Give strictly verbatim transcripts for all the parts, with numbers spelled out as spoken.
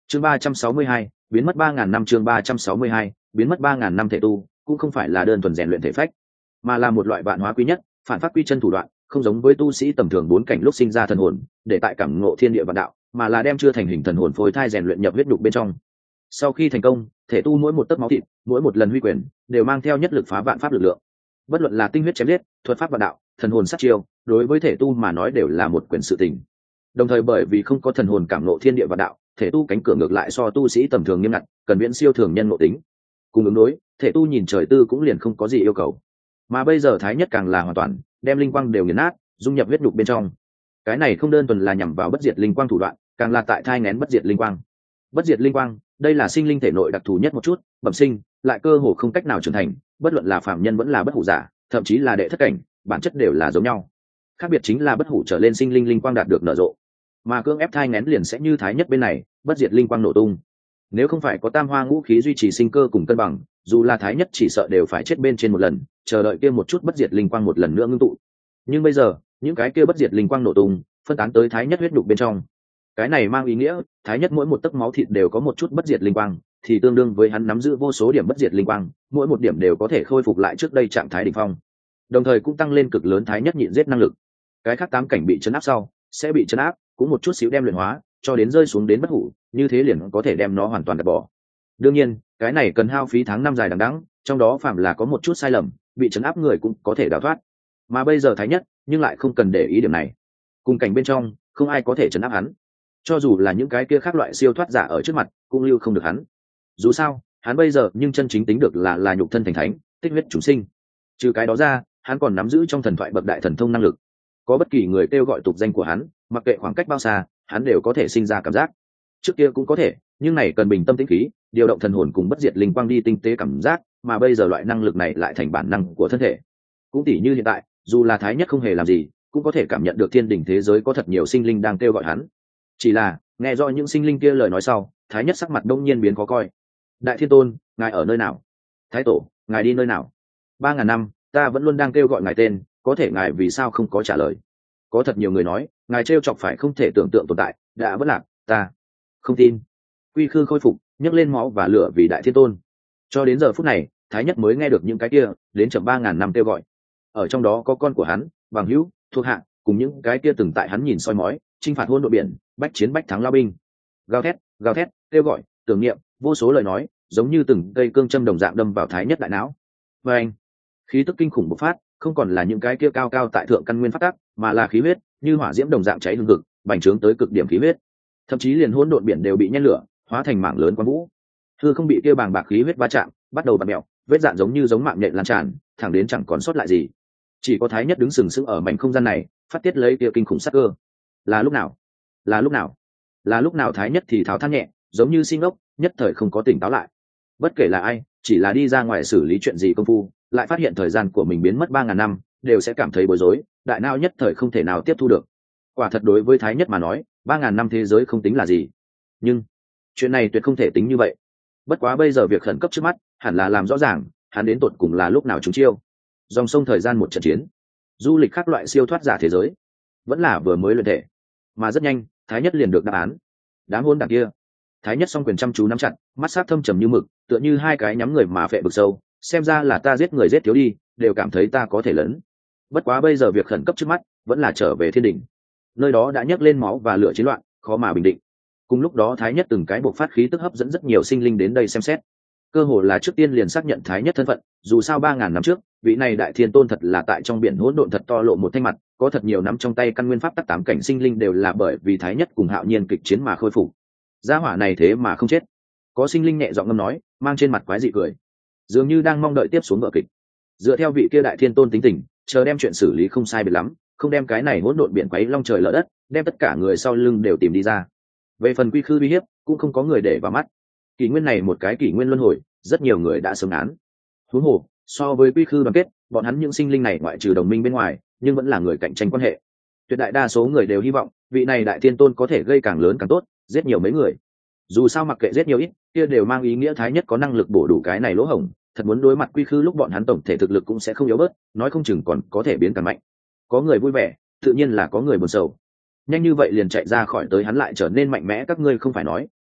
chương ba trăm sáu mươi hai biến mất ba ngàn năm chương ba trăm sáu mươi hai biến mất ba ngàn năm thể tu cũng không phải là đơn thuần rèn luyện thể phách, mà là một loại vạn hóa quy nhất, phản phát quy chân thủ đoạn, không giống với tu sĩ tầm thường bốn cảnh lúc sinh ra thần hồn để tại cảm ngộ thiên địa vạn đạo, mà là đem chưa thành hình thần hồn phôi thai rèn luyện nhập huyết nhục bên trong. Sau khi thành công, thể tu mỗi một tấc máu thịt, mỗi một lần huy quyền đều mang theo nhất lực phá vạn pháp lực lượng. Bất luận là tinh huyết chém giết, thuật pháp vạn đạo, thần hồn sát chiêu, đối với thể tu mà nói đều là một quyền sự tình. Đồng thời bởi vì không có thần hồn cảm ngộ thiên địa vạn đạo, thể tu cánh cửa ngược lại so tu sĩ tầm thường nghiêm ngặt, cần viễn siêu thường nhân ngộ tính. Cùng ứng đối, thể tu nhìn trời tư cũng liền không có gì yêu cầu. Mà bây giờ Thái Nhất càng là hoàn toàn đem linh quang đều nghiền nát, dung nhập huyết nhục bên trong. Cái này không đơn thuần là nhằm vào bất diệt linh quang thủ đoạn, càng là tại thai nghén bất diệt linh quang. Bất diệt linh quang, đây là sinh linh thể nội đặc thù nhất một chút, bẩm sinh, lại cơ hồ không cách nào trưởng thành, bất luận là phàm nhân vẫn là bất hủ giả, thậm chí là đệ thất cảnh, bản chất đều là giống nhau. Khác biệt chính là bất hủ trở lên sinh linh linh quang đạt được nở rộ, mà cưỡng ép thai nghén liền sẽ như Thái Nhất bên này, bất diệt linh quang nổ tung. Nếu không phải có tam hoa ngũ khí duy trì sinh cơ cùng cân bằng, dù là Thái Nhất chỉ sợ đều phải chết bên trên một lần, chờ đợi kia một chút bất diệt linh quang một lần nữa ngưng tụ. Nhưng bây giờ, những cái kia bất diệt linh quang nổ tung, phân tán tới Thái Nhất huyết nhục bên trong. Cái này mang ý nghĩa, Thái Nhất mỗi một tấc máu thịt đều có một chút bất diệt linh quang, thì tương đương với hắn nắm giữ vô số điểm bất diệt linh quang, mỗi một điểm đều có thể khôi phục lại trước đây trạng thái đỉnh phong. Đồng thời cũng tăng lên cực lớn Thái Nhất nhịn giết năng lực. Cái khác tám cảnh bị chấn áp sau, sẽ bị chấn áp, cũng một chút xíu đem luyện hóa, cho đến rơi xuống đến bất hủ, như thế liền có thể đem nó hoàn toàn gạt bỏ. Đương nhiên, cái này cần hao phí tháng năm dài đằng đẵng, trong đó phạm là có một chút sai lầm, bị chấn áp người cũng có thể đào thoát. Mà bây giờ Thái Nhất, nhưng lại không cần để ý điểm này. Cùng cảnh bên trong, không ai có thể chấn áp hắn. Cho dù là những cái kia khác loại siêu thoát giả ở trước mặt, cũng lưu không được hắn. Dù sao, hắn bây giờ nhưng chân chính tính được là là nhục thân thành thánh, tích huyết chúng sinh. Trừ cái đó ra, hắn còn nắm giữ trong thần thoại bậc đại thần thông năng lực. Có bất kỳ người kêu gọi tục danh của hắn, mặc kệ khoảng cách bao xa, hắn đều có thể sinh ra cảm giác. Trước kia cũng có thể, nhưng này cần bình tâm tĩnh khí, điều động thần hồn cùng bất diệt linh quang đi tinh tế cảm giác, mà bây giờ loại năng lực này lại thành bản năng của thân thể. Cũng tỉ như hiện tại, dù là Thái Nhất không hề làm gì, cũng có thể cảm nhận được thiên đỉnh thế giới có thật nhiều sinh linh đang kêu gọi hắn. Chỉ là, nghe rõ những sinh linh kia lời nói sau, Thái Nhất sắc mặt đông nhiên biến khó coi. Đại Thiên Tôn, ngài ở nơi nào? Thái Tổ, ngài đi nơi nào? Ba ngàn năm, ta vẫn luôn đang kêu gọi ngài tên, có thể ngài vì sao không có trả lời? Có thật nhiều người nói, ngài trêu chọc phải không thể tưởng tượng tồn tại, đã vất lạc, ta không tin. Quy khư khôi phục, nhấc lên máu và lửa vì Đại Thiên Tôn. Cho đến giờ phút này, Thái Nhất mới nghe được những cái kia đến chậm ba ngàn năm kêu gọi. Ở trong đó có con của hắn, bằng hữu, thuộc hạ, cùng những cái kia từng tại hắn nhìn soi mói, chinh phạt hôn đội biển, bách chiến bách thắng lao binh. Gào thét, gào thét, kêu gọi, tưởng niệm, vô số lời nói, giống như từng cây cương châm đồng dạng đâm vào Thái Nhất đại não. Và anh, khí tức kinh khủng bộc phát, không còn là những cái kia cao cao tại thượng căn nguyên phát tác, mà là khí huyết, như hỏa diễm đồng dạng cháy hừng hực, bành trướng tới cực điểm khí huyết. Thậm chí liền hỗn độn biển đều bị nhen lửa, hóa thành mảng lớn quang vũ. Hư không bị kia bàng bạc khí huyết va chạm, bắt đầu bặm mèo, vết dạn giống như giống mạng nhện lan tràn, thẳng đến chẳng còn sót lại gì. Chỉ có Thái Nhất đứng sừng sững ở mảnh không gian này, phát tiết lấy kia kinh khủng sát cơ. Là lúc nào? Là lúc nào? Là lúc nào? Thái Nhất thì thào than nhẹ, giống như si ngốc, nhất thời không có tỉnh táo lại. Bất kể là ai, chỉ là đi ra ngoài xử lý chuyện gì công phu, lại phát hiện thời gian của mình biến mất ba ngàn năm, đều sẽ cảm thấy bối rối, đại não nhất thời không thể nào tiếp thu được. Quả thật đối với Thái Nhất mà nói, ba ngàn năm thế giới không tính là gì. Nhưng chuyện này tuyệt không thể tính như vậy. Bất quá bây giờ việc khẩn cấp trước mắt, hẳn là làm rõ ràng, hắn đến tột cùng là lúc nào trúng chiêu. Dòng sông thời gian một trận chiến, du lịch các loại siêu thoát giả thế giới, vẫn là vừa mới luyện thể. Mà rất nhanh, Thái Nhất liền được đáp án. Đám hôn đảng kia. Thái Nhất song quyền chăm chú nắm chặt, mắt sát thâm trầm như mực, tựa như hai cái nhắm người mà phệ bực sâu, xem ra là ta giết người giết thiếu đi, đều cảm thấy ta có thể lớn. Bất quá bây giờ việc khẩn cấp trước mắt, vẫn là trở về thiên đỉnh. Nơi đó đã nhấc lên máu và lửa chiến loạn, khó mà bình định. Cùng lúc đó Thái Nhất từng cái bộc phát khí tức hấp dẫn rất nhiều sinh linh đến đây xem xét. Cơ hồ là trước tiên liền xác nhận Thái Nhất thân phận, dù sao ba ngàn năm trước, vị này Đại Thiên Tôn thật là tại trong biển hỗn độn thật to lộ một thanh mặt, có thật nhiều nắm trong tay căn nguyên pháp tắc tám cảnh sinh linh đều là bởi vì Thái Nhất cùng Hạo Nhiên kịch chiến mà khôi phục. Gia hỏa này thế mà không chết. Có sinh linh nhẹ giọng ngâm nói, mang trên mặt quái dị cười, dường như đang mong đợi tiếp xuống vở kịch. Dựa theo vị kia Đại Thiên Tôn tính tình, chờ đem chuyện xử lý không sai biệt lắm, không đem cái này hỗn độn biển quấy long trời lở đất, đem tất cả người sau lưng đều tìm đi ra. Về phần quy khư uy hiếp, cũng không có người để vào mắt. Kỷ nguyên này một cái kỷ nguyên luân hồi, rất nhiều người đã sớm án. Huống hồ, so với quy khư đoàn kết, bọn hắn những sinh linh này ngoại trừ đồng minh bên ngoài, nhưng vẫn là người cạnh tranh quan hệ. Tuyệt đại đa số người đều hy vọng, vị này Đại Thiên Tôn có thể gây càng lớn càng tốt, giết nhiều mấy người. Dù sao mặc kệ giết nhiều ít, kia đều mang ý nghĩa Thái Nhất có năng lực bổ đủ cái này lỗ hổng, thật muốn đối mặt quy khư lúc bọn hắn tổng thể thực lực cũng sẽ không yếu bớt, nói không chừng còn có thể biến càng mạnh. Có người vui vẻ, tự nhiên là có người buồn sầu. Nhanh như vậy liền chạy ra khỏi tới hắn lại trở nên mạnh mẽ, các ngươi không phải nói,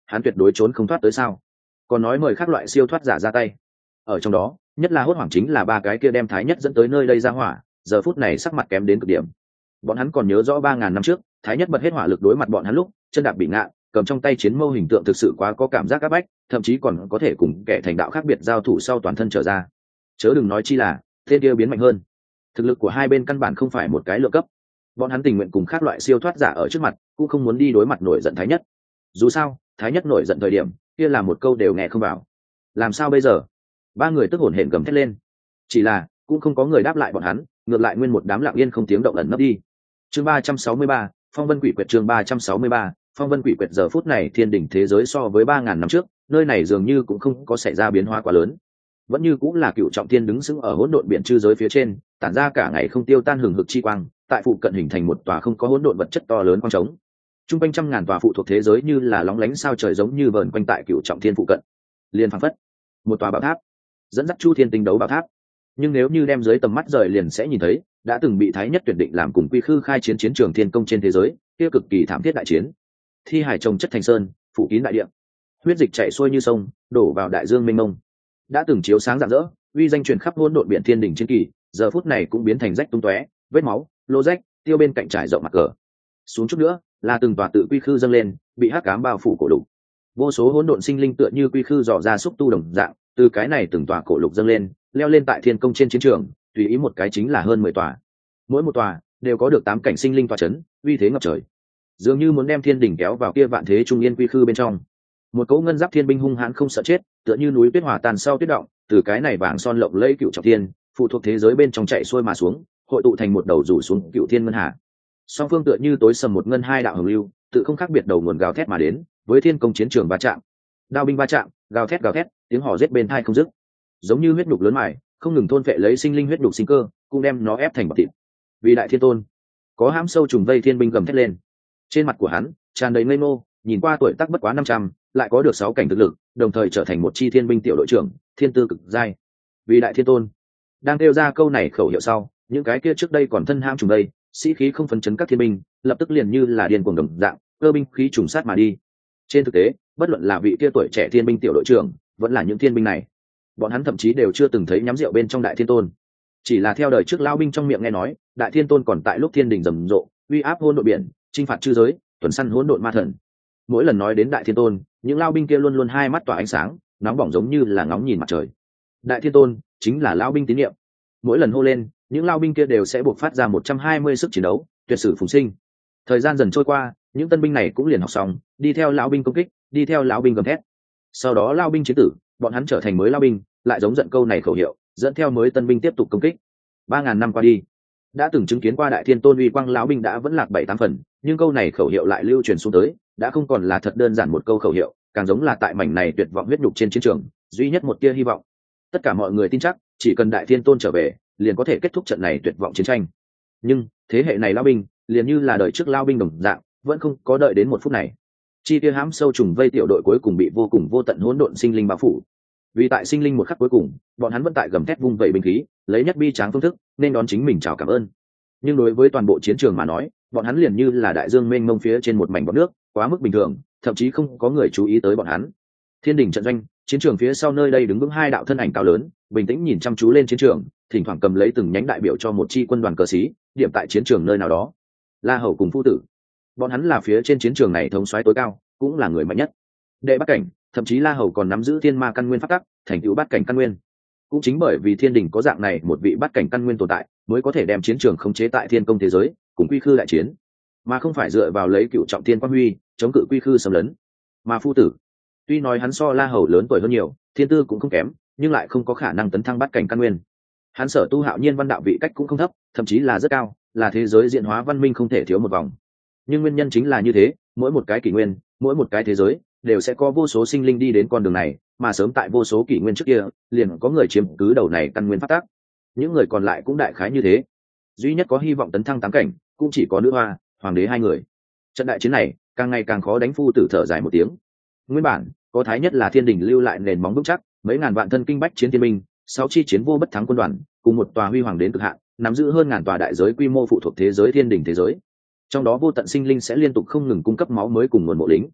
hắn tuyệt đối trốn không thoát tới sao? Còn nói mời các loại siêu thoát giả ra tay. Ở trong đó, nhất là hốt hoảng chính là ba cái kia đem Thái Nhất dẫn tới nơi đây ra hỏa, giờ phút này sắc mặt kém đến cực điểm. Bọn hắn còn nhớ rõ ba ngàn năm trước, Thái Nhất bật hết hỏa lực đối mặt bọn hắn lúc, chân đạp bị ngạ, cầm trong tay chiến mâu hình tượng thực sự quá có cảm giác áp bách, thậm chí còn có thể cùng kẻ thành đạo khác biệt giao thủ sau toàn thân trở ra. Chớ đừng nói chi là, tên kia biến mạnh hơn. Thực lực của hai bên căn bản không phải một cái lượng cấp. Bọn hắn tình nguyện cùng các loại siêu thoát giả ở trước mặt, cũng không muốn đi đối mặt nổi giận Thái Nhất. Dù sao, Thái Nhất nổi giận thời điểm, kia là một câu đều nghe không vào. Làm sao bây giờ? Ba người tức hổn hển gầm thét lên. Chỉ là, cũng không có người đáp lại bọn hắn, ngược lại nguyên một đám lặng yên không tiếng động ẩn nấp đi. Chương ba trăm sáu mươi ba, Phong Vân Quỷ Quyệt chương ba trăm sáu mươi ba, Phong Vân Quỷ Quyệt giờ phút này thiên đỉnh thế giới so với ba ngàn năm trước, nơi này dường như cũng không có xảy ra biến hóa quá lớn. Vẫn như cũng là Cựu Trọng Thiên đứng sững ở hỗn độn biển chư giới phía trên, tản ra cả ngày không tiêu tan hừng hực chi quang, tại phụ cận hình thành một tòa không có hỗn độn vật chất to lớn quang trống. Trung quanh trăm ngàn tòa phụ thuộc thế giới như là lóng lánh sao trời giống như vờn quanh tại Cựu Trọng Thiên phụ cận. Liên phảng phất, một tòa bảo tháp, dẫn dắt Chu Thiên tinh đấu bảo tháp. Nhưng nếu như đem dưới tầm mắt rời liền sẽ nhìn thấy, đã từng bị Thái Nhất tuyển định làm cùng Quy Khư khai chiến chiến trường thiên công trên thế giới, kia cực kỳ thảm thiết đại chiến. Thi hải chồng chất thành sơn, phủ kín đại địa. Huyết dịch chảy xuôi như sông, đổ vào đại dương mênh mông. Đã từng chiếu sáng rạng rỡ, uy danh truyền khắp hỗn độn biển thiên đỉnh chiến kỳ, giờ phút này cũng biến thành rách tung tóe, vết máu, lỗ rách, tiêu bên cạnh trải rộng mặt cờ. Xuống chút nữa, là từng tòa tự Quy Khư dâng lên, bị hắc ám bao phủ cổ lục. Vô số hỗn độn sinh linh tựa như Quy Khư dò ra xúc tu đồng dạng, từ cái này từng tòa cổ lục dâng lên, leo lên tại thiên công trên chiến trường, tùy ý một cái chính là hơn mười tòa. Mỗi một tòa đều có được tám cảnh sinh linh tòa chấn, uy thế ngập trời. Dường như muốn đem thiên đỉnh kéo vào kia vạn thế trung yên Quy Khư bên trong. Một cỗ ngân giáp thiên binh hung hãn không sợ chết, tựa như núi tuyết hòa tan sau tuyết động, từ cái này vàng son lộng lẫy Cựu Trọng Thiên, phụ thuộc thế giới bên trong chạy xuôi mà xuống, hội tụ thành một đầu rủ xuống Cựu Thiên ngân hà. Song phương tựa như tối sầm một ngân hai đạo hồng lưu, tự không khác biệt đầu nguồn gào thét mà đến, với thiên công chiến trường va chạm. Đao binh va chạm, gào thét gào thét, tiếng hò rết bên tai không dứt. Giống như huyết nhục lớn mài, không ngừng thôn phệ lấy sinh linh huyết nhục sinh cơ, cũng đem nó ép thành bọt thịt. Vì đại thiên tôn, có hãm sâu trùng vây thiên binh gầm thét lên. Trên mặt của hắn tràn đầy ngây ngô, nhìn qua tuổi tác bất quá năm trăm, lại có được sáu cảnh thực lực, đồng thời trở thành một chi thiên binh tiểu đội trưởng, thiên tư cực giai. Vì đại thiên tôn, đang kêu ra câu này khẩu hiệu sau, những cái kia trước đây còn thân ham trùng đây, sĩ khí không phấn chấn các thiên binh, lập tức liền như là điên cuồng đồng dạng, cơ binh khí trùng sát mà đi. Trên thực tế, bất luận là vị kia tuổi trẻ thiên binh tiểu đội trưởng, vẫn là những thiên binh này, bọn hắn thậm chí đều chưa từng thấy nhắm rượu bên trong đại thiên tôn. Chỉ là theo đời trước lao binh trong miệng nghe nói, đại thiên tôn còn tại lúc thiên đình rầm rộ, uy áp hỗn độn biển, chinh phạt chư giới, tuần săn hỗn độn ma thần. Mỗi lần nói đến đại thiên tôn, những lao binh kia luôn luôn hai mắt tỏa ánh sáng, nóng bỏng giống như là ngóng nhìn mặt trời. Đại thiên tôn chính là lao binh tín nhiệm. Mỗi lần hô lên, những lao binh kia đều sẽ buộc phát ra một trăm hai mươi sức chiến đấu, tuyệt sử phùng sinh. Thời gian dần trôi qua, những tân binh này cũng liền học xong, đi theo lão binh công kích, đi theo lão binh gầm thét. Sau đó lao binh chiến tử, bọn hắn trở thành mới lao binh, lại giống giận câu này khẩu hiệu, dẫn theo mới tân binh tiếp tục công kích. Ba ngàn năm qua đi, đã từng chứng kiến qua đại thiên tôn uy quang lão binh đã vẫn lạc bảy tám phần, nhưng câu này khẩu hiệu lại lưu truyền xuống tới, đã không còn là thật đơn giản một câu khẩu hiệu, càng giống là tại mảnh này tuyệt vọng huyết nhục trên chiến trường, duy nhất một tia hy vọng. Tất cả mọi người tin chắc, chỉ cần đại thiên tôn trở về, liền có thể kết thúc trận này tuyệt vọng chiến tranh. Nhưng thế hệ này lao binh, liền như là đời trước lao binh đồng dạng, vẫn không có đợi đến một phút này. Chi tiêu hãm sâu trùng vây tiểu đội cuối cùng bị vô cùng vô tận hỗn độn sinh linh bao phủ. Vì tại sinh linh một khắc cuối cùng, bọn hắn vẫn tại gầm thét vung vẩy binh khí, lấy nhất bi tráng phương thức, nên đón chính mình chào cảm ơn. Nhưng đối với toàn bộ chiến trường mà nói, bọn hắn liền như là đại dương mênh mông phía trên một mảnh bọt nước, quá mức bình thường, thậm chí không có người chú ý tới bọn hắn. Thiên đỉnh trận doanh, chiến trường phía sau nơi đây đứng vững hai đạo thân ảnh cao lớn, bình tĩnh nhìn chăm chú lên chiến trường, thỉnh thoảng cầm lấy từng nhánh đại biểu cho một chi quân đoàn cờ xí, điểm tại chiến trường nơi nào đó. La Hầu cùng Phu Tử, bọn hắn là phía trên chiến trường này thống soái tối cao, cũng là người mạnh nhất. Đệ Bát Cảnh, thậm chí La Hầu còn nắm giữ thiên ma căn nguyên pháp tắc, thành tựu bát cảnh căn nguyên. Cũng chính bởi vì thiên đình có dạng này một vị bát cảnh căn nguyên tồn tại, mới có thể đem chiến trường khống chế tại thiên công thế giới, cùng Quy Khư đại chiến, mà không phải dựa vào lấy Cựu Trọng Thiên quang huy chống cự Quy Khư xâm lấn. Mà Phu Tử, tuy nói hắn so La Hầu lớn tuổi hơn nhiều, thiên tư cũng không kém, nhưng lại không có khả năng tấn thăng bát cảnh căn nguyên. Hắn sở tu hạo nhiên văn đạo vị cách cũng không thấp, thậm chí là rất cao, là thế giới diễn hóa văn minh không thể thiếu một vòng. Nhưng nguyên nhân chính là như thế, mỗi một cái kỷ nguyên, mỗi một cái thế giới đều sẽ có vô số sinh linh đi đến con đường này, mà sớm tại vô số kỷ nguyên trước kia, liền có người chiếm cứ đầu này căn nguyên phát tác. Những người còn lại cũng đại khái như thế. Duy nhất có hy vọng tấn thăng tám cảnh, cũng chỉ có nữ hoa, hoàng đế hai người. Trận đại chiến này, càng ngày càng khó đánh. Phu Tử thở dài một tiếng. Nguyên bản, có Thái Nhất là thiên đình lưu lại nền móng vững chắc, mấy ngàn vạn thân kinh bách chiến thiên binh, sáu chi chiến vô bất thắng quân đoàn, cùng một tòa huy hoàng đến cực hạn, nắm giữ hơn ngàn tòa đại giới quy mô phụ thuộc thế giới thiên đình thế giới. Trong đó vô tận sinh linh sẽ liên tục không ngừng cung cấp máu mới cùng nguồn mộ lính.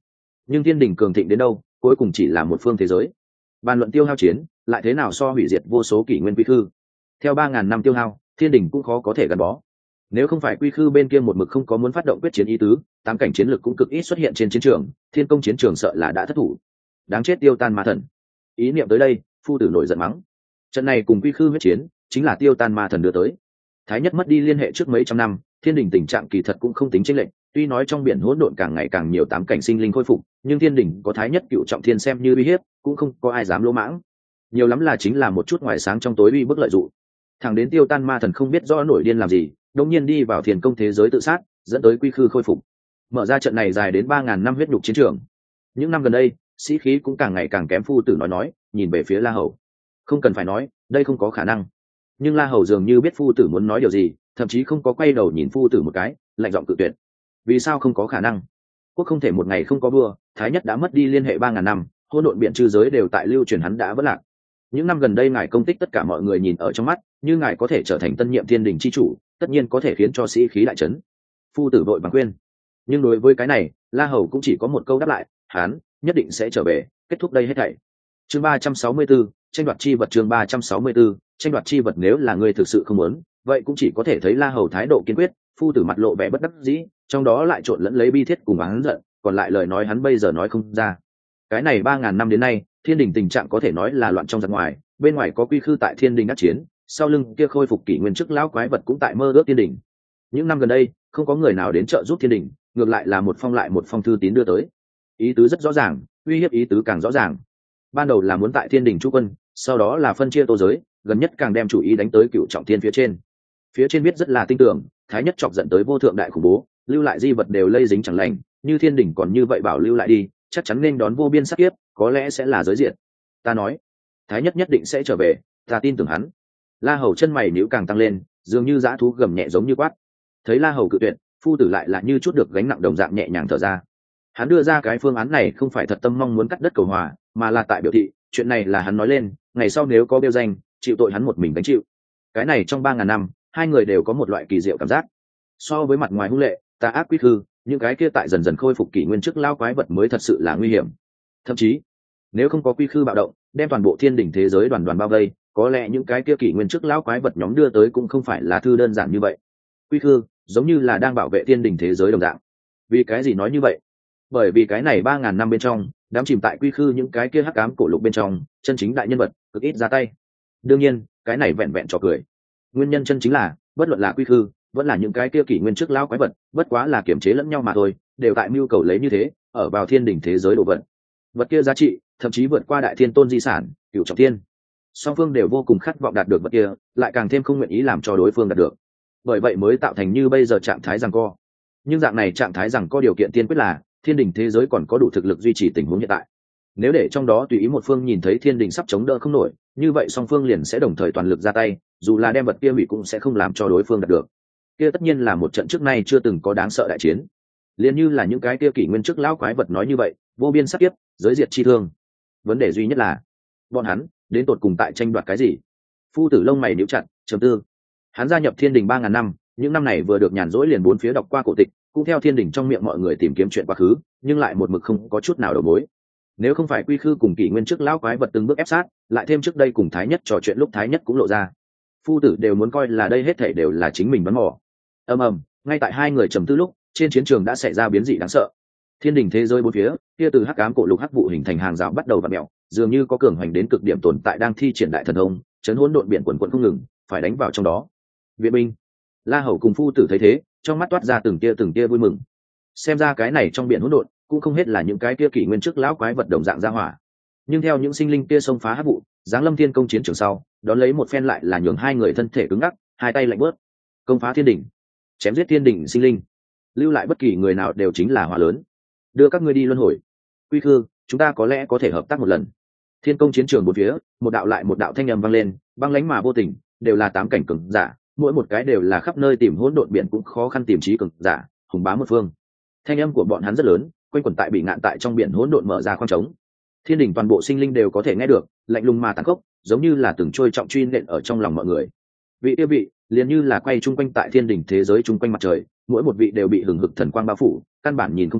nhưng thiên đình cường thịnh đến đâu cuối cùng chỉ là một phương thế giới. Bàn luận tiêu hao chiến lại thế nào so hủy diệt vô số kỷ nguyên quy khư. Theo ba ngàn năm tiêu hao, thiên đình cũng khó có thể gắn bó. Nếu không phải quy khư bên kia một mực không có muốn phát động quyết chiến ý tứ, tám cảnh chiến lực cũng cực ít xuất hiện trên chiến trường, thiên công chiến trường sợ là đã thất thủ. Đáng chết tiêu tan ma thần. Ý niệm tới đây, phu tử nổi giận mắng. Trận này cùng quy khư huyết chiến chính là tiêu tan ma thần đưa tới. Thái nhất mất đi liên hệ trước mấy trăm năm, thiên đình tình trạng kỳ thật cũng không tính chênh lệch, tuy nói trong biển hỗn độn càng ngày càng nhiều tám cảnh sinh linh khôi phục, nhưng thiên đình có thái nhất cựu trọng thiên xem như uy hiếp, cũng không có ai dám lỗ mãng. Nhiều lắm là chính là một chút ngoài sáng trong tối uy bức lợi dụng. Thẳng đến tiêu tan ma thần không biết do nổi điên làm gì, đột nhiên đi vào thiên công thế giới tự sát, dẫn tới quy khư khôi phục. Mở ra trận này dài đến ba ngàn năm huyết nhục chiến trường. Những năm gần đây, sĩ khí cũng càng ngày càng kém, phu tử nói nói, nhìn về phía La Hầu. Không cần phải nói, đây không có khả năng. Nhưng La Hầu dường như biết phu tử muốn nói điều gì, thậm chí không có quay đầu nhìn phu tử một cái, lạnh giọng cự tuyệt. Vì sao không có khả năng? Quốc không thể một ngày không có vua, thái nhất đã mất đi liên hệ ba ngàn năm, hỗn độn biện chư giới đều tại lưu truyền hắn đã vỡ lạc. Những năm gần đây ngài công tích tất cả mọi người nhìn ở trong mắt, như ngài có thể trở thành tân nhiệm thiên đình chi chủ, tất nhiên có thể khiến cho sĩ khí đại chấn. Phu tử vội vàng khuyên. Nhưng đối với cái này, La Hầu cũng chỉ có một câu đáp lại, hắn nhất định sẽ trở về, kết thúc đây hết thảy. Chương ba trăm sáu mươi tư, tranh đoạt chi vật. Chương ba trăm sáu mươi tư, tranh đoạt chi vật. Nếu là người thực sự không muốn, vậy cũng chỉ có thể thấy La Hầu thái độ kiên quyết. Phu tử mặt lộ vẻ bất đắc dĩ, trong đó lại trộn lẫn lấy bi thiết cùng oán giận, còn lại lời nói hắn bây giờ nói không ra. Cái này ba ngàn năm đến nay, thiên đình tình trạng có thể nói là loạn trong giặc ngoài, bên ngoài có quy khư tại thiên đình đắc chiến, sau lưng kia khôi phục kỷ nguyên trước lão quái vật cũng tại mơ ước thiên đình. Những năm gần đây, không có người nào đến trợ giúp thiên đình, ngược lại là một phong lại một phong thư tín đưa tới. Ý tứ rất rõ ràng, uy hiếp ý tứ càng rõ ràng. Ban đầu là muốn tại thiên đình trú quân, sau đó là phân chia tô giới, gần nhất càng đem chủ ý đánh tới cựu trọng thiên phía trên. Phía trên biết rất là tin tưởng, thái nhất chọc giận tới vô thượng đại khủng bố, lưu lại di vật đều lây dính chẳng lành, như thiên đình còn như vậy bảo lưu lại đi, chắc chắn nên đón vô biên sát kiếp, có lẽ sẽ là giới diện. Ta nói, thái nhất nhất định sẽ trở về, ta tin tưởng hắn. La Hầu chân mày nhíu càng tăng lên, dường như dã thú gầm nhẹ giống như quát. Thấy La Hầu cự tuyệt, phu tử lại là như chút được gánh nặng đồng dạng nhẹ nhàng thở ra. Hắn đưa ra cái phương án này không phải thật tâm mong muốn cắt đất cầu hòa, mà là tại biểu thị chuyện này là hắn nói lên, ngày sau nếu có bêu danh, chịu tội hắn một mình gánh chịu. Cái này trong ba ngàn năm, hai người đều có một loại kỳ diệu cảm giác. So với mặt ngoài hung lệ, tà ác quy hư, những cái kia tại dần dần khôi phục kỷ nguyên trước lao quái vật mới thật sự là nguy hiểm. Thậm chí, nếu không có quy khư bạo động, đem toàn bộ thiên đỉnh thế giới đoàn đoàn bao vây, có lẽ những cái kia kỷ nguyên trước lao quái vật nhóm đưa tới cũng không phải là thư đơn giản như vậy. Quy khư giống như là đang bảo vệ thiên đỉnh thế giới đồng dạng. Vì cái gì nói như vậy? Bởi vì cái này ba ngàn năm bên trong, đám chìm tại quy khư những cái kia hắc ám cổ lục bên trong, chân chính đại nhân vật cực ít ra tay. Đương nhiên, cái này vẹn vẹn trò cười. Nguyên nhân chân chính là, bất luận là quy khư, vẫn là những cái kia kỷ nguyên trước lao quái vật, bất quá là kiểm chế lẫn nhau mà thôi, đều tại mưu cầu lấy như thế, ở vào thiên đỉnh thế giới đồ vật. Vật kia giá trị, thậm chí vượt qua đại thiên tôn di sản, cửu trọng thiên. Song phương đều vô cùng khát vọng đạt được vật kia, lại càng thêm không nguyện ý làm cho đối phương đạt được. Bởi vậy mới tạo thành như bây giờ trạng thái giằng co. Nhưng dạng này trạng thái giằng co điều kiện tiên quyết là thiên đình thế giới còn có đủ thực lực duy trì tình huống hiện tại. Nếu để trong đó tùy ý một phương nhìn thấy thiên đình sắp chống đỡ không nổi, như vậy song phương liền sẽ đồng thời toàn lực ra tay, dù là đem vật kia hủy cũng sẽ không làm cho đối phương đạt được. Kia tất nhiên là một trận trước nay chưa từng có đáng sợ đại chiến. Liền như là những cái kia kỷ nguyên trước lão quái vật nói như vậy, vô biên sát kiếp, giới diệt chi thương. Vấn đề duy nhất là, bọn hắn đến tột cùng tại tranh đoạt cái gì? Phu tử lông mày nhíu chặt, trầm tư. Hắn gia nhập thiên đình ba ngàn năm, những năm này vừa được nhàn rỗi liền bốn phía đọc qua cổ tịch, cũng theo thiên đình trong miệng mọi người tìm kiếm chuyện quá khứ, nhưng lại một mực không có chút nào đầu mối. Nếu không phải quy khư cùng kỷ nguyên trước lão quái vật từng bước ép sát, lại thêm trước đây cùng thái nhất trò chuyện lúc thái nhất cũng lộ ra, phu tử đều muốn coi là đây hết thảy đều là chính mình bắn mỏ. Ầm ầm, ngay tại hai người trầm tư lúc, trên chiến trường đã xảy ra biến dị đáng sợ. Thiên đình thế giới bốn phía, kia từ hắc ám cổ lục hắc vụ hình thành hàng rào bắt đầu vặn mèo, dường như có cường hành đến cực điểm tồn tại đang thi triển đại thần thông, chấn hỗn độn biển quần quần không ngừng, phải đánh vào trong đó. Viện binh. La Hầu cùng phu tử thấy thế, trong mắt toát ra từng tia từng tia vui mừng. Xem ra cái này trong biển hỗn độn cũng không hết là những cái kia kỷ nguyên trước lão quái vật đồng dạng ra hỏa. Nhưng theo những sinh linh kia xông phá hắc vụ, giáng lâm thiên công chiến trường sau, đón lấy một phen lại là nhường hai người thân thể cứng ngắc, hai tay lạnh bớt. Công phá thiên đỉnh, chém giết thiên đỉnh sinh linh, lưu lại bất kỳ người nào đều chính là họa lớn. Đưa các ngươi đi luân hồi. Quy khư, chúng ta có lẽ có thể hợp tác một lần. Thiên công chiến trường bốn phía, một đạo lại một đạo thanh âm vang lên, băng lãnh mà vô tình, đều là tám cảnh cường giả, mỗi một cái đều là khắp nơi tìm hỗn độn biển cũng khó khăn tìm trí cường giả, hùng bá một phương. Thanh âm của bọn hắn rất lớn, quanh quẩn tại bị ngạn tại trong biển hỗn độn mở ra khoang trống. Thiên đỉnh toàn bộ sinh linh đều có thể nghe được, lạnh lùng mà tàn khốc, giống như là từng trôi trọng truy nện ở trong lòng mọi người. Vị tiêu vị, liền như là quay chung quanh tại thiên đỉnh thế giới chung quanh mặt trời, mỗi một vị đều bị hừng hực thần quang bao phủ, căn bản nhìn không thấu,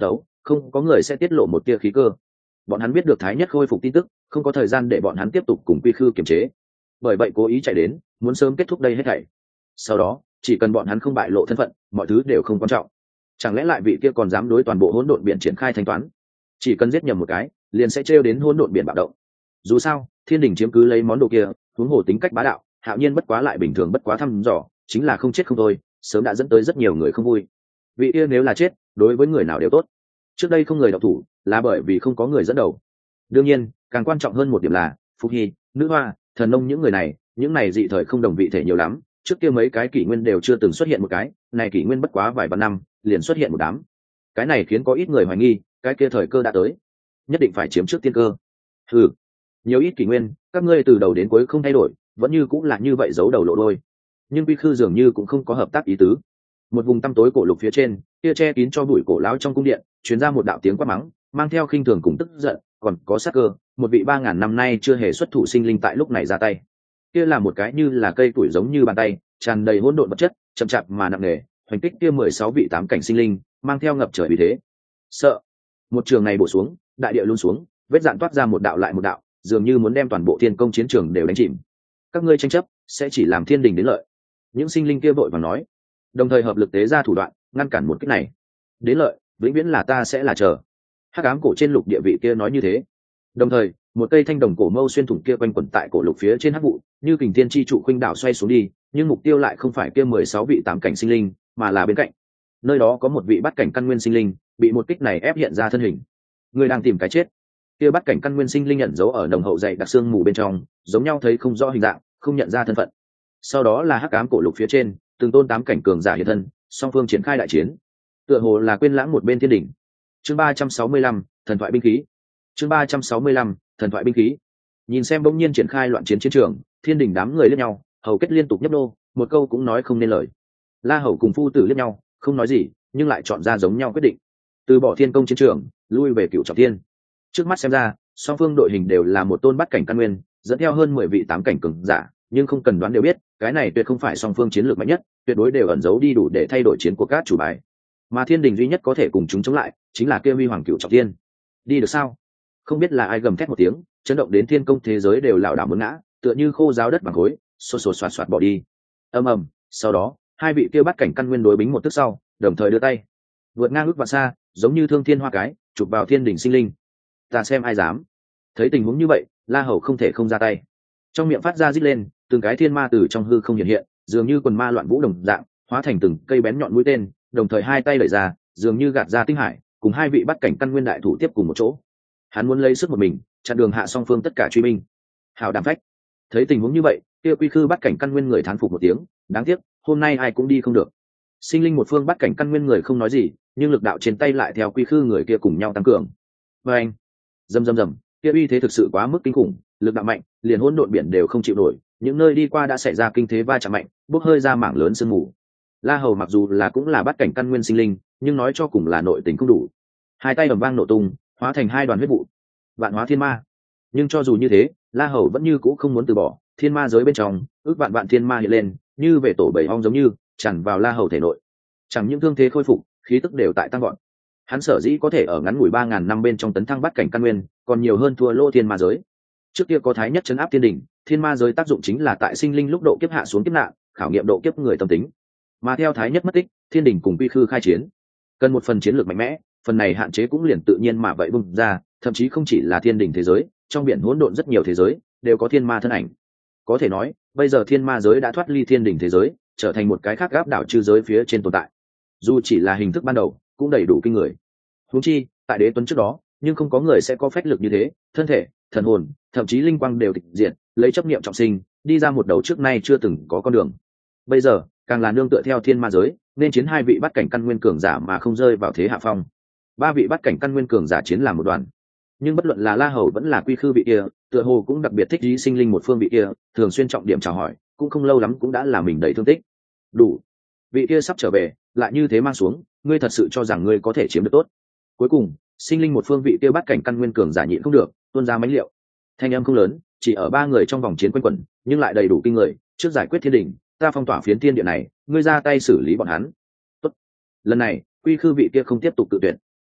không có người sẽ tiết lộ một tia khí cơ. Bọn hắn biết được thái nhất khôi phục tin tức, không có thời gian để bọn hắn tiếp tục cùng quy khư kiềm chế, bởi vậy cố ý chạy đến, muốn sớm kết thúc đây hết thảy. Sau đó chỉ cần bọn hắn không bại lộ thân phận, mọi thứ đều không quan trọng. Chẳng lẽ lại vị kia còn dám đối toàn bộ hỗn độn biển triển khai thanh toán? Chỉ cần giết nhầm một cái liền sẽ trêu đến hỗn độn biển bạo động. Dù sao thiên đình chiếm cứ lấy món đồ kia, huống hồ tính cách bá đạo, Hạo Nhiên bất quá lại bình thường bất quá thăm dò, chính là không chết không thôi, sớm đã dẫn tới rất nhiều người không vui. Vị kia nếu là chết, đối với người nào đều tốt. Trước đây không người động thủ là bởi vì không có người dẫn đầu. Đương nhiên càng quan trọng hơn một điểm là Phục Hy, Nữ Hoa, Thần Nông những người này, những này dị thời không đồng vị thể nhiều lắm, trước kia mấy cái kỷ nguyên đều chưa từng xuất hiện một cái, này kỷ nguyên bất quá vài vạn năm liền xuất hiện một đám. Cái này khiến có ít người hoài nghi cái kia thời cơ đã tới, nhất định phải chiếm trước tiên cơ. Ừ, nhiều ít kỷ nguyên các ngươi từ đầu đến cuối không thay đổi, vẫn như cũng là như vậy, giấu đầu lộ đôi. Nhưng quy khư dường như cũng không có hợp tác ý tứ. Một vùng tăm tối cổ lục phía trên, kia che kín cho bụi cổ lão trong cung điện truyền ra một đạo tiếng quát mắng, mang theo khinh thường cùng tức giận, còn có sát cơ. Một vị ba ngàn năm nay chưa hề xuất thủ sinh linh tại lúc này ra tay. Kia là một cái như là cây tuổi giống như bàn tay, tràn đầy hỗn độn vật chất, chậm chạp mà nặng nề, hoành kích kia mười sáu vị tám cảnh sinh linh, mang theo ngập trời uy thế. Sợ. Một trường này bổ xuống, đại địa luôn xuống, vết dạn toát ra một đạo lại một đạo, dường như muốn đem toàn bộ thiên công chiến trường đều đánh chìm. Các ngươi tranh chấp sẽ chỉ làm thiên đình đến lợi. Những sinh linh kia vội vàng nói, đồng thời hợp lực tế ra thủ đoạn ngăn cản một kích này. Đến lợi vĩnh viễn là ta sẽ là chờ. Hắc ám cổ trên lục địa vị kia nói như thế. Đồng thời một cây thanh đồng cổ mâu xuyên thủng kia quanh quẩn tại cổ lục phía trên hắc vụ, như kình thiên chi trụ khuynh đảo xoay xuống đi, nhưng mục tiêu lại không phải kia mười sáu vị tám cảnh sinh linh, mà là bên cạnh. Nơi đó có một vị bắt cảnh căn nguyên sinh linh, bị một kích này ép hiện ra thân hình. Người đang tìm cái chết. Kia bắt cảnh căn nguyên sinh linh nhận dấu ở đồng hậu dày đặc xương mù bên trong, giống nhau thấy không rõ hình dạng, không nhận ra thân phận. Sau đó là hắc ám cổ lục phía trên, từng tôn tám cảnh cường giả hiện thân, song phương triển khai đại chiến. Tựa hồ là quên lãng một bên thiên đỉnh. Chương ba trăm sáu mươi lăm, thần thoại binh khí. Chương ba trăm sáu mươi lăm, thần thoại binh khí. Nhìn xem bỗng nhiên triển khai loạn chiến chiến trường, thiên đình đám người liếc nhau, hầu kết liên tục nhấp nô, một câu cũng nói không nên lời. La Hầu cùng phu tử liếc nhau, không nói gì, nhưng lại chọn ra giống nhau quyết định. Từ bỏ thiên công chiến trường, lui về cựu trọng thiên. Trước mắt xem ra, song phương đội hình đều là một tôn bắt cảnh căn nguyên, dẫn theo hơn mười vị tám cảnh cường giả, nhưng không cần đoán đều biết, cái này tuyệt không phải song phương chiến lược mạnh nhất, tuyệt đối đều ẩn giấu đi đủ để thay đổi chiến của các chủ bài. Mà thiên đình duy nhất có thể cùng chúng chống lại, chính là kia huy hoàng cựu trọng thiên. Đi được sao? Không biết là ai gầm thét một tiếng, chấn động đến thiên công thế giới đều lảo đảo muốn ngã, tựa như khô giáo đất bằng khối, xô xô xoạt xoạt bỏ đi. Ầm ầm, sau đó, hai vị kia bắt cảnh căn nguyên đối bính một tức sau, đồng thời đưa tay, vượt ngang ước và xa, giống như thương thiên hoa cái, chụp vào thiên đình sinh linh. Ta xem ai dám. Thấy tình huống như vậy, La Hầu không thể không ra tay. Trong miệng phát ra rít lên, từng cái thiên ma từ trong hư không hiện hiện, dường như quần ma loạn vũ đồng dạng, hóa thành từng cây bén nhọn mũi tên, đồng thời hai tay đẩy ra, dường như gạt ra tinh hải, cùng hai vị bắt cảnh căn nguyên đại thủ tiếp cùng một chỗ. Hắn muốn lấy sức một mình chặn đường hạ song phương tất cả truy binh. Hảo đảm phách. Thấy tình huống như vậy, kia quy khư bắt cảnh căn nguyên người thán phục một tiếng, đáng tiếc hôm nay ai cũng đi không được. Sinh linh một phương bắt cảnh căn nguyên người không nói gì, nhưng lực đạo trên tay lại theo quy khư người kia cùng nhau tăng cường. Và anh, rầm rầm rầm, kia uy thế thực sự quá mức kinh khủng, lực đạo mạnh, liền hỗn độn biển đều không chịu nổi, những nơi đi qua đã xảy ra kinh thế va chạm mạnh, bốc hơi ra mảng lớn sương mù. La Hầu mặc dù là cũng là bắt cảnh căn nguyên sinh linh, nhưng nói cho cùng là nội tình không đủ. Hai tay ầm vang nổ tung, hóa thành hai đoàn huyết vụ, vạn hóa thiên ma. Nhưng cho dù như thế, La Hầu vẫn như cũ không muốn từ bỏ, thiên ma giới bên trong ước vạn vạn thiên ma hiện lên, như về tổ bầy ong giống như tràn vào La Hầu thể nội. Chẳng những thương thế khôi phục, khí tức đều tại tăng vọt. Hắn sở dĩ có thể ở ngắn ngủi ba ngàn năm bên trong tấn thăng bắt cảnh căn nguyên, còn nhiều hơn thua lô thiên ma giới. Trước kia có thái nhất trấn áp thiên đỉnh, thiên ma giới tác dụng chính là tại sinh linh lúc độ kiếp hạ xuống kiếp nạn, khảo nghiệm độ kiếp người tâm tính. Mà theo thái nhất mất tích, thiên đỉnh cùng quy khư khai chiến, cần một phần chiến lược mạnh mẽ, phần này hạn chế cũng liền tự nhiên mà vậy bung ra, thậm chí không chỉ là thiên đỉnh thế giới, trong biển hỗn độn rất nhiều thế giới đều có thiên ma thân ảnh. Có thể nói, bây giờ thiên ma giới đã thoát ly thiên đỉnh thế giới, trở thành một cái khác gáp đảo chư giới phía trên tồn tại. Dù chỉ là hình thức ban đầu, cũng đầy đủ kinh người. Huống chi, tại đế tuấn trước đó, nhưng không có người sẽ có phách lực như thế, thân thể, thần hồn, thậm chí linh quang đều tịch diệt, lấy chấp niệm trọng sinh, đi ra một đầu trước nay chưa từng có con đường. Bây giờ, càng là nương tựa theo thiên ma giới, nên chiến hai vị bắt cảnh căn nguyên cường giả mà không rơi vào thế hạ phong. Ba vị bắt cảnh căn nguyên cường giả chiến làm một đoàn. Nhưng bất luận là La Hầu vẫn là quy khư vị kia, tựa hồ cũng đặc biệt thích ý sinh linh một phương vị kia, thường xuyên trọng điểm chào hỏi, cũng không lâu lắm cũng đã làm mình đầy thương tích. Đủ. Vị kia sắp trở về, lại như thế mang xuống, ngươi thật sự cho rằng ngươi có thể chiếm được tốt. Cuối cùng, sinh linh một phương vị kia bắt cảnh căn nguyên cường giả nhịn không được, tuôn ra mánh liệu. Thanh âm không lớn, chỉ ở ba người trong vòng chiến quanh quẩn, nhưng lại đầy đủ kinh người, trước giải quyết thiên đỉnh, ta phong tỏa phiến thiên địa này, ngươi ra tay xử lý bọn hắn. Tốt. Lần này, quy khư vị kia không tiếp tục tự tuyển.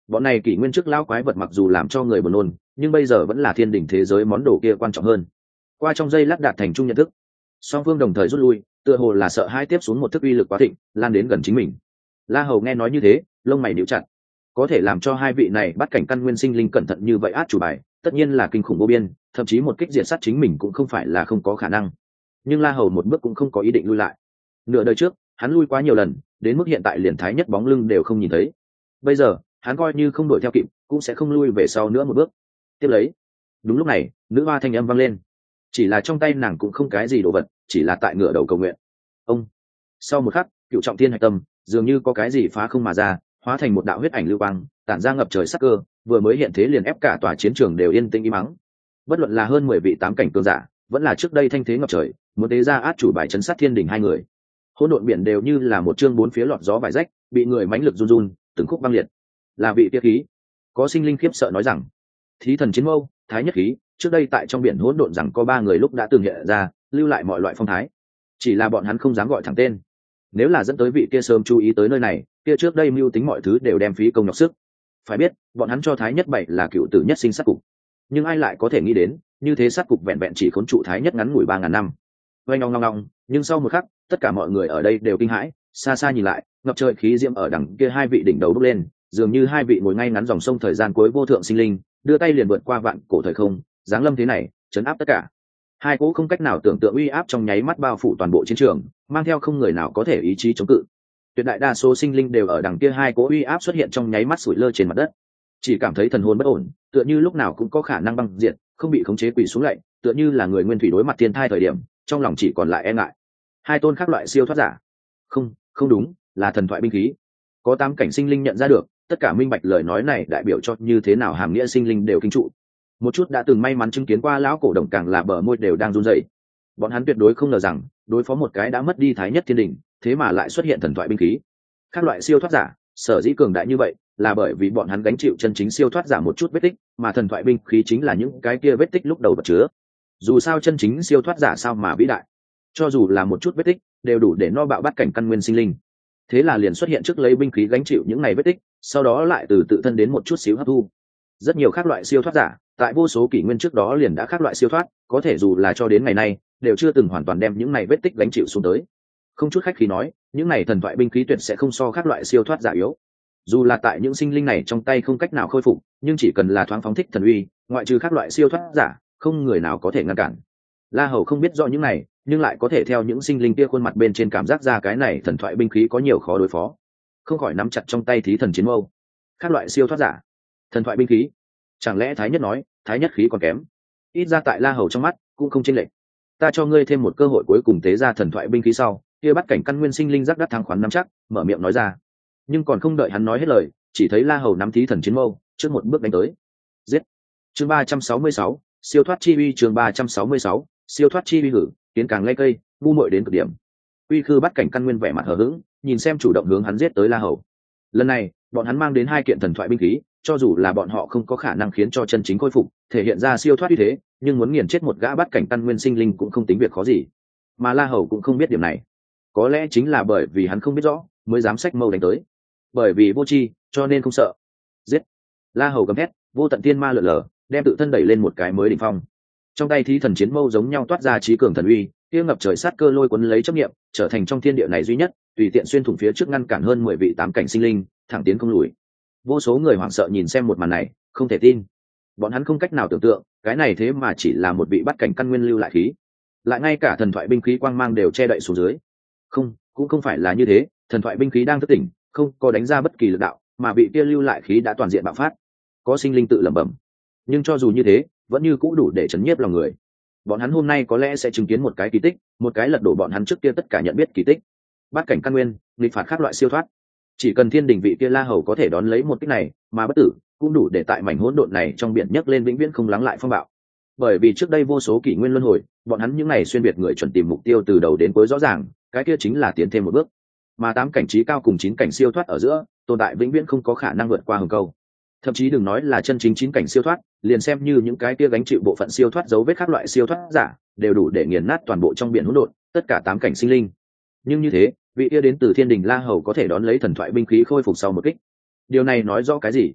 Bọn này kỷ nguyên trước lão quái vật mặc dù làm cho người buồn nôn, nhưng bây giờ vẫn là thiên đỉnh thế giới món đồ kia quan trọng hơn. Qua trong giây lát đạt thành chung nhận thức, song phương đồng thời rút lui, tựa hồ là sợ hai tiếp xuống một thức uy lực quá thịnh lan đến gần chính mình. La Hầu nghe nói như thế, lông mày nhíu chặt. Có thể làm cho hai vị này bắt cảnh căn nguyên sinh linh cẩn thận như vậy át chủ bài, tất nhiên là kinh khủng vô biên, thậm chí một kích diệt sát chính mình cũng không phải là không có khả năng. Nhưng La Hầu một bước cũng không có ý định lui lại. Nửa đời trước, hắn lui quá nhiều lần, đến mức hiện tại liền thái nhất bóng lưng đều không nhìn thấy. Bây giờ, hắn coi như không đuổi theo kịp, cũng sẽ không lui về sau nữa một bước. Tiếp lấy, đúng lúc này, nữ hoa thanh âm vang lên. Chỉ là trong tay nàng cũng không cái gì đồ vật, chỉ là tại ngửa đầu cầu nguyện. Ông. Sau một khắc, cựu trọng thiên hạch tâm, dường như có cái gì phá không mà ra, hóa thành một đạo huyết ảnh lưu quang, tản ra ngập trời sắc cơ, vừa mới hiện thế liền ép cả tòa chiến trường đều yên tĩnh im mắng. Bất luận là hơn mười vị tám cảnh cường giả, vẫn là trước đây thanh thế ngập trời, muốn tế ra át chủ bài chấn sát thiên đỉnh hai người. Hỗn độn biển đều như là một chương bốn phía lọt gió vải rách, bị người mãnh lực run run, từng khúc băng liệt. Là vị tiết khí. Có sinh linh khiếp sợ nói rằng, thí thần chiến mâu, thái nhất khí, trước đây tại trong biển hỗn độn rằng có ba người lúc đã từng hiện ra, lưu lại mọi loại phong thái. Chỉ là bọn hắn không dám gọi thẳng tên. Nếu là dẫn tới vị kia sớm chú ý tới nơi này, kia trước đây mưu tính mọi thứ đều đem phí công nhọc sức. Phải biết, bọn hắn cho thái nhất bảy là cựu tử nhất sinh sát cục. Nhưng ai lại có thể nghĩ đến, như thế sát cục vẹn vẹn chỉ khốn trụ thái nhất ngắn ngủi ba ngàn năm. Oanh long long long, nhưng sau một khắc, tất cả mọi người ở đây đều kinh hãi, xa xa nhìn lại, ngập trời khí diễm ở đằng kia hai vị đỉnh đầu bốc lên, dường như hai vị ngồi ngay ngắn dòng sông thời gian cuối vô thượng sinh linh, đưa tay liền vượt qua vạn cổ thời không, giáng lâm thế này, chấn áp tất cả. Hai cỗ không cách nào tưởng tượng uy áp trong nháy mắt bao phủ toàn bộ chiến trường, mang theo không người nào có thể ý chí chống cự. Tuyệt đại đa số sinh linh đều ở đằng kia hai cỗ uy áp xuất hiện trong nháy mắt sủi lơ trên mặt đất, chỉ cảm thấy thần hồn bất ổn, tựa như lúc nào cũng có khả năng băng diệt, không bị khống chế quỳ xuống lạy, tựa như là người nguyên thủy đối mặt thiên thai thời điểm, trong lòng chỉ còn lại e ngại. Hai tôn khác loại siêu thoát giả, không, không đúng, là thần thoại binh khí. Có tám cảnh sinh linh nhận ra được, tất cả minh bạch lời nói này đại biểu cho như thế nào hàm nghĩa sinh linh đều kinh trụ. Một chút đã từng may mắn chứng kiến qua lão cổ đồng càng là bờ môi đều đang run rẩy. Bọn hắn tuyệt đối không ngờ rằng, đối phó một cái đã mất đi thái nhất thiên đỉnh, thế mà lại xuất hiện thần thoại binh khí. Các loại siêu thoát giả, sở dĩ cường đại như vậy, là bởi vì bọn hắn gánh chịu chân chính siêu thoát giả một chút vết tích, mà thần thoại binh khí chính là những cái kia vết tích lúc đầu vật chứa. Dù sao chân chính siêu thoát giả sao mà vĩ đại, cho dù là một chút vết tích, đều đủ để no bạo bắt cảnh căn nguyên sinh linh. Thế là liền xuất hiện trước lấy binh khí gánh chịu những này vết tích, sau đó lại từ tự thân đến một chút xíu hấp thu. Rất nhiều các loại siêu thoát giả, tại vô số kỷ nguyên trước đó liền đã các loại siêu thoát, có thể dù là cho đến ngày nay, đều chưa từng hoàn toàn đem những này vết tích gánh chịu xuống tới. Không chút khách khí nói, những này thần thoại binh khí tuyệt sẽ không so các loại siêu thoát giả yếu. Dù là tại những sinh linh này trong tay không cách nào khôi phục, nhưng chỉ cần là thoáng phóng thích thần uy, ngoại trừ các loại siêu thoát giả, không người nào có thể ngăn cản. La Hầu không biết rõ những này, nhưng lại có thể theo những sinh linh kia khuôn mặt bên trên cảm giác ra cái này thần thoại binh khí có nhiều khó đối phó, không khỏi nắm chặt trong tay thí thần chiến mâu. Các loại siêu thoát giả, thần thoại binh khí, chẳng lẽ thái nhất nói thái nhất khí còn kém? Ít ra tại La Hầu trong mắt cũng không chênh lệch. Ta cho ngươi thêm một cơ hội cuối cùng tế ra thần thoại binh khí sau, kia bắt cảnh căn nguyên sinh linh giác đắc thắng khoán nắm chắc, mở miệng nói ra. Nhưng còn không đợi hắn nói hết lời, chỉ thấy La Hầu nắm thí thần chiến mâu, trước một bước đánh tới. Giết. Chương ba trăm sáu mươi sáu, siêu thoát chi uy. Chương ba trăm sáu mươi sáu, siêu thoát chi uy. Hử, tiến càng lây cây, ngu muội đến cực điểm. Uy Khư bắt cảnh căn nguyên vẻ mặt hờ hững, nhìn xem chủ động hướng hắn giết tới La Hầu. Lần này, bọn hắn mang đến hai kiện thần thoại binh khí, cho dù là bọn họ không có khả năng khiến cho chân chính khôi phục, thể hiện ra siêu thoát uy thế, nhưng muốn nghiền chết một gã bắt cảnh căn nguyên sinh linh cũng không tính việc khó gì. Mà La Hầu cũng không biết điểm này. Có lẽ chính là bởi vì hắn không biết rõ, mới dám xách mâu đánh tới. Bởi vì vô tri, cho nên không sợ. Giết. La Hầu gầm thét, vô tận thiên ma lượn lờ, đem tự thân đẩy lên một cái mới đỉnh phong. Trong tay thí thần chiến mâu giống nhau toát ra trí cường thần uy, kia ngập trời sát cơ lôi cuốn lấy chấp niệm, trở thành trong thiên địa này duy nhất, tùy tiện xuyên thủng phía trước ngăn cản hơn mười vị tám cảnh sinh linh, thẳng tiến không lùi. Vô số người hoảng sợ nhìn xem một màn này, không thể tin. Bọn hắn không cách nào tưởng tượng, cái này thế mà chỉ là một vị bắt cảnh căn nguyên lưu lại khí, lại ngay cả thần thoại binh khí quang mang đều che đậy xuống dưới. Không, cũng không phải là như thế, thần thoại binh khí đang thức tỉnh, không có đánh ra bất kỳ lực đạo, mà bị kia lưu lại khí đã toàn diện bạo phát. Có sinh linh tự lẩm bẩm. Nhưng cho dù như thế, vẫn như cũ đủ để chấn nhiếp lòng người. Bọn hắn hôm nay có lẽ sẽ chứng kiến một cái kỳ tích, một cái lật đổ bọn hắn trước kia tất cả nhận biết kỳ tích. Bát cảnh căn nguyên, nghịch phạt các loại siêu thoát. Chỉ cần thiên đình vị kia La Hầu có thể đón lấy một kích này, mà bất tử, cũng đủ để tại mảnh hỗn độn này trong biển nhấc lên vĩnh viễn không lắng lại phong bạo. Bởi vì trước đây vô số kỷ nguyên luân hồi, bọn hắn những này xuyên biệt người chuẩn tìm mục tiêu từ đầu đến cuối rõ ràng, cái kia chính là tiến thêm một bước. Mà tám cảnh trí cao cùng chín cảnh siêu thoát ở giữa, tồn tại vĩnh viễn không có khả năng vượt qua hừng câu. Thậm chí đừng nói là chân chính chín cảnh siêu thoát, liền xem như những cái kia gánh chịu bộ phận siêu thoát dấu vết các loại siêu thoát giả, đều đủ để nghiền nát toàn bộ trong biển hỗn độn, tất cả tám cảnh sinh linh. Nhưng như thế, vị kia đến từ thiên đình La Hầu có thể đón lấy thần thoại binh khí khôi phục sau một kích. Điều này nói rõ cái gì?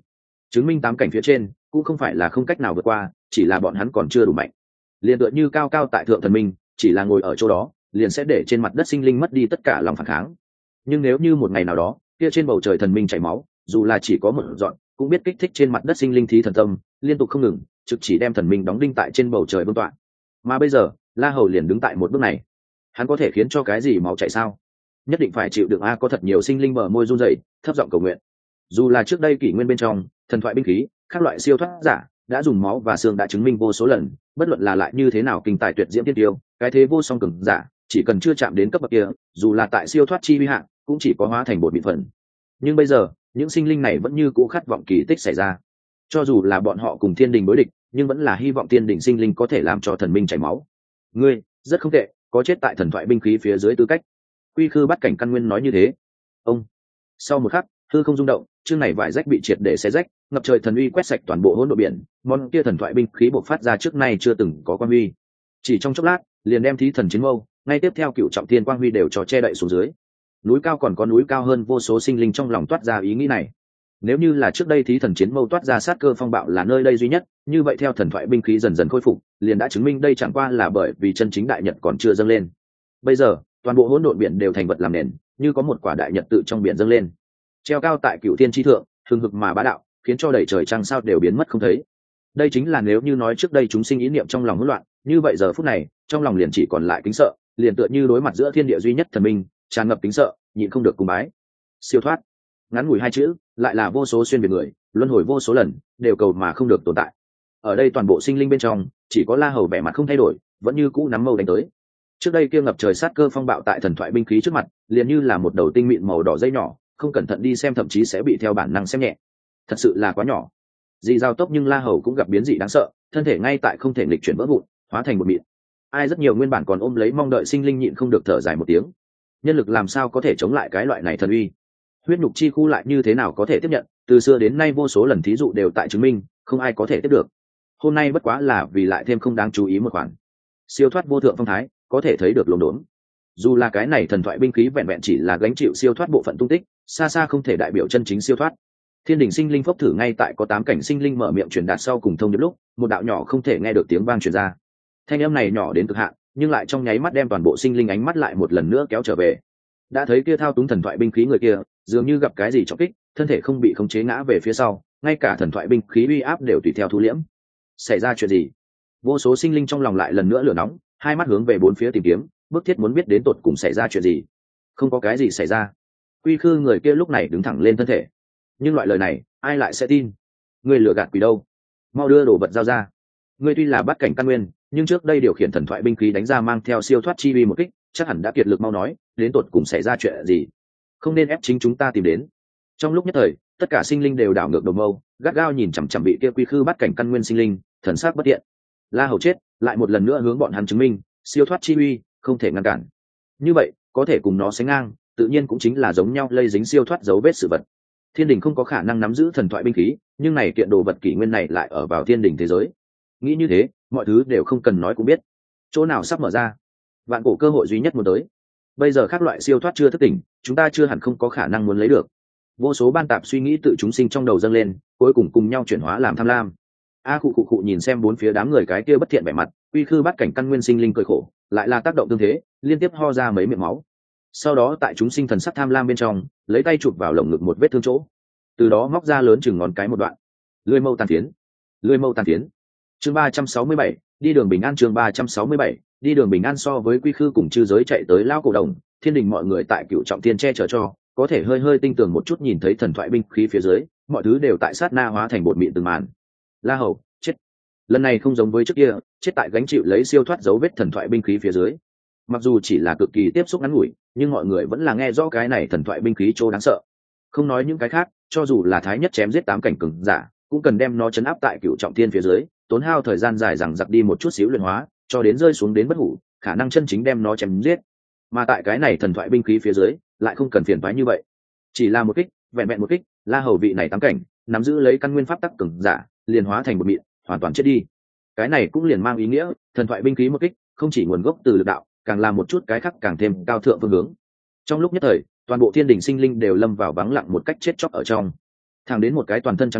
chứng minh tám cảnh phía trên cũng không phải là không cách nào vượt qua, chỉ là bọn hắn còn chưa đủ mạnh. Liền tựa như cao cao tại thượng thần minh, chỉ là ngồi ở chỗ đó liền sẽ để trên mặt đất sinh linh mất đi tất cả lòng phản kháng. Nhưng nếu như một ngày nào đó kia trên bầu trời thần minh chảy máu, dù là chỉ có một dọn cũng biết kích thích trên mặt đất sinh linh thí thần tâm liên tục không ngừng, trực chỉ đem thần minh đóng đinh tại trên bầu trời vương tọa. Mà bây giờ La Hầu liền đứng tại một bước này, hắn có thể khiến cho cái gì máu chảy sao? Nhất định phải chịu đựng a. Có thật nhiều sinh linh bờ môi run rẩy, thấp giọng cầu nguyện. Dù là trước đây kỷ nguyên bên trong thần thoại binh khí, các loại siêu thoát giả đã dùng máu và xương đã chứng minh vô số lần, bất luận là lại như thế nào kinh tài tuyệt diễm tiên tiêu, cái thế vô song cường giả, chỉ cần chưa chạm đến cấp bậc kia, dù là tại siêu thoát chi vi hạng, cũng chỉ có hóa thành bột mịn phần. Nhưng bây giờ những sinh linh này vẫn như cũ khát vọng kỳ tích xảy ra, cho dù là bọn họ cùng thiên đình đối địch, nhưng vẫn là hy vọng thiên đình sinh linh có thể làm cho thần minh chảy máu. Ngươi rất không tệ, có chết tại thần thoại binh khí phía dưới tư cách. Quy Khư Bát Cảnh Căn Nguyên nói như thế. Ông sau một khắc hư không rung động, chương này vải rách bị triệt để xé rách, ngập trời thần uy quét sạch toàn bộ hỗn độn biển, món kia thần thoại binh khí bộc phát ra trước nay chưa từng có quang huy. Chỉ trong chốc lát liền đem thí thần chiến mâu, ngay tiếp theo cựu trọng thiên quang huy đều cho che đậy xuống dưới. Núi cao còn có núi cao hơn, vô số sinh linh trong lòng toát ra ý nghĩ này. Nếu như là trước đây thí thần chiến mâu toát ra sát cơ phong bạo là nơi đây duy nhất, như vậy theo thần thoại binh khí dần dần khôi phục, liền đã chứng minh đây chẳng qua là bởi vì chân chính đại nhật còn chưa dâng lên. Bây giờ toàn bộ hỗn độn biển đều thành vật làm nền, như có một quả đại nhật tự trong biển dâng lên, treo cao tại cựu thiên chi thượng, hừng hực mà bá đạo, khiến cho đầy trời trăng sao đều biến mất không thấy. Đây chính là nếu như nói trước đây chúng sinh ý niệm trong lòng hỗn loạn, như vậy giờ phút này trong lòng liền chỉ còn lại kính sợ, liền tựa như đối mặt giữa thiên địa duy nhất thần minh, tràn ngập kính sợ, nhịn không được cung bái. Siêu thoát, ngắn ngủi hai chữ, lại là vô số xuyên việt người, luân hồi vô số lần, đều cầu mà không được tồn tại. Ở đây toàn bộ sinh linh bên trong, chỉ có La Hầu vẻ mặt không thay đổi, vẫn như cũ nắm mâu đánh tới. Trước đây kia ngập trời sát cơ phong bạo tại thần thoại binh khí trước mặt, liền như là một đầu tinh mịn màu đỏ dây nhỏ, không cẩn thận đi xem thậm chí sẽ bị theo bản năng xem nhẹ. Thật sự là quá nhỏ. Dị giao tốc nhưng La Hầu cũng gặp biến dị đáng sợ, thân thể ngay tại không thể nghịch chuyển vỡ vụn, hóa thành một mịn. Ai rất nhiều nguyên bản còn ôm lấy mong đợi sinh linh nhịn không được thở dài một tiếng. Nhân lực làm sao có thể chống lại cái loại này thần uy? Huyết nhục chi khu lại như thế nào có thể tiếp nhận? Từ xưa đến nay vô số lần thí dụ đều tại chứng minh, không ai có thể tiếp được. Hôm nay bất quá là vì lại thêm không đáng chú ý một khoản. Siêu thoát vô thượng phong thái, có thể thấy được lồn đốn. Dù là cái này thần thoại binh khí vẹn vẹn chỉ là gánh chịu siêu thoát bộ phận tung tích, xa xa không thể đại biểu chân chính siêu thoát. Thiên đình sinh linh phốc thử ngay tại có tám cảnh sinh linh mở miệng truyền đạt sau cùng thông điệp lúc, một đạo nhỏ không thể nghe được tiếng vang truyền ra. Thanh âm này nhỏ đến cực hạn, nhưng lại trong nháy mắt đem toàn bộ sinh linh ánh mắt lại một lần nữa kéo trở về. Đã thấy kia thao túng thần thoại binh khí người kia, dường như gặp cái gì trọng kích, thân thể không bị khống chế ngã về phía sau, ngay cả thần thoại binh khí uy áp đều tùy theo thu liễm. Xảy ra chuyện gì? Vô số sinh linh trong lòng lại lần nữa lửa nóng, hai mắt hướng về bốn phía tìm kiếm, bức thiết muốn biết đến tột cùng xảy ra chuyện gì. Không có cái gì xảy ra. Quy Khư người kia lúc này đứng thẳng lên thân thể. Nhưng loại lời này, ai lại sẽ tin? Ngươi lừa gạt quỷ đâu? Mau đưa đồ vật giao ra. Ngươi tuy là Bát Cảnh Căn Nguyên, nhưng trước đây điều khiển thần thoại binh khí đánh ra mang theo siêu thoát chi uy một kích, chắc hẳn đã kiệt lực, mau nói, đến tột cùng xảy ra chuyện gì? Không nên ép chính chúng ta tìm đến. Trong lúc nhất thời, tất cả sinh linh đều đảo ngược đầu mâu, gắt gao nhìn chằm chằm bị kia Quy Khư Bát Cảnh Căn Nguyên sinh linh, thần sắc bất thiện. La Hầu chết, lại một lần nữa hướng bọn hắn chứng minh, siêu thoát chi uy không thể ngăn cản. Như vậy, có thể cùng nó sánh ngang, tự nhiên cũng chính là giống nhau lây dính siêu thoát dấu vết sự vật. Thiên đình không có khả năng nắm giữ thần thoại binh khí, nhưng này kiện đồ vật kỷ nguyên này lại ở vào thiên đình thế giới. Nghĩ như thế, mọi thứ đều không cần nói cũng biết. Chỗ nào sắp mở ra, vạn cổ cơ hội duy nhất muốn tới. Bây giờ các loại siêu thoát chưa thức tỉnh, chúng ta chưa hẳn không có khả năng muốn lấy được. Vô số ban tạp suy nghĩ tự chúng sinh trong đầu dâng lên, cuối cùng cùng nhau chuyển hóa làm tham lam. A khụ khụ khụ nhìn xem bốn phía đám người cái kia bất thiện vẻ mặt, Quy Khư Bát Cảnh Căn Nguyên sinh linh cười khổ, lại là tác động tương thế, liên tiếp ho ra mấy miệng máu. Sau đó tại chúng sinh thần sắc tham lam bên trong, lấy tay chụp vào lồng ngực một vết thương chỗ, từ đó móc ra lớn chừng ngón cái một đoạn. Lưỡi mâu tàn tiến, lưỡi mâu tàn tiến. Chương ba trăm sáu mươi bảy, đi đường bình an. Chương ba trăm sáu mươi bảy, đi đường bình an. So với Quy Khư cùng chư giới chạy tới lao cổ đồng, thiên đình mọi người tại cựu trọng thiên che chở cho, có thể hơi hơi tinh tường một chút nhìn thấy thần thoại binh khí phía dưới, mọi thứ đều tại sát na hóa thành bột mịn từng màn. La Hầu chết, lần này không giống với trước kia, chết tại gánh chịu lấy siêu thoát dấu vết thần thoại binh khí phía dưới. Mặc dù chỉ là cực kỳ tiếp xúc ngắn ngủi, nhưng mọi người vẫn là nghe rõ cái này thần thoại binh khí chỗ đáng sợ. Không nói những cái khác, cho dù là thái nhất chém giết tám cảnh cường giả, cũng cần đem nó chấn áp tại cựu trọng thiên phía dưới, tốn hao thời gian dài rằng giặc đi một chút xíu luyện hóa, cho đến rơi xuống đến bất hủ, khả năng chân chính đem nó chém giết. Mà tại cái này thần thoại binh khí phía dưới, lại không cần phiền toái như vậy. Chỉ là một kích, vẹn vẹn một kích, La Hầu vị này tám cảnh, nắm giữ lấy căn nguyên pháp tắc cường giả, liền hóa thành một mịn, hoàn toàn chết đi. Cái này cũng liền mang ý nghĩa, thần thoại binh khí một kích, không chỉ nguồn gốc từ lực đạo, càng làm một chút cái khác càng thêm cao thượng phương hướng. Trong lúc nhất thời, toàn bộ thiên đình sinh linh đều lâm vào vắng lặng một cách chết chóc ở trong. Thẳng đến một cái toàn thân trắng đoán,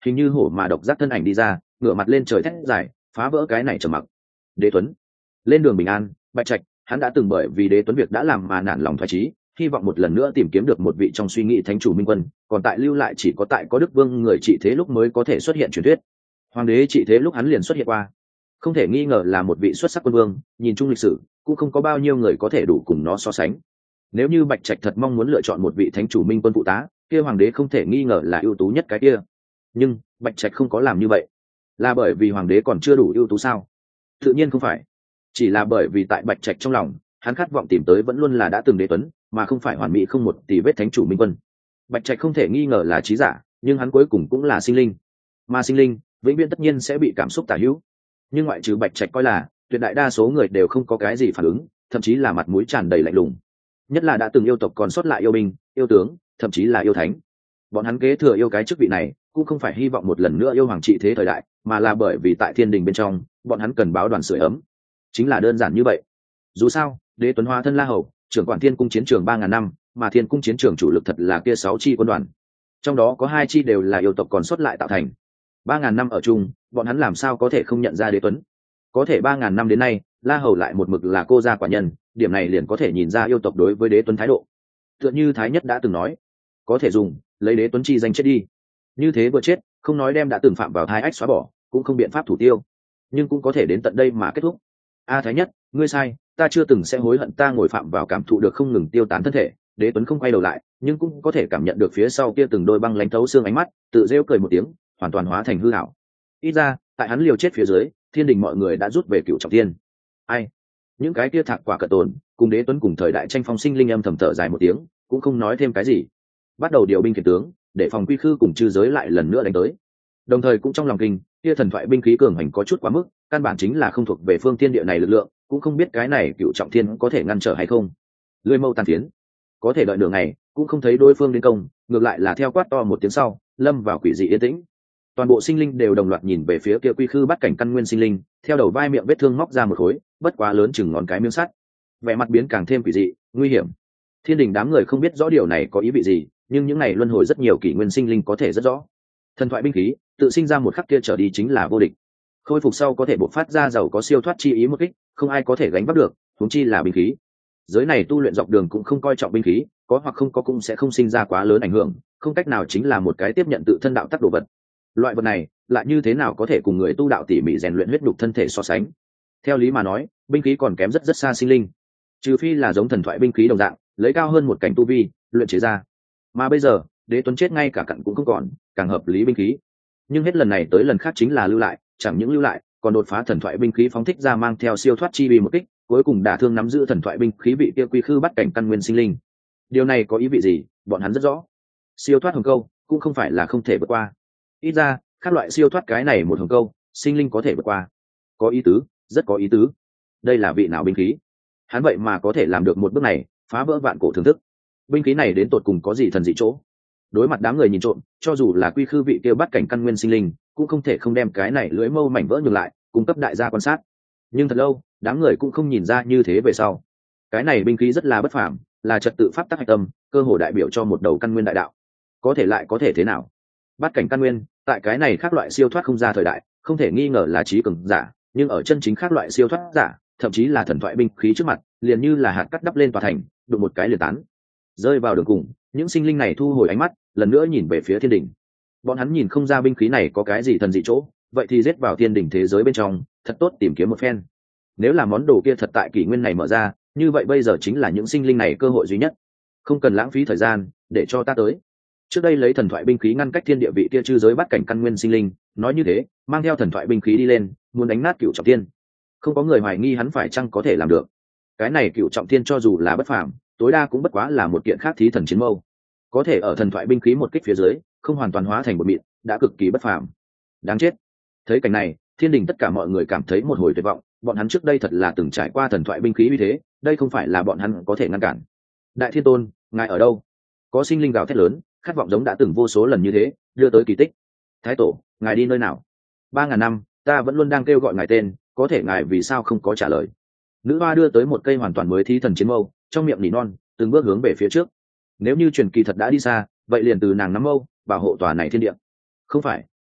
hình như hổ mà độc giác thân ảnh đi ra, ngửa mặt lên trời thét dài, phá vỡ cái này trầm mặc. Đế Tuấn lên đường bình an. Bạch Trạch, hắn đã từng bởi vì Đế Tuấn việc đã làm mà nản lòng thoái chí, hy vọng một lần nữa tìm kiếm được một vị trong suy nghĩ thánh chủ minh quân, còn tại lưu lại chỉ có tại có Đức Vương người trị thế lúc mới có thể xuất hiện truyền thuyết. Hoàng đế trị thế lúc hắn liền xuất hiện qua, không thể nghi ngờ là một vị xuất sắc quân vương, nhìn chung lịch sử cũng không có bao nhiêu người có thể đủ cùng nó so sánh. Nếu như Bạch Trạch thật mong muốn lựa chọn một vị thánh chủ minh quân phụ tá, kia hoàng đế không thể nghi ngờ là ưu tú nhất cái kia. Nhưng Bạch Trạch không có làm như vậy, là bởi vì hoàng đế còn chưa đủ ưu tú sao? Tự nhiên không phải, chỉ là bởi vì tại Bạch Trạch trong lòng, hắn khát vọng tìm tới vẫn luôn là đã từng Đế Tuấn, mà không phải hoàn mỹ không một tỷ vết thánh chủ minh quân. Bạch Trạch không thể nghi ngờ là trí giả, nhưng hắn cuối cùng cũng là sinh linh, mà sinh linh vĩnh viễn tất nhiên sẽ bị cảm xúc tả hữu. Nhưng ngoại trừ Bạch Trạch coi là, tuyệt đại đa số người đều không có cái gì phản ứng, thậm chí là mặt mũi tràn đầy lạnh lùng. Nhất là đã từng yêu tộc còn sót lại yêu binh, yêu tướng, thậm chí là yêu thánh, bọn hắn kế thừa yêu cái chức vị này cũng không phải hy vọng một lần nữa yêu hoàng trị thế thời đại, mà là bởi vì tại thiên đình bên trong bọn hắn cần báo đoàn sưởi ấm, chính là đơn giản như vậy. Dù sao Đế Tuấn hóa thân La Hầu, trưởng quản thiên cung chiến trường ba ngàn năm, mà thiên cung chiến trường chủ lực thật là kia sáu chi quân đoàn, trong đó có hai chi đều là yêu tộc còn sót lại tạo thành. Ba ngàn năm ở chung, bọn hắn làm sao có thể không nhận ra Đế Tuấn? Có thể ba ngàn năm đến nay, La Hầu lại một mực là cô gia quả nhân, điểm này liền có thể nhìn ra yêu tộc đối với Đế Tuấn thái độ. Tựa như Thái Nhất đã từng nói, có thể dùng lấy Đế Tuấn chi danh chết đi, như thế vừa chết, không nói đem đã từng phạm vào thai ách xóa bỏ, cũng không biện pháp thủ tiêu, nhưng cũng có thể đến tận đây mà kết thúc. A Thái Nhất, ngươi sai, ta chưa từng sẽ hối hận ta ngồi phạm vào cảm thụ được không ngừng tiêu tán thân thể. Đế Tuấn không quay đầu lại, nhưng cũng có thể cảm nhận được phía sau kia từng đôi băng lãnh thấu xương ánh mắt, tự rêu cười một tiếng, hoàn toàn hóa thành hư ảo. Ít ra, tại hắn liều chết phía dưới, thiên đình mọi người đã rút về cựu trọng thiên. Ai? Những cái kia thạc quả cận tồn, cùng Đế Tuấn cùng thời đại tranh phong sinh linh âm thầm thở dài một tiếng, cũng không nói thêm cái gì. Bắt đầu điều binh khiển tướng, để phòng quy khư cùng chư giới lại lần nữa đánh tới. Đồng thời cũng trong lòng kinh, kia thần thoại binh khí cường hành có chút quá mức, căn bản chính là không thuộc về phương thiên địa này lực lượng, cũng không biết cái này cựu trọng thiên có thể ngăn trở hay không. Lưỡi mâu tàn tiến, có thể đợi nửa ngày, cũng không thấy đối phương đến công, ngược lại là theo quát to một tiếng sau, lâm vào quỷ dị yên tĩnh. Toàn bộ sinh linh đều đồng loạt nhìn về phía kia quy khư bắt cảnh căn nguyên sinh linh, theo đầu vai miệng vết thương móc ra một khối, bất quá lớn chừng ngón cái miếng sắt, vẻ mặt biến càng thêm quỷ dị, nguy hiểm. Thiên đình đám người không biết rõ điều này có ý vị gì, nhưng những này luân hồi rất nhiều kỷ nguyên sinh linh có thể rất rõ. Thần thoại binh khí tự sinh ra một khắc kia trở đi chính là vô địch, khôi phục sau có thể bộc phát ra giàu có siêu thoát chi ý một kích, không ai có thể gánh vác được, huống chi là binh khí. Giới này tu luyện dọc đường cũng không coi trọng binh khí, có hoặc không có cũng sẽ không sinh ra quá lớn ảnh hưởng, không cách nào chính là một cái tiếp nhận tự thân đạo tắc đồ vật. Loại vật này lại như thế nào có thể cùng người tu đạo tỉ mỉ rèn luyện huyết đục thân thể so sánh? Theo lý mà nói, binh khí còn kém rất rất xa sinh linh, trừ phi là giống thần thoại binh khí đồng dạng, lấy cao hơn một cảnh tu vi luyện chế ra. Mà bây giờ Đế Tuấn chết ngay cả cặn cũng không còn, càng hợp lý binh khí. Nhưng hết lần này tới lần khác chính là lưu lại, chẳng những lưu lại, còn đột phá thần thoại binh khí phóng thích ra mang theo siêu thoát chi vi một kích, cuối cùng đả thương nắm giữ thần thoại binh khí bị kia quy khư bắt cảnh căn nguyên sinh linh. Điều này có ý vị gì, bọn hắn rất rõ. Siêu thoát hồng câu cũng không phải là không thể vượt qua, ít ra các loại siêu thoát cái này một hồng câu sinh linh có thể vượt qua. Có ý tứ, rất có ý tứ. Đây là vị nào binh khí? Hắn vậy mà có thể làm được một bước này, phá vỡ vạn cổ thưởng thức. Binh khí này đến tột cùng có gì thần dị chỗ? Đối mặt đám người nhìn trộm, cho dù là quy khư vị kia bắt cảnh căn nguyên sinh linh, cũng không thể không đem cái này lưỡi mâu mảnh vỡ nhường lại, cung cấp đại gia quan sát. Nhưng thật lâu, đám người cũng không nhìn ra như thế về sau. Cái này binh khí rất là bất phàm, là trật tự pháp tắc hạch tâm, cơ hồ đại biểu cho một đầu căn nguyên đại đạo. Có thể lại có thể thế nào? Bắt cảnh căn nguyên, tại cái này khác loại siêu thoát không ra thời đại, không thể nghi ngờ là trí cường giả, nhưng ở chân chính khác loại siêu thoát giả, thậm chí là thần thoại binh khí trước mặt, liền như là hạt cắt đắp lên tòa thành, đụng một cái liền tán. Rơi vào đường cùng, những sinh linh này thu hồi ánh mắt, lần nữa nhìn về phía thiên đình. Bọn hắn nhìn không ra binh khí này có cái gì thần dị chỗ, vậy thì giết vào thiên đình thế giới bên trong, thật tốt tìm kiếm một phen. Nếu là món đồ kia thật tại kỷ nguyên này mở ra, như vậy bây giờ chính là những sinh linh này cơ hội duy nhất. Không cần lãng phí thời gian, để cho ta tới. Trước đây lấy thần thoại binh khí ngăn cách thiên địa vị kia chư giới bắt cảnh căn nguyên sinh linh, nói như thế, mang theo thần thoại binh khí đi lên, muốn đánh nát cựu trọng thiên. Không có người hoài nghi hắn phải chăng có thể làm được. Cái này cựu trọng thiên cho dù là bất phàm, tối đa cũng bất quá là một kiện khác thí thần chiến mâu, có thể ở thần thoại binh khí một kích phía dưới không hoàn toàn hóa thành một mịn, đã cực kỳ bất phàm. Đáng chết. Thấy cảnh này, thiên đình tất cả mọi người cảm thấy một hồi tuyệt vọng, bọn hắn trước đây thật là từng trải qua thần thoại binh khí uy thế, đây không phải là bọn hắn có thể ngăn cản. Đại Thiên Tôn, ngài ở đâu? Có sinh linh gào thét lớn, khát vọng giống đã từng vô số lần như thế, đưa tới kỳ tích. Thái tổ, ngài đi nơi nào? Ba ngàn năm, ta vẫn luôn đang kêu gọi ngài tên, có thể ngài vì sao không có trả lời? Nữ hoa đưa tới một cây hoàn toàn mới thí thần chiến mâu, trong miệng nỉ non, từng bước hướng về phía trước. Nếu như truyền kỳ thật đã đi xa, vậy liền từ nàng nắm mâu bảo hộ tòa này thiên địa. Không phải,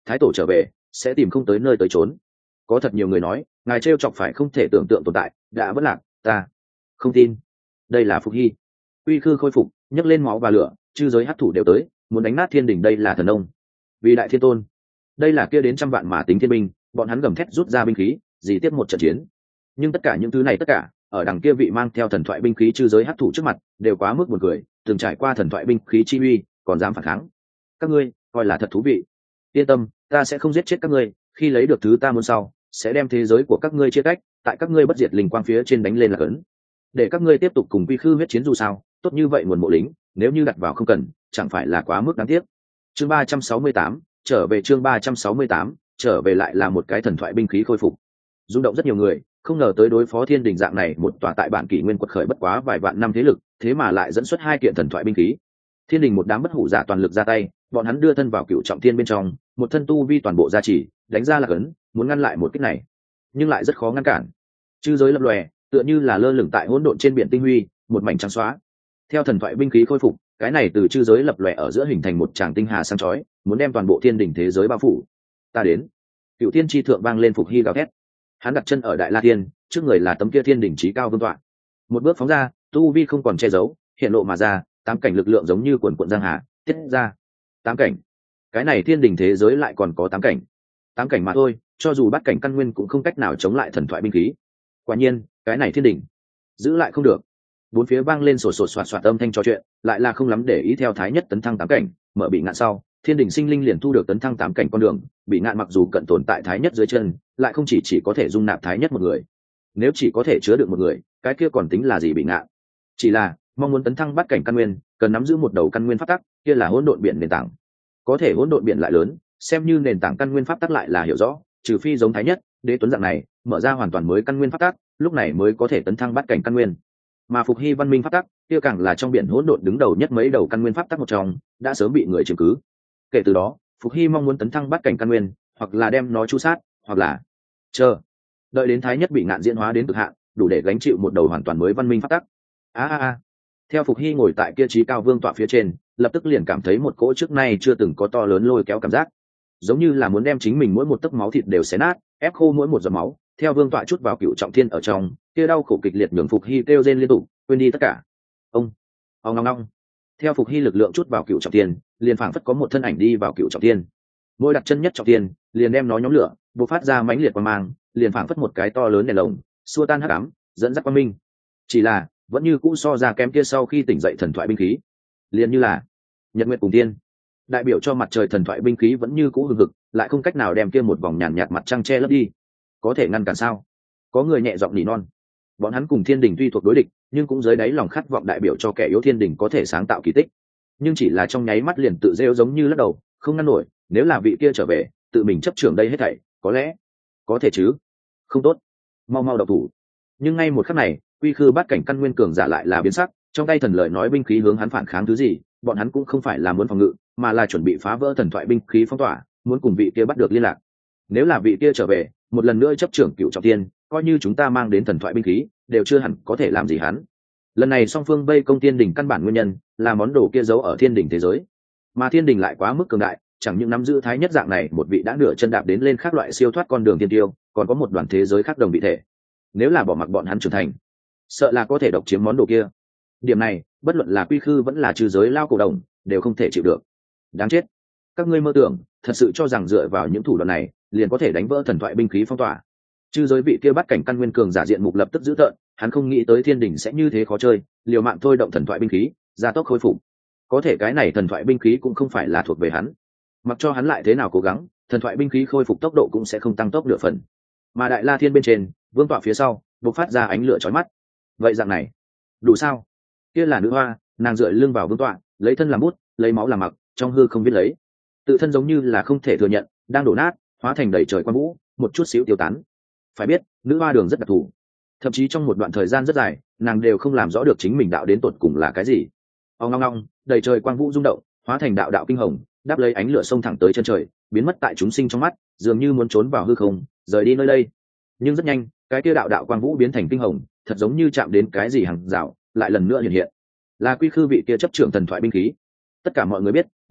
thái tổ trở về sẽ tìm không tới nơi tới trốn. Có thật nhiều người nói ngài t chọc phải không thể tưởng tượng tồn tại đã vất lạc, ta không tin. Đây là Phục Hy. Quy khư khôi phục, nhấc lên máu và lửa, chư giới hắc thủ đều tới muốn đánh nát thiên đình. Đây là thần ông, vì đại thiên tôn. Đây là kia đến trăm vạn mà tính thiên binh, bọn hắn gầm thét rút ra binh khí dì tiếp một trận chiến. Nhưng tất cả những thứ này tất cả ở đằng kia vị mang theo thần thoại binh khí chư giới hắc thủ trước mặt đều quá mức buồn cười. Từng trải qua thần thoại binh khí chi uy còn dám phản kháng, các ngươi coi là thật thú vị. Yên tâm, ta sẽ không giết chết các ngươi, khi lấy được thứ ta muốn sau sẽ đem thế giới của các ngươi chia cách, tại các ngươi bất diệt linh quang phía trên đánh lên là cấn, để các ngươi tiếp tục cùng quy khư huyết chiến. Dù sao tốt như vậy nguồn mộ lính, nếu như đặt vào không cần chẳng phải là quá mức đáng tiếc. Chương ba trăm sáu mươi tám trở về. Chương ba trăm sáu mươi tám trở về lại là một cái thần thoại binh khí khôi phục, rung động rất nhiều người. Không ngờ tới đối phó thiên đình dạng này một tòa tại bản kỷ nguyên quật khởi bất quá vài vạn năm thế lực, thế mà lại dẫn xuất hai kiện thần thoại binh khí. Thiên đình một đám bất hủ giả toàn lực ra tay, bọn hắn đưa thân vào cựu trọng thiên bên trong, một thân tu vi toàn bộ gia trì, đánh ra là cấn, muốn ngăn lại một kích này nhưng lại rất khó ngăn cản. Chư giới lập lòe, tựa như là lơ lửng tại hỗn độn trên biển tinh huy, một mảnh trắng xóa. Theo thần thoại binh khí khôi phục, cái này từ chư giới lập lòe ở giữa hình thành một tràng tinh hà sáng chói, muốn đem toàn bộ thiên đình thế giới bao phủ. Ta đến. Cựu thiên tri thượng vang lên Phục Hy gào thét. Hắn đặt chân ở đại la thiên, trước người là tấm kia thiên đỉnh chí cao vương tọa. Một bước phóng ra, tu vi không còn che giấu, hiện lộ mà ra, tám cảnh lực lượng giống như quần quận giang hà tiết ra. Tám cảnh, cái này thiên đình thế giới lại còn có tám cảnh. Tám cảnh mà thôi, cho dù bắt cảnh căn nguyên cũng không cách nào chống lại thần thoại binh khí. Quả nhiên cái này thiên đình giữ lại không được. Bốn phía vang lên sổ sổ soạt soạt âm thanh trò chuyện, lại là không lắm để ý. Theo thái nhất tấn thăng tám cảnh, mở bị ngạn sau, thiên đình sinh linh liền thu được tấn thăng tám cảnh con đường. Bị ngạn mặc dù cận tồn tại thái nhất dưới chân, lại không chỉ chỉ có thể dung nạp thái nhất một người. Nếu chỉ có thể chứa được một người, cái kia còn tính là gì bị ngạn? Chỉ là mong muốn tấn thăng bắt cảnh căn nguyên, cần nắm giữ một đầu căn nguyên pháp tắc, kia là hỗn độn biển nền tảng. Có thể hỗn độn biển lại lớn, xem như nền tảng căn nguyên pháp tắc lại là hiểu rõ, trừ phi giống thái nhất đế tuấn dạng này mở ra hoàn toàn mới căn nguyên pháp tắc, lúc này mới có thể tấn thăng bắt cảnh căn nguyên. Mà Phục Hy văn minh pháp tắc kia càng là trong biển hỗn độn đứng đầu nhất mấy đầu căn nguyên pháp tắc một trong, đã sớm bị người chiếm cứ. Kể từ đó Phục Hy mong muốn tấn thăng bắt cảnh căn nguyên, hoặc là đem nó chu sát, hoặc là chờ đợi đến thái nhất bị ngạn diễn hóa đến cực hạn, đủ để gánh chịu một đầu hoàn toàn mới văn minh pháp tắc. a a a theo Phục Hy ngồi tại kia trí cao vương tọa phía trên, lập tức liền cảm thấy một cỗ trước nay chưa từng có to lớn lôi kéo cảm giác, giống như là muốn đem chính mình mỗi một tấc máu thịt đều xé nát, ép khô mỗi một giọt máu. Theo vương tọa chút vào cựu trọng thiên ở trong, kia đau khổ kịch liệt nhường Phục Hy kêu rên liên tục, quên đi tất cả. Ông ông ngong ngong theo Phục Hy lực lượng chút vào cựu trọng thiên, liền phảng phất có một thân ảnh đi vào cựu trọng thiên. Mỗi đặt chân nhất trọng thiên, liền đem nó nhóm lửa, bộc phát ra mãnh liệt quang mang, liền phảng phất một cái to lớn đèn lồng, xua tan hắc ám, dẫn dắt quang minh. Chỉ là vẫn như cũ so ra kém kia sau khi tỉnh dậy thần thoại binh khí, liền như là nhật nguyệt cùng tiên, đại biểu cho mặt trời thần thoại binh khí vẫn như cũ hừng hực, lại không cách nào đem kia một vòng nhàn nhạt, nhạt mặt trăng che lấp đi. Có thể ngăn cản sao? Có người nhẹ giọng nỉ non. Bọn hắn cùng thiên đình tuy thuộc đối địch, nhưng cũng dưới đáy lòng khát vọng đại biểu cho kẻ yếu thiên đình có thể sáng tạo kỳ tích. Nhưng chỉ là trong nháy mắt liền tự rêu giống như lắc đầu, không ngăn nổi. Nếu là vị kia trở về, tự mình chấp trưởng đây hết thảy, có lẽ có thể chứ. Không tốt, mau mau độc thủ. Nhưng ngay một khắc này, quy khư bát cảnh căn nguyên cường giả lại là biến sắc, trong tay thần lợi nói binh khí hướng hắn phản kháng thứ gì. Bọn hắn cũng không phải là muốn phòng ngự, mà là chuẩn bị phá vỡ thần thoại binh khí phong tỏa, muốn cùng vị kia bắt được liên lạc. Nếu là vị kia trở về, một lần nữa chấp trưởng cựu trọng thiên, coi như chúng ta mang đến thần thoại binh khí, đều chưa hẳn có thể làm gì hắn. Lần này song phương vây công thiên đình căn bản nguyên nhân là món đồ kia giấu ở thiên đình thế giới, mà thiên đình lại quá mức cường đại, chẳng những nắm giữ thái nhất dạng này một vị đã nửa chân đạp đến lên khác loại siêu thoát con đường thiên tiêu, còn có một đoàn thế giới khác đồng vị thể. Nếu là bỏ mặc bọn hắn trưởng thành, sợ là có thể độc chiếm món đồ kia. Điểm này bất luận là quy khư vẫn là trừ giới lao cổ đồng đều không thể chịu được. Đáng chết, các ngươi mơ tưởng thật sự cho rằng dựa vào những thủ đoạn này liền có thể đánh vỡ thần thoại binh khí phong tỏa? Chư giới vị kia bắt cảnh căn nguyên cường giả diện mục lập tức dữ tợn, hắn không nghĩ tới thiên đình sẽ như thế khó chơi, liều mạng thôi động thần thoại binh khí, gia tốc khôi phục. Có thể cái này thần thoại binh khí cũng không phải là thuộc về hắn, mặc cho hắn lại thế nào cố gắng, thần thoại binh khí khôi phục tốc độ cũng sẽ không tăng tốc nửa phần. Mà đại la thiên bên trên, vương tọa phía sau bộc phát ra ánh lửa chói mắt. Vậy dạng này đủ sao? Kia là nữ hoa, nàng dựa lưng vào vương tọa, lấy thân làm bút, lấy máu làm mặc, trong hư không viết lấy, tự thân giống như là không thể thừa nhận, đang đổ nát, hóa thành đầy trời quang vũ, một chút xíu tiêu tán. Phải biết, nữ hoa đường rất đặc thù, thậm chí trong một đoạn thời gian rất dài, nàng đều không làm rõ được chính mình đạo đến tột cùng là cái gì. Ong ong ong, đầy trời quang vũ rung động, hóa thành đạo đạo kinh hồng, đáp lấy ánh lửa xông thẳng tới chân trời, biến mất tại chúng sinh trong mắt, dường như muốn trốn vào hư không, rời đi nơi đây. Nhưng rất nhanh, cái kia đạo đạo quang vũ biến thành kinh hồng, thật giống như chạm đến cái gì hàng rào, lại lần nữa hiện hiện. Là quy khư vị kia chấp trưởng thần thoại binh khí. Tất cả mọi người biết,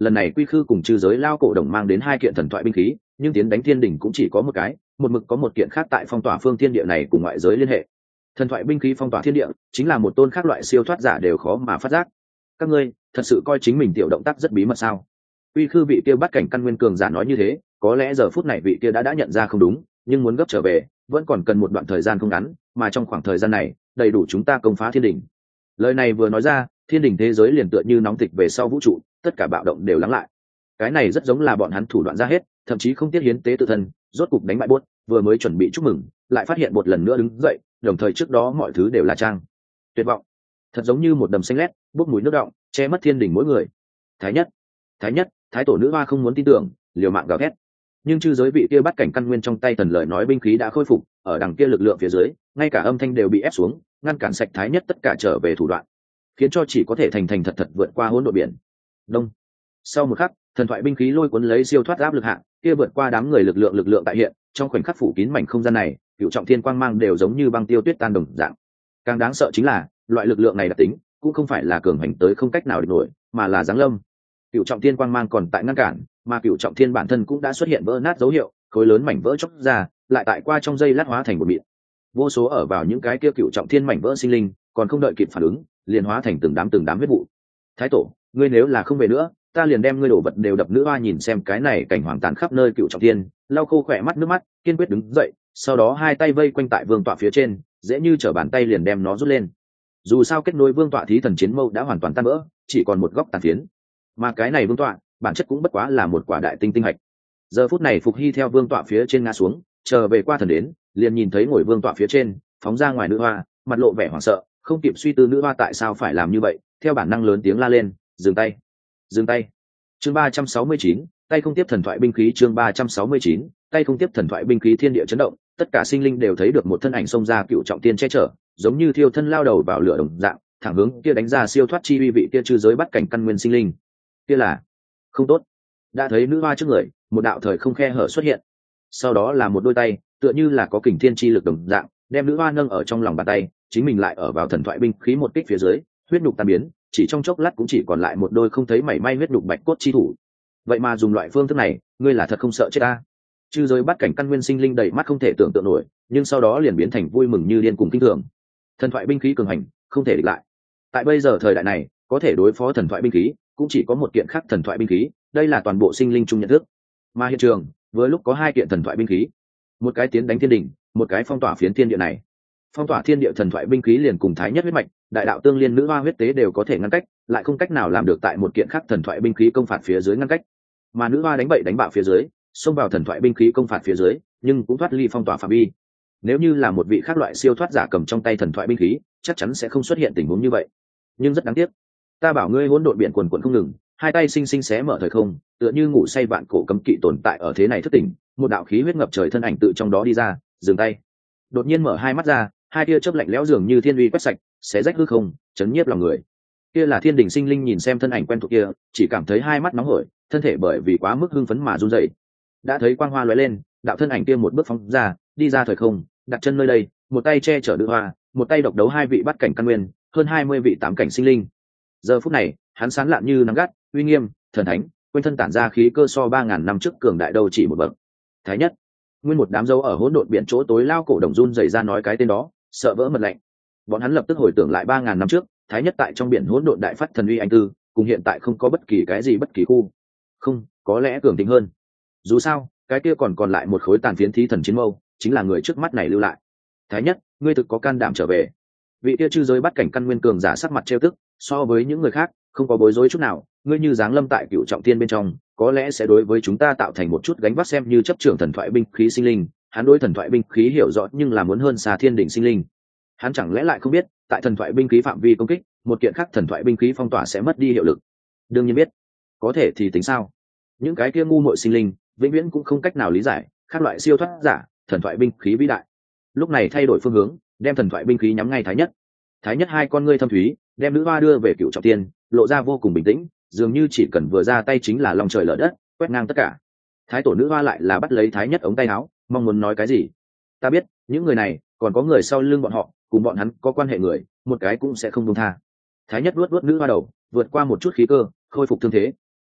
lần này quy khư cùng chư giới lao cổ đồng mang đến hai kiện thần thoại binh khí, nhưng tiến đánh thiên đình cũng chỉ có một cái, một mực có một kiện khác tại phong tỏa phương thiên địa này cùng ngoại giới liên hệ. Thần thoại binh khí phong tỏa thiên địa chính là một tôn khác loại siêu thoát giả đều khó mà phát giác. Các ngươi thật sự coi chính mình tiểu động tác rất bí mật sao? Quy khư vị kia bắt cảnh căn nguyên cường giả nói như thế, có lẽ giờ phút này vị kia đã đã nhận ra không đúng, nhưng muốn gấp trở về vẫn còn cần một đoạn thời gian không ngắn, mà trong khoảng thời gian này đầy đủ chúng ta công phá thiên đình. Lời này vừa nói ra, thiên đình thế giới liền tựa như nóng tịch về sau vũ trụ, tất cả bạo động đều lắng lại. Cái này rất giống là bọn hắn thủ đoạn ra hết, thậm chí không tiếc hiến tế tự thân, rốt cục đánh bại bốt, vừa mới chuẩn bị chúc mừng, lại phát hiện một lần nữa đứng dậy, đồng thời trước đó mọi thứ đều là trang. Tuyệt vọng, thật giống như một đầm xanh lét, bốc mùi nước đọng, che mất thiên đình mỗi người. Thái nhất, thái nhất, thái tổ nữ hoa không muốn tin tưởng, liều mạng gào thét. Nhưng chư giới vị kia bắt cảnh căn nguyên trong tay thần lời nói binh khí đã khôi phục, ở đằng kia lực lượng phía dưới, ngay cả âm thanh đều bị ép xuống, ngăn cản sạch thái nhất tất cả trở về thủ đoạn, khiến cho chỉ có thể thành thành thật thật vượt qua hỗn độn biển. Đông. Sau một khắc, thần thoại binh khí lôi cuốn lấy siêu thoát áp lực hạng, kia vượt qua đám người lực lượng lực lượng tại hiện, trong khoảnh khắc phủ kín mảnh không gian này, cựu trọng thiên quang mang đều giống như băng tiêu tuyết tan đồng dạng. Càng đáng sợ chính là, loại lực lượng này đặc tính, cũng không phải là cường hành tới không cách nào địch nổi, mà là giáng lâm. Cựu trọng thiên quang mang còn tại ngăn cản, mà cựu trọng thiên bản thân cũng đã xuất hiện vỡ nát dấu hiệu, khối lớn mảnh vỡ chóc ra, lại tại qua trong giây lát hóa thành một mịn. Vô số ở vào những cái kia cựu trọng thiên mảnh vỡ sinh linh, còn không đợi kịp phản ứng, liền hóa thành từng đám từng đám huyết vụ. Thái tổ, ngươi nếu là không về nữa, ta liền đem ngươi đổ vật đều đập nữ hoa. Nhìn xem cái này cảnh hoàng tàn khắp nơi cựu trọng thiên, lau khô khỏe mắt nước mắt, kiên quyết đứng dậy, sau đó hai tay vây quanh tại vương tọa phía trên, dễ như trở bàn tay liền đem nó rút lên. Dù sao kết nối vương tọa thí thần chiến mâu đã hoàn toàn tan vỡ, chỉ còn một góc tàn phiến, mà cái này vương tọa bản chất cũng bất quá là một quả đại tinh tinh hạch. Giờ phút này Phục Hy theo vương tọa phía trên ngã xuống, chờ về qua thần đến, liền nhìn thấy ngồi vương tọa phía trên phóng ra ngoài nữ hoa, mặt lộ vẻ hoảng sợ, không kịp suy tư nữ hoa tại sao phải làm như vậy, theo bản năng lớn tiếng la lên, dừng tay, dừng tay. Chương ba trăm sáu mươi chín, tay không tiếp thần thoại binh khí. Chương ba trăm sáu mươi chín, tay không tiếp thần thoại binh khí. Thiên địa chấn động, tất cả sinh linh đều thấy được một thân ảnh xông ra cựu trọng tiên che chở, giống như thiêu thân lao đầu vào lửa đồng dạng, thẳng hướng kia đánh ra siêu thoát chi uy vị kia chư giới bắt cảnh căn nguyên sinh linh. Kia là không tốt. Đã thấy nữ hoa trước người, một đạo thời không khe hở xuất hiện, sau đó là một đôi tay, tựa như là có kình thiên chi lực đồng dạng, đem nữ hoa nâng ở trong lòng bàn tay, chính mình lại ở vào thần thoại binh khí một kích phía dưới, huyết nhục tan biến, chỉ trong chốc lát cũng chỉ còn lại một đôi không thấy mảy may huyết nhục bạch cốt chi thủ. Vậy mà dùng loại phương thức này, ngươi là thật không sợ chết ta? Chư giới bắt cảnh căn nguyên sinh linh đầy mắt không thể tưởng tượng nổi, nhưng sau đó liền biến thành vui mừng như điên cùng kinh thường. Thần thoại binh khí cường hành, không thể địch lại. Tại bây giờ thời đại này, có thể đối phó thần thoại binh khí, cũng chỉ có một kiện khác thần thoại binh khí, đây là toàn bộ sinh linh chung nhận thức. Mà hiện trường, với lúc có hai kiện thần thoại binh khí, một cái tiến đánh thiên đỉnh, một cái phong tỏa phiến thiên địa này. Phong tỏa thiên địa thần thoại binh khí liền cùng thái nhất huyết mạch, đại đạo tương liên nữ hoa huyết tế đều có thể ngăn cách, lại không cách nào làm được tại một kiện khác thần thoại binh khí công phạt phía dưới ngăn cách. Mà nữ hoa đánh bậy đánh bạo phía dưới, xông vào thần thoại binh khí công phạt phía dưới, nhưng cũng thoát ly phong tỏa phạm vi. Nếu như là một vị khác loại siêu thoát giả cầm trong tay thần thoại binh khí, chắc chắn sẽ không xuất hiện tình huống như vậy. Nhưng rất đáng tiếc, ta bảo ngươi hỗn độn biển quần quần không ngừng, hai tay sinh sinh xé mở thời không, tựa như ngủ say vạn cổ cấm kỵ tồn tại ở thế này thức tỉnh, một đạo khí huyết ngập trời thân ảnh tự trong đó đi ra, dừng tay. Đột nhiên mở hai mắt ra, hai tia chớp lạnh lẽo dường như thiên uy quét sạch, xé rách hư không, chấn nhiếp lòng người. Kia là thiên đình sinh linh nhìn xem thân ảnh quen thuộc kia, chỉ cảm thấy hai mắt nóng hổi, thân thể bởi vì quá mức hưng phấn mà run rẩy. Đã thấy quang hoa lóe lên, đạo thân ảnh kia một bước phóng ra, đi ra thời không, đặt chân nơi đây, một tay che chở nữ hoa, một tay độc đấu hai vị bắt cảnh căn nguyên, hơn hai mươi vị tám cảnh sinh linh. Giờ phút này, hắn sáng lạn như nắng gắt, uy nghiêm, thần thánh, quanh thân tản ra khí cơ so ba ngàn năm trước cường đại đầu chỉ một bậc. Thái nhất, nguyên một đám dấu ở hỗn độn biển chỗ tối lao cổ đồng run rẩy ra nói cái tên đó, sợ vỡ mật lạnh. Bọn hắn lập tức hồi tưởng lại ba ngàn năm trước, Thái nhất tại trong biển hỗn độn đại phát thần uy anh tư, cùng hiện tại không có bất kỳ cái gì bất kỳ khu, không, có lẽ cường thịnh hơn. Dù sao, cái kia còn còn lại một khối tàn phiến thí thần chiến mâu, chính là người trước mắt này lưu lại. Thái nhất, ngươi thực có can đảm trở về. Vị kia chư giới bắt cảnh căn nguyên cường giả sắc mặt trêu tức, so với những người khác, không có bối rối chút nào, ngươi như giáng lâm tại cựu trọng thiên bên trong, có lẽ sẽ đối với chúng ta tạo thành một chút gánh vác. Xem như chấp trưởng thần thoại binh khí sinh linh, hắn đối thần thoại binh khí hiểu rõ nhưng là muốn hơn xa thiên đỉnh sinh linh. Hắn chẳng lẽ lại không biết, tại thần thoại binh khí phạm vi công kích, một kiện khác thần thoại binh khí phong tỏa sẽ mất đi hiệu lực? Đương nhiên biết, có thể thì tính sao? Những cái kia ngu muội sinh linh, vĩnh viễn cũng không cách nào lý giải, các loại siêu thoát giả, thần thoại binh khí vĩ đại. Lúc này thay đổi phương hướng, đem thần thoại binh khí nhắm ngay Thái nhất. Thái nhất hai con ngươi thâm thúy, đem nữ hoa đưa về cựu trọng thiên, lộ ra vô cùng bình tĩnh, dường như chỉ cần vừa ra tay chính là lòng trời lở đất, quét ngang tất cả. Thái tổ nữ hoa lại là bắt lấy Thái nhất ống tay áo, mong muốn nói cái gì. Ta biết, những người này, còn có người sau lưng bọn họ, cùng bọn hắn có quan hệ người, một cái cũng sẽ không buông tha. Thái nhất luốt luốt nữ hoa đầu, vượt qua một chút khí cơ, khôi phục thương thế.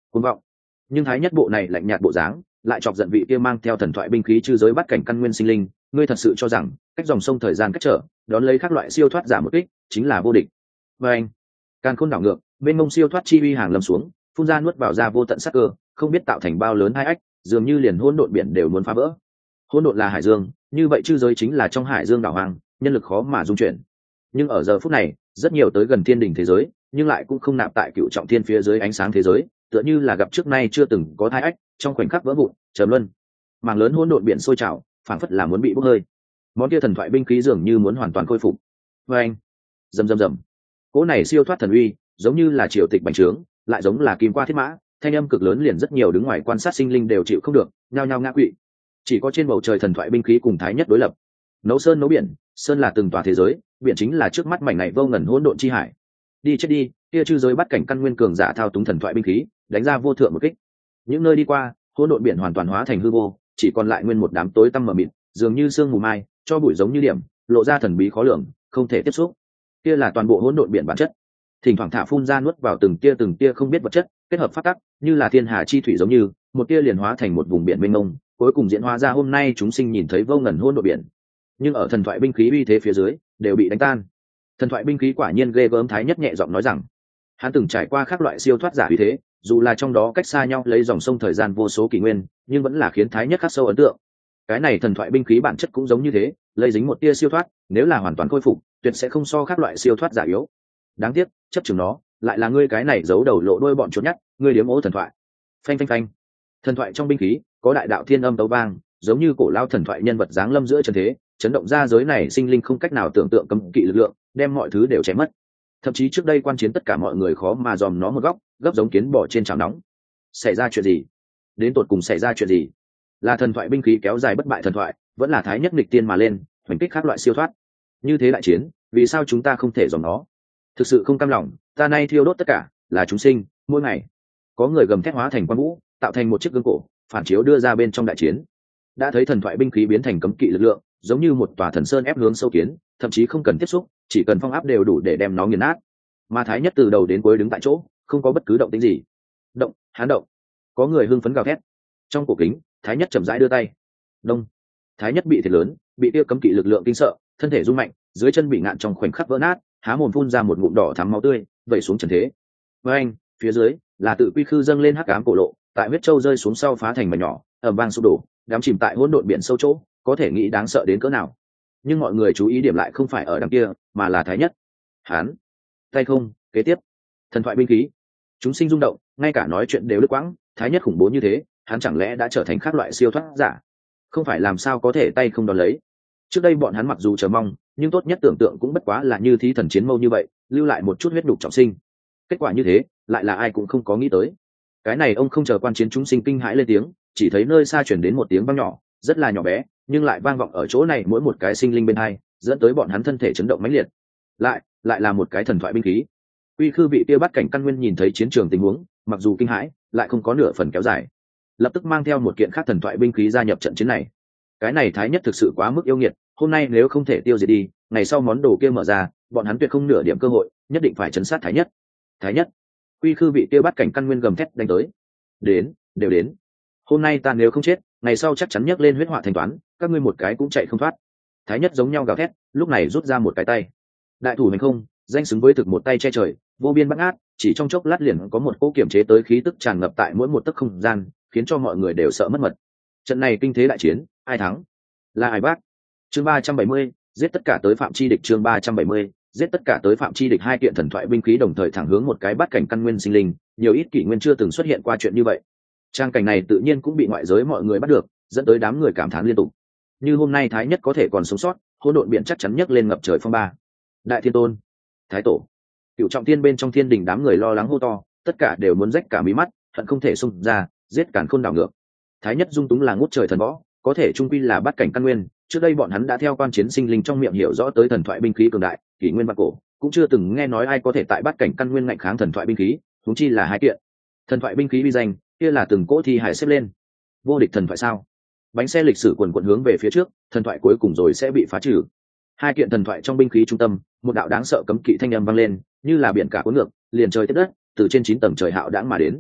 cuồng vọng. Nhưng thái nhất bộ này lạnh nhạt bộ dáng lại chọc giận vị kia mang theo thần thoại binh khí chư giới bắt cảnh căn nguyên sinh linh. Ngươi thật sự cho rằng cách dòng sông thời gian cách trở đón lấy các loại siêu thoát giả một kích chính là vô địch? Và anh càn khôn đảo ngược, bên mông siêu thoát chi uy hàng lâm xuống, phun ra nuốt vào ra vô tận sắc cơ, không biết tạo thành bao lớn hai ách, dường như liền hỗn độn biển đều muốn phá vỡ. Hỗn độn là hải dương, như vậy chư giới chính là trong hải dương đảo hoang, nhân lực khó mà dung chuyển. Nhưng ở giờ phút này, rất nhiều tới gần thiên đình thế giới, nhưng lại cũng không nạp tại cựu trọng thiên phía dưới ánh sáng thế giới, tựa như là gặp trước nay chưa từng có thai ách, trong khoảnh khắc vỡ vụn, trầm luân. Mảng lớn hỗn độn biển sôi trào, phảng phất là muốn bị bốc hơi. Món kia thần thoại binh khí dường như muốn hoàn toàn khôi phục. Và anh, rầm rầm rầm. Cỗ này siêu thoát thần uy, giống như là triều tịch bành trướng, lại giống là kim qua thiết mã, thanh âm cực lớn liền rất nhiều đứng ngoài quan sát sinh linh đều chịu không được, nhao nhao ngã quỵ. Chỉ có trên bầu trời thần thoại binh khí cùng thái nhất đối lập. Nấu sơn nấu biển, sơn là từng tòa thế giới, biển chính là trước mắt mảnh này vô ngần hỗn độn chi hải. Đi chết đi, kia chư giới bắt cảnh căn nguyên cường giả thao túng thần thoại binh khí, đánh ra vô thượng một kích. Những nơi đi qua, hỗn độn biển hoàn toàn hóa thành hư vô, chỉ còn lại nguyên một đám tối tăm mờ mịt, dường như sương mù mai, cho bụi giống như điểm, lộ ra thần bí khó lường, không thể tiếp xúc. Kia là toàn bộ hỗn độn biển bản chất. Thỉnh thoảng thả phun ra nuốt vào từng tia từng tia không biết vật chất, kết hợp phát tắc, như là thiên hà chi thủy giống như, một tia liền hóa thành một vùng biển mênh mông, cuối cùng diễn hóa ra hôm nay chúng sinh nhìn thấy vô ngần hỗn độn biển. Nhưng ở thần thoại binh khí uy thế phía dưới, đều bị đánh tan. Thần thoại binh khí quả nhiên ghê gớm, thái nhất nhẹ giọng nói rằng, hắn từng trải qua các loại siêu thoát giả uy thế, dù là trong đó cách xa nhau lấy dòng sông thời gian vô số kỷ nguyên, nhưng vẫn là khiến thái nhất khắc sâu ấn tượng. Cái này thần thoại binh khí bản chất cũng giống như thế, lấy dính một tia siêu thoát, nếu là hoàn toàn khôi phục, tuyệt sẽ không so các loại siêu thoát giả yếu. Đáng tiếc, chấp chừng nó, lại là ngươi cái này giấu đầu lộ đuôi bọn chuột nhắt, ngươi điếm ố thần thoại. Phanh phanh phanh. Thần thoại trong binh khí, có đại đạo thiên âm tấu vang, giống như cổ lao thần thoại nhân vật giáng lâm giữa trần thế, chấn động ra giới này sinh linh không cách nào tưởng tượng cấm kỵ lực lượng, đem mọi thứ đều chém mất. Thậm chí trước đây quan chiến tất cả mọi người khó mà dòm nó một góc, gấp giống kiến bò trên chảo nóng. Xảy ra chuyện gì? Đến tột cùng xảy ra chuyện gì? Là thần thoại binh khí kéo dài bất bại thần thoại, vẫn là thái nhất nghịch tiên mà lên, hoành kích các loại siêu thoát. Như thế đại chiến, vì sao chúng ta không thể dòm nó? Thực sự không cam lòng, ta nay thiêu đốt tất cả, là chúng sinh, mỗi ngày. Có người gầm thét hóa thành quan vũ, tạo thành một chiếc gương cổ, phản chiếu đưa ra bên trong đại chiến. Đã thấy thần thoại binh khí biến thành cấm kỵ lực lượng, giống như một tòa thần sơn ép hướng sâu kiến, thậm chí không cần tiếp xúc, chỉ cần phong áp đều đủ để đem nó nghiền nát. Mà thái nhất từ đầu đến cuối đứng tại chỗ, không có bất cứ động tĩnh gì. Động, hắn động. Có người hưng phấn gào thét. Trong cổ kính, thái nhất chậm rãi đưa tay. Đông. Thái nhất bị thiệt lớn, bị tiêu cấm kỵ lực lượng kinh sợ, thân thể rung mạnh, dưới chân bị ngạn trong khoảnh khắc vỡ nát, há mồm phun ra một ngụm đỏ thắm máu tươi, vẩy xuống trần thế. Với anh, phía dưới là tự quy khư dâng lên hắc ám cổ lộ, tại huyết châu rơi xuống sau phá thành mảnh nhỏ, ầm vang sụp đổ, đám chìm tại hỗn độn biển sâu chỗ, có thể nghĩ đáng sợ đến cỡ nào. Nhưng mọi người chú ý điểm lại không phải ở đằng kia, mà là thái nhất. Hán, tay không, kế tiếp, thần thoại binh khí, chúng sinh rung động, ngay cả nói chuyện đều đứt quãng. Thái nhất khủng bố như thế, hắn chẳng lẽ đã trở thành khác loại siêu thoát giả? Không phải làm sao có thể tay không đón lấy. Trước đây bọn hắn mặc dù chờ mong, nhưng tốt nhất tưởng tượng cũng bất quá là như thí thần chiến mâu như vậy, lưu lại một chút huyết đục trọng sinh. Kết quả như thế, lại là ai cũng không có nghĩ tới. Cái này ông không chờ quan chiến chúng sinh kinh hãi lên tiếng, chỉ thấy nơi xa chuyển đến một tiếng vang nhỏ, rất là nhỏ bé, nhưng lại vang vọng ở chỗ này mỗi một cái sinh linh bên hai, dẫn tới bọn hắn thân thể chấn động mãnh liệt. Lại, lại là một cái thần thoại binh khí. Uy khư vị kia bắt cảnh căn nguyên nhìn thấy chiến trường tình huống, mặc dù kinh hãi, lại không có nửa phần kéo dài, lập tức mang theo một kiện khác thần thoại binh khí gia nhập trận chiến này. Cái này thái nhất thực sự quá mức yêu nghiệt, hôm nay nếu không thể tiêu diệt đi, ngày sau món đồ kia mở ra, bọn hắn tuyệt không nửa điểm cơ hội, nhất định phải chấn sát thái nhất. Thái nhất, uy khư vị kia bắt cảnh căn nguyên gầm thét đánh tới. Đến, đều đến. Hôm nay ta nếu không chết, ngày sau chắc chắn nhấc lên huyết họa thanh toán, các ngươi một cái cũng chạy không thoát. Thái nhất giống nhau gào thét, lúc này rút ra một cái tay. Đại thủ hành không, danh xứng với thực một tay che trời, vô biên bát ngát, chỉ trong chốc lát liền có một cỗ kiểm chế tới khí tức tràn ngập tại mỗi một tấc không gian, khiến cho mọi người đều sợ mất mật. Trận này kinh thế đại chiến, ai thắng? Là ai bác? Chương ba trăm bảy mươi, giết tất cả tới phạm chi địch. Chương ba trăm bảy mươi, giết tất cả tới phạm chi địch. Hai kiện thần thoại binh khí đồng thời thẳng hướng một cái bát cảnh căn nguyên sinh linh, nhiều ít kỷ nguyên chưa từng xuất hiện qua chuyện như vậy. Trang cảnh này tự nhiên cũng bị ngoại giới mọi người bắt được, dẫn tới đám người cảm thán liên tục. Như hôm nay thái nhất có thể còn sống sót, hỗn độn biển chắc chắn nhấc lên ngập trời phong ba. Đại thiên tôn, thái tổ, cựu trọng thiên bên trong thiên đình đám người lo lắng hô to, tất cả đều muốn rách cả mí mắt, hận không thể xông ra giết càn khôn đảo ngược. Thái nhất dung túng là ngút trời thần võ, có thể trung quy là bát cảnh căn nguyên. Trước đây bọn hắn đã theo quan chiến sinh linh trong miệng hiểu rõ tới thần thoại binh khí cường đại, kỷ nguyên vạn cổ cũng chưa từng nghe nói ai có thể tại bát cảnh căn nguyên ngạnh kháng thần thoại binh khí, huống chi là hai kiện thần thoại binh khí uy danh, kia là từng cỗ thi hải xếp lên. Vô địch thần thoại sao? Bánh xe lịch sử quần quần hướng về phía trước, thần thoại cuối cùng rồi sẽ bị phá trừ. Hai kiện thần thoại trong binh khí trung tâm, một đạo đáng sợ cấm kỵ thanh âm vang lên, như là biển cả cuốn ngược, liền trời tiếp đất, từ trên chín tầng trời hạo đãng mà đến.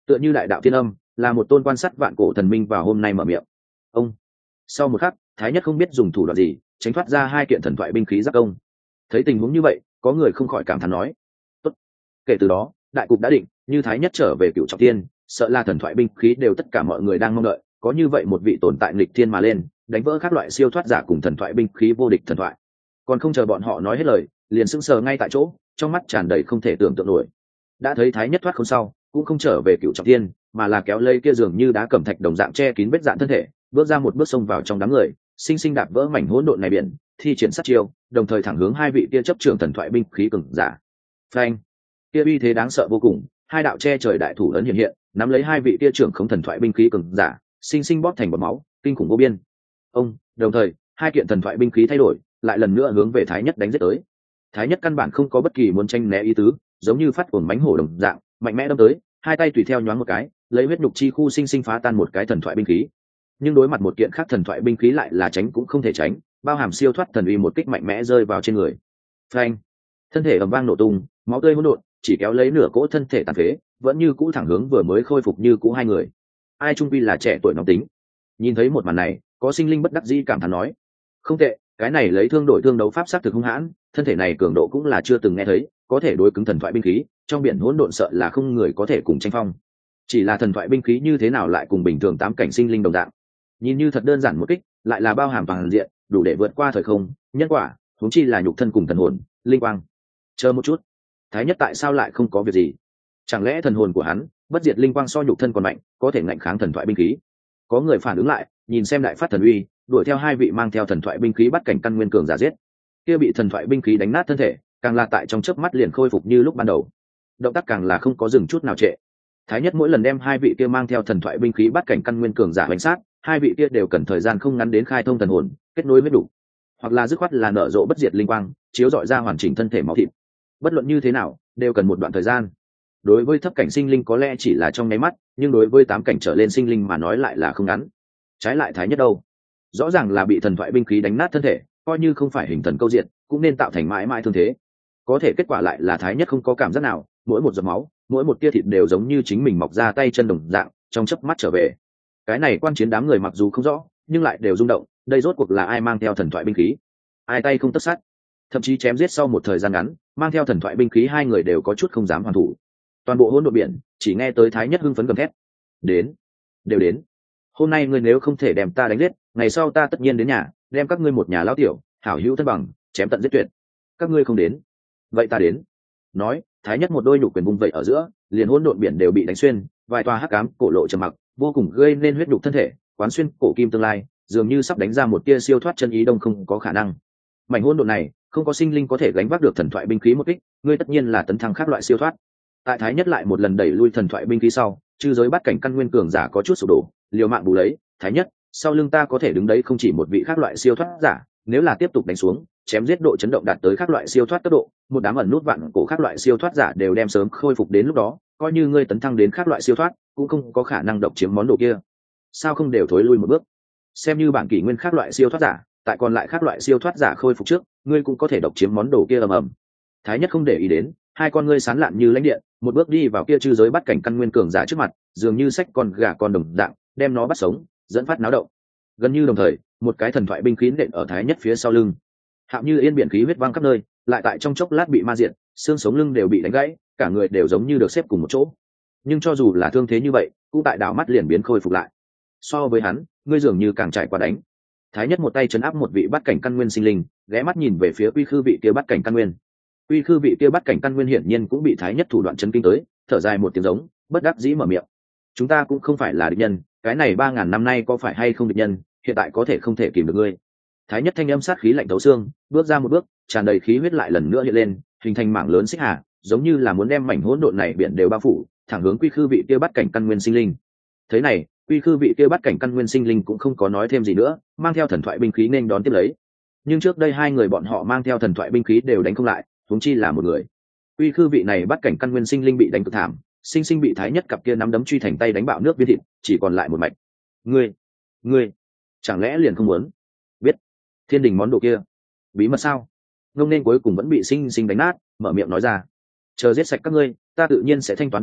tựa như đại đạo thiên âm, là một tôn quan sát vạn cổ thần minh vào hôm nay mở miệng. Ông. Sau một khắc, thái nhất không biết dùng thủ đoạn gì tránh thoát ra hai kiện thần thoại binh khí giáp công. Thấy tình huống như vậy, có người không khỏi cảm thán nói: tốt. Kể từ đó, đại cục đã định, như thái nhất trở về cựu trọng thiên, sợ là thần thoại binh khí đều tất cả mọi người đang mong đợi, có như vậy một vị tồn tại nghịch thiên mà lên, đánh vỡ các loại siêu thoát giả cùng thần thoại binh khí vô địch thần thoại. Còn không chờ bọn họ nói hết lời, liền sững sờ ngay tại chỗ, trong mắt tràn đầy không thể tưởng tượng nổi. Đã thấy thái nhất thoát không sau, cũng không trở về cựu trọng thiên, mà là kéo lây kia dường như đá cẩm thạch đồng dạng che kín vết dạn thân thể, bước ra một bước xông vào trong đám người, sinh sinh đạp vỡ mảnh hỗn độn này biển, thi triển sát chiêu, đồng thời thẳng hướng hai vị kia chấp trưởng thần thoại binh khí cường giả. Phanh! Kia uy thế đáng sợ vô cùng, hai đạo che trời đại thủ ấn hiện hiện, nắm lấy hai vị kia trưởng không thần thoại binh khí cường giả, sinh sinh bóp thành bọt máu, kinh khủng vô biên. Ông, đồng thời, hai kiện thần thoại binh khí thay đổi, lại lần nữa hướng về thái nhất đánh giết tới. Thái nhất căn bản không có bất kỳ muốn tranh né ý tứ, giống như phát cuồng mãnh hổ đồng dạng, mạnh mẽ đâm tới, hai tay tùy theo nhoáng một cái, lấy huyết nhục chi khu sinh sinh phá tan một cái thần thoại binh khí. Nhưng đối mặt một kiện khác thần thoại binh khí lại là tránh cũng không thể tránh, bao hàm siêu thoát thần uy một kích mạnh mẽ rơi vào trên người. Phanh! Thân thể ầm vang nổ tung, máu tươi hỗn độn, chỉ kéo lấy nửa cỗ thân thể tàn phế, vẫn như cũ thẳng hướng vừa mới khôi phục như cũ hai người. Ai trung quy là trẻ tuổi nóng tính. Nhìn thấy một màn này, có sinh linh bất đắc dĩ cảm thán nói: không tệ, cái này lấy thương đổi thương đấu pháp sát thực hung hãn, thân thể này cường độ cũng là chưa từng nghe thấy, có thể đối cứng thần thoại binh khí, trong biển hỗn độn sợ là không người có thể cùng tranh phong. Chỉ là thần thoại binh khí như thế nào lại cùng bình thường tám cảnh sinh linh đồng dạng? Nhìn như thật đơn giản một kích, lại là bao hàm toàn diện, đủ để vượt qua thời không, nhân quả, huống chi là nhục thân cùng thần hồn, linh quang. Chờ một chút, thái nhất tại sao lại không có việc gì? Chẳng lẽ thần hồn của hắn, bất diệt linh quang so nhục thân còn mạnh, có thể ngạnh kháng thần thoại binh khí? Có người phản ứng lại, nhìn xem đại phát thần uy, đuổi theo hai vị mang theo thần thoại binh khí bắt cảnh căn nguyên cường giả giết. Kia bị thần thoại binh khí đánh nát thân thể, càng là tại trong chớp mắt liền khôi phục như lúc ban đầu. Động tác càng là không có dừng chút nào trệ. Thái nhất mỗi lần đem hai vị kia mang theo thần thoại binh khí bắt cảnh căn nguyên cường giả đánh sát, hai vị kia đều cần thời gian không ngắn đến khai thông thần hồn, kết nối với đủ, hoặc là dứt khoát là nở rộ bất diệt linh quang, chiếu rọi ra hoàn chỉnh thân thể máu thịt. Bất luận như thế nào, đều cần một đoạn thời gian. Đối với thấp cảnh sinh linh có lẽ chỉ là trong nháy mắt, nhưng đối với tám cảnh trở lên sinh linh mà nói lại là không ngắn. Trái lại thái nhất đâu, rõ ràng là bị thần thoại binh khí đánh nát thân thể, coi như không phải hình thần câu diện, cũng nên tạo thành mãi mãi thương thế. Có thể kết quả lại là thái nhất không có cảm giác nào, mỗi một giọt máu, mỗi một tia thịt đều giống như chính mình mọc ra tay chân đồng dạng, trong chớp mắt trở về. Cái này quan chiến đám người mặc dù không rõ, nhưng lại đều rung động, đây rốt cuộc là ai mang theo thần thoại binh khí, ai tay không tất sát. Thậm chí chém giết sau một thời gian ngắn, mang theo thần thoại binh khí hai người đều có chút không dám hoàn thủ. Toàn bộ hỗn độn biển chỉ nghe tới thái nhất hưng phấn gầm thét: đến, đều đến. Hôm nay ngươi nếu không thể đem ta đánh giết, ngày sau ta tất nhiên đến nhà, đem các ngươi một nhà lão tiểu, hảo hữu thân bằng, chém tận giết tuyệt. Các ngươi không đến, vậy ta đến. Nói, thái nhất một đôi nhục quyền vung vậy ở giữa, liền hỗn độn biển đều bị đánh xuyên, vài tòa hắc ám cổ lộ trầm mặc, vô cùng gây nên huyết nhục thân thể, quán xuyên cổ kim tương lai, dường như sắp đánh ra một tia siêu thoát chân ý đông không có khả năng. Mảnh hỗn độn này, không có sinh linh có thể gánh vác được thần thoại binh khí một kích, ngươi tất nhiên là tấn thăng khác loại siêu thoát. Tại thái nhất lại một lần đẩy lui thần thoại binh khí sau, chư giới bắt cảnh căn nguyên cường giả có chút sụp đổ, liều mạng bù lấy, thái nhất, sau lưng ta có thể đứng đấy không chỉ một vị khác loại siêu thoát giả, nếu là tiếp tục đánh xuống, chém giết độ chấn động đạt tới khác loại siêu thoát cấp độ, một đám ẩn nút vạn cổ khác loại siêu thoát giả đều đem sớm khôi phục đến lúc đó, coi như ngươi tấn thăng đến khác loại siêu thoát, cũng không có khả năng độc chiếm món đồ kia. Sao không đều thối lui một bước? Xem như bản kỷ nguyên khác loại siêu thoát giả, tại còn lại khác loại siêu thoát giả khôi phục trước, ngươi cũng có thể độc chiếm món đồ kia ầm ầm. Thái nhất không để ý đến, hai con ngươi sán lạn như lãnh điện, một bước đi vào kia chư giới bắt cảnh căn nguyên cường giả trước mặt, dường như sách con gà con đồng dạng, đem nó bắt sống, dẫn phát náo động. Gần như đồng thời, một cái thần thoại binh khí nện ở thái nhất phía sau lưng. Hạo như yên biển khí huyết văng khắp nơi, lại tại trong chốc lát bị ma diệt, xương sống lưng đều bị đánh gãy, cả người đều giống như được xếp cùng một chỗ. Nhưng cho dù là thương thế như vậy, cũng tại đảo mắt liền biến khôi phục lại. So với hắn, ngươi dường như càng trải qua đánh. Thái nhất một tay chấn áp một vị bắt cảnh căn nguyên sinh linh, ghé mắt nhìn về phía quy khư vị kia bắt cảnh căn nguyên. Quy khư vị kia bắt cảnh căn nguyên hiển nhiên cũng bị thái nhất thủ đoạn chấn kinh tới, thở dài một tiếng giống, bất đắc dĩ mở miệng: chúng ta cũng không phải là địch nhân, cái này ba ngàn năm nay có phải hay không địch nhân, hiện tại có thể không thể kìm được ngươi. Thái nhất thanh âm sát khí lạnh thấu xương, bước ra một bước, tràn đầy khí huyết lại lần nữa hiện lên, hình thành mảng lớn xích hà, giống như là muốn đem mảnh hỗn độn này biển đều bao phủ, thẳng hướng quy khư vị kia bắt cảnh căn nguyên sinh linh. Thế này, quy khư vị kia bắt cảnh căn nguyên sinh linh cũng không có nói thêm gì nữa, mang theo thần thoại binh khí nên đón tiếp lấy. Nhưng trước đây hai người bọn họ mang theo thần thoại binh khí đều đánh không lại, huống chi là một người. Quy khư vị này bắt cảnh căn nguyên sinh linh bị đánh cực thảm, sinh sinh bị thái nhất cặp kia nắm đấm truy thành tay đánh bạo nước viên thịt, chỉ còn lại một mạch. Ngươi, ngươi, chẳng lẽ liền không muốn biết thiên đình món đồ kia bí mật sao? Ngông nên cuối cùng vẫn bị sinh sinh đánh nát, mở miệng nói ra: chờ giết sạch các ngươi, ta tự nhiên sẽ thanh toán tất cả,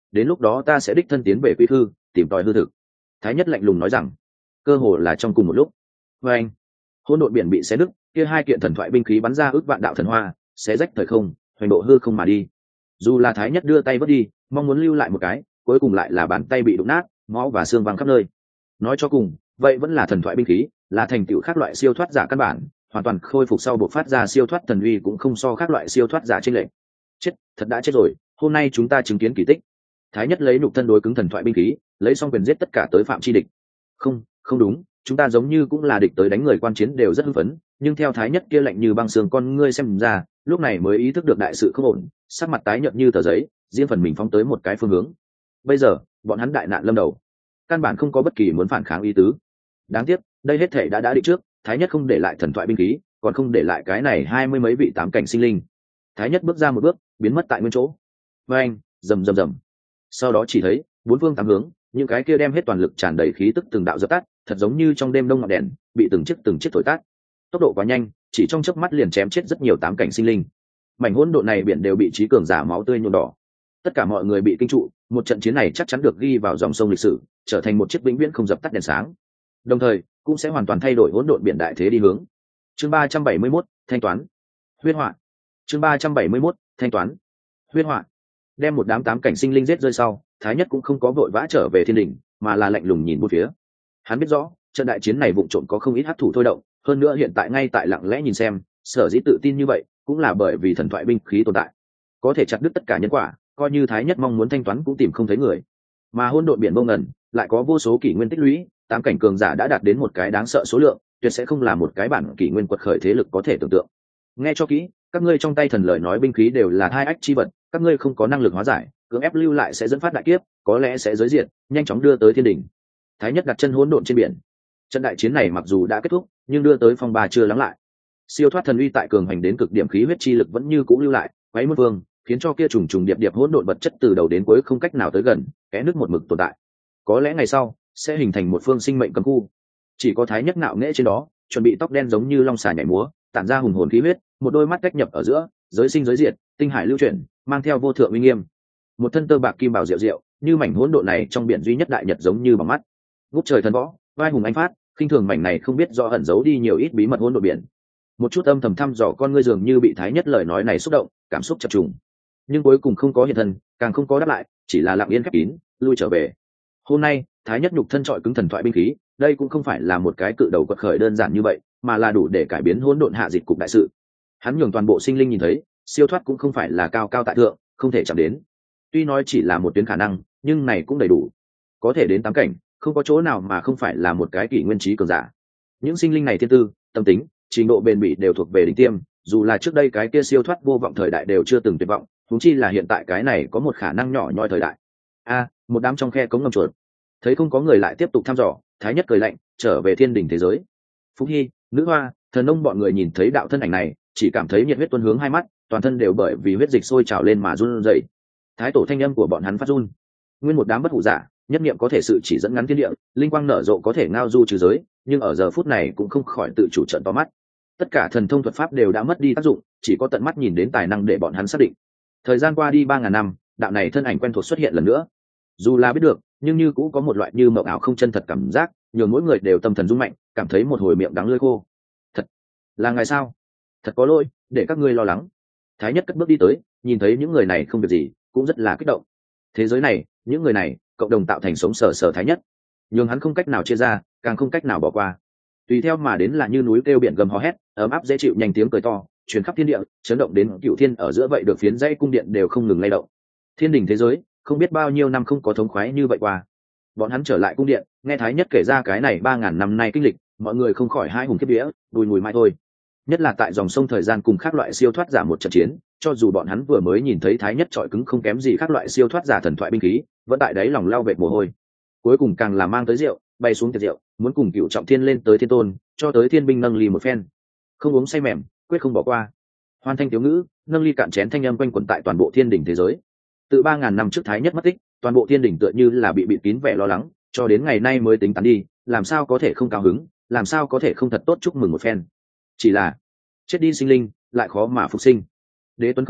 đến lúc đó ta sẽ đích thân tiến về quy khư tìm tòi hư thực. Thái nhất lạnh lùng nói rằng. Cơ hồ là trong cùng một lúc, vê anh, hỗn độn biển bị xé nứt, kia hai kiện thần thoại binh khí bắn ra ước vạn đạo thần hoa, xé rách thời không, hoành độ hư không mà đi. Dù là Thái nhất đưa tay vớt đi, mong muốn lưu lại một cái, cuối cùng lại là bàn tay bị đụng nát, máu và xương văng khắp nơi. Nói cho cùng, vậy vẫn là thần thoại binh khí, là thành tựu khác loại siêu thoát giả căn bản, hoàn toàn khôi phục sau buộc phát ra siêu thoát thần uy cũng không so khác loại siêu thoát giả trên lệnh. Chết, thật đã chết rồi, hôm nay chúng ta chứng kiến kỳ tích. Thái nhất lấy nhục thân đối cứng thần thoại binh khí, lấy xong quyền giết tất cả tới phạm chi địch. Không, không đúng, chúng ta giống như cũng là địch tới đánh người quan chiến đều rất hưng phấn, nhưng theo Thái nhất kia lạnh như băng xương con ngươi xem ra, lúc này mới ý thức được đại sự không ổn, sắc mặt tái nhợt như tờ giấy, riêng phần mình phóng tới một cái phương hướng. Bây giờ, bọn hắn đại nạn lâm đầu, căn bản không có bất kỳ muốn phản kháng ý tứ. Đáng tiếc, đây hết thể đã đã định trước, Thái nhất không để lại thần thoại binh khí, còn không để lại cái này hai mươi mấy vị tám cảnh sinh linh. Thái nhất bước ra một bước, biến mất tại nguyên chỗ. Và anh, rầm rầm rầm. Sau đó chỉ thấy bốn phương tám hướng, những cái kia đem hết toàn lực tràn đầy khí tức từng đạo dập tắt, thật giống như trong đêm đông ngọn đèn bị từng chiếc từng chiếc thổi tắt. Tốc độ quá nhanh, chỉ trong chớp mắt liền chém chết rất nhiều tám cảnh sinh linh. Mảnh hỗn độn này biển đều bị trí cường giả máu tươi nhuộm đỏ. Tất cả mọi người bị kinh trụ, một trận chiến này chắc chắn được ghi vào dòng sông lịch sử, trở thành một chiếc vĩnh viễn không dập tắt đèn sáng. Đồng thời, cũng sẽ hoàn toàn thay đổi hỗn độn biển đại thế đi hướng. Chương ba trăm bảy mươi mốt, thanh toán. Huyết họa. Chương ba trăm bảy mươi mốt, thanh toán. Huyết họa. Đem một đám tám cảnh sinh linh giết rơi sau, Thái nhất cũng không có vội vã trở về thiên đỉnh, mà là lạnh lùng nhìn bốn phía. Hắn biết rõ, trận đại chiến này vụng trộm có không ít hắc thủ thôi động, hơn nữa hiện tại ngay tại lặng lẽ nhìn xem, sở dĩ tự tin như vậy, cũng là bởi vì thần thoại binh khí tồn tại, có thể chặt đứt tất cả nhân quả, coi như Thái nhất mong muốn thanh toán cũng tìm không thấy người. Mà hỗn độn biển vô ngần, lại có vô số kỷ nguyên tích lũy, tám cảnh cường giả đã đạt đến một cái đáng sợ số lượng, tuyệt sẽ không là một cái bản kỷ nguyên quật khởi thế lực có thể tưởng tượng. Nghe cho kỹ, các ngươi trong tay thần lời nói binh khí đều là hai ách chi vật, các ngươi không có năng lực hóa giải, cưỡng ép lưu lại sẽ dẫn phát đại kiếp, có lẽ sẽ giới diện, nhanh chóng đưa tới thiên đỉnh. Thái nhất đặt chân hỗn độn trên biển. Trận đại chiến này mặc dù đã kết thúc, nhưng đưa tới phong ba chưa lắng lại. Siêu thoát thần uy tại cường hành đến cực điểm khí huyết chi lực vẫn như cũ lưu lại, quấy mất vương, khiến cho kia trùng trùng điệp điệp hỗn độn vật chất từ đầu đến cuối không cách nào tới gần, kẽ nước một mực tồn tại. Có lẽ ngày sau sẽ hình thành một phương sinh mệnh cấm khu. Chỉ có Thái nhất ngạo nghễ trên đó, chuẩn bị tóc đen giống như long xà nhảy múa, tản ra hùng hồn khí huyết, một đôi mắt cách nhập ở giữa, giới sinh giới diệt, tinh hải lưu chuyển, mang theo vô thượng uy nghiêm. Một thân tơ bạc kim bảo diệu diệu, như mảnh hỗn độn này trong biển duy nhất đại nhật giống như bằng mắt. Ngút trời thần võ, vai hùng anh phát, khinh thường mảnh này không biết rõ ẩn giấu đi nhiều ít bí mật hỗn độn biển. Một chút âm thầm thăm dò con ngươi dường như bị Thái nhất lời nói này xúc động, cảm xúc chập trùng. Nhưng cuối cùng không có hiện thân, càng không có đáp lại, chỉ là lặng yên khép kín, lui trở về. Hôm nay, Thái nhất nhục thân trọi cứng thần thoại binh khí, đây cũng không phải là một cái cự đầu quật khởi đơn giản như vậy, mà là đủ để cải biến hỗn độn hạ dịch cục đại sự. Hắn nhường toàn bộ sinh linh nhìn thấy, siêu thoát cũng không phải là cao cao tại thượng, không thể chạm đến. Tuy nói chỉ là một tuyến khả năng, nhưng này cũng đầy đủ. Có thể đến tám cảnh, không có chỗ nào mà không phải là một cái kỷ nguyên trí cường giả. Những sinh linh này thiên tư, tâm tính, trình độ bền bỉ đều thuộc về đỉnh tiêm, dù là trước đây cái kia siêu thoát vô vọng thời đại đều chưa từng tuyệt vọng, huống chi là hiện tại cái này có một khả năng nhỏ nhoi thời đại. A, một đám trong khe cống ngầm chuột. Thấy không có người lại tiếp tục thăm dò, Thái nhất cười lạnh, trở về thiên đỉnh thế giới. Phúc Hy, Nữ Hoa, Thần Nông bọn người nhìn thấy đạo thân ảnh này, chỉ cảm thấy nhiệt huyết tuôn hướng hai mắt, toàn thân đều bởi vì huyết dịch sôi trào lên mà run rẩy. Thái tổ thanh âm của bọn hắn phát run. Nguyên một đám bất hủ giả, nhất niệm có thể sự chỉ dẫn ngắn thiên địa, linh quang nở rộ có thể ngao du trừ giới, nhưng ở giờ phút này cũng không khỏi tự chủ trợn to mắt. Tất cả thần thông thuật pháp đều đã mất đi tác dụng, chỉ có tận mắt nhìn đến tài năng để bọn hắn xác định. Thời gian qua đi ba ngàn năm, đạo này thân ảnh quen thuộc xuất hiện lần nữa. Dù là biết được, nhưng như cũng có một loại như mộng ảo không chân thật cảm giác, nhường mỗi người đều tâm thần rung mạnh, cảm thấy một hồi miệng đắng lưỡi khô. Thật là ngài sao? Thật có lỗi, để các ngươi lo lắng. Thái nhất cất bước đi tới, nhìn thấy những người này không việc gì, cũng rất là kích động. Thế giới này, những người này, cộng đồng tạo thành sống sờ sờ Thái nhất, nhường hắn không cách nào chia ra, càng không cách nào bỏ qua. Tùy theo mà đến là như núi kêu biển gầm hò hét, ấm áp dễ chịu nhanh tiếng cười to, truyền khắp thiên địa, chấn động đến cựu thiên ở giữa vậy được phiến dãy cung điện đều không ngừng lay động. Thiên đình thế giới, không biết bao nhiêu năm không có thống khoái như vậy qua. Bọn hắn trở lại cung điện, nghe Thái nhất kể ra cái này ba ngàn năm nay kinh lịch, mọi người không khỏi hai hùng kiếp vía, đùi mùi mai thôi. Nhất là tại dòng sông thời gian cùng khác loại siêu thoát giả một trận chiến, cho dù bọn hắn vừa mới nhìn thấy Thái nhất trọi cứng không kém gì khác loại siêu thoát giả thần thoại binh khí, vẫn tại đấy lòng lao vệt mồ hôi. Cuối cùng càng là mang tới rượu, bay xuống tiệc rượu, muốn cùng cựu trọng thiên lên tới thiên tôn, cho tới thiên binh nâng ly một phen. Không uống say mềm, quyết không bỏ qua. Hoan thanh thiếu ngữ, nâng ly cạn chén thanh âm quanh quẩn tại toàn bộ thiên đỉnh thế giới. Từ ba ngàn năm trước Thái nhất mất tích, toàn bộ thiên đỉnh tựa như là bị bịt kín vẻ lo lắng, cho đến ngày nay mới tính tán đi, làm sao có thể không cao hứng, làm sao có thể không thật tốt chúc mừng một phen. Chỉ là chết đi sinh linh, lại khó mà phục sinh. Đế Tuấn không tính,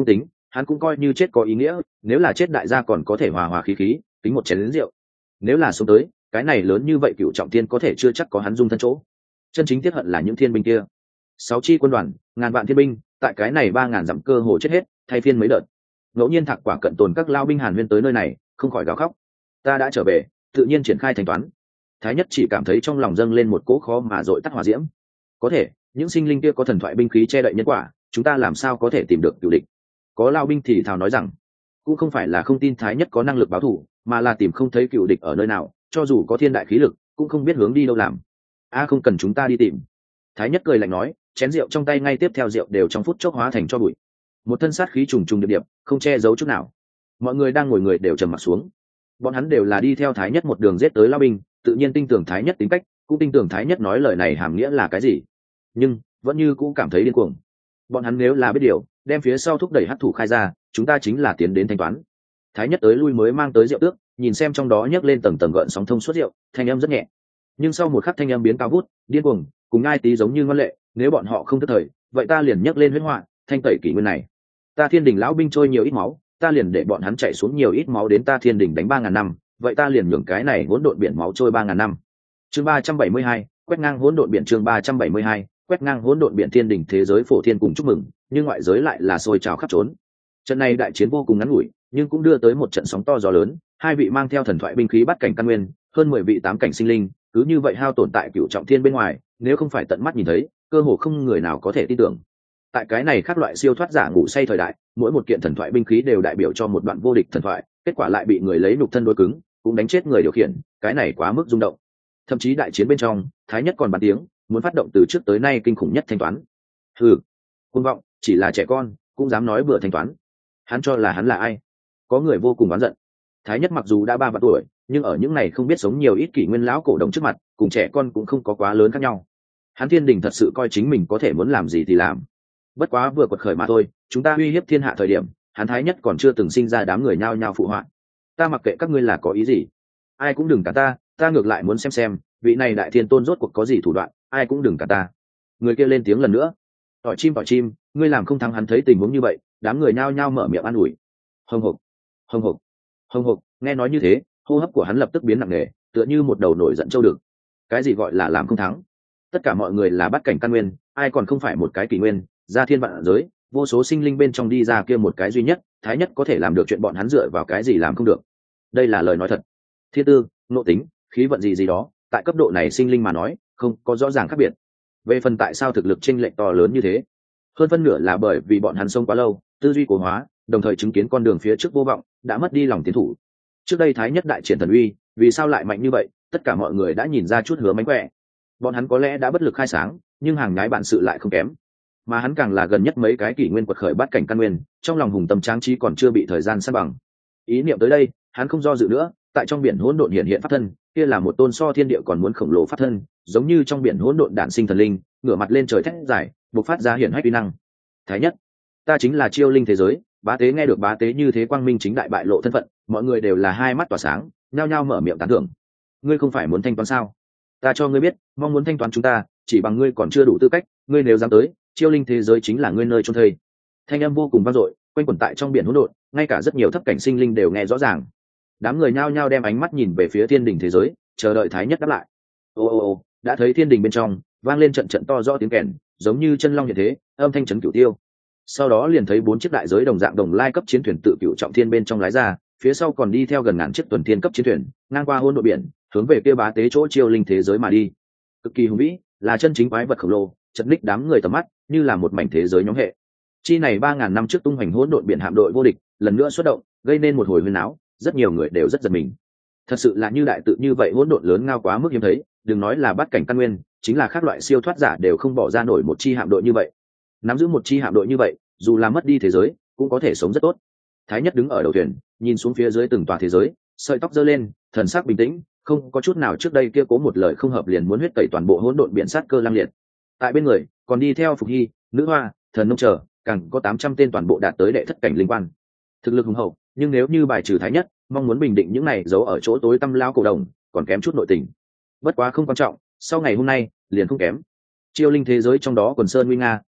hắn cũng coi như chết có ý nghĩa, nếu là chết đại gia còn có thể hòa hòa khí khí tính một chén lính rượu, nếu là sống tới cái này lớn như vậy cựu trọng thiên có thể chưa chắc có hắn dung thân chỗ. Chân chính tiếc hận là những thiên binh kia, sáu chi quân đoàn, ngàn vạn thiên binh, tại cái này ba ngàn dặm cơ hồ chết hết, thay phiên mấy đợt. Ngẫu nhiên Thạc Quả cận tồn các lao binh Hàn Huyên tới nơi này, không khỏi gào khóc. Ta đã trở về, tự nhiên triển khai thanh toán. Thái Nhất chỉ cảm thấy trong lòng dâng lên một cỗ khó mà dội tắt hỏa diễm. Có thể, những sinh linh kia có thần thoại binh khí che đậy nhân quả, chúng ta làm sao có thể tìm được cựu địch? Có lao binh thì thào nói rằng, cũng không phải là không tin Thái Nhất có năng lực báo thù, mà là tìm không thấy cựu địch ở nơi nào, cho dù có thiên đại khí lực, cũng không biết hướng đi đâu làm. A không cần chúng ta đi tìm. Thái Nhất cười lạnh nói, chén rượu trong tay ngay tiếp theo rượu đều trong phút chốc hóa thành cho bụi. Một thân sát khí trùng trùng điệp điệp, không che giấu chút nào. Mọi người đang ngồi người đều trầm mặt xuống. Bọn hắn đều là đi theo Thái Nhất một đường giết tới lao binh, tự nhiên tin tưởng Thái Nhất tính cách, cũng tin tưởng Thái Nhất nói lời này hàm nghĩa là cái gì, nhưng vẫn như cũng cảm thấy điên cuồng. Bọn hắn nếu là biết điều, đem phía sau thúc đẩy hắc thủ khai ra, chúng ta chính là tiến đến thanh toán. Thái Nhất tới lui mới mang tới rượu tước, nhìn xem trong đó nhấc lên tầng tầng gợn sóng thông suốt rượu, thanh âm rất nhẹ, nhưng sau một khắc thanh âm biến cao vút, điên cuồng, cùng ngai tí giống như ngoan lệ. Nếu bọn họ không thất thời, vậy ta liền nhấc lên huyết họa, thanh tẩy kỷ nguyên này. Ta Thiên Đình lão binh trôi nhiều ít máu, ta liền để bọn hắn chạy xuống nhiều ít máu đến ta Thiên Đình đánh ba ngàn năm, vậy ta liền nhường cái này hỗn độn biển máu trôi ba ngàn năm. Chương ba trăm bảy mươi hai, quét ngang hỗn độn biển. Chương ba trăm bảy mươi hai, quét ngang hỗn độn biển. Thiên Đình thế giới phổ thiên cùng chúc mừng, nhưng ngoại giới lại là sôi trào khắp trốn. Trận này đại chiến vô cùng ngắn ngủi, nhưng cũng đưa tới một trận sóng to gió lớn. Hai vị mang theo thần thoại binh khí bắt cảnh căn nguyên, hơn mười vị tám cảnh sinh linh, cứ như vậy hao tổn tại cựu trọng thiên bên ngoài, nếu không phải tận mắt nhìn thấy, cơ hồ không người nào có thể tin tưởng. Tại cái này khác loại siêu thoát giả ngủ say thời đại, mỗi một kiện thần thoại binh khí đều đại biểu cho một đoạn vô địch thần thoại, kết quả lại bị người lấy nhục thân đối cứng, cũng đánh chết người điều khiển, cái này quá mức rung động. Thậm chí đại chiến bên trong, Thái Nhất còn bàn tiếng, muốn phát động từ trước tới nay kinh khủng nhất thanh toán. Hừ, cuồng vọng, chỉ là trẻ con cũng dám nói bừa thanh toán. Hắn cho là hắn là ai? Có người vô cùng oán giận. Thái Nhất mặc dù đã ba vạn tuổi, nhưng ở những này không biết sống nhiều ít kỷ nguyên lão cổ đồng trước mặt, cùng trẻ con cũng không có quá lớn khác nhau. Hắn Thiên Đình thật sự coi chính mình có thể muốn làm gì thì làm. Bất quá vừa quật khởi mà thôi, chúng ta uy hiếp thiên hạ thời điểm, hắn Thái Nhất còn chưa từng sinh ra đám người nhao nhao phụ họa. Ta mặc kệ các ngươi là có ý gì, ai cũng đừng cả ta, ta ngược lại muốn xem xem vị này đại thiên tôn rốt cuộc có gì thủ đoạn, ai cũng đừng cả ta. Người kia lên tiếng lần nữa, tỏi chim tỏi chim, ngươi làm không thắng hắn. Thấy tình huống như vậy, đám người nhao nhao mở miệng an ủi. Hồng hộc, hồng hộc, hồng hộc. Nghe nói như thế, hô hấp của hắn lập tức biến nặng nề, tựa như một đầu nổi giận trâu đực. Cái gì gọi là làm không thắng? Tất cả mọi người là bắt cảnh căn nguyên, ai còn không phải một cái kỷ nguyên, ra thiên vạn giới, vô số sinh linh bên trong đi ra kia một cái duy nhất, Thái Nhất có thể làm được chuyện bọn hắn dựa vào cái gì làm không được? Đây là lời nói thật. Thiên tư, nội tính, khí vận gì gì đó, tại cấp độ này sinh linh mà nói, không có rõ ràng khác biệt. Về phần tại sao thực lực chênh lệch to lớn như thế, hơn phân nửa là bởi vì bọn hắn sống quá lâu, tư duy cố hóa, đồng thời chứng kiến con đường phía trước vô vọng, đã mất đi lòng tiến thủ. Trước đây Thái Nhất đại triển thần uy, vì sao lại mạnh như vậy? Tất cả mọi người đã nhìn ra chút hứa mánh khỏe. Bọn hắn có lẽ đã bất lực khai sáng, nhưng hàng nhái bản sự lại không kém. Mà hắn càng là gần nhất mấy cái kỷ nguyên quật khởi bắt cảnh căn nguyên, trong lòng hùng tâm tráng trí còn chưa bị thời gian san bằng. Ý niệm tới đây, hắn không do dự nữa, tại trong biển hỗn độn hiện hiện pháp thân, kia là một tôn so thiên địa còn muốn khổng lồ pháp thân, giống như trong biển hỗn độn đản sinh thần linh, ngửa mặt lên trời thét giải, bộc phát ra hiển hách uy năng. Thái Nhất, ta chính là Chiêu Linh thế giới. Bá Tế nghe được Bá Tế như thế quang minh chính đại bại lộ thân phận, mọi người đều là hai mắt tỏa sáng, nhao nhao mở miệng tán thưởng. Ngươi không phải muốn thanh toán sao? Ta cho ngươi biết, mong muốn thanh toán chúng ta, chỉ bằng ngươi còn chưa đủ tư cách, ngươi nếu dám tới, Chiêu Linh thế giới chính là ngươi nơi chôn thây. Thanh âm vô cùng vang dội, quanh quẩn tại trong biển hỗn độn, ngay cả rất nhiều thấp cảnh sinh linh đều nghe rõ ràng. Đám người nhao nhao đem ánh mắt nhìn về phía Thiên Đình thế giới, chờ đợi Thái Nhất đáp lại. Ô ô ô, đã thấy Thiên Đình bên trong vang lên trận trận to rõ tiếng kèn, giống như chân long hiện thế, âm thanh chấn cửu tiêu. Sau đó liền thấy bốn chiếc đại giới đồng dạng đồng lai cấp chiến thuyền tự cửu trọng thiên bên trong lái ra, phía sau còn đi theo gần ngàn chiếc tuần thiên cấp chiến thuyền, ngang qua hỗn độn biển, hướng về kia Bá Tế chỗ Chiêu Linh thế giới mà đi. Cực kỳ hùng vĩ, là chân chính quái vật khổng lồ, chật ních đám người tầm mắt, như là một mảnh thế giới nhóm hệ. Chi này ba ngàn năm trước tung hoành hỗn độn biển hạm đội vô địch, lần nữa xuất động, gây nên một hồi huyên náo, rất nhiều người đều rất giật mình. Thật sự là như đại tự như vậy hỗn độn lớn ngao quá mức hiếm thấy, đừng nói là bắt cảnh căn nguyên, chính là các loại siêu thoát giả đều không bỏ ra nổi một chi hạm đội như vậy. Nắm giữ một chi hạm đội như vậy, dù là mất đi thế giới, cũng có thể sống rất tốt. Thái Nhất đứng ở đầu thuyền, nhìn xuống phía dưới từng tòa thế giới, sợi tóc giơ lên, thần sắc bình tĩnh, không có chút nào trước đây kia cố một lời không hợp liền muốn huyết tẩy toàn bộ hỗn độn biển sát cơ lăng liệt. Tại bên người, còn đi theo Phục Hy, Nữ Hoa, Thần Nông chờ, càng có tám trăm tên toàn bộ đạt tới đệ thất cảnh linh quan. Thực lực hùng hậu, nhưng nếu như bài trừ Thái Nhất, mong muốn bình định những này giấu ở chỗ tối tăm lao cổ đồng, còn kém chút nội tình. Bất quá không quan trọng, sau ngày hôm nay, liền không kém. Chiêu Linh thế giới trong đó quần sơn nguy nga,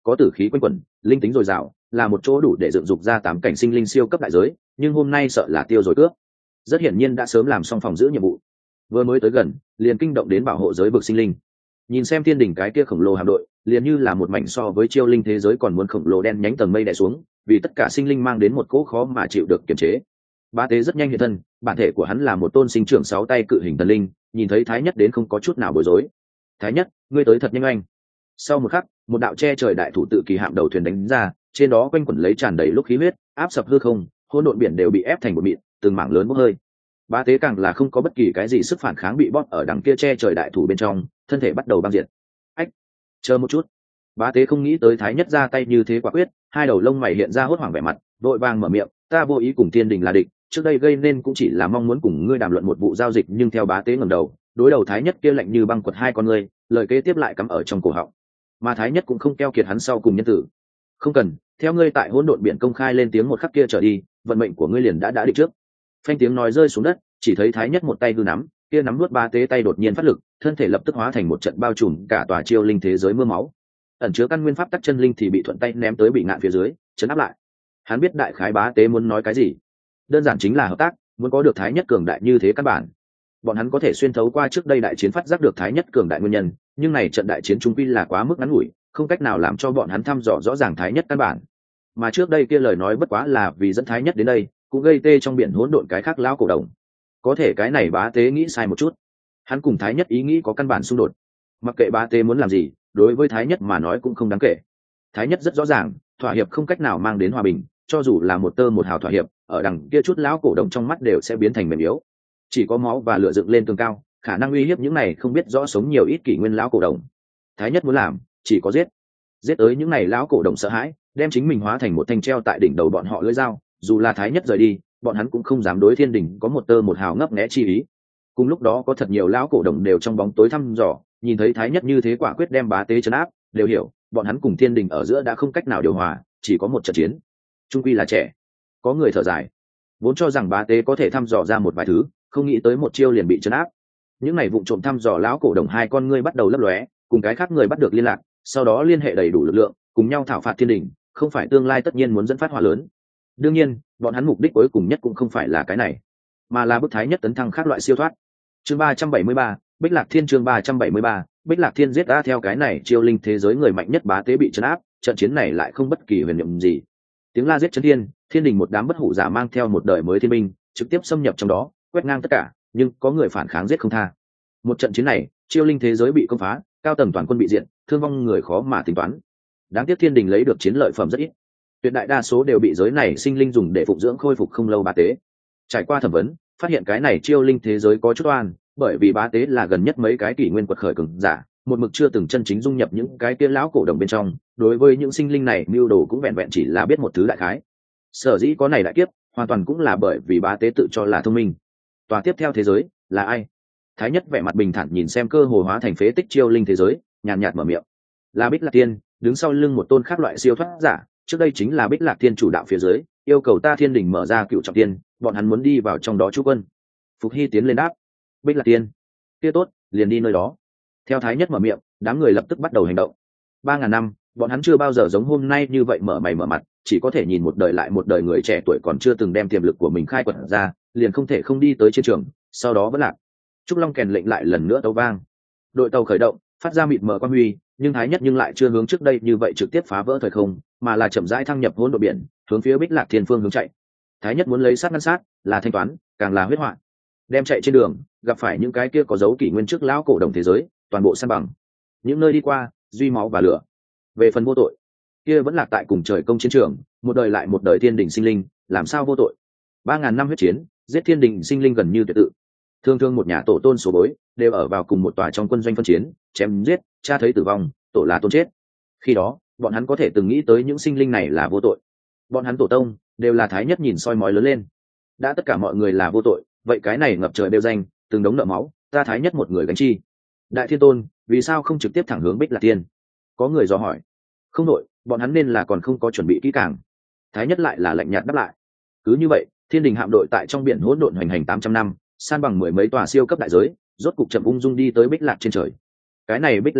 có tử khí quanh quẩn, linh tính dồi dào, là một chỗ đủ để dựng dục ra tám cảnh sinh linh siêu cấp đại giới, nhưng hôm nay sợ là tiêu rồi cướp. Rất hiển nhiên đã sớm làm xong phòng giữ nhiệm vụ, vừa mới tới gần liền kinh động đến bảo hộ giới vực sinh linh. Nhìn xem thiên đỉnh cái kia khổng lồ hạm đội, liền như là một mảnh so với chiêu linh thế giới còn muốn khổng lồ đen nhánh tầng mây đè xuống, vì tất cả sinh linh mang đến một cỗ khó mà chịu được kiềm chế. Bá Tế rất nhanh hiện thân, bản thể của hắn là một tôn sinh trưởng sáu tay cự hình thần linh, nhìn thấy Thái Nhất đến không có chút nào bối rối. Thái Nhất, ngươi tới thật nhanh anh. Sau một khắc, một đạo che trời đại thủ tự kỳ hạm đầu thuyền đánh ra, trên đó quanh quẩn lấy tràn đầy lúc khí huyết, áp sập hư không, hỗn độn biển đều bị ép thành một mịn, từng mảng lớn bốc hơi. Bá Tế càng là không có bất kỳ cái gì sức phản kháng, bị bóp ở đằng kia che trời đại thủ bên trong, thân thể bắt đầu băng diệt. Ách, chờ một chút. Bá Tế không nghĩ tới Thái Nhất ra tay như thế quả quyết, hai đầu lông mày hiện ra hốt hoảng vẻ mặt, vội vàng mở miệng, ta vô ý cùng Thiên Đình là địch, trước đây gây nên cũng chỉ là mong muốn cùng ngươi đàm luận một vụ giao dịch, nhưng theo Bá Tế ngẩng đầu, đối đầu Thái Nhất kia lạnh như băng quật hai con ngươi, lời kế tiếp lại cắm ở trong cổ họng. Mà Thái Nhất cũng không keo kiệt hắn sau cùng nhân tử. Không cần, theo ngươi tại hỗn độn biển công khai lên tiếng một khắc kia trở đi, vận mệnh của ngươi liền đã đã định trước. Phanh tiếng nói rơi xuống đất, chỉ thấy Thái Nhất một tay hư nắm, kia nắm nuốt Bá Tế tay đột nhiên phát lực, thân thể lập tức hóa thành một trận bao trùm cả tòa chiêu linh thế giới mưa máu. Ẩn chứa căn nguyên pháp tắc chân linh thì bị thuận tay ném tới bị ngạn phía dưới, chấn áp lại. Hắn biết đại khái Bá Tế muốn nói cái gì, đơn giản chính là hợp tác, muốn có được Thái Nhất cường đại như thế căn bản. Bọn hắn có thể xuyên thấu qua trước đây đại chiến phát giác được Thái Nhất cường đại nguyên nhân, nhưng này trận đại chiến trung quy là quá mức ngắn ngủi, không cách nào làm cho bọn hắn thăm dò rõ ràng Thái Nhất căn bản. Mà trước đây kia lời nói bất quá là vì dẫn Thái Nhất đến đây, cũng gây tê trong biển hỗn độn cái khác lão cổ đồng. Có thể cái này Bá Tế nghĩ sai một chút, hắn cùng Thái Nhất ý nghĩ có căn bản xung đột. Mặc kệ Bá Tế muốn làm gì, đối với Thái Nhất mà nói cũng không đáng kể. Thái Nhất rất rõ ràng, thỏa hiệp không cách nào mang đến hòa bình, cho dù là một tơ một hào thỏa hiệp, ở đằng kia chút lão cổ đồng trong mắt đều sẽ biến thành mềm yếu. Chỉ có máu và lửa dựng lên tường cao, khả năng uy hiếp những này không biết rõ sống nhiều ít kỷ nguyên lão cổ đồng. Thái Nhất muốn làm, chỉ có giết. Giết tới những này lão cổ đồng sợ hãi, đem chính mình hóa thành một thanh treo tại đỉnh đầu bọn họ lưỡi dao, dù là Thái Nhất rời đi, bọn hắn cũng không dám đối Thiên Đình có một tơ một hào ngấp nghé chi ý. Cùng lúc đó có thật nhiều lão cổ đồng đều trong bóng tối thăm dò, nhìn thấy Thái Nhất như thế quả quyết đem Bá Tế trấn áp, đều hiểu, bọn hắn cùng Thiên Đình ở giữa đã không cách nào điều hòa, chỉ có một trận chiến. Trung quy là trẻ. Có người thở dài, vốn cho rằng Bá Tế có thể thăm dò ra một vài thứ, không nghĩ tới một chiêu liền bị trấn áp. Những này vụng trộm thăm dò lão cổ đồng hai con ngươi bắt đầu lấp lóe, cùng cái khác người bắt được liên lạc, sau đó liên hệ đầy đủ lực lượng, cùng nhau thảo phạt Thiên Đình, không phải tương lai tất nhiên muốn dẫn phát hỏa lớn. Đương nhiên, bọn hắn mục đích cuối cùng nhất cũng không phải là cái này, mà là bức Thái Nhất tấn thăng khác loại siêu thoát. Chương ba trăm bảy mươi ba, Bích Lạc Thiên. Chương ba trăm bảy mươi ba, Bích Lạc Thiên giết ra theo cái này chiêu linh thế giới người mạnh nhất Bá Tế bị trấn áp, trận chiến này lại không bất kỳ huyền nhiệm gì. Tiếng la giết chấn thiên, Thiên Đình một đám bất hủ giả mang theo một đời mới thiên binh, trực tiếp xâm nhập trong đó, quét ngang tất cả, nhưng có người phản kháng giết không tha. Một trận chiến này, chiêu linh thế giới bị công phá, cao tầng toàn quân bị diệt, thương vong người khó mà tính toán. Đáng tiếc Thiên Đình lấy được chiến lợi phẩm rất ít, tuyệt đại đa số đều bị giới này sinh linh dùng để phụng dưỡng khôi phục không lâu Bá Tế. Trải qua thẩm vấn, phát hiện cái này chiêu linh thế giới có chút oan, bởi vì Bá Tế là gần nhất mấy cái kỷ nguyên quật khởi cường giả, một mực chưa từng chân chính dung nhập những cái kia lão cổ đồng bên trong, đối với những sinh linh này mưu đồ cũng vẹn vẹn chỉ là biết một thứ đại khái. Sở dĩ có này đại kiếp, hoàn toàn cũng là bởi vì Bá Tế tự cho là thông minh. Tòa tiếp theo thế giới là ai? Thái Nhất vẻ mặt bình thản nhìn xem cơ hồ hóa thành phế tích chiêu linh thế giới, nhàn nhạt mở miệng. Là Bích Lạc Tiên, đứng sau lưng một tôn khác loại siêu thoát giả, trước đây chính là Bích Lạc Tiên chủ đạo phía dưới, yêu cầu ta Thiên Đình mở ra cựu trọng tiên, bọn hắn muốn đi vào trong đó trú quân. Phục Hy tiến lên đáp. Bích Lạc Tiên, kia tốt, liền đi nơi đó. Theo Thái Nhất mở miệng, đám người lập tức bắt đầu hành động. Ba ngàn năm, bọn hắn chưa bao giờ giống hôm nay như vậy mở mày mở mặt, chỉ có thể nhìn một đời lại một đời người trẻ tuổi còn chưa từng đem tiềm lực của mình khai quật ra, liền không thể không đi tới chiến trường, sau đó vẫn lạc. Trúc Long kèn lệnh lại lần nữa tấu vang. Đội tàu khởi động, phát ra mịt mờ quang huy, nhưng Thái Nhất nhưng lại chưa hướng trước đây như vậy trực tiếp phá vỡ thời không, mà là chậm rãi thăng nhập hỗn độn biển, hướng phía Bích Lạc Thiên phương hướng chạy. Thái Nhất muốn lấy sát ngăn sát, là thanh toán, càng là huyết họa. Đem chạy trên đường, gặp phải những cái kia có dấu kỷ nguyên trước lão cổ đồng thế giới, toàn bộ san bằng. Những nơi đi qua, duy máu và lửa. Về phần vô tội, kia vẫn lạc tại cùng trời công chiến trường, một đời lại một đời Thiên Đình sinh linh, làm sao vô tội? Ba ngàn năm huyết chiến, giết Thiên Đình sinh linh gần như tuyệt tự. Thương thương một nhà tổ tôn số bối, đều ở vào cùng một tòa trong quân doanh phân chiến, chém giết, cha thấy tử vong, tổ là tôn chết. Khi đó, bọn hắn có thể từng nghĩ tới những sinh linh này là vô tội. Bọn hắn tổ tông đều là Thái Nhất nhìn soi mói lớn lên. Đã tất cả mọi người là vô tội, vậy cái này ngập trời đều danh, từng đống nợ máu, ta Thái Nhất một người gánh chi. Đại Thiên Tôn, vì sao không trực tiếp thẳng hướng Bích Lạc Tiên? Có người dò hỏi. Không đội, bọn hắn nên là còn không có chuẩn bị kỹ càng. Thái Nhất lại là lạnh nhạt đáp lại. Cứ như vậy, Thiên Đình hạm đội tại trong biển hỗn độn hoành hành tám trăm năm, san bằng mười mấy tòa siêu cấp đại giới, rốt cục chậm ung dung đi tới Bích Lạc trên trời. Cái này Bích Lạc Tiên,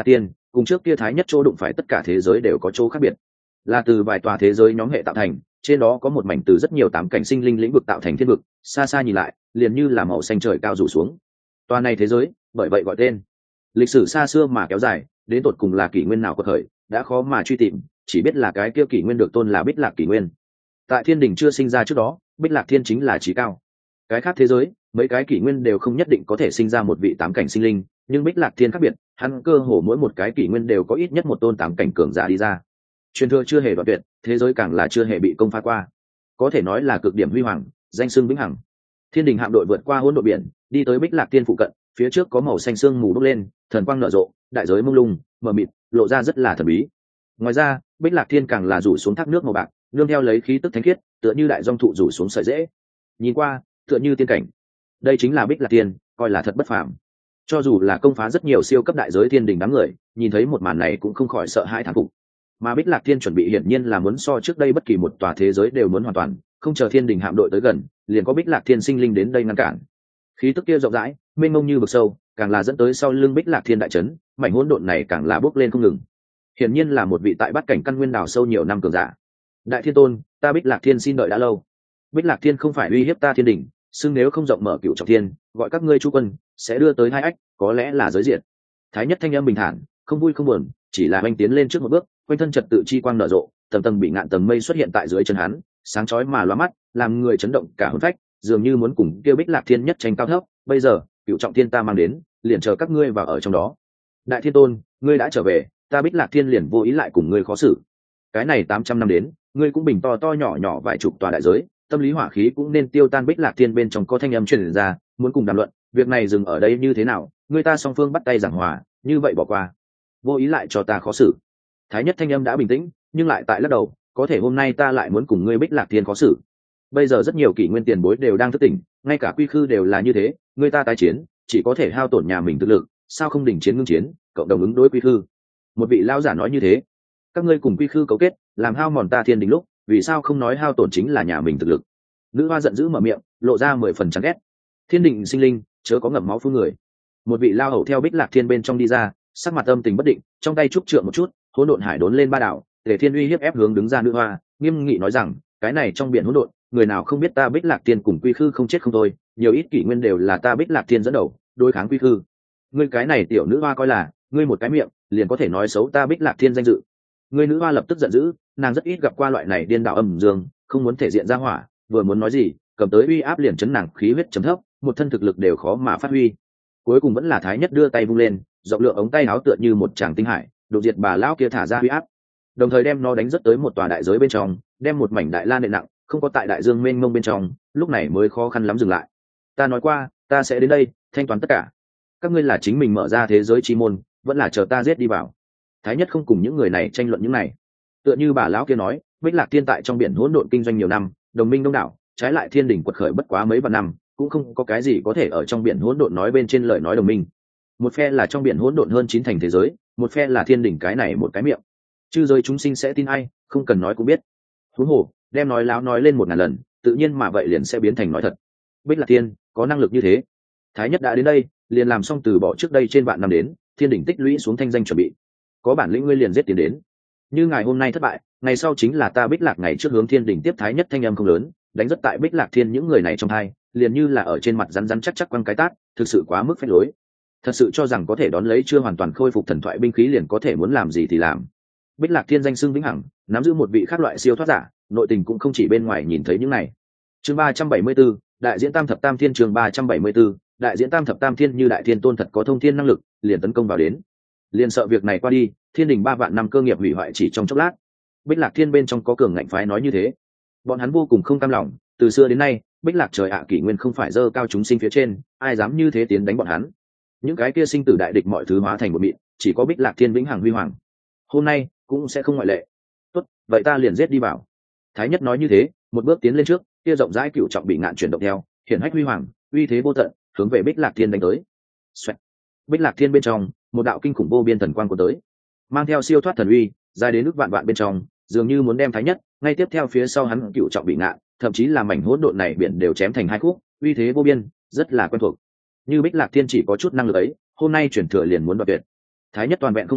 cùng trước kia thái nhất chỗ đụng phải tất cả thế giới đều có chỗ khác biệt, là từ vài tòa thế giới nhóm hệ tạo thành, trên đó có một mảnh từ rất nhiều tám cảnh sinh linh lĩnh vực tạo thành thiên vực, xa xa nhìn lại liền như là màu xanh trời cao rủ xuống. Tòa này thế giới bởi vậy gọi tên. Lịch sử xa xưa mà kéo dài, đến tột cùng là kỷ nguyên nào có khởi đã khó mà truy tìm, chỉ biết là cái kia kỷ nguyên được tôn là Bích Lạc kỷ nguyên. Tại thiên đình chưa sinh ra trước đó, Bích Lạc thiên chính là chí cao. Cái khác thế giới mấy cái kỷ nguyên đều không nhất định có thể sinh ra một vị tám cảnh sinh linh, nhưng Bích Lạc thiên khác biệt, hắn cơ hồ mỗi một cái kỷ nguyên đều có ít nhất một tôn tám cảnh cường giả đi ra. Truyền thừa chưa hề đoạn tuyệt, thế giới càng là chưa hề bị công phá qua, có thể nói là cực điểm huy hoàng, danh xưng vĩnh hằng. Thiên đình hạm đội vượt qua hỗn độn biển, đi tới Bích Lạc thiên phụ cận, phía trước có màu xanh sương mù bốc lên, thần quang nở rộ, đại giới mông lung mờ mịt, lộ ra rất là thần bí. Ngoài ra Bích Lạc thiên càng là rủ xuống thác nước màu bạc, nương theo lấy khí tức thánh khiết, tựa như đại dòng thụ rủ xuống sợi rễ, nhìn qua tựa như tiên cảnh. Đây chính là Bích Lạc thiên, coi là thật bất phàm. Cho dù là công phá rất nhiều siêu cấp đại giới thiên đình đám người, nhìn thấy một màn này cũng không khỏi sợ hãi thán phục. Mà Bích Lạc thiên chuẩn bị hiển nhiên là muốn so trước đây bất kỳ một tòa thế giới đều muốn hoàn toàn, không chờ thiên đình hạm đội tới gần, liền có Bích Lạc thiên sinh linh đến đây ngăn cản. Khí tức kia rộng rãi mênh mông như vực sâu, càng là dẫn tới sau lưng Bích Lạc thiên đại trấn, mảnh hỗn độn này càng là bốc lên không ngừng. Hiển nhiên là một vị tại bát cảnh căn nguyên đào sâu nhiều năm cường giả. Đại thiên tôn, ta Bích Lạc thiên xin đợi đã lâu. Bích Lạc thiên không phải uy hiếp ta thiên đình, xưng nếu không rộng mở cửu trọng thiên, gọi các ngươi chu quân sẽ đưa tới hai ách, có lẽ là giới diện. Thái nhất thanh âm bình thản, không vui không buồn, chỉ là anh tiến lên trước một bước, quanh thân trật tự chi quang nở rộ, tầng tầng bị ngạn tầng mây xuất hiện tại dưới chân hắn, sáng chói mà lóa mắt, làm người chấn động cả hồn phách, dường như muốn cùng kêu Bích Lạc thiên nhất tranh cao thấp. Bây giờ cửu trọng thiên ta mang đến, liền chờ các ngươi vào ở trong đó. Đại thiên tôn, ngươi đã trở về, ta Bích Lạc thiên liền vô ý lại cùng ngươi khó xử. Cái này tám trăm năm đến, ngươi cũng bình to to nhỏ nhỏ vài chục tòa đại giới, tâm lý hỏa khí cũng nên tiêu tan. Bích Lạc thiên bên trong có thanh âm truyền ra, muốn cùng đàm luận, việc này dừng ở đây như thế nào, ngươi ta song phương bắt tay giảng hòa, như vậy bỏ qua, vô ý lại cho ta khó xử. Thái nhất thanh âm đã bình tĩnh, nhưng lại tại lắc đầu, có thể hôm nay ta lại muốn cùng ngươi Bích Lạc thiên khó xử. Bây giờ rất nhiều kỷ nguyên tiền bối đều đang thức tỉnh, ngay cả quy khư đều là như thế, ngươi ta tái chiến chỉ có thể hao tổn nhà mình thực lực, sao không đình chiến ngưng chiến, cộng đồng ứng đối quy khư. Một vị lão giả nói như thế. Các ngươi cùng quy khư cấu kết, làm hao mòn ta thiên đình lúc, vì sao không nói hao tổn chính là nhà mình thực lực? Nữ hoa giận dữ mở miệng, lộ ra mười phần chán ghét. Thiên đình sinh linh chớ có ngậm máu phun người. Một vị lao hầu theo Bích Lạc thiên bên trong đi ra, sắc mặt âm tình bất định, trong tay trúc trượng một chút, hỗn độn hải đốn lên ba đảo, để thiên uy hiếp ép hướng đứng ra nữ hoa, nghiêm nghị nói rằng, cái này trong biển hỗn độn, người nào không biết ta Bích Lạc thiên cùng quy khư không chết không thôi, nhiều ít kỷ nguyên đều là ta Bích Lạc thiên dẫn đầu đối kháng quy khư. Ngươi cái này tiểu nữ hoa coi là, ngươi một cái miệng liền có thể nói xấu ta Bích Lạc thiên danh dự. Ngươi nữ hoa lập tức giận dữ, nàng rất ít gặp qua loại này điên đảo âm dương, không muốn thể diện ra hỏa, vừa muốn nói gì, cầm tới uy áp liền chấn nàng khí huyết chấm thấp, một thân thực lực đều khó mà phát huy. Cuối cùng vẫn là Thái nhất đưa tay vung lên, rộng lượng ống tay áo tựa như một tràng tinh hải, đột diệt bà lão kia thả ra uy áp, đồng thời đem nó đánh rất tới một tòa đại giới bên trong, đem một mảnh đại la nện nặng, không có tại đại dương mênh mông bên trong, lúc này mới khó khăn lắm dừng lại. Ta nói qua, ta sẽ đến đây thanh toán tất cả. Các ngươi là chính mình mở ra thế giới chi môn, vẫn là chờ ta giết đi vào. Thái nhất không cùng những người này tranh luận những này, tựa như bà lão kia nói, Bích Lạc thiên tại trong biển hỗn độn kinh doanh nhiều năm, đồng minh đông đảo, trái lại thiên đỉnh quật khởi bất quá mấy vạn năm, cũng không có cái gì có thể ở trong biển hỗn độn nói bên trên lời nói đồng minh. Một phe là trong biển hỗn độn hơn chín thành thế giới, một phe là thiên đỉnh cái này một cái miệng. Chư giới chúng sinh sẽ tin ai, không cần nói cũng biết. Huống hồ, đem nói láo nói lên một ngàn lần, tự nhiên mà vậy liền sẽ biến thành nói thật. Bích Lạc thiên có năng lực như thế. Thái nhất đã đến đây, liền làm xong từ bỏ trước đây trên vạn năm đến, thiên đỉnh tích lũy xuống thanh danh chuẩn bị. Có bản lĩnh ngươi liền giết tiền đến. Như ngày hôm nay thất bại, ngày sau chính là ta Bích Lạc ngày trước hướng thiên đỉnh tiếp. Thái nhất thanh âm không lớn, đánh rất tại Bích Lạc thiên những người này trong hai, liền như là ở trên mặt rắn rắn chắc chắc quăng cái tát, thực sự quá mức phép lối. Thật sự cho rằng có thể đón lấy chưa hoàn toàn khôi phục thần thoại binh khí liền có thể muốn làm gì thì làm. Bích Lạc thiên danh xưng vĩnh hằng, nắm giữ một vị khác loại siêu thoát giả, nội tình cũng không chỉ bên ngoài nhìn thấy những này. Chương ba trăm bảy mươi 74, đại diễn tam thập tam thiên. Chương ba trăm bảy mươi 74, đại diễn tam thập tam thiên. Như đại thiên tôn thật có thông thiên năng lực, liền tấn công vào đến. Liền sợ việc này qua đi, thiên đình ba vạn năm cơ nghiệp hủy hoại chỉ trong chốc lát. Bích Lạc thiên bên trong có cường ngạnh phái nói như thế, bọn hắn vô cùng không cam lòng. Từ xưa đến nay, Bích Lạc trời ạ kỷ nguyên không phải dơ cao chúng sinh phía trên, ai dám như thế tiến đánh bọn hắn. Những cái kia sinh tử đại địch mọi thứ hóa thành một mịn, chỉ có Bích Lạc thiên vĩnh hằng huy hoàng. Hôm nay cũng sẽ không ngoại lệ. Tốt, vậy ta liền giết đi vào. Thái nhất nói như thế, một bước tiến lên trước, kia rộng rãi cựu trọng bị ngạn chuyển động theo, hiển hách huy hoàng, uy thế vô tận, hướng về Bích Lạc thiên đánh tới. Xoẹt. Bích Lạc thiên bên trong, một đạo kinh khủng vô biên thần quang của tới, mang theo siêu thoát thần uy, dài đến nước vạn vạn bên trong, dường như muốn đem Thái nhất, ngay tiếp theo phía sau hắn cựu trọng bị ngạn, thậm chí là mảnh hỗn độn này biển đều chém thành hai khúc, uy thế vô biên, rất là quen thuộc. Như Bích Lạc thiên chỉ có chút năng lực ấy, hôm nay chuyển thừa liền muốn đoạt tuyệt. Thái nhất toàn vẹn không sợ,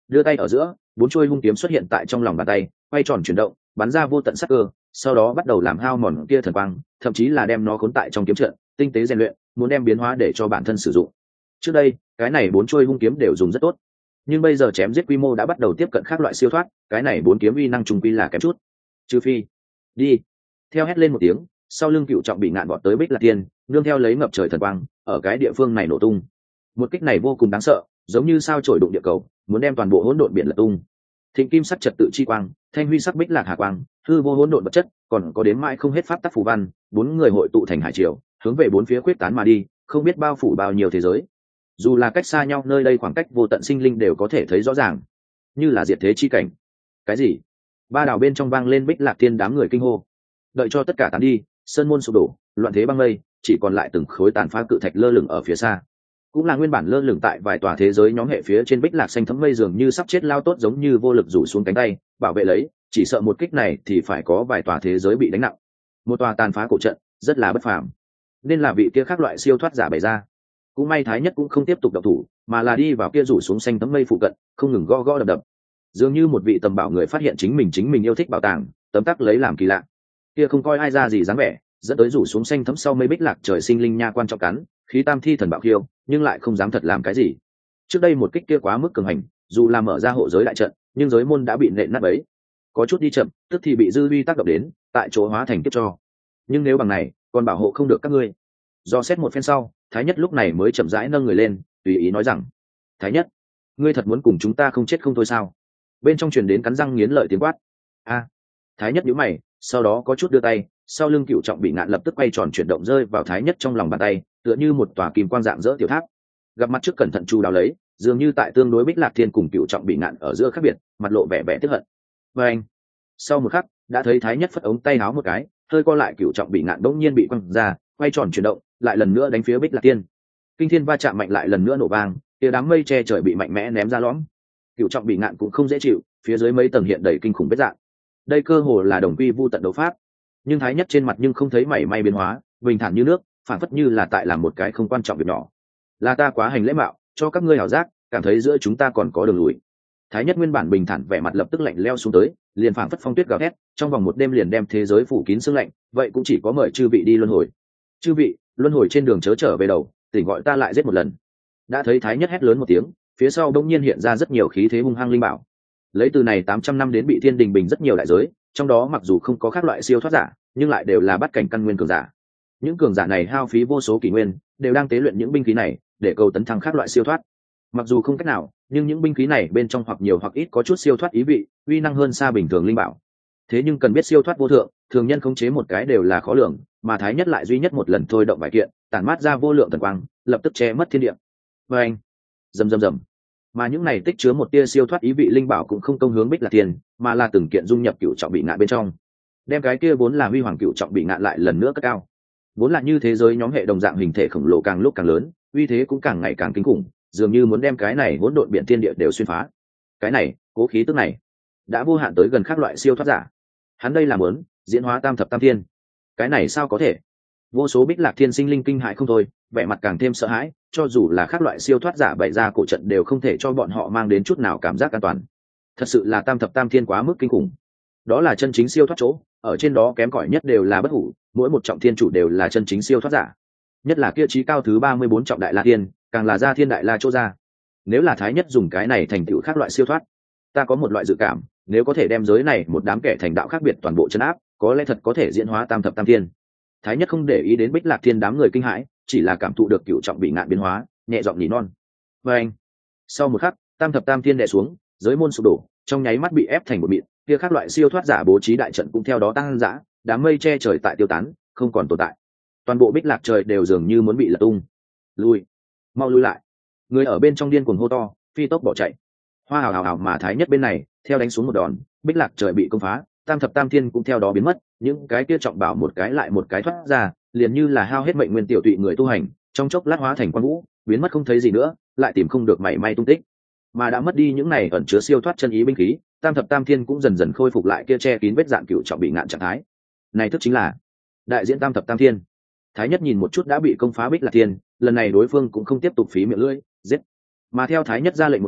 đưa tay ở giữa, bốn chuôi hung kiếm xuất hiện tại trong lòng bàn tay, quay tròn chuyển động, bắn ra vô tận sắc cơ, sau đó bắt đầu làm hao mòn kia thần quang, thậm chí là đem nó khốn tại trong kiếm trận, tinh tế rèn luyện, muốn đem biến hóa để cho bản thân sử dụng. Trước đây, cái này bốn chuôi hung kiếm đều dùng rất tốt, nhưng bây giờ chém giết quy mô đã bắt đầu tiếp cận khác loại siêu thoát, cái này bốn kiếm uy năng trùng quy là kém chút. Trừ phi, đi. Theo hét lên một tiếng, sau lưng Cựu Trọng Bị Ngạn vọt tới Bích Lạc Tiên, nương theo lấy ngập trời thần quang, ở cái địa phương này nổ tung. Một kích này vô cùng đáng sợ, giống như sao chổi đụng địa cầu, muốn đem toàn bộ hỗn độn biển lật tung. Thịnh kim sắc trật tự chi quang, thanh huy sắc bích lạc hà quang, hư vô hỗn độn vật chất, còn có đến mãi không hết pháp tắc phù văn, bốn người hội tụ thành hải triều, hướng về bốn phía quyết tán mà đi, không biết bao phủ bao nhiêu thế giới. Dù là cách xa nhau, nơi đây khoảng cách vô tận sinh linh đều có thể thấy rõ ràng, như là diệt thế chi cảnh. Cái gì? Ba đảo bên trong vang lên Bích Lạc Thiên đám người kinh hô. Đợi cho tất cả tán đi, sơn môn sụp đổ, loạn thế băng mây, chỉ còn lại từng khối tàn phá cự thạch lơ lửng ở phía xa. Cũng là nguyên bản lơ lửng tại vài tòa thế giới nhóm hệ phía trên Bích Lạc xanh thấm mây dường như sắp chết lao tốt, giống như vô lực rủ xuống cánh tay bảo vệ lấy, chỉ sợ một kích này thì phải có vài tòa thế giới bị đánh nặng. Một tòa tàn phá cổ trận rất là bất phàm, nên là vị kia khác loại siêu thoát giả bày ra. Cũng may Thái Nhất cũng không tiếp tục động thủ, mà là đi vào kia rủ xuống xanh tấm mây phụ cận, không ngừng gõ gõ đập đập, dường như một vị tầm bảo người phát hiện chính mình chính mình yêu thích bảo tàng, tấm tắc lấy làm kỳ lạ. Kia không coi ai ra gì dáng vẻ, dẫn tới rủ xuống xanh thấm sau mây Bích Lạc trời sinh linh nha quan trọng cắn khí tam thi thần bạo khiêu, nhưng lại không dám thật làm cái gì. Trước đây một kích kia quá mức cường hành, dù là mở ra hộ giới đại trận, nhưng giới môn đã bị nện nát bấy, có chút đi chậm, tức thì bị dư uy tác động đến, tại chỗ hóa thành kiếp cho. Nhưng nếu bằng này, còn bảo hộ không được các ngươi. Do xét một phen sau, Thái Nhất lúc này mới chậm rãi nâng người lên, tùy ý nói rằng: Thái Nhất, ngươi thật muốn cùng chúng ta không chết không thôi sao? Bên trong truyền đến cắn răng nghiến lợi tiếng quát. A. Thái Nhất nhíu mày, sau đó có chút đưa tay, sau lưng Cựu Trọng Bị Ngạn lập tức quay tròn chuyển động rơi vào Thái Nhất trong lòng bàn tay, tựa như một tòa kim quang dạng dỡ tiểu tháp. Gặp mặt trước cẩn thận chu đáo lấy, dường như tại tương đối Bích Lạc Thiên cùng Cựu Trọng Bị Ngạn ở giữa khác biệt, mặt lộ vẻ vẻ tức hận. Và anh, sau một khắc, đã thấy Thái Nhất phất ống tay áo một cái, hơi co lại, Cựu Trọng Bị Ngạn đống nhiên bị quăng ra, quay tròn chuyển động, lại lần nữa đánh phía Bích Lạc Thiên. Kinh thiên va chạm mạnh lại lần nữa nổ vang, kia đám mây che trời bị mạnh mẽ ném ra lõm. Cựu Trọng Bị Ngạn cũng không dễ chịu, phía dưới mấy tầng hiện đầy kinh khủng vết rạn. Đây cơ hồ là đồng quy vu tận đấu pháp, nhưng Thái Nhất trên mặt nhưng không thấy mảy may biến hóa, bình thản như nước, phản phất như là tại làm một cái không quan trọng việc nhỏ. Là ta quá hành lễ mạo, cho các ngươi hảo giác, cảm thấy giữa chúng ta còn có đường lùi. Thái Nhất nguyên bản bình thản vẻ mặt lập tức lạnh leo xuống tới, liền phảng phất phong tuyết gào thét, trong vòng một đêm liền đem thế giới phủ kín sương lạnh, vậy cũng chỉ có mời chư vị đi luân hồi. Chư vị, luân hồi trên đường chớ trở về đầu, tỉnh gọi ta lại giết một lần. Đã thấy Thái Nhất hét lớn một tiếng, phía sau đông nhiên hiện ra rất nhiều khí thế hung hăng linh bảo. Lấy từ này tám trăm năm đến bị thiên đình bình rất nhiều đại giới, trong đó mặc dù không có các loại siêu thoát giả, nhưng lại đều là bắt cảnh căn nguyên cường giả. Những cường giả này hao phí vô số kỷ nguyên, đều đang tế luyện những binh khí này để cầu tấn thăng các loại siêu thoát. Mặc dù không cách nào, nhưng những binh khí này bên trong hoặc nhiều hoặc ít có chút siêu thoát ý vị, uy năng hơn xa bình thường linh bảo. Thế nhưng cần biết siêu thoát vô thượng, thường nhân khống chế một cái đều là khó lường, mà Thái Nhất lại duy nhất một lần thôi động vài kiện, tản mát ra vô lượng thần quang, lập tức che mất thiên địa. Và anh, rầm rầm rầm. Mà những này tích chứa một tia siêu thoát ý vị linh bảo cũng không công hướng Bích Lạc Thiên, mà là từng kiện dung nhập Cựu Trọng Bị Ngạn bên trong, đem cái kia vốn là huy hoàng Cựu Trọng Bị Ngạn lại lần nữa cất cao. Vốn là như thế giới nhóm hệ đồng dạng hình thể khổng lồ càng lúc càng lớn, uy thế cũng càng ngày càng kinh khủng, dường như muốn đem cái này hỗn độn biển thiên địa đều xuyên phá. Cái này, cố khí tức này, đã vô hạn tới gần các loại siêu thoát giả. Hắn đây là muốn diễn hóa tam thập tam thiên. Cái này sao có thể? Vô số Bích Lạc Thiên sinh linh kinh hãi không thôi, vẻ mặt càng thêm sợ hãi, cho dù là các loại siêu thoát giả bày ra cổ trận đều không thể cho bọn họ mang đến chút nào cảm giác an toàn. Thật sự là tam thập tam thiên quá mức kinh khủng. Đó là chân chính siêu thoát chỗ, ở trên đó kém cỏi nhất đều là bất hủ, mỗi một trọng thiên chủ đều là chân chính siêu thoát giả. Nhất là kia chí cao thứ ba mươi bốn trọng đại la thiên, càng là gia thiên đại la chỗ ra. Nếu là Thái Nhất dùng cái này thành tựu khác loại siêu thoát, ta có một loại dự cảm, nếu có thể đem giới này một đám kẻ thành đạo khác biệt toàn bộ chân áp, có lẽ thật có thể diễn hóa tam thập tam thiên. Thái Nhất không để ý đến Bích Lạc Thiên đám người kinh hãi, chỉ là cảm thụ được Cựu Trọng Bị Ngạn biến hóa, nhẹ giọng nhỉ non. Và anh, sau một khắc, tam thập tam thiên đè xuống, giới môn sụp đổ, trong nháy mắt bị ép thành một mịn, kia khác loại siêu thoát giả bố trí đại trận cũng theo đó tăng dã, đám mây che trời tại tiêu tán, không còn tồn tại. Toàn bộ Bích Lạc trời đều dường như muốn bị lật tung. Lui, mau lui lại. Người ở bên trong điên cuồng hô to, phi tốc bỏ chạy. Hoa hào hào hào mà Thái Nhất bên này, theo đánh xuống một đòn, Bích Lạc trời bị công phá, tam thập tam thiên cũng theo đó biến mất, những cái kia trọng bảo một cái lại một cái thoát ra, liền như là hao hết mệnh nguyên tiểu tụy người tu hành, trong chốc lát hóa thành quang vũ, biến mất không thấy gì nữa, lại tìm không được mảy may tung tích. Mà đã mất đi những này ẩn chứa siêu thoát chân ý binh khí, tam thập tam thiên cũng dần dần khôi phục lại kia che kín vết dạn Cựu Trọng Bị Ngạn trạng thái. Này thức chính là đại diện tam thập tam thiên. Thái Nhất nhìn một chút đã bị công phá Bích Lạc Thiên, lần này đối phương cũng không tiếp tục phí miệng lưỡi giết, mà theo Thái Nhất ra lệnh một tiếng,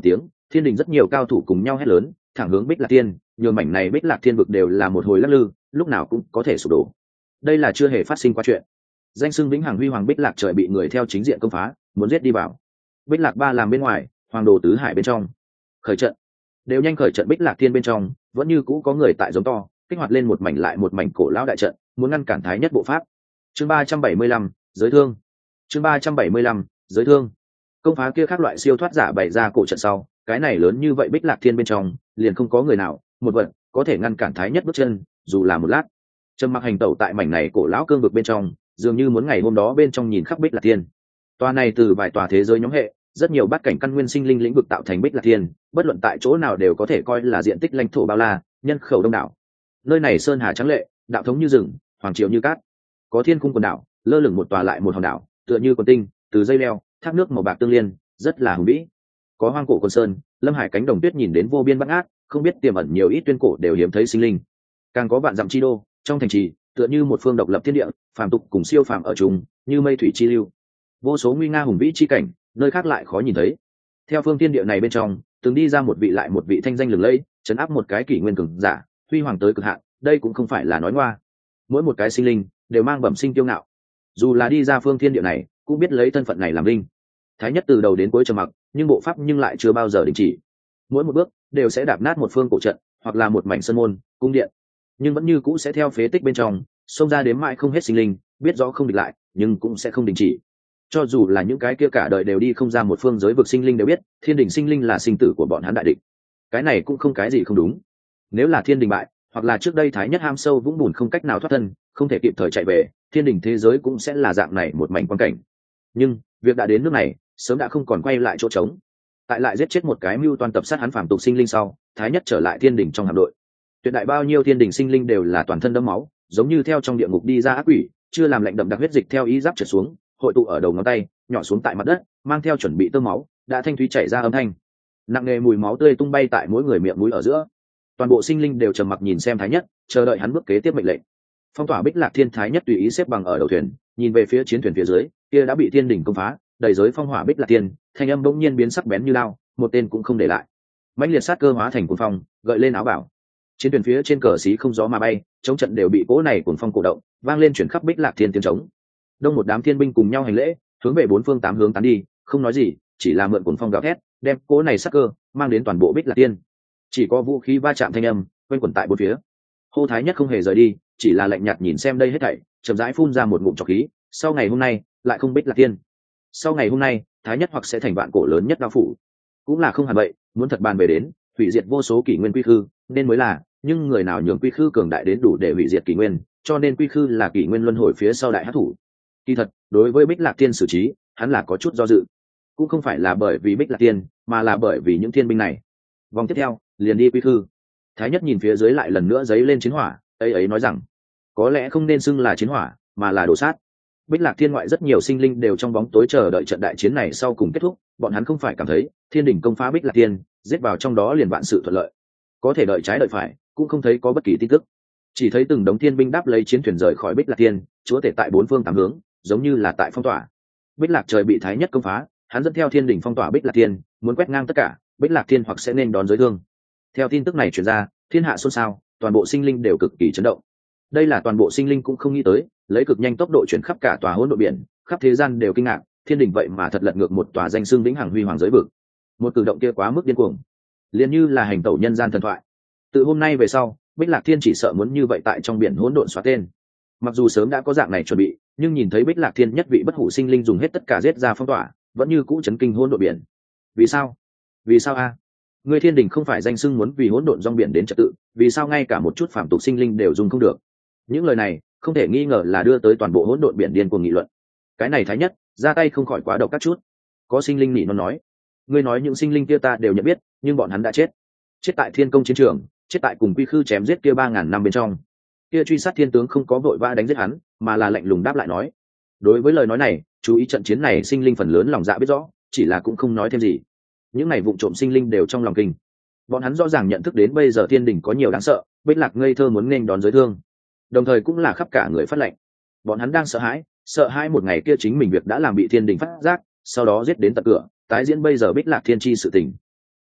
Thiên đình rất nhiều cao thủ cùng nhau hét lớn, thẳng hướng Bích Lạc Thiên, nhường mảnh này Bích Lạc Thiên vực đều là một hồi lắc lư, lúc nào cũng có thể sụp đổ. Đây là chưa hề phát sinh qua chuyện. Danh xưng vĩnh hằng huy hoàng Bích Lạc trời bị người theo chính diện công phá, muốn giết đi vào. Bích Lạc ba làm bên ngoài, hoàng đồ tứ hải bên trong. Khởi trận. Đều nhanh khởi trận Bích Lạc Thiên bên trong, vẫn như cũ có người tại giống to, kích hoạt lên một mảnh lại một mảnh cổ lão đại trận, muốn ngăn cản Thái Nhất bộ pháp. Chương ba trăm bảy mươi lăm, giới thương. Chương ba trăm bảy mươi lăm, giới thương. Công phá kia các loại siêu thoát giả bày ra cổ trận sau, cái này lớn như vậy Bích Lạc Thiên bên trong, liền không có người nào, một vật có thể ngăn cản Thái Nhất bước chân, dù là một lát. Trầm Mặc hành tẩu tại mảnh này cổ lão cương vực bên trong, dường như muốn ngày hôm đó bên trong nhìn khắp Bích Lạc Thiên. Tòa này từ vài tòa thế giới nhóm hệ, rất nhiều bát cảnh căn nguyên sinh linh lĩnh vực tạo thành Bích Lạc Thiên, bất luận tại chỗ nào đều có thể coi là diện tích lãnh thổ bao la, nhân khẩu đông đảo. Nơi này sơn hà trắng lệ, đạo thống như rừng, hoàng triều như cát. Có thiên cung quần đảo, lơ lửng một tòa lại một hòn đảo, tựa như quần tinh, từ dây leo, thác nước màu bạc tương liên, rất là hùng vĩ. Có hoang cổ quần sơn, lâm hải cánh đồng tuyết nhìn đến vô biên bát ngát, không biết tiềm ẩn nhiều ít tuyên cổ đều hiếm thấy sinh linh. Càng có vạn dặm chi đô, trong thành trì, tựa như một phương độc lập thiên địa, phàm tục cùng siêu phàm ở chung, như mây thủy chi lưu. Vô số nguy nga hùng vĩ chi cảnh, nơi khác lại khó nhìn thấy. Theo phương thiên địa này bên trong, từng đi ra một vị lại một vị thanh danh lừng lẫy, chấn áp một cái kỷ nguyên cường giả, huy hoàng tới cực hạn, đây cũng không phải là nói ngoa. Mỗi một cái sinh linh đều mang bẩm sinh tiêu ngạo, dù là đi ra phương thiên địa này, cũng biết lấy thân phận này làm linh. Thái Nhất từ đầu đến cuối trầm mặc, nhưng bộ pháp nhưng lại chưa bao giờ đình chỉ. Mỗi một bước đều sẽ đạp nát một phương cổ trận, hoặc là một mảnh sân môn, cung điện, nhưng vẫn như cũ sẽ theo phế tích bên trong xông ra đếm mãi không hết sinh linh, biết rõ không địch lại, nhưng cũng sẽ không đình chỉ. Cho dù là những cái kia cả đời đều đi không ra một phương giới vực sinh linh đều biết, thiên đình sinh linh là sinh tử của bọn hắn đại địch. Cái này cũng không cái gì không đúng. Nếu là thiên đình bại, hoặc là trước đây Thái Nhất ham sâu vũng bùn không cách nào thoát thân, không thể kịp thời chạy về, thiên đình thế giới cũng sẽ là dạng này một mảnh quan cảnh. Nhưng việc đã đến nước này, sớm đã không còn quay lại chỗ trống. Tại lại giết chết một cái mưu toan tập sát hắn phàm tục sinh linh sau, Thái Nhất trở lại thiên đình trong hạm đội. Tuyệt đại bao nhiêu thiên đình sinh linh đều là toàn thân đẫm máu, giống như theo trong địa ngục đi ra ác quỷ, chưa làm lệnh đậm đặc huyết dịch theo ý giáp trượt xuống, hội tụ ở đầu ngón tay, nhỏ xuống tại mặt đất, mang theo chuẩn bị tơ máu, đã thanh thúy chảy ra âm thanh. Nặng nề mùi máu tươi tung bay tại mỗi người miệng mũi ở giữa. Toàn bộ sinh linh đều trầm mặc nhìn xem Thái Nhất, chờ đợi hắn bước kế tiếp mệnh lệnh. Phong tỏa Bích Lạc Thiên, Thái Nhất tùy ý xếp bằng ở đầu thuyền, nhìn về phía chiến thuyền phía dưới, kia đã bị thiên đình công phá, đầy giới phong hỏa Bích Lạc Thiên, thanh âm bỗng nhiên biến sắc bén như lao, một tên cũng không để lại. Mãnh liệt sát cơ hóa thành cuồng phong, gợi lên áo bảo. Chiến thuyền phía trên cờ xí không gió mà bay, chống trận đều bị cỗ này cuồng phong cổ động, vang lên chuyển khắp Bích Lạc Thiên tiếng trống. Đông một đám thiên binh cùng nhau hành lễ, hướng về bốn phương tám hướng tán đi, không nói gì, chỉ là mượn cuồng phong gào thét, đem cỗ này sát cơ mang đến toàn bộ Bích Lạc Thiên. Chỉ có vũ khí va chạm thanh âm quanh quẩn tại bốn phía. Hô Thái Nhất không hề rời đi, chỉ là lạnh nhạt nhìn xem đây hết thảy, chậm rãi phun ra một ngụm trọc khí. Sau ngày hôm nay lại không Bích Lạc Thiên. Sau ngày hôm nay, Thái Nhất hoặc sẽ thành vạn cổ lớn nhất đao phủ, cũng là không hẳn vậy. Muốn thật bàn về đến hủy diệt vô số kỷ nguyên quy khư nên mới là, nhưng người nào nhường quy khư cường đại đến đủ để hủy diệt kỷ nguyên, cho nên quy khư là kỷ nguyên luân hồi phía sau đại hắc thủ. Kỳ thật, đối với Bích Lạc Thiên xử trí, hắn là có chút do dự, cũng không phải là bởi vì Bích Lạc Thiên, mà là bởi vì những thiên binh này. Vòng tiếp theo liền đi quy khư. Thái Nhất nhìn phía dưới lại lần nữa giấy lên chiến hỏa, ấy ấy nói rằng, có lẽ không nên xưng là chiến hỏa, mà là đổ sát. Bích Lạc Thiên ngoại rất nhiều sinh linh đều trong bóng tối chờ đợi trận đại chiến này sau cùng kết thúc, bọn hắn không phải cảm thấy thiên đình công phá Bích Lạc Thiên, giết vào trong đó liền vạn sự thuận lợi. Có thể đợi trái đợi phải, cũng không thấy có bất kỳ tin tức. Chỉ thấy từng đống thiên binh đáp lấy chiến thuyền rời khỏi Bích Lạc Thiên, chúa tể tại bốn phương tám hướng, giống như là tại phong tỏa. Bích Lạc trời bị Thái Nhất công phá, hắn dẫn theo thiên đình phong tỏa Bích Lạc Thiên, muốn quét ngang tất cả, Bích Lạc Thiên hoặc sẽ nên đón giới thương. Theo tin tức này truyền ra, thiên hạ xôn xao, toàn bộ sinh linh đều cực kỳ chấn động. Đây là toàn bộ sinh linh cũng không nghĩ tới, lấy cực nhanh tốc độ chuyển khắp cả tòa hỗn độn biển, khắp thế gian đều kinh ngạc, thiên đình vậy mà thật lật ngược một tòa danh xưng vĩnh hằng huy hoàng giới vực. Một cử động kia quá mức điên cuồng, liền như là hành tẩu nhân gian thần thoại. Từ hôm nay về sau, Bích Lạc Thiên chỉ sợ muốn như vậy tại trong biển hỗn độn xóa tên. Mặc dù sớm đã có dạng này chuẩn bị, nhưng nhìn thấy Bích Lạc Thiên nhất vị bất hủ sinh linh dùng hết tất cả giết ra phong tỏa, vẫn như cũ chấn kinh hỗn độn biển. Vì sao? Vì sao a? Người thiên đình không phải danh xưng muốn vì hỗn độn dòng biển đến trật tự, vì sao ngay cả một chút phàm tục sinh linh đều dùng không được? Những lời này không thể nghi ngờ là đưa tới toàn bộ hỗn độn biển điên cuồng nghị luận. Cái này Thái Nhất ra tay không khỏi quá độc các chút. Có sinh linh nỉ nó nói, ngươi nói những sinh linh kia ta đều nhận biết, nhưng bọn hắn đã chết, chết tại thiên công chiến trường, chết tại cùng quy khư chém giết kia ba ngàn năm bên trong. Kia truy sát thiên tướng không có vội vã đánh giết hắn, mà là lạnh lùng đáp lại nói. Đối với lời nói này, chú ý trận chiến này sinh linh phần lớn lòng dạ biết rõ, chỉ là cũng không nói thêm gì. Những này vụng trộm sinh linh đều trong lòng kinh. Bọn hắn rõ ràng nhận thức đến bây giờ thiên đình có nhiều đáng sợ, Bích Lạc ngây thơ muốn nghênh đón giới thương, đồng thời cũng là khắp cả người phát lệnh. Bọn hắn đang sợ hãi, sợ hãi một ngày kia chính mình việc đã làm bị thiên đình phát giác, sau đó giết đến tận cửa, tái diễn bây giờ Bích Lạc thiên chi sự tình.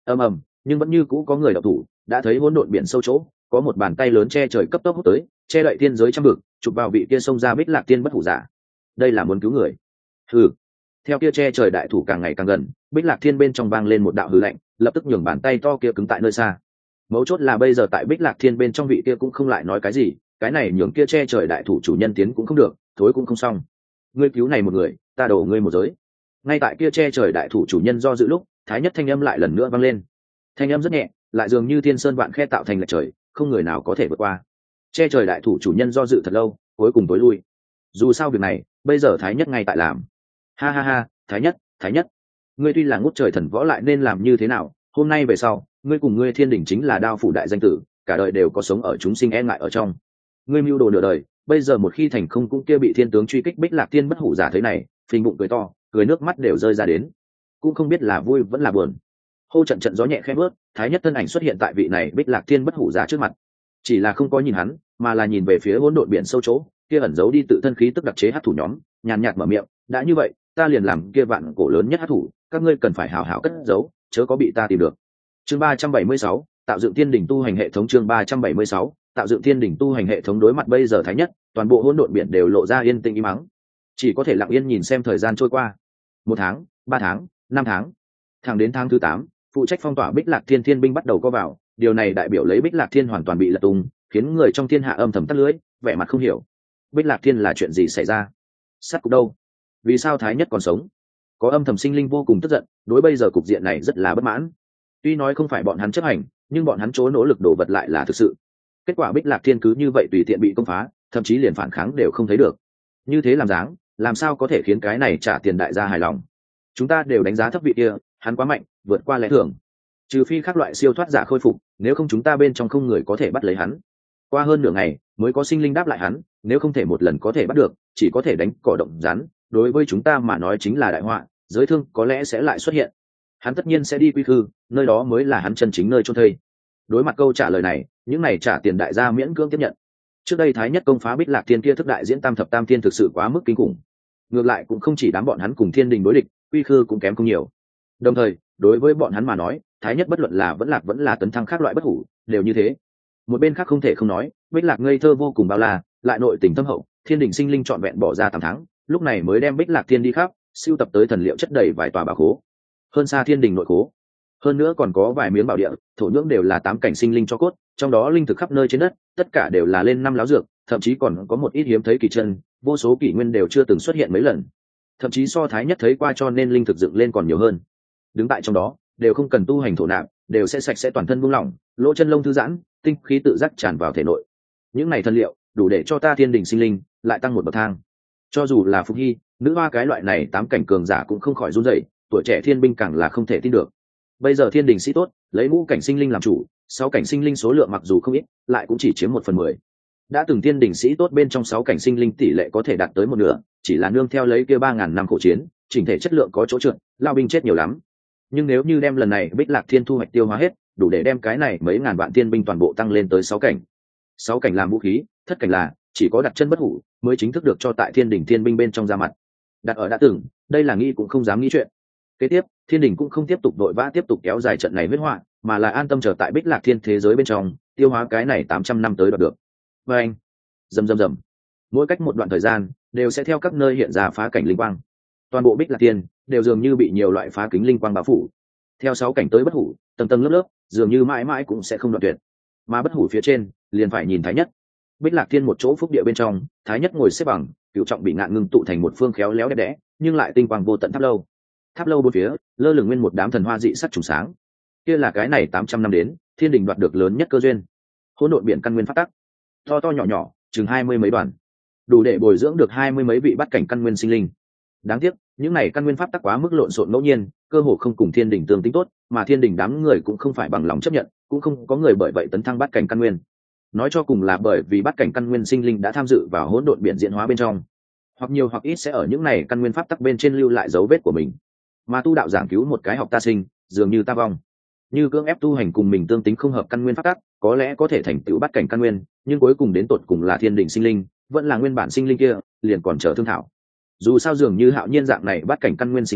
ầm ầm, nhưng vẫn như cũ có người đọc thủ, đã thấy hỗn độn biển sâu chỗ có một bàn tay lớn che trời cấp tốc hút tới, che đậy thiên giới trăm vực, chụp vào vị kia xông ra Bích Lạc Tiên bất hủ giả. Đây là muốn cứu người. Hừ. Theo kia che trời đại thủ càng ngày càng gần, Bích Lạc Thiên bên trong vang lên một đạo hừ lạnh, lập tức nhường bàn tay to kia cứng tại nơi xa. Mấu chốt là bây giờ tại Bích Lạc Thiên bên trong vị kia cũng không lại nói cái gì, cái này nhường kia che trời đại thủ chủ nhân tiến cũng không được, thối cũng không xong. Ngươi cứu này một người, ta đổ ngươi một giới. Ngay tại kia che trời đại thủ chủ nhân do dự lúc, thái nhất thanh âm lại lần nữa vang lên. Thanh âm rất nhẹ, lại dường như thiên sơn vạn khe tạo thành lệch trời, không người nào có thể vượt qua. Che trời đại thủ chủ nhân do dự thật lâu, cuối cùng tối lui. Dù sao việc này, bây giờ thái nhất ngay tại làm. Ha ha ha, thái nhất, thái nhất, ngươi tuy là ngút trời thần võ lại nên làm như thế nào? Hôm nay về sau, ngươi cùng ngươi thiên đỉnh chính là đao phủ đại danh tử, cả đời đều có sống ở chúng sinh e ngại ở trong. Ngươi mưu đồ nửa đời, bây giờ một khi thành không cũng kia bị thiên tướng truy kích Bích Lạc Tiên bất hủ giả thế này, phình bụng cười to, cười nước mắt đều rơi ra đến, cũng không biết là vui vẫn là buồn. Hô trận trận gió nhẹ khẽ bước, thái nhất thân ảnh xuất hiện tại vị này Bích Lạc Tiên bất hủ giả trước mặt, chỉ là không có nhìn hắn, mà là nhìn về phía hỗn độn biển sâu chỗ kia ẩn giấu đi tự thân khí tức đặc chế hắc thủ nhóm, nhàn nhạt mở miệng, đã như vậy, ta liền làm kia vạn cổ lớn nhất hắc thủ, các ngươi cần phải hảo hảo cất giấu, chớ có bị ta tìm được. Chương ba trăm bảy mươi sáu, tạo dựng thiên đỉnh tu hành hệ thống. Chương ba trăm bảy mươi sáu, tạo dựng thiên đỉnh tu hành hệ thống. Đối mặt bây giờ thái nhất, toàn bộ hỗn độn biển đều lộ ra yên tĩnh im mắng, chỉ có thể lặng yên nhìn xem thời gian trôi qua. Một tháng, ba tháng, năm tháng, thẳng đến tháng thứ tám, phụ trách phong tỏa Bích Lạc Thiên thiên binh bắt đầu có vào, điều này đại biểu lấy Bích Lạc Thiên hoàn toàn bị lật tung, khiến người trong thiên hạ âm thầm tắt lưới, vẻ mặt không hiểu. Bích Lạc Thiên là chuyện gì xảy ra? Sát cục đâu? Vì sao thái nhất còn sống? Có âm thầm sinh linh vô cùng tức giận, đối bây giờ cục diện này rất là bất mãn. Tuy nói không phải bọn hắn chấp hành, nhưng bọn hắn chỗ nỗ lực đổ vật lại là thực sự. Kết quả Bích Lạc Thiên cứ như vậy tùy tiện bị công phá, thậm chí liền phản kháng đều không thấy được. Như thế làm dáng, làm sao có thể khiến cái này trả tiền đại gia hài lòng? Chúng ta đều đánh giá thấp vị kia, hắn quá mạnh, vượt qua lẽ thường. Trừ phi các loại siêu thoát giả khôi phục, nếu không chúng ta bên trong không người có thể bắt lấy hắn. Qua hơn nửa ngày mới có sinh linh đáp lại hắn, nếu không thể một lần có thể bắt được, chỉ có thể đánh cỏ động rắn, đối với chúng ta mà nói chính là đại họa, giới thương có lẽ sẽ lại xuất hiện. Hắn tất nhiên sẽ đi quy khư, nơi đó mới là hắn chân chính nơi chôn thây. Đối mặt câu trả lời này, những này trả tiền đại gia miễn cưỡng tiếp nhận. Trước đây thái nhất công phá Bích Lạc Thiên kia thức đại diễn tam thập tam thiên thực sự quá mức kinh khủng. Ngược lại cũng không chỉ đám bọn hắn cùng thiên đình đối địch, quy khư cũng kém không nhiều. Đồng thời, đối với bọn hắn mà nói, thái nhất bất luận là vẫn lạc vẫn là tấn thăng khác loại bất hủ, đều như thế. Một bên khác không thể không nói, Bích Lạc ngây thơ vô cùng bao la, lại nội tình thâm hậu, thiên đình sinh linh trọn vẹn bỏ ra tám tháng, lúc này mới đem Bích Lạc Thiên đi khắp, siêu tập tới thần liệu chất đầy vài tòa bảo khố, hơn xa thiên đình nội khố. Hơn nữa còn có vài miếng bảo địa, thổ nhưỡng đều là tám cảnh sinh linh cho cốt, trong đó linh thực khắp nơi trên đất, tất cả đều là lên năm láo dược, thậm chí còn có một ít hiếm thấy kỳ chân, vô số kỷ nguyên đều chưa từng xuất hiện mấy lần, thậm chí so thái nhất thấy qua, cho nên linh thực dựng lên còn nhiều hơn. Đứng tại trong đó, đều không cần tu hành thổ nạp, đều sẽ sạch sẽ toàn thân buông lỏng, lỗ chân lông thư giãn, tinh khí tự giác tràn vào thể nội. Những này thần liệu đủ để cho ta thiên đình sinh linh lại tăng một bậc thang. Cho dù là Phục Hy, nữ hoa cái loại này tám cảnh cường giả cũng không khỏi run rẩy, tuổi trẻ thiên binh càng là không thể tin được. Bây giờ thiên đình sĩ tốt, lấy ngũ cảnh sinh linh làm chủ, sáu cảnh sinh linh số lượng mặc dù không ít, lại cũng chỉ chiếm một phần mười. Đã từng thiên đình sĩ tốt bên trong sáu cảnh sinh linh tỷ lệ có thể đạt tới một nửa, chỉ là nương theo lấy kia ba ngàn năm khổ chiến, chỉnh thể chất lượng có chỗ trượt, lao binh chết nhiều lắm. Nhưng nếu như đem lần này Bích Lạc Thiên thu hoạch tiêu hóa hết, đủ để đem cái này mấy ngàn vạn thiên binh toàn bộ tăng lên tới sáu cảnh. Sáu cảnh làm vũ khí, thất cảnh là chỉ có đặt chân bất hủ mới chính thức được cho tại thiên đình thiên binh bên trong ra mặt. Đặt ở đã từng, đây là nghĩ cũng không dám nghĩ chuyện. Kế tiếp, thiên đình cũng không tiếp tục đội vã tiếp tục kéo dài trận này huyết họa, mà là an tâm chờ tại Bích Lạc Thiên thế giới bên trong, tiêu hóa cái này tám trăm năm tới đoạt được. Và anh, rầm rầm rầm, mỗi cách một đoạn thời gian đều sẽ theo các nơi hiện ra phá cảnh linh quang. Toàn bộ Bích Lạc Thiên đều dường như bị nhiều loại phá kính linh quang bao phủ. Theo sáu cảnh tới bất hủ, tầng tầng lớp lớp, dường như mãi mãi cũng sẽ không đoạn tuyệt. Mà bất hủ phía trên, liền phải nhìn thái nhất. Bích Lạc Thiên một chỗ phúc địa bên trong, thái nhất ngồi xếp bằng, cửu trọng bị ngạn ngưng tụ thành một phương khéo léo đẹp đẽ, nhưng lại tinh quang vô tận tháp lâu. Tháp lâu bốn phía, lơ lửng nguyên một đám thần hoa dị sắc trùng sáng. Kia là cái này tám trăm năm đến, thiên đình đoạt được lớn nhất cơ duyên. Hỗn độn biển căn nguyên phát tắc, to to nhỏ nhỏ, chừng hai mươi mấy đoàn, đủ để bồi dưỡng được hai mươi mấy vị bắt cảnh căn nguyên sinh linh. Đáng tiếc, những này căn nguyên pháp tắc quá mức lộn xộn ngẫu nhiên, cơ hồ không cùng thiên đình tương tính tốt, mà thiên đình đám người cũng không phải bằng lòng chấp nhận, cũng không có người bởi vậy tấn thăng bắt cảnh căn nguyên. Nói cho cùng là bởi vì bắt cảnh căn nguyên sinh linh đã tham dự vào hỗn độn biển diễn hóa bên trong, hoặc nhiều hoặc ít sẽ ở những này căn nguyên pháp tắc bên trên lưu lại dấu vết của mình. Mà tu đạo giảng cứu một cái học ta sinh, dường như ta vong. Như cưỡng ép tu hành cùng mình tương tính không hợp căn nguyên pháp tắc, có lẽ có thể thành tựu bắt cảnh căn nguyên, nhưng cuối cùng đến tột cùng là thiên đình sinh linh, vẫn là nguyên bản sinh linh kia, liền còn chờ thương thảo. Dù sao dường như Hạo Nhiên dạng này bắt cảnh căn nguyên sinh linh,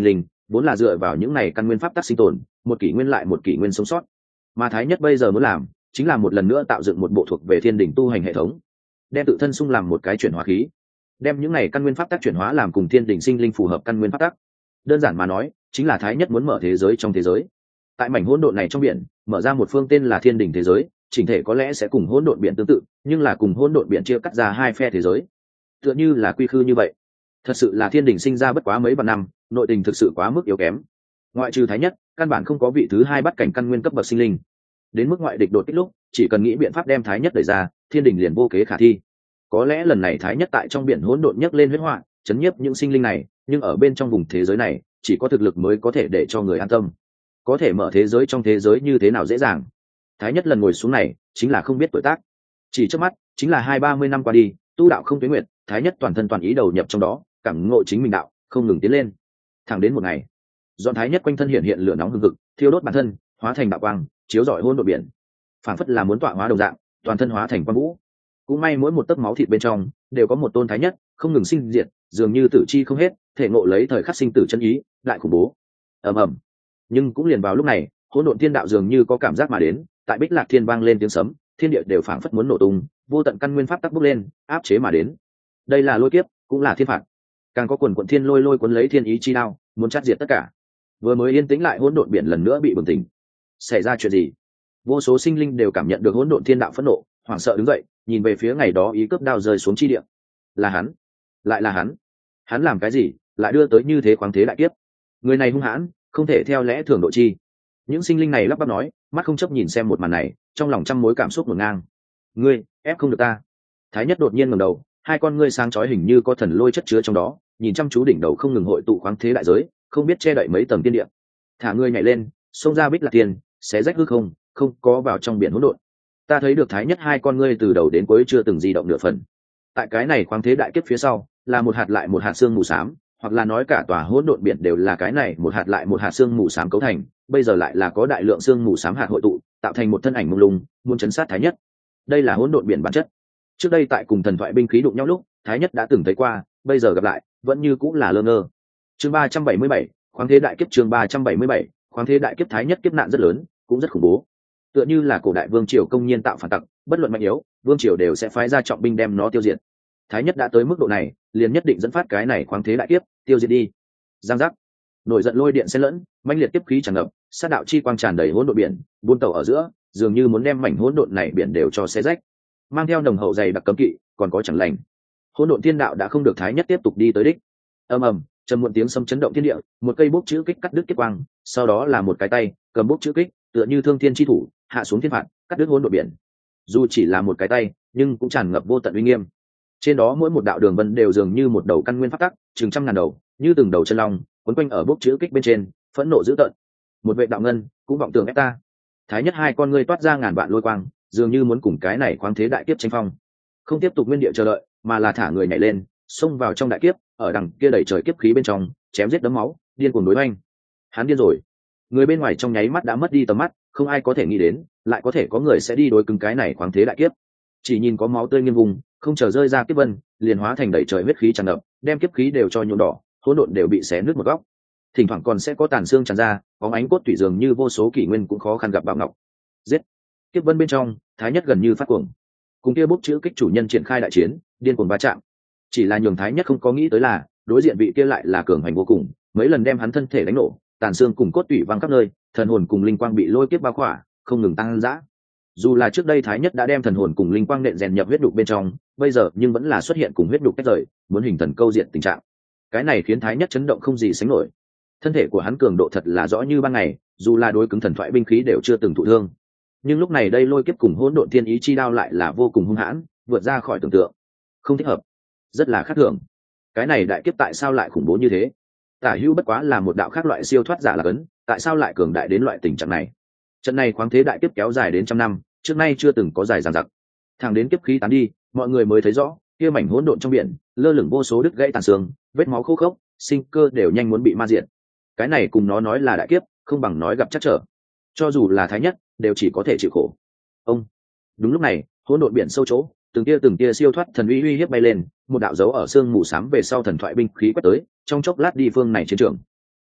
vốn là dựa vào những này căn nguyên pháp tắc sinh tồn, một kỷ nguyên lại một kỷ nguyên sống sót. Mà Thái Nhất bây giờ muốn làm chính là một lần nữa tạo dựng một bộ thuộc về thiên đỉnh tu hành hệ thống, đem tự thân xung làm một cái chuyển hóa khí, đem những này căn nguyên pháp tắc chuyển hóa làm cùng thiên đỉnh sinh linh phù hợp căn nguyên pháp tắc. Đơn giản mà nói chính là Thái Nhất muốn mở thế giới trong thế giới. Tại mảnh hỗn độn này trong biển mở ra một phương tên là thiên đỉnh thế giới, chỉnh thể có lẽ sẽ cùng hỗn độn biển tương tự, nhưng là cùng hỗn độn biển chia cắt ra hai phe thế giới, tựa như là quy khư như vậy. Thật sự là thiên đỉnh sinh ra bất quá mấy vạn năm, nội tình thực sự quá mức yếu kém. Ngoại trừ Thái Nhất, căn bản không có vị thứ hai bắt cảnh căn nguyên cấp bậc sinh linh. Đến mức ngoại địch đột kích lúc, chỉ cần nghĩ biện pháp đem Thái Nhất đẩy ra, thiên đỉnh liền vô kế khả thi. Có lẽ lần này Thái Nhất tại trong biển hỗn độn nhấc lên huyết họa, chấn nhiếp những sinh linh này, nhưng ở bên trong vùng thế giới này, chỉ có thực lực mới có thể để cho người an tâm. Có thể mở thế giới trong thế giới như thế nào dễ dàng. Thái Nhất lần ngồi xuống này, chính là không biết tuổi tác. Chỉ trước mắt, chính là hai ba mươi năm qua đi, tu đạo không tuyến nguyện, Thái Nhất toàn thân toàn ý đầu nhập trong đó, cảm ngộ chính mình đạo, không ngừng tiến lên. Thẳng đến một ngày, dọn Thái Nhất quanh thân hiện hiện lửa nóng hừng hực, thiêu đốt bản thân, hóa thành đạo quang, chiếu rọi hỗn độn biển, phảng phất là muốn tọa hóa đồng dạng, toàn thân hóa thành quang vũ. Cũng may mỗi một tấc máu thịt bên trong đều có một tôn Thái Nhất, không ngừng sinh diệt, dường như tử chi không hết, thể ngộ lấy thời khắc sinh tử chân ý, lại khủng bố. Ầm ầm. Nhưng cũng liền vào lúc này, hỗn độn thiên đạo dường như có cảm giác mà đến, tại Bích Lạc Thiên vang lên tiếng sấm, thiên địa đều phảng phất muốn nổ tung, vô tận căn nguyên pháp tắc bốc lên, áp chế mà đến. Đây là lôi kiếp, cũng là thiên phạt. Càng có quần quần thiên lôi lôi cuốn lấy thiên ý chi đao, muốn chặt diệt tất cả. Vừa mới yên tĩnh lại hỗn độn biển lần nữa bị bừng tỉnh. Xảy ra chuyện gì? Vô số sinh linh đều cảm nhận được hỗn độn thiên đạo phẫn nộ, hoảng sợ đứng dậy, nhìn về phía ngày đó ý cướp đao rơi xuống chi địa. Là hắn, lại là hắn. Hắn làm cái gì, lại đưa tới như thế khoáng thế đại kiếp? Người này hung hãn, không thể theo lẽ thường độ chi. Những sinh linh này lắp bắp nói, mắt không chấp nhìn xem một màn này, trong lòng trăm mối cảm xúc ngổn ngang. Ngươi ép không được ta. Thái Nhất đột nhiên ngẩng đầu, hai con ngươi sáng chói hình như có thần lôi chất chứa trong đó, nhìn chăm chú đỉnh đầu không ngừng hội tụ khoáng thế đại giới, không biết che đậy mấy tầng tiên địa. Thả ngươi nhảy lên, xông ra Bích Lạc Tiên, xé rách hư không, không có vào trong biển hỗn độn. Ta thấy được Thái Nhất hai con ngươi từ đầu đến cuối chưa từng di động nửa phần. Tại cái này khoáng thế đại kiếp phía sau, là một hạt lại một hạt xương mù xám, hoặc là nói cả tòa hỗn độn biển đều là cái này một hạt lại một hạt xương mù xám cấu thành, bây giờ lại là có đại lượng xương mù xám hạt hội tụ, tạo thành một thân ảnh mông lung, muốn chấn sát Thái Nhất. Đây là hỗn độn biển bản chất. Trước đây tại cùng thần thoại binh khí đụng nhau lúc, Thái Nhất đã từng thấy qua, bây giờ gặp lại, vẫn như cũng là lơ ngơ. Chương ba trăm bảy mươi bảy, khoáng thế đại kiếp chương ba trăm bảy mươi bảy, khoáng thế đại kiếp Thái Nhất kiếp nạn rất lớn, cũng rất khủng bố. Tựa như là cổ đại vương triều công nhiên tạo phản tặc, bất luận mạnh yếu, vương triều đều sẽ phái ra trọng binh đem nó tiêu diệt. Thái Nhất đã tới mức độ này, liền nhất định dẫn phát cái này khoáng thế đại kiếp, tiêu diệt đi. Giang giác, nổi giận lôi điện xen lẫn, mãnh liệt tiếp khí tràn ngập, sát đạo chi quang tràn đầy hỗn độn biển, buôn tàu ở giữa, dường như muốn đem mảnh hỗn độn này biển đều cho xé rách. Mang theo nồng hậu dày đặc cấm kỵ, còn có chẳng lành. Hỗn độn thiên đạo đã không được Thái Nhất tiếp tục đi tới đích. Ầm ầm, trầm muộn tiếng sấm chấn động thiên địa, một cây bốc chữ kích cắt đứt kiếp quang, sau đó là một cái tay cầm bốc chữ kích, tựa như thương thiên chi thủ, hạ xuống thiên phạt, cắt đứt hỗn độn biển. Dù chỉ là một cái tay, nhưng cũng tràn ngập vô tận uy nghiêm. Trên đó mỗi một đạo đường vân đều dường như một đầu căn nguyên pháp tắc, chừng trăm ngàn đầu, như từng đầu chân long, quấn quanh ở bốc chữ kích bên trên, phẫn nộ dữ tợn. Một vệ đạo ngân, cũng vọng tưởng ép ta. Thái Nhất hai con ngươi toát ra ngàn vạn lôi quang, dường như muốn cùng cái này khoáng thế đại kiếp tranh phong. Không tiếp tục nguyên địa chờ đợi, mà là thả người nhảy lên, xông vào trong đại kiếp, ở đằng kia đẩy trời kiếp khí bên trong, chém giết đấm máu, điên cuồng đối oanh. Hắn điên rồi. Người bên ngoài trong nháy mắt đã mất đi tầm mắt, không ai có thể nghĩ đến, lại có thể có người sẽ đi đối cứng cái này khoáng thế đại kiếp. Chỉ nhìn có máu tươi nghiêng vùng, không chờ rơi ra kiếp vân, liền hóa thành đẩy trời huyết khí tràn ngập, đem kiếp khí đều cho nhuộm đỏ, hỗn độn đều bị xé nứt một góc. Thỉnh thoảng còn sẽ có tàn xương tràn ra, bóng ánh cốt tủy dường như vô số kỷ nguyên cũng khó khăn gặp bảo ngọc. Giết! Kiếp vân bên trong, Thái Nhất gần như phát cuồng. Cùng kia bốc chữ kích chủ nhân triển khai đại chiến, điên cuồng va chạm. Chỉ là nhường Thái Nhất không có nghĩ tới là, đối diện vị kia lại là cường hành vô cùng, mấy lần đem hắn thân thể đánh nổ, tàn xương cùng cốt tủy văng khắp nơi, thần hồn cùng linh quang bị lôi kiếp bao khỏa, không ngừng tăng dã. Dù là trước đây Thái Nhất đã đem thần hồn cùng linh quang nện rèn nhập huyết đục bên trong, bây giờ nhưng vẫn là xuất hiện cùng huyết đục tách rời, muốn hình thần câu diện tình trạng. Cái này khiến Thái Nhất chấn động không gì sánh nổi. Thân thể của hắn cường độ thật là rõ như ban ngày, dù là đối cứng thần thoại binh khí đều chưa từng thụ thương. Nhưng lúc này đây lôi kiếp cùng hỗn độn thiên ý chi đao lại là vô cùng hung hãn, vượt ra khỏi tưởng tượng. Không thích hợp, rất là khác thường. Cái này đại kiếp tại sao lại khủng bố như thế? Tả Hữu bất quá là một đạo khác loại siêu thoát giả là cấn, tại sao lại cường đại đến loại tình trạng này? Trận này khoáng thế đại kiếp kéo dài đến trăm năm, trước nay chưa từng có dài dằng dặc. Thẳng đến kiếp khí tán đi, mọi người mới thấy rõ, kia mảnh hỗn độn trong biển, lơ lửng vô số đứt gãy tàn xương, vết máu khô khốc, sinh cơ đều nhanh muốn bị ma diệt. Cái này cùng nó nói là đại kiếp, không bằng nói gặp trắc trở. Cho dù là Thái Nhất, đều chỉ có thể chịu khổ. Ông. Đúng lúc này, hỗn độn biển sâu chỗ, từng tia từng tia siêu thoát thần uy uy hiếp bay lên, một đạo dấu ở xương mù xám về sau thần thoại binh khí quét tới, trong chốc lát đi phương này chiến trường.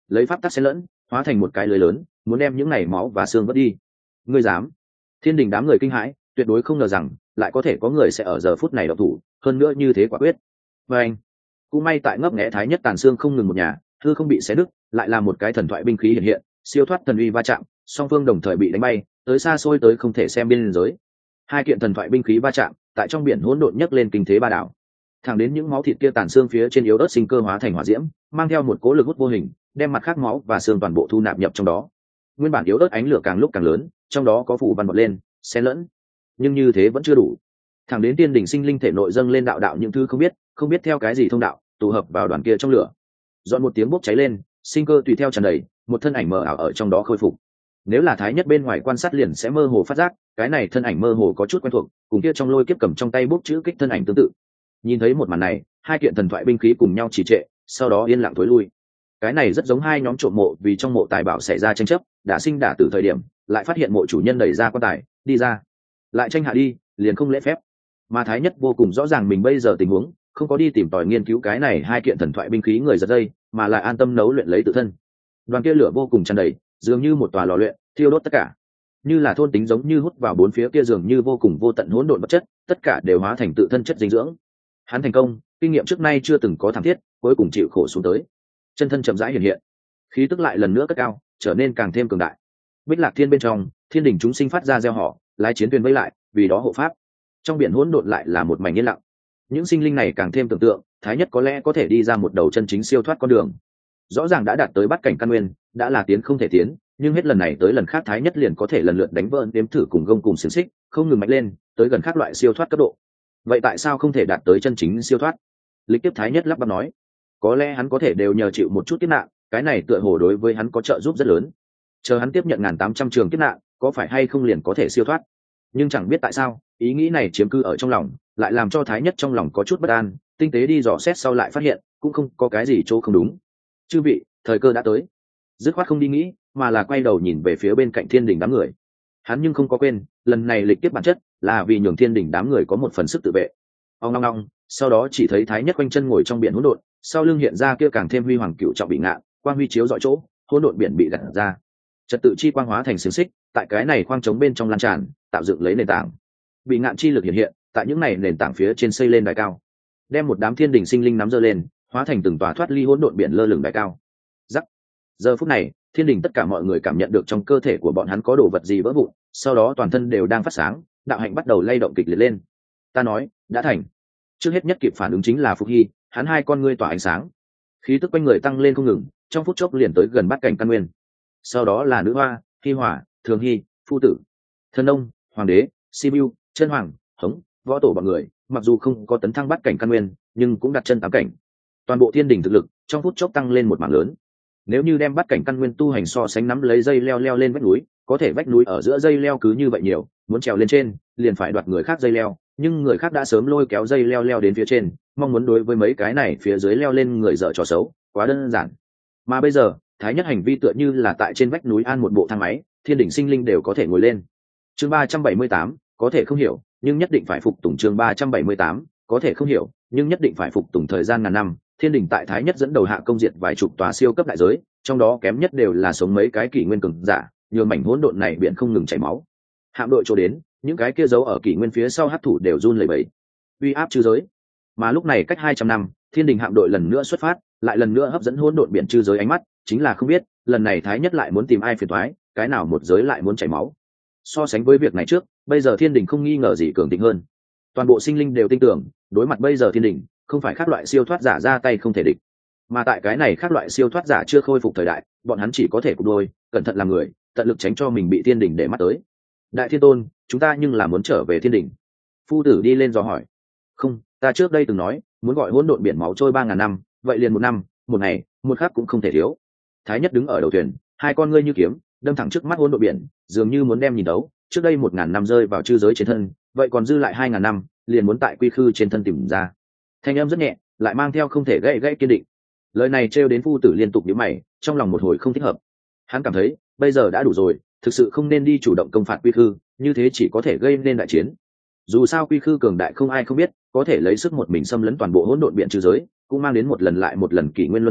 lấy pháp tắc xen lẫn hóa thành một cái lưới lớn, muốn đem những này máu và xương vớt đi. Ngươi dám? Thiên đình đám người kinh hãi, tuyệt đối không ngờ rằng lại có thể có người sẽ ở giờ phút này động thủ, hơn nữa như thế quả quyết. Và anh cũng may tại ngấp nghé thái nhất tàn xương không ngừng một nhà, hư không bị xé nứt, lại là một cái thần thoại binh khí hiện hiện, siêu thoát thần uy va chạm, song phương đồng thời bị đánh bay tới xa xôi tới không thể xem biên giới. Hai kiện thần thoại binh khí va chạm tại trong biển hỗn độn nhấc lên kinh thế ba đảo, thẳng đến những máu thịt kia tàn xương phía trên yếu ớt sinh cơ hóa thành hỏa diễm, mang theo một cỗ lực hút vô hình, đem mặt khác máu và xương toàn bộ thu nạp nhập trong đó. Nguyên bản yếu ớt ánh lửa càng lúc càng lớn, trong đó có phủ văn bật lên xen lẫn, nhưng như thế vẫn chưa đủ. Thẳng đến tiên đỉnh sinh linh thể nội dâng lên đạo đạo những thứ không biết không biết theo cái gì thông đạo tụ hợp vào đoàn kia trong lửa, dọn một tiếng bốc cháy lên, sinh cơ tùy theo tràn đầy, một thân ảnh mờ ảo ở trong đó khôi phục. Nếu là thái nhất bên ngoài quan sát liền sẽ mơ hồ phát giác cái này thân ảnh mơ hồ có chút quen thuộc, cùng kia trong lôi kiếp cầm trong tay bốc chữ kích thân ảnh tương tự. Nhìn thấy một màn này, hai kiện thần thoại binh khí cùng nhau trì trệ, sau đó yên lặng thối lui. Cái này rất giống hai nhóm trộm mộ vì trong mộ tài bảo xảy ra tranh chấp, đã sinh đả tử thời điểm lại phát hiện mộ chủ nhân đẩy ra quan tài đi ra, lại tranh hạ đi liền không lễ phép. Mà thái nhất vô cùng rõ ràng mình bây giờ tình huống, không có đi tìm tòi nghiên cứu cái này hai kiện thần thoại binh khí người giật dây, mà lại an tâm nấu luyện lấy tự thân. Đoàn kia lửa vô cùng tràn đầy, dường như một tòa lò luyện thiêu đốt tất cả, như là thôn tính giống như hút vào bốn phía kia dường như vô cùng vô tận hỗn độn vật chất, tất cả đều hóa thành tự thân chất dinh dưỡng. Hắn thành công, kinh nghiệm trước nay chưa từng có thảm thiết, cuối cùng chịu khổ xuống tới, chân thân chậm rãi hiện hiện, khí tức lại lần nữa cất cao, trở nên càng thêm cường đại. Bích Lạc Thiên bên trong, thiên đình chúng sinh phát ra gieo họ, lái chiến thuyền vây lại, vì đó hộ pháp. Trong biển hỗn độn lại là một mảnh yên lặng. Những sinh linh này càng thêm tưởng tượng, thái nhất có lẽ có thể đi ra một đầu chân chính siêu thoát con đường. Rõ ràng đã đạt tới bát cảnh căn nguyên, đã là tiến không thể tiến, nhưng hết lần này tới lần khác thái nhất liền có thể lần lượt đánh vỡ đếm thử cùng gông cùng xiềng xích, không ngừng mạnh lên, tới gần các loại siêu thoát cấp độ. Vậy tại sao không thể đạt tới chân chính siêu thoát? Lịch tiếp thái nhất lắp bắp nói, có lẽ hắn có thể đều nhờ chịu một chút kiếp nạn, cái này tựa hồ đối với hắn có trợ giúp rất lớn. Chờ hắn tiếp nhận ngàn tám trăm trường kiếp nạn, có phải hay không liền có thể siêu thoát? Nhưng chẳng biết tại sao, ý nghĩ này chiếm cư ở trong lòng, lại làm cho thái nhất trong lòng có chút bất an, tinh tế đi dò xét sau lại phát hiện cũng không có cái gì chỗ không đúng. Chư vị, thời cơ đã tới. Dứt khoát không đi nghĩ, mà là quay đầu nhìn về phía bên cạnh thiên đình đám người. Hắn nhưng không có quên, lần này lịch tiếp bản chất là vì nhường thiên đình đám người có một phần sức tự vệ. Ông long long, sau đó chỉ thấy thái nhất quanh chân ngồi trong biển hỗn độn, sau lưng hiện ra kia càng thêm huy hoàng cựu trọng bị ngạn, quang huy chiếu dọi chỗ, hỗn độn biển bị gặt ra, trật tự chi quang hóa thành xiềng xích, tại cái này khoang trống bên trong lan tràn, tạo dựng lấy nền tảng. Bị ngạn chi lực hiện hiện, tại những này nền tảng phía trên xây lên đài cao, đem một đám thiên đình sinh linh nắm giơ lên, hóa thành từng tòa thoát ly hỗn độn biển lơ lửng đài cao. Rắc. Giờ phút này, thiên đình tất cả mọi người cảm nhận được trong cơ thể của bọn hắn có đồ vật gì vỡ vụn, sau đó toàn thân đều đang phát sáng, đạo hạnh bắt đầu lay động kịch liệt lên. Ta nói, đã thành. Trước hết nhất kịp phản ứng chính là Phục Hy, hắn hai con ngươi tỏa ánh sáng, khí tức quanh người tăng lên không ngừng, trong phút chốc liền tới gần bát cảnh căn nguyên. Sau đó là Nữ Hoa, Hy Hỏa, Thường Hy, Phu Tử, Thần Nông, Hoàng Đế, Sibiu, Chân Hoàng, Hống, Võ Tổ bọn người, mặc dù không có tấn thăng bát cảnh căn nguyên, nhưng cũng đặt chân tám cảnh. Toàn bộ thiên đình thực lực trong phút chốc tăng lên một mảng lớn. Nếu như đem bát cảnh căn nguyên tu hành so sánh nắm lấy dây leo leo lên vách núi, có thể vách núi ở giữa dây leo cứ như vậy nhiều, muốn trèo lên trên, liền phải đoạt người khác dây leo, nhưng người khác đã sớm lôi kéo dây leo leo đến phía trên, mong muốn đối với mấy cái này phía dưới leo lên người dở trò xấu, quá đơn giản. Mà bây giờ, thái nhất hành vi tựa như là tại trên vách núi an một bộ thang máy, thiên đỉnh sinh linh đều có thể ngồi lên. Chương ba trăm bảy mươi tám, có thể không hiểu, nhưng nhất định phải phục tùng. Chương ba trăm bảy mươi tám, có thể không hiểu, nhưng nhất định phải phục tùng. Thời gian ngàn năm, thiên đỉnh tại thái nhất dẫn đầu hạ công diệt vài chục tòa siêu cấp đại giới, trong đó kém nhất đều là sống mấy cái kỷ nguyên cường giả, nhường mảnh hỗn độn này biển không ngừng chảy máu. Hạm đội chỗ đến, những cái kia giấu ở kỷ nguyên phía sau hắc thủ đều run lẩy bẩy, uy áp chư giới. Mà lúc này cách hai trăm năm, thiên đình hạm đội lần nữa xuất phát, lại lần nữa hấp dẫn hỗn độn biển chư giới ánh mắt, chính là không biết lần này thái nhất lại muốn tìm ai phiền toái, cái nào một giới lại muốn chảy máu. So sánh với việc này trước, bây giờ thiên đình không nghi ngờ gì cường thịnh hơn. Toàn bộ sinh linh đều tin tưởng, đối mặt bây giờ thiên đình, không phải khác loại siêu thoát giả ra tay không thể địch, mà tại cái này khác loại siêu thoát giả chưa khôi phục thời đại, bọn hắn chỉ có thể cục đôi, cẩn thận làm người, tận lực tránh cho mình bị thiên đình để mắt tới. Đại thiên tôn, chúng ta nhưng là muốn trở về thiên đình. Phu tử đi lên dò hỏi. Không, ta trước đây từng nói muốn gọi hỗn độn biển máu trôi ba ngàn năm, vậy liền một năm, một ngày, một khắc cũng không thể thiếu. Thái nhất đứng ở đầu thuyền, hai con ngươi như kiếm đâm thẳng trước mắt hỗn độn biển, dường như muốn đem nhìn đấu. Trước đây một ngàn năm rơi vào chư giới trên thân, vậy còn dư lại hai ngàn năm, liền muốn tại quy khư trên thân tìm ra. Thanh âm rất nhẹ, lại mang theo không thể gãy gãy kiên định. Lời này trêu đến phu tử liên tục nhíu mày, trong lòng một hồi không thích hợp. Hắn cảm thấy bây giờ đã đủ rồi, thực sự không nên đi chủ động công phạt quy khư, như thế chỉ có thể gây nên đại chiến. Dù sao quy khư cường đại không ai không biết, có thể lấy sức một mình xâm lấn toàn bộ hỗn độn biển trừ giới, cũng mang đến một lần lại một lần kỷ nguyên luân hồi,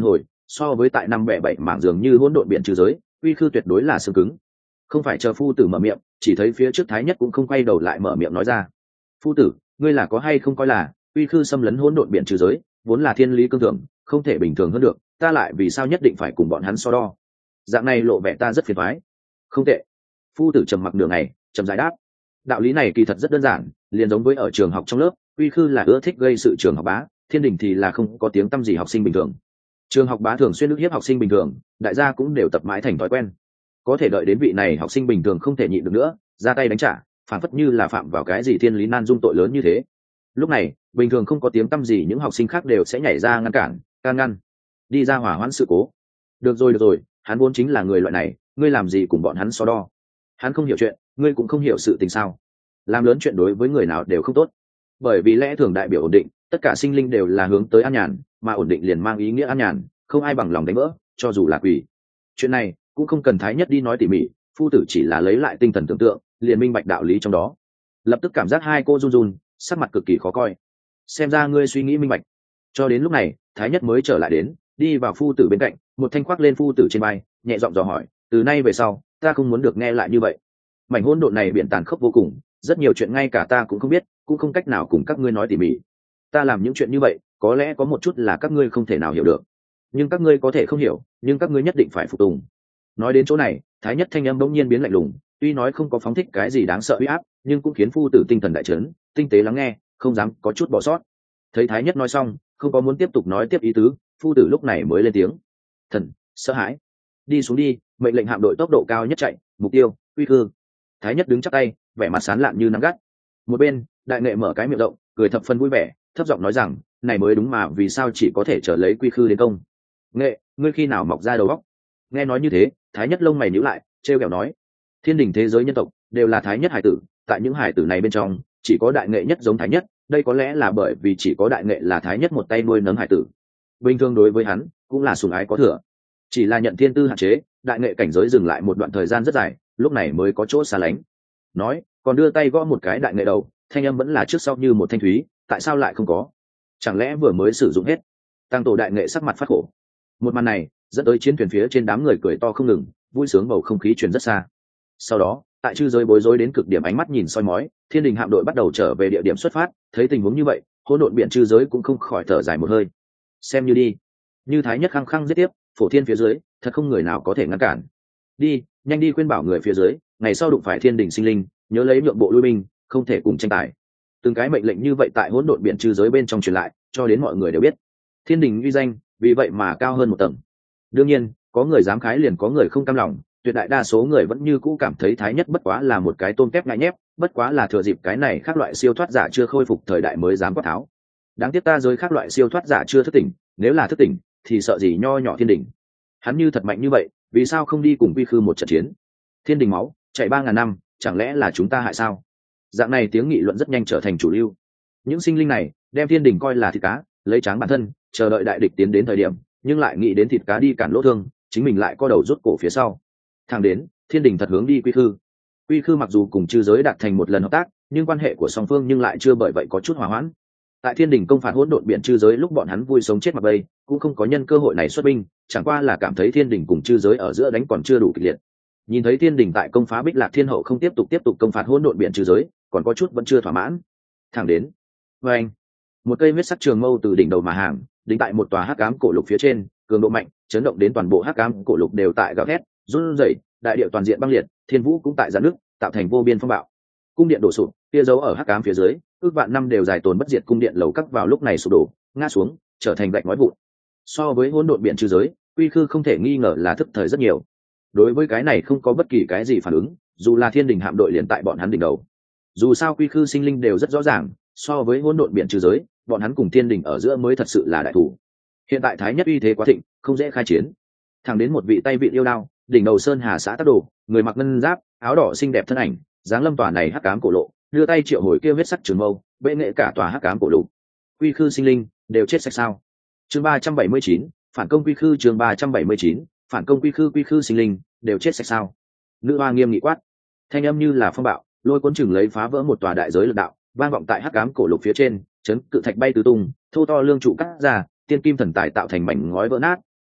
so với tại năm bẻ bảy mảng dường như hỗn độn biển trừ giới, quy khư tuyệt đối là xương cứng. Không phải chờ phu tử mở miệng, chỉ thấy phía trước thái nhất cũng không quay đầu lại mở miệng nói ra. Phu tử, ngươi là có hay không coi là quy khư xâm lấn hỗn độn biển trừ giới, vốn là thiên lý cương thường, không thể bình thường hơn được, ta lại vì sao nhất định phải cùng bọn hắn so đo? Dạng này lộ vẻ ta rất phiền toái. Không tệ. Phu tử trầm mặc nửa ngày, trầm giải đáp. Đạo lý này kỳ thật rất đơn giản, liền giống với ở trường học trong lớp, quy khư là ưa thích gây sự trường học bá, thiên đình thì là không có tiếng tăm gì học sinh bình thường. Trường học bá thường xuyên ức hiếp học sinh bình thường, đại gia cũng đều tập mãi thành thói quen. Có thể đợi đến vị này học sinh bình thường không thể nhịn được nữa, ra tay đánh trả, phản phất như là phạm vào cái gì thiên lý nan dung tội lớn như thế. Lúc này, bình thường không có tiếng tăm gì những học sinh khác đều sẽ nhảy ra ngăn cản, can ngăn, đi ra hỏa hoãn sự cố. Được rồi được rồi, hắn vốn chính là người loại này, ngươi làm gì cùng bọn hắn so đo? Hắn không hiểu chuyện, ngươi cũng không hiểu sự tình sao? Làm lớn chuyện đối với người nào đều không tốt, bởi vì lẽ thường đại biểu ổn định, tất cả sinh linh đều là hướng tới an nhàn, mà ổn định liền mang ý nghĩa an nhàn, không ai bằng lòng đánh vỡ, cho dù là quỷ. Chuyện này cũng không cần thái nhất đi nói tỉ mỉ, phu tử chỉ là lấy lại tinh thần tưởng tượng, liền minh bạch đạo lý trong đó. Lập tức cảm giác hai cô run run, sắc mặt cực kỳ khó coi. Xem ra ngươi suy nghĩ minh bạch. Cho đến lúc này, thái nhất mới trở lại đến, đi vào phu tử bên cạnh, một thanh khoác lên phu tử trên vai, nhẹ giọng dò hỏi, từ nay về sau, ta không muốn được nghe lại như vậy. Mảnh hỗn độn này biển tàn khốc vô cùng, rất nhiều chuyện ngay cả ta cũng không biết, cũng không cách nào cùng các ngươi nói tỉ mỉ. Ta làm những chuyện như vậy, có lẽ có một chút là các ngươi không thể nào hiểu được, nhưng các ngươi có thể không hiểu, nhưng các ngươi nhất định phải phục tùng. Nói đến chỗ này, thái nhất thanh âm bỗng nhiên biến lạnh lùng, tuy nói không có phóng thích cái gì đáng sợ uy áp, nhưng cũng khiến phu tử tinh thần đại chấn, tinh tế lắng nghe, không dám có chút bỏ sót. Thấy thái nhất nói xong, không có muốn tiếp tục nói tiếp ý tứ, phu tử lúc này mới lên tiếng. Thần, sợ hãi. Đi xuống đi, mệnh lệnh hạm đội tốc độ cao nhất chạy, mục tiêu, quy khư. Thái nhất đứng chắp tay, vẻ mặt sán lạn như nắng gắt. Một bên, đại nghệ mở cái miệng rộng, cười thập phân vui vẻ, thấp giọng nói rằng, này mới đúng mà vì sao chỉ có thể chờ lấy quy khư đến công. Nghệ, ngươi khi nào mọc ra đầu óc? Nghe nói như thế, thái nhất lông mày nhíu lại, trêu ghẹo nói, thiên đình thế giới nhân tộc đều là thái nhất hải tử, tại những hải tử này bên trong chỉ có đại nghệ nhất giống thái nhất, đây có lẽ là bởi vì chỉ có đại nghệ là thái nhất một tay nuôi nấng hải tử, bình thường đối với hắn cũng là sủng ái có thừa. Chỉ là nhận thiên tư hạn chế, đại nghệ cảnh giới dừng lại một đoạn thời gian rất dài, lúc này mới có chỗ xa lánh. Nói, còn đưa tay gõ một cái đại nghệ đầu, thanh âm vẫn là trước sau như một thanh thúy, tại sao lại không có? Chẳng lẽ vừa mới sử dụng hết? Tăng tổ đại nghệ sắc mặt phát khổ. Một màn này dẫn tới chiến thuyền phía trên đám người cười to không ngừng, vui sướng bầu không khí truyền rất xa. Sau đó, tại chư giới bối rối đến cực điểm ánh mắt nhìn soi mói, thiên đình hạm đội bắt đầu trở về địa điểm xuất phát. Thấy tình huống như vậy, hỗn độn biển chư giới cũng không khỏi thở dài một hơi. Xem như đi, như thái nhất khăng khăng giết tiếp, phổ thiên phía dưới thật không người nào có thể ngăn cản. Đi, nhanh đi khuyên bảo người phía dưới, ngày sau đụng phải thiên đình sinh linh, nhớ lấy nhượng bộ lui binh, không thể cùng tranh tài. Từng cái mệnh lệnh như vậy tại hỗn độn biển chư giới bên trong truyền lại, cho đến mọi người đều biết thiên đình uy danh vì vậy mà cao hơn một tầng. Đương nhiên, có người dám khái liền có người không cam lòng, tuyệt đại đa số người vẫn như cũ cảm thấy thái nhất bất quá là một cái tôm kép ngại nhép, bất quá là thừa dịp cái này khác loại siêu thoát giả chưa khôi phục thời đại mới dám quát tháo. Đáng tiếc ta giới khác loại siêu thoát giả chưa thức tỉnh, nếu là thức tỉnh thì sợ gì nho nhỏ thiên đình. Hắn như thật mạnh như vậy, vì sao không đi cùng quy khư một trận chiến? Thiên đình máu chạy ba ngàn năm, chẳng lẽ là chúng ta hại sao? Dạng này tiếng nghị luận rất nhanh trở thành chủ lưu. Những sinh linh này đem thiên đình coi là thịt cá, lấy tráng bản thân, chờ đợi đại địch tiến đến thời điểm, nhưng lại nghĩ đến thịt cá đi cản lỗ thương, chính mình lại co đầu rút cổ phía sau. Thẳng đến thiên đình thật hướng đi quy khư. Quy khư mặc dù cùng chư giới đạt thành một lần hợp tác, nhưng quan hệ của song phương nhưng lại chưa bởi vậy có chút hòa hoãn. Tại thiên đình công phạt hỗn độn biển chư giới lúc bọn hắn vui sống chết mặc bay, cũng không có nhân cơ hội này xuất binh, chẳng qua là cảm thấy thiên đình cùng chư giới ở giữa đánh còn chưa đủ kịch liệt. Nhìn thấy thiên đình tại công phá Bích Lạc Thiên Hậu không tiếp tục tiếp tục công phạt hỗn độn biển chư giới, còn có chút vẫn chưa thỏa mãn. Thẳng đến, với anh, một cây huyết sắc trường mâu từ đỉnh đầu mà hàng, đính tại một tòa hắc ám cổ lục phía trên, cường độ mạnh, chấn động đến toàn bộ hắc ám cổ lục đều tại gào thét, run rẩy, đại địa toàn diện băng liệt, thiên vũ cũng tại giãn nước, tạo thành vô biên phong bạo. Cung điện đổ sụp, kia dấu ở hắc ám phía dưới, ước vạn năm đều dài tồn bất diệt cung điện lầu các vào lúc này sụp đổ, ngã xuống, trở thành gạch ngói vụn. So với hỗn độn biển chư giới, quy khư không thể nghi ngờ là thức thời rất nhiều. Đối với cái này không có bất kỳ cái gì phản ứng, dù là thiên đình hạm đội liền tại bọn hắn đỉnh đầu. Dù sao quy khư sinh linh đều rất rõ ràng, so với hỗn độn biển trừ giới, bọn hắn cùng thiên đình ở giữa mới thật sự là đại thủ. Hiện tại thái nhất uy thế quá thịnh, không dễ khai chiến. Thẳng đến một vị tay vị yêu đao, đỉnh đầu sơn hà xã tác đồ, người mặc ngân giáp, áo đỏ xinh đẹp thân ảnh, dáng lâm tòa này hắc ám cổ lộ, đưa tay triệu hồi kêu huyết sắc trường mâu, bệ nghệ cả tòa hắc ám cổ lộ. Quy khư sinh linh đều chết sạch sao? Chương ba trăm bảy mươi chín, phản công quy khư. Chương ba trăm bảy mươi chín, phản công quy khư. Quy khư sinh linh đều chết sạch sao? Nữ hoa nghiêm nghị quát, thanh âm như là phong bạo, lôi cuốn chừng lấy phá vỡ một tòa đại giới lực đạo, vang vọng tại hắc ám cổ lục phía trên, chấn cự thạch bay tứ tung, thô to lương trụ cắt ra, tiên kim thần tài tạo thành mảnh ngói vỡ nát,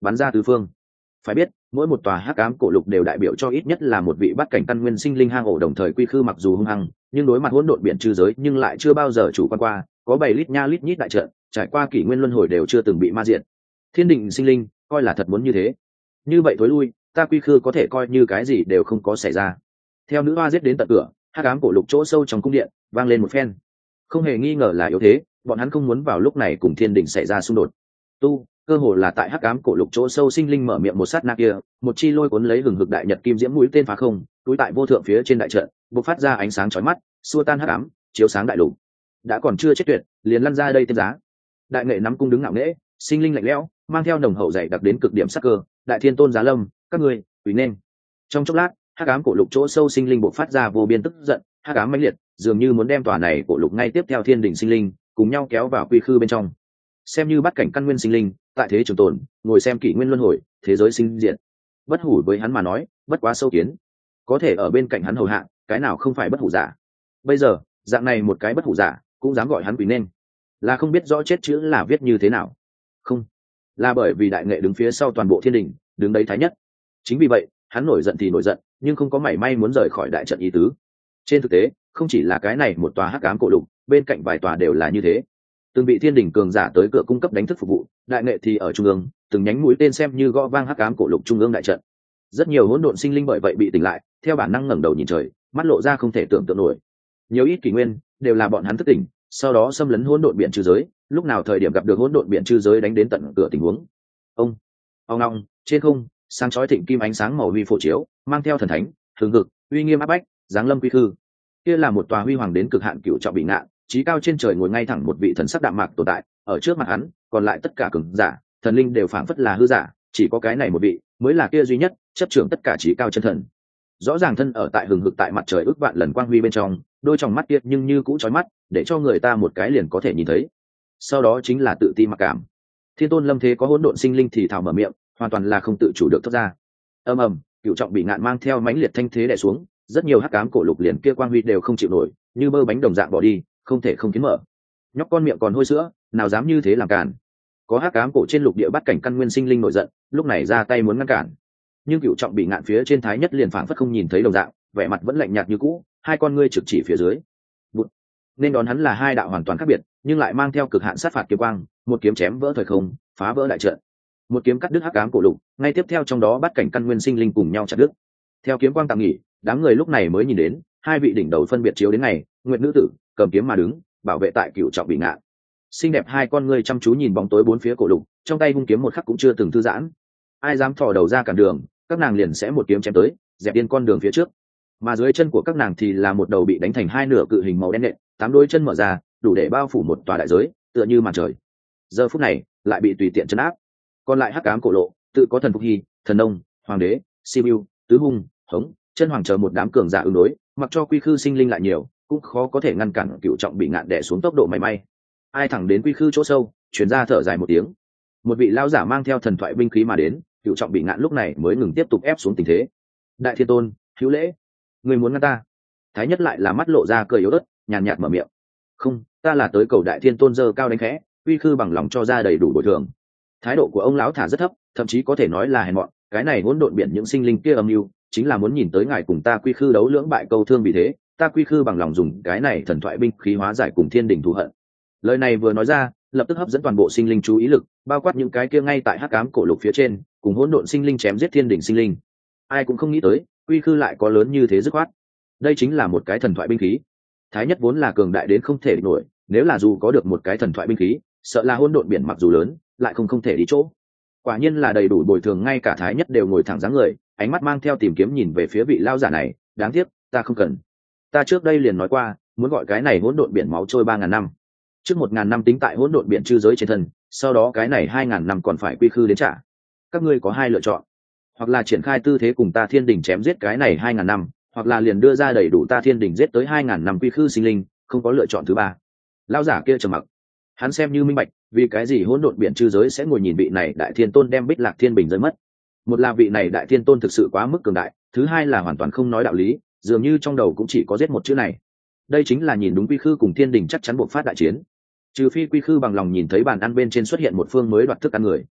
bắn ra tứ phương. Phải biết mỗi một tòa hắc ám cổ lục đều đại biểu cho ít nhất là một vị bắt cảnh căn nguyên sinh linh hang ổ, đồng thời quy khư mặc dù hung hăng nhưng đối mặt hỗn độn biển trư giới nhưng lại chưa bao giờ chủ quan qua, có bảy lít nha lít nhít đại trận trải qua kỷ nguyên luân hồi đều chưa từng bị ma diệt. Thiên đình sinh linh coi là thật muốn như thế, như vậy thối lui, ta quy khư có thể coi như cái gì đều không có xảy ra. Theo nữ hoa giết đến tận cửa, hắc ám cổ lục chỗ sâu trong cung điện vang lên một phen. Không hề nghi ngờ là yếu thế, bọn hắn không muốn vào lúc này cùng thiên đình xảy ra xung đột. Tu cơ hồ là tại hắc ám cổ lục chỗ sâu sinh linh mở miệng một sát na kia, một chi lôi cuốn lấy hừng hực đại nhật kim diễm mũi tên phá không, túi tại vô thượng phía trên đại trận bộc phát ra ánh sáng chói mắt, xua tan hắc ám, chiếu sáng đại lục. Đã còn chưa chết tuyệt, liền lăn ra đây tên giá. Đại nghệ nắm cung đứng ngạo nghễ, sinh linh lạnh lẽo, mang theo nồng hậu dày đặc đến cực điểm sắc cơ. Đại thiên tôn giá lâm, các ngươi quỳ nên. Trong chốc lát, hắc ám cổ lục chỗ sâu sinh linh bộc phát ra vô biên tức giận, hắc ám mãnh liệt, dường như muốn đem tòa này cổ lục ngay tiếp theo thiên đình sinh linh cùng nhau kéo vào quy khư bên trong. Xem như bắt cảnh căn nguyên sinh linh, tại thế trường tồn, ngồi xem kỷ nguyên luân hồi, thế giới sinh diệt. Bất hủ với hắn mà nói, bất quá sâu kiến. Có thể ở bên cạnh hắn hầu hạ, cái nào không phải bất hủ giả. Bây giờ, dạng này một cái bất hủ giả, cũng dám gọi hắn quỳ nên. Là không biết rõ chết chữ là viết như thế nào. Không, là bởi vì đại nghệ đứng phía sau toàn bộ thiên đình, đứng đấy thái nhất. Chính vì vậy, hắn nổi giận thì nổi giận, nhưng không có mảy may muốn rời khỏi đại trận ý tứ. Trên thực tế, không chỉ là cái này một tòa hắc ám cổ lục, bên cạnh vài tòa đều là như thế. Từng bị thiên đình cường giả tới cửa cung cấp đánh thức phục vụ, đại nghệ thì ở trung ương, từng nhánh mũi tên xem như gõ vang hắc ám cổ lục trung ương đại trận. Rất nhiều hỗn độn sinh linh bởi vậy bị tỉnh lại, theo bản năng ngẩng đầu nhìn trời, mắt lộ ra không thể tưởng tượng nổi. Nhiều ít kỷ nguyên đều là bọn hắn thức tỉnh, sau đó xâm lấn hỗn độn biển trư giới, lúc nào thời điểm gặp được hỗn độn biển trư giới đánh đến tận cửa tình huống. Ông, ông long, trên không, sáng chói thịnh kim ánh sáng màu huy phổ chiếu, mang theo thần thánh, hùng hực, uy nghiêm áp bách, giáng lâm quy khư. Kia là một tòa huy hoàng đến cực hạn cửu trọng bị ngạn, chí cao trên trời ngồi ngay thẳng một vị thần sắc đạm mạc tồn tại, ở trước mặt hắn, còn lại tất cả cường giả, thần linh đều phảng phất là hư giả, chỉ có cái này một vị mới là kia duy nhất, chấp trưởng tất cả chí cao chân thần. Rõ ràng thân ở tại hừng hực tại mặt trời ước vạn lần quang huy bên trong, đôi tròng mắt kia nhưng như cũ chói mắt, để cho người ta một cái liền có thể nhìn thấy. Sau đó chính là tự ti mặc cảm. Thiên tôn lâm thế có hỗn độn sinh linh thì thào mở miệng, hoàn toàn là không tự chủ được thoát ra. Ầm ầm, cửu trọng bị ngạn mang theo mãnh liệt thanh thế đè xuống, rất nhiều hắc ám cổ lục liền kia quang huy đều không chịu nổi, như bơ bánh đồng dạng bỏ đi, không thể không kiến mở. Nhóc con miệng còn hôi sữa, nào dám như thế làm cản. Có hắc ám cổ trên lục địa bắt cảnh căn nguyên sinh linh nổi giận, lúc này ra tay muốn ngăn cản. Nhưng cửu trọng bị ngạn phía trên thái nhất liền phảng phất không nhìn thấy đồng dạng, vẻ mặt vẫn lạnh nhạt như cũ, hai con ngươi trực chỉ phía dưới. Bụt. Nên đón hắn là hai đạo hoàn toàn khác biệt, nhưng lại mang theo cực hạn sát phạt kiếm quang, một kiếm chém vỡ thời không, phá vỡ đại trận. Một kiếm cắt đứt hắc ám cổ lục, ngay tiếp theo trong đó bắt cảnh căn nguyên sinh linh cùng nhau chặt đứt. Theo kiếm quang tạm nghỉ, đám người lúc này mới nhìn đến hai vị đỉnh đầu phân biệt chiếu đến ngày, nguyệt nữ tử cầm kiếm mà đứng, bảo vệ tại cửu trọng bị ngạn. Xinh đẹp hai con ngươi chăm chú nhìn bóng tối bốn phía cổ lục, trong tay hung kiếm một khắc cũng chưa từng thư giãn. Ai dám thò đầu ra cản đường, các nàng liền sẽ một kiếm chém tới, dẹp điên con đường phía trước. Mà dưới chân của các nàng thì là một đầu bị đánh thành hai nửa cự hình màu đen nện, tám đôi chân mở ra, đủ để bao phủ một tòa đại giới, tựa như màn trời. Giờ phút này lại bị tùy tiện trấn áp. Còn lại hắc ám cổ lộ, tự có thần phục hy, thần nông, hoàng đế, sibiu, tứ hung, hống, chân hoàng chờ một đám cường giả ứng đối, mặc cho quy khư sinh linh lại nhiều, cũng khó có thể ngăn cản cửu trọng bị ngạn đè xuống tốc độ mảy may. Ai thẳng đến quy khư chỗ sâu, truyền ra thở dài một tiếng. Một vị lão giả mang theo thần thoại binh khí mà đến, cửu trọng bị ngạn lúc này mới ngừng tiếp tục ép xuống tình thế. Đại thiên tôn, hữu lễ, người muốn ngăn ta? Thái nhất lại là mắt lộ ra cười yếu ớt, nhàn nhạt mở miệng. Không, ta là tới cầu đại thiên tôn giơ cao đánh khẽ, quy khư bằng lòng cho ra đầy đủ bồi thường. Thái độ của ông lão thả rất thấp, thậm chí có thể nói là hèn mọn. Cái này hỗn độn biển những sinh linh kia âm mưu, chính là muốn nhìn tới ngài cùng ta quy khư đấu lưỡng bại câu thương, vì thế ta quy khư bằng lòng dùng cái này thần thoại binh khí hóa giải cùng thiên đình thù hận. Lời này vừa nói ra, lập tức hấp dẫn toàn bộ sinh linh chú ý lực, bao quát những cái kia ngay tại hắc ám cổ lục phía trên cùng hỗn độn sinh linh chém giết thiên đình sinh linh. Ai cũng không nghĩ tới quy khư lại có lớn như thế dứt khoát. Đây chính là một cái thần thoại binh khí. Thái nhất vốn là cường đại đến không thể địch nổi, nếu là dù có được một cái thần thoại binh khí, sợ là hỗn độn biển mặc dù lớn lại không không thể đi chỗ. Quả nhiên là đầy đủ bồi thường, ngay cả thái nhất đều ngồi thẳng dáng người, ánh mắt mang theo tìm kiếm nhìn về phía vị lao giả này. Đáng tiếc ta không cần. Ta trước đây liền nói qua, muốn gọi cái này hỗn độn biển máu trôi ba ngàn năm, trước một ngàn năm tính tại hỗn độn biển chư giới trên thân, sau đó cái này hai ngàn năm còn phải quy khư đến trả. Các ngươi có hai lựa chọn, hoặc là triển khai tư thế cùng ta thiên đình chém giết cái này hai ngàn năm, hoặc là liền đưa ra đầy đủ ta thiên đình giết tới hai ngàn năm quy khư sinh linh, không có lựa chọn thứ ba. Lao giả kia trầm mặc, hắn xem như minh bạch vì cái gì hỗn độn biển chư giới sẽ ngồi nhìn vị này đại thiên tôn đem Bích Lạc Thiên Bình rơi mất. Một là vị này đại thiên tôn thực sự quá mức cường đại, thứ hai là hoàn toàn không nói đạo lý, dường như trong đầu cũng chỉ có giết một chữ này. Đây chính là nhìn đúng quy khư cùng thiên đình chắc chắn buộc phát đại chiến, trừ phi quy khư bằng lòng nhìn thấy bàn ăn bên trên xuất hiện một phương mới đoạt thức ăn người.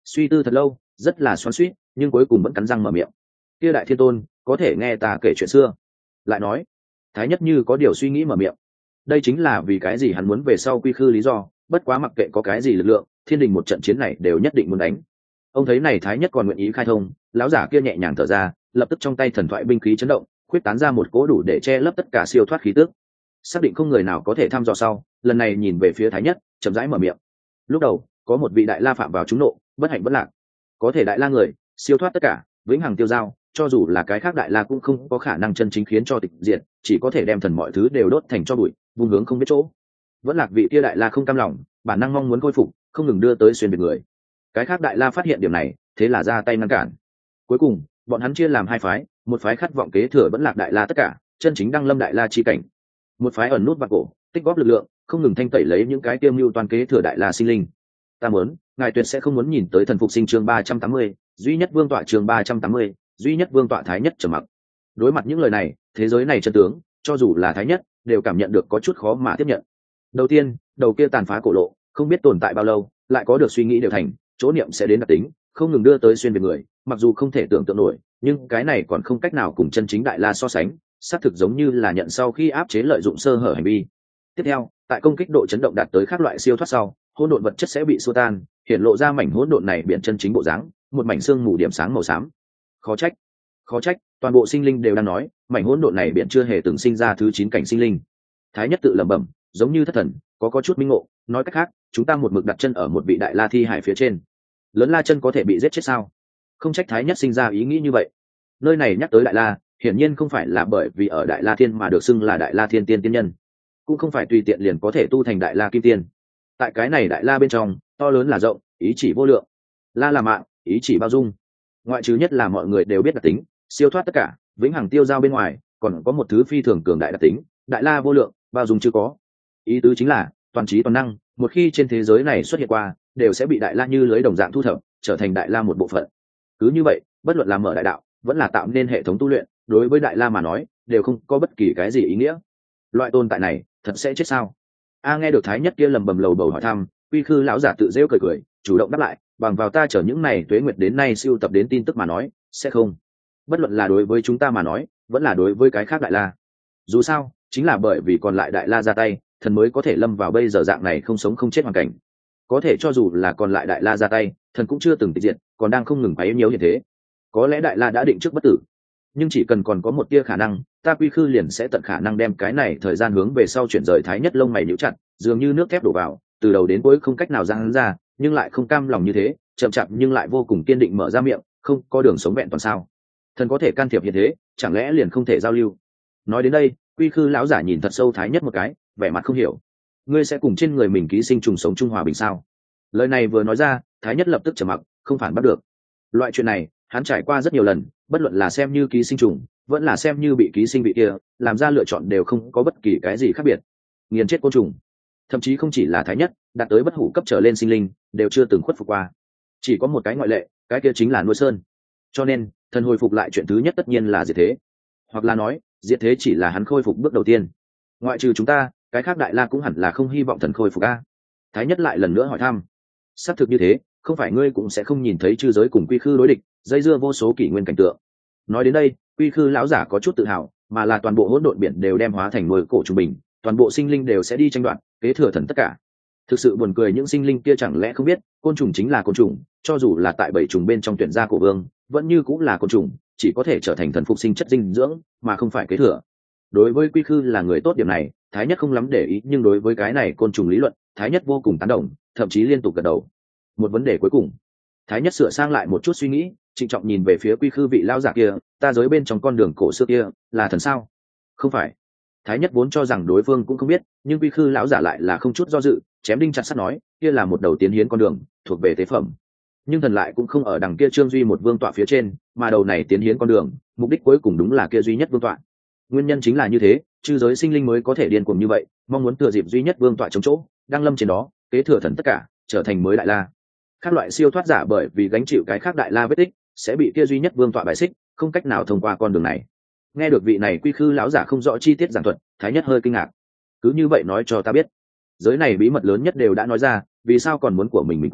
suy tư thật lâu, rất là xoắn xuýt, nhưng cuối cùng vẫn cắn răng mở miệng. Kia đại thiên tôn, có thể nghe ta kể chuyện xưa. Lại nói, thái nhất như có điều suy nghĩ mở miệng. Đây chính là vì cái gì hắn muốn về sau quy khư lý do, bất quá mặc kệ có cái gì lực lượng, thiên đình một trận chiến này đều nhất định muốn đánh. Ông thấy này thái nhất còn nguyện ý khai thông, lão giả kia nhẹ nhàng thở ra, lập tức trong tay thần thoại binh khí chấn động, khuyết tán ra một cỗ đủ để che lấp tất cả siêu thoát khí tức. Xác định không người nào có thể thăm dò sau, lần này nhìn về phía thái nhất, chậm rãi mở miệng. Lúc đầu có một vị đại la phạm vào trúng nộ, bất hạnh bất lạc, có thể đại la người siêu thoát tất cả, vĩnh hằng tiêu dao, cho dù là cái khác đại la cũng không có khả năng chân chính khiến cho tịch diệt, chỉ có thể đem thần mọi thứ đều đốt thành cho bụi, vung hướng không biết chỗ. Vẫn lạc vị kia đại la không cam lòng, bản năng mong muốn khôi phục, không ngừng đưa tới xuyên biệt người. Cái khác đại la phát hiện điểm này, thế là ra tay ngăn cản. Cuối cùng bọn hắn chia làm hai phái, một phái khát vọng kế thừa vẫn lạc đại la tất cả, chân chính đăng lâm đại la chi cảnh, một phái ẩn nút bạc cổ, tích góp lực lượng, không ngừng thanh tẩy lấy những cái tiêu mưu toàn kế thừa đại la sinh linh. Ta muốn ngài tuyệt sẽ không muốn nhìn tới thần phục sinh chương ba trăm tám mươi, duy nhất vương tọa chương ba trăm tám mươi, duy nhất vương tọa thái nhất trầm mặc. Đối mặt những lời này, thế giới này chân tướng, cho dù là thái nhất đều cảm nhận được có chút khó mà tiếp nhận. Đầu tiên, đầu kia tàn phá cổ lộ, không biết tồn tại bao lâu, lại có được suy nghĩ đều thành, chỗ niệm sẽ đến đặc tính, không ngừng đưa tới xuyên về người, mặc dù không thể tưởng tượng nổi, nhưng cái này còn không cách nào cùng chân chính đại la so sánh, xác thực giống như là nhận sau khi áp chế lợi dụng sơ hở hành vi. Tiếp theo, tại công kích độ chấn động đạt tới các loại siêu thoát sau, hỗn độn vật chất sẽ bị xua tan, hiện lộ ra mảnh hỗn độn này biển chân chính bộ dáng, một mảnh xương mù điểm sáng màu xám. Khó trách, khó trách, toàn bộ sinh linh đều đang nói, mảnh hỗn độn này biển chưa hề từng sinh ra thứ chín cảnh sinh linh. Thái nhất tự lẩm bẩm, giống như thất thần, có có chút minh ngộ, nói cách khác, chúng ta một mực đặt chân ở một vị đại la thi hải phía trên. Lớn la chân có thể bị giết chết sao? Không trách thái nhất sinh ra ý nghĩ như vậy. Nơi này nhắc tới đại la, hiển nhiên không phải là bởi vì ở đại la thiên mà được xưng là đại la thiên tiên tiên nhân, cũng không phải tùy tiện liền có thể tu thành đại la kim tiên. Tại cái này đại la bên trong, to lớn là rộng, ý chỉ vô lượng, la là mạng, ý chỉ bao dung. Ngoại trừ nhất là mọi người đều biết đặc tính, siêu thoát tất cả, vĩnh hằng tiêu giao bên ngoài, còn có một thứ phi thường cường đại đặc tính, đại la vô lượng, bao dung chưa có. Ý tứ chính là toàn trí toàn năng, một khi trên thế giới này xuất hiện qua, đều sẽ bị đại la như lưới đồng dạng thu thập, trở thành đại la một bộ phận. Cứ như vậy, bất luận là mở đại đạo, vẫn là tạo nên hệ thống tu luyện, đối với đại la mà nói, đều không có bất kỳ cái gì ý nghĩa. Loại tồn tại này, thật sẽ chết sao? A nghe được thái nhất kia lầm bầm lầu bầu hỏi thăm, quy khư lão giả tự rêu cười cười, chủ động đáp lại, bằng vào ta chở những này tuế nguyệt đến nay siêu tập đến tin tức mà nói, sẽ không. Bất luận là đối với chúng ta mà nói, vẫn là đối với cái khác đại la. Dù sao, chính là bởi vì còn lại đại la ra tay, thần mới có thể lâm vào bây giờ dạng này không sống không chết hoàn cảnh. Có thể cho dù là còn lại đại la ra tay, thần cũng chưa từng tịch diệt, còn đang không ngừng quấy nhiễu như thế. Có lẽ đại la đã định trước bất tử, nhưng chỉ cần còn có một tia khả năng, ta quy khư liền sẽ tận khả năng đem cái này thời gian hướng về sau chuyển rời. Thái nhất lông mày nhíu chặt, dường như nước thép đổ vào, từ đầu đến cuối không cách nào ra hắn ra, nhưng lại không cam lòng như thế, chậm chạp nhưng lại vô cùng kiên định mở ra miệng, không có đường sống vẹn toàn sao? Thần có thể can thiệp như thế, chẳng lẽ liền không thể giao lưu? Nói đến đây, quy khư lão giả nhìn thật sâu thái nhất một cái, vẻ mặt không hiểu. Ngươi sẽ cùng trên người mình ký sinh trùng sống trung hòa bình sao? Lời này vừa nói ra, thái nhất lập tức trầm mặc, không phản bắt được. Loại chuyện này, hắn trải qua rất nhiều lần, bất luận là xem như ký sinh trùng, vẫn là xem như bị ký sinh bị kia, làm ra lựa chọn đều không có bất kỳ cái gì khác biệt. Nghiền chết côn trùng, thậm chí không chỉ là thái nhất, đạt tới bất hủ cấp trở lên sinh linh, đều chưa từng khuất phục qua. Chỉ có một cái ngoại lệ, cái kia chính là nuôi sơn. Cho nên, thần hồi phục lại chuyện thứ nhất tất nhiên là diệt thế, hoặc là nói, diệt thế chỉ là hắn khôi phục bước đầu tiên. Ngoại trừ chúng ta, cái khác đại la cũng hẳn là không hy vọng thần khôi phục a. Thái nhất lại lần nữa hỏi thăm. Xác thực như thế, không phải ngươi cũng sẽ không nhìn thấy chư giới cùng quy khư đối địch, dây dưa vô số kỷ nguyên cảnh tượng. Nói đến đây, quy khư lão giả có chút tự hào, mà là toàn bộ hỗn độn biển đều đem hóa thành nuôi cổ trung bình, toàn bộ sinh linh đều sẽ đi tranh đoạt, kế thừa thần tất cả. Thực sự buồn cười, những sinh linh kia chẳng lẽ không biết, côn trùng chính là côn trùng, cho dù là tại bảy trùng bên trong tuyển gia cổ vương, vẫn như cũng là côn trùng, chỉ có thể trở thành thần phục sinh chất dinh dưỡng, mà không phải kế thừa. Đối với quy khư là người tốt điểm này, thái nhất không lắm để ý, nhưng đối với cái này côn trùng lý luận, thái nhất vô cùng tán đồng, thậm chí liên tục gật đầu. Một vấn đề cuối cùng, thái nhất sửa sang lại một chút suy nghĩ, trịnh trọng nhìn về phía quy khư vị lão giả kia, ta giới bên trong con đường cổ xưa kia là thần sao? Không phải. Thái nhất vốn cho rằng đối phương cũng không biết, nhưng quy khư lão giả lại là không chút do dự, chém đinh chặt sắt nói, kia là một đầu tiến hiến con đường, thuộc về tế phẩm. Nhưng thần lại cũng không ở đằng kia trương duy một vương tọa phía trên, mà đầu này tiến hiến con đường, mục đích cuối cùng đúng là kia duy nhất vương tọa. Nguyên nhân chính là như thế, chư giới sinh linh mới có thể điên cuồng như vậy, mong muốn thừa dịp duy nhất vương tọa chống chỗ, đang lâm trên đó, kế thừa thần tất cả, trở thành mới đại la. Các loại siêu thoát giả bởi vì gánh chịu cái khác đại la vết tích, sẽ bị kia duy nhất vương tọa bài xích, không cách nào thông qua con đường này. Nghe được vị này quy khư lão giả không rõ chi tiết giảng thuật, thái nhất hơi kinh ngạc. Cứ như vậy nói cho ta biết, giới này bí mật lớn nhất đều đã nói ra, vì sao còn muốn của mình mình quý,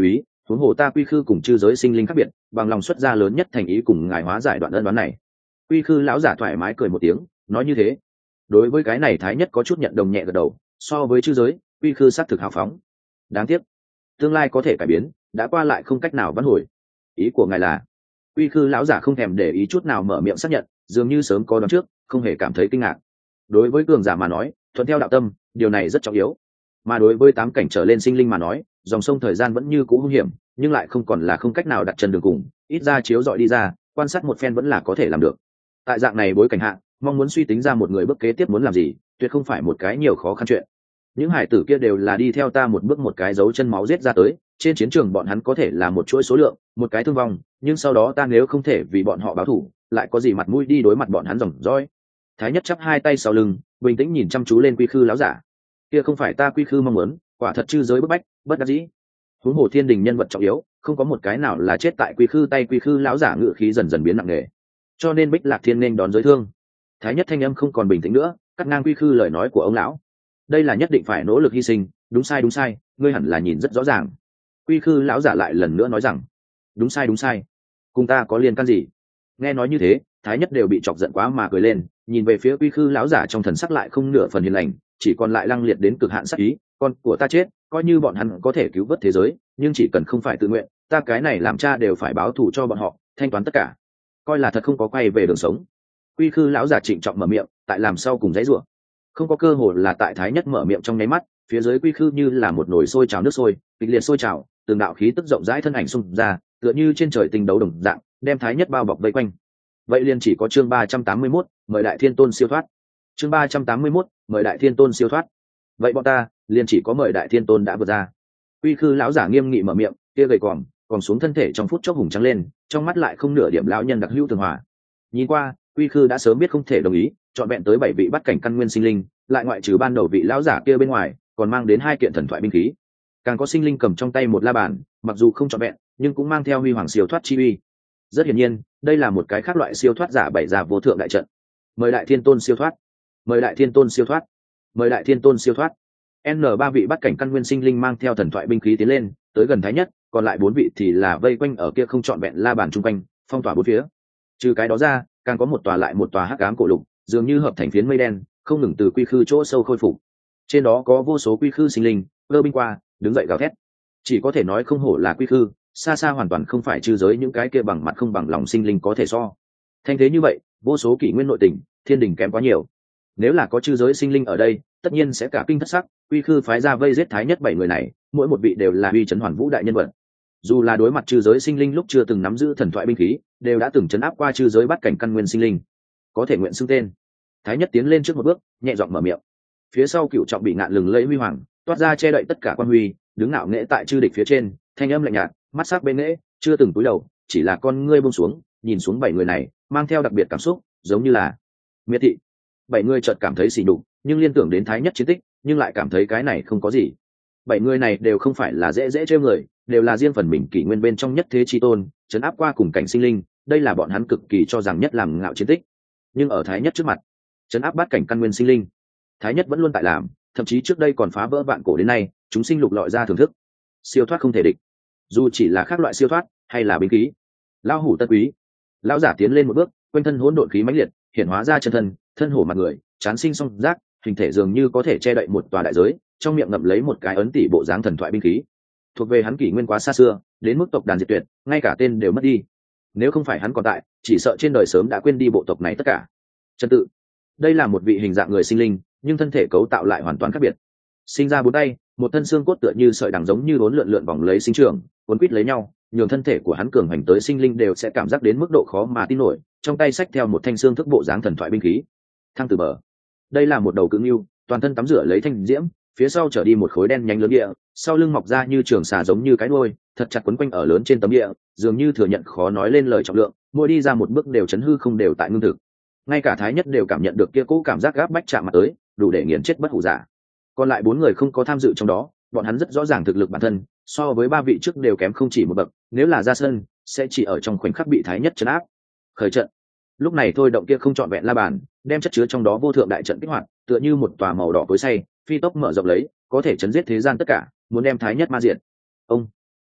huống hồ ta quy khư cùng chư giới sinh linh khác biệt, bằng lòng xuất ra lớn nhất thành ý cùng ngài hóa giải đoạn ân đoán này. Quy khư lão giả thoải mái cười một tiếng, nói như thế. Đối với cái này thái nhất có chút nhận đồng, nhẹ gật đầu. So với chư giới, quy khư xác thực hào phóng. Đáng tiếc tương lai có thể cải biến, đã qua lại không cách nào vãn hồi. Ý của ngài là? Quy khư lão giả không thèm để ý chút nào mở miệng xác nhận, dường như sớm có đoán trước, không hề cảm thấy kinh ngạc. Đối với cường giả mà nói, thuận theo đạo tâm, điều này rất trọng yếu. Mà đối với tám cảnh trở lên sinh linh mà nói, dòng sông thời gian vẫn như cũ hung hiểm, nhưng lại không còn là không cách nào đặt chân đường cùng, ít ra chiếu dọi đi ra, quan sát một phen vẫn là có thể làm được. Tại dạng này bối cảnh hạ, mong muốn suy tính ra một người bước kế tiếp muốn làm gì, tuyệt không phải một cái nhiều khó khăn chuyện. Những hải tử kia đều là đi theo ta một bước một cái dấu chân máu giết ra tới, trên chiến trường bọn hắn có thể là một chuỗi số lượng, một cái thương vong, nhưng sau đó ta nếu không thể vì bọn họ báo thù, lại có gì mặt mũi đi đối mặt bọn hắn dòng dõi. Thái nhất chắp hai tay sau lưng, bình tĩnh nhìn chăm chú lên quy khư lão giả. Kia không phải ta quy khư mong muốn, quả thật chư giới bức bách, bất đắc dĩ. Huống hồ thiên đình nhân vật trọng yếu, không có một cái nào là chết tại quy khư tay. Quy khư lão giả ngự khí dần dần biến nặng nề, cho nên Bích Lạc Thiên nên đón giới thương. Thái nhất thanh âm không còn bình tĩnh nữa, cắt ngang quy khư lời nói của ông lão. Đây là nhất định phải nỗ lực hy sinh, đúng sai đúng sai, ngươi hẳn là nhìn rất rõ ràng. Quy khư lão giả lại lần nữa nói rằng, đúng sai đúng sai, cùng ta có liên can gì? Nghe nói như thế, thái nhất đều bị chọc giận quá mà cười lên, nhìn về phía quy khư lão giả trong thần sắc lại không nửa phần hiền lành, chỉ còn lại lăng liệt đến cực hạn sắc ý. Con của ta chết, coi như bọn hắn có thể cứu vớt thế giới, nhưng chỉ cần không phải tự nguyện, ta cái này làm cha đều phải báo thù cho bọn họ, thanh toán tất cả, coi là thật không có quay về đường sống. Quy khư lão giả trịnh trọng mở miệng, tại làm sau cùng dãy rủa. Không có cơ hội là tại thái nhất mở miệng trong nháy mắt, phía dưới quy khư như là một nồi sôi trào nước sôi, kịch liệt sôi trào, từng đạo khí tức rộng rãi thân ảnh xung ra, tựa như trên trời tinh đấu đồng dạng, đem thái nhất bao bọc vây quanh. Vậy liền chỉ có chương ba trăm tám mươi mốt, mời đại thiên tôn siêu thoát. Chương ba trăm tám mươi mốt, mời đại thiên tôn siêu thoát. Vậy bọn ta liền chỉ có mời đại thiên tôn đã vượt ra. Quy khư lão giả nghiêm nghị mở miệng, kia gầy còm, còn xuống thân thể trong phút chốc hùng trắng lên, trong mắt lại không nửa điểm lão nhân đặc hữu tường hòa. Nhìn qua, Quy khư đã sớm biết không thể đồng ý, chọn vẹn tới bảy vị bắt cảnh căn nguyên sinh linh, lại ngoại trừ ban đầu vị lão giả kia bên ngoài, còn mang đến hai kiện thần thoại binh khí. Càng có sinh linh cầm trong tay một la bàn, mặc dù không chọn vẹn, nhưng cũng mang theo huy hoàng siêu thoát chi uy. Rất hiển nhiên, đây là một cái khác loại siêu thoát giả bảy giả vô thượng đại trận. Mời đại thiên tôn siêu thoát, mời đại thiên tôn siêu thoát, mời đại thiên tôn siêu thoát. N ba vị bắt cảnh căn nguyên sinh linh mang theo thần thoại binh khí tiến lên, tới gần thái nhất, còn lại bốn vị thì là vây quanh ở kia không chọn vẹn la bàn trung quanh, phong tỏa bốn phía. Trừ cái đó ra, càng có một tòa lại một tòa hắc ám cổ lục, dường như hợp thành phiến mây đen, không ngừng từ quy khư chỗ sâu khôi phục. Trên đó có vô số quy khư sinh linh, cơ binh qua, đứng dậy gào thét. Chỉ có thể nói không hổ là quy khư, xa xa hoàn toàn không phải chư giới những cái kia bằng mặt không bằng lòng sinh linh có thể so. Thanh thế như vậy, vô số kỷ nguyên nội tình, thiên đình kém quá nhiều. Nếu là có chư giới sinh linh ở đây, tất nhiên sẽ cả kinh thất sắc. Quy khư phái ra vây giết thái nhất bảy người này, mỗi một vị đều là uy chấn hoàn vũ đại nhân vật. Dù là đối mặt chư giới sinh linh lúc chưa từng nắm giữ thần thoại binh khí, đều đã từng chấn áp qua chư giới bắt cảnh căn nguyên sinh linh, có thể nguyện xưng tên. Thái nhất tiến lên trước một bước, nhẹ giọng mở miệng. Phía sau cựu trọng bị ngạn lừng lẫy huy hoàng, toát ra che đậy tất cả quan huy, đứng ngạo nghễ tại chư địch phía trên, thanh âm lạnh nhạt, mắt sắc bên nghễ, chưa từng cúi đầu, chỉ là con ngươi buông xuống, nhìn xuống bảy người này, mang theo đặc biệt cảm xúc, giống như là miệt thị. Bảy người chợt cảm thấy xỉ nhục, nhưng liên tưởng đến thái nhất chiến tích, nhưng lại cảm thấy cái này không có gì. Bảy người này đều không phải là dễ dễ trêu người, đều là riêng phần mình kỷ nguyên bên trong nhất thế chi tôn, chấn áp qua cùng cảnh sinh linh, đây là bọn hắn cực kỳ cho rằng nhất làm ngạo chiến tích. Nhưng ở thái nhất trước mặt, chấn áp bát cảnh căn nguyên sinh linh, thái nhất vẫn luôn tại làm, thậm chí trước đây còn phá vỡ vạn cổ đến nay, chúng sinh lục lọi ra thưởng thức. Siêu thoát không thể địch, dù chỉ là khác loại siêu thoát hay là binh khí. Lão hủ tân quý. Lão giả tiến lên một bước, quanh thân hỗn độn khí mãnh liệt, hiện hóa ra chân thân, thân hổ mặt người, chán sinh song giác, hình thể dường như có thể che đậy một tòa đại giới, trong miệng ngậm lấy một cái ấn tỷ bộ dáng thần thoại binh khí. Thuộc về hắn kỷ nguyên quá xa xưa, đến mức tộc đàn diệt tuyệt, ngay cả tên đều mất đi. Nếu không phải hắn còn tại, chỉ sợ trên đời sớm đã quên đi bộ tộc này tất cả. Chân tự, đây là một vị hình dạng người sinh linh, nhưng thân thể cấu tạo lại hoàn toàn khác biệt. Sinh ra bốn tay, một thân xương cốt tựa như sợi đằng giống như bốn lượn lượn vòng lấy sinh trưởng, cuốn quít lấy nhau, nhường thân thể của hắn cường hành tới sinh linh đều sẽ cảm giác đến mức độ khó mà tin nổi. Trong tay xách theo một thanh xương thức bộ dáng thần thoại binh khí. Thăng từ bờ, đây là một đầu cự ngưu, toàn thân tắm rửa lấy thanh diễm, phía sau trở đi một khối đen nhánh lớn địa, sau lưng mọc ra như trường xà giống như cái đuôi, thật chặt quấn quanh ở lớn trên tấm địa, dường như thừa nhận khó nói lên lời trọng lượng, mỗi đi ra một bước đều chấn hư không đều tại ngưng thực. Ngay cả thái nhất đều cảm nhận được kia cỗ cảm giác gáp bách chạm mặt tới, đủ để nghiền chết bất hủ giả. Còn lại bốn người không có tham dự trong đó, bọn hắn rất rõ ràng thực lực bản thân, so với ba vị trước đều kém không chỉ một bậc, nếu là ra sân, sẽ chỉ ở trong khoảnh khắc bị thái nhất trấn áp. Khởi trận. Lúc này thôi động kia không trọn vẹn la bàn, đem chất chứa trong đó vô thượng đại trận kích hoạt, tựa như một tòa màu đỏ cối xay, phi tốc mở rộng lấy, có thể chấn giết thế gian tất cả, muốn đem thái nhất ma diệt. Ông.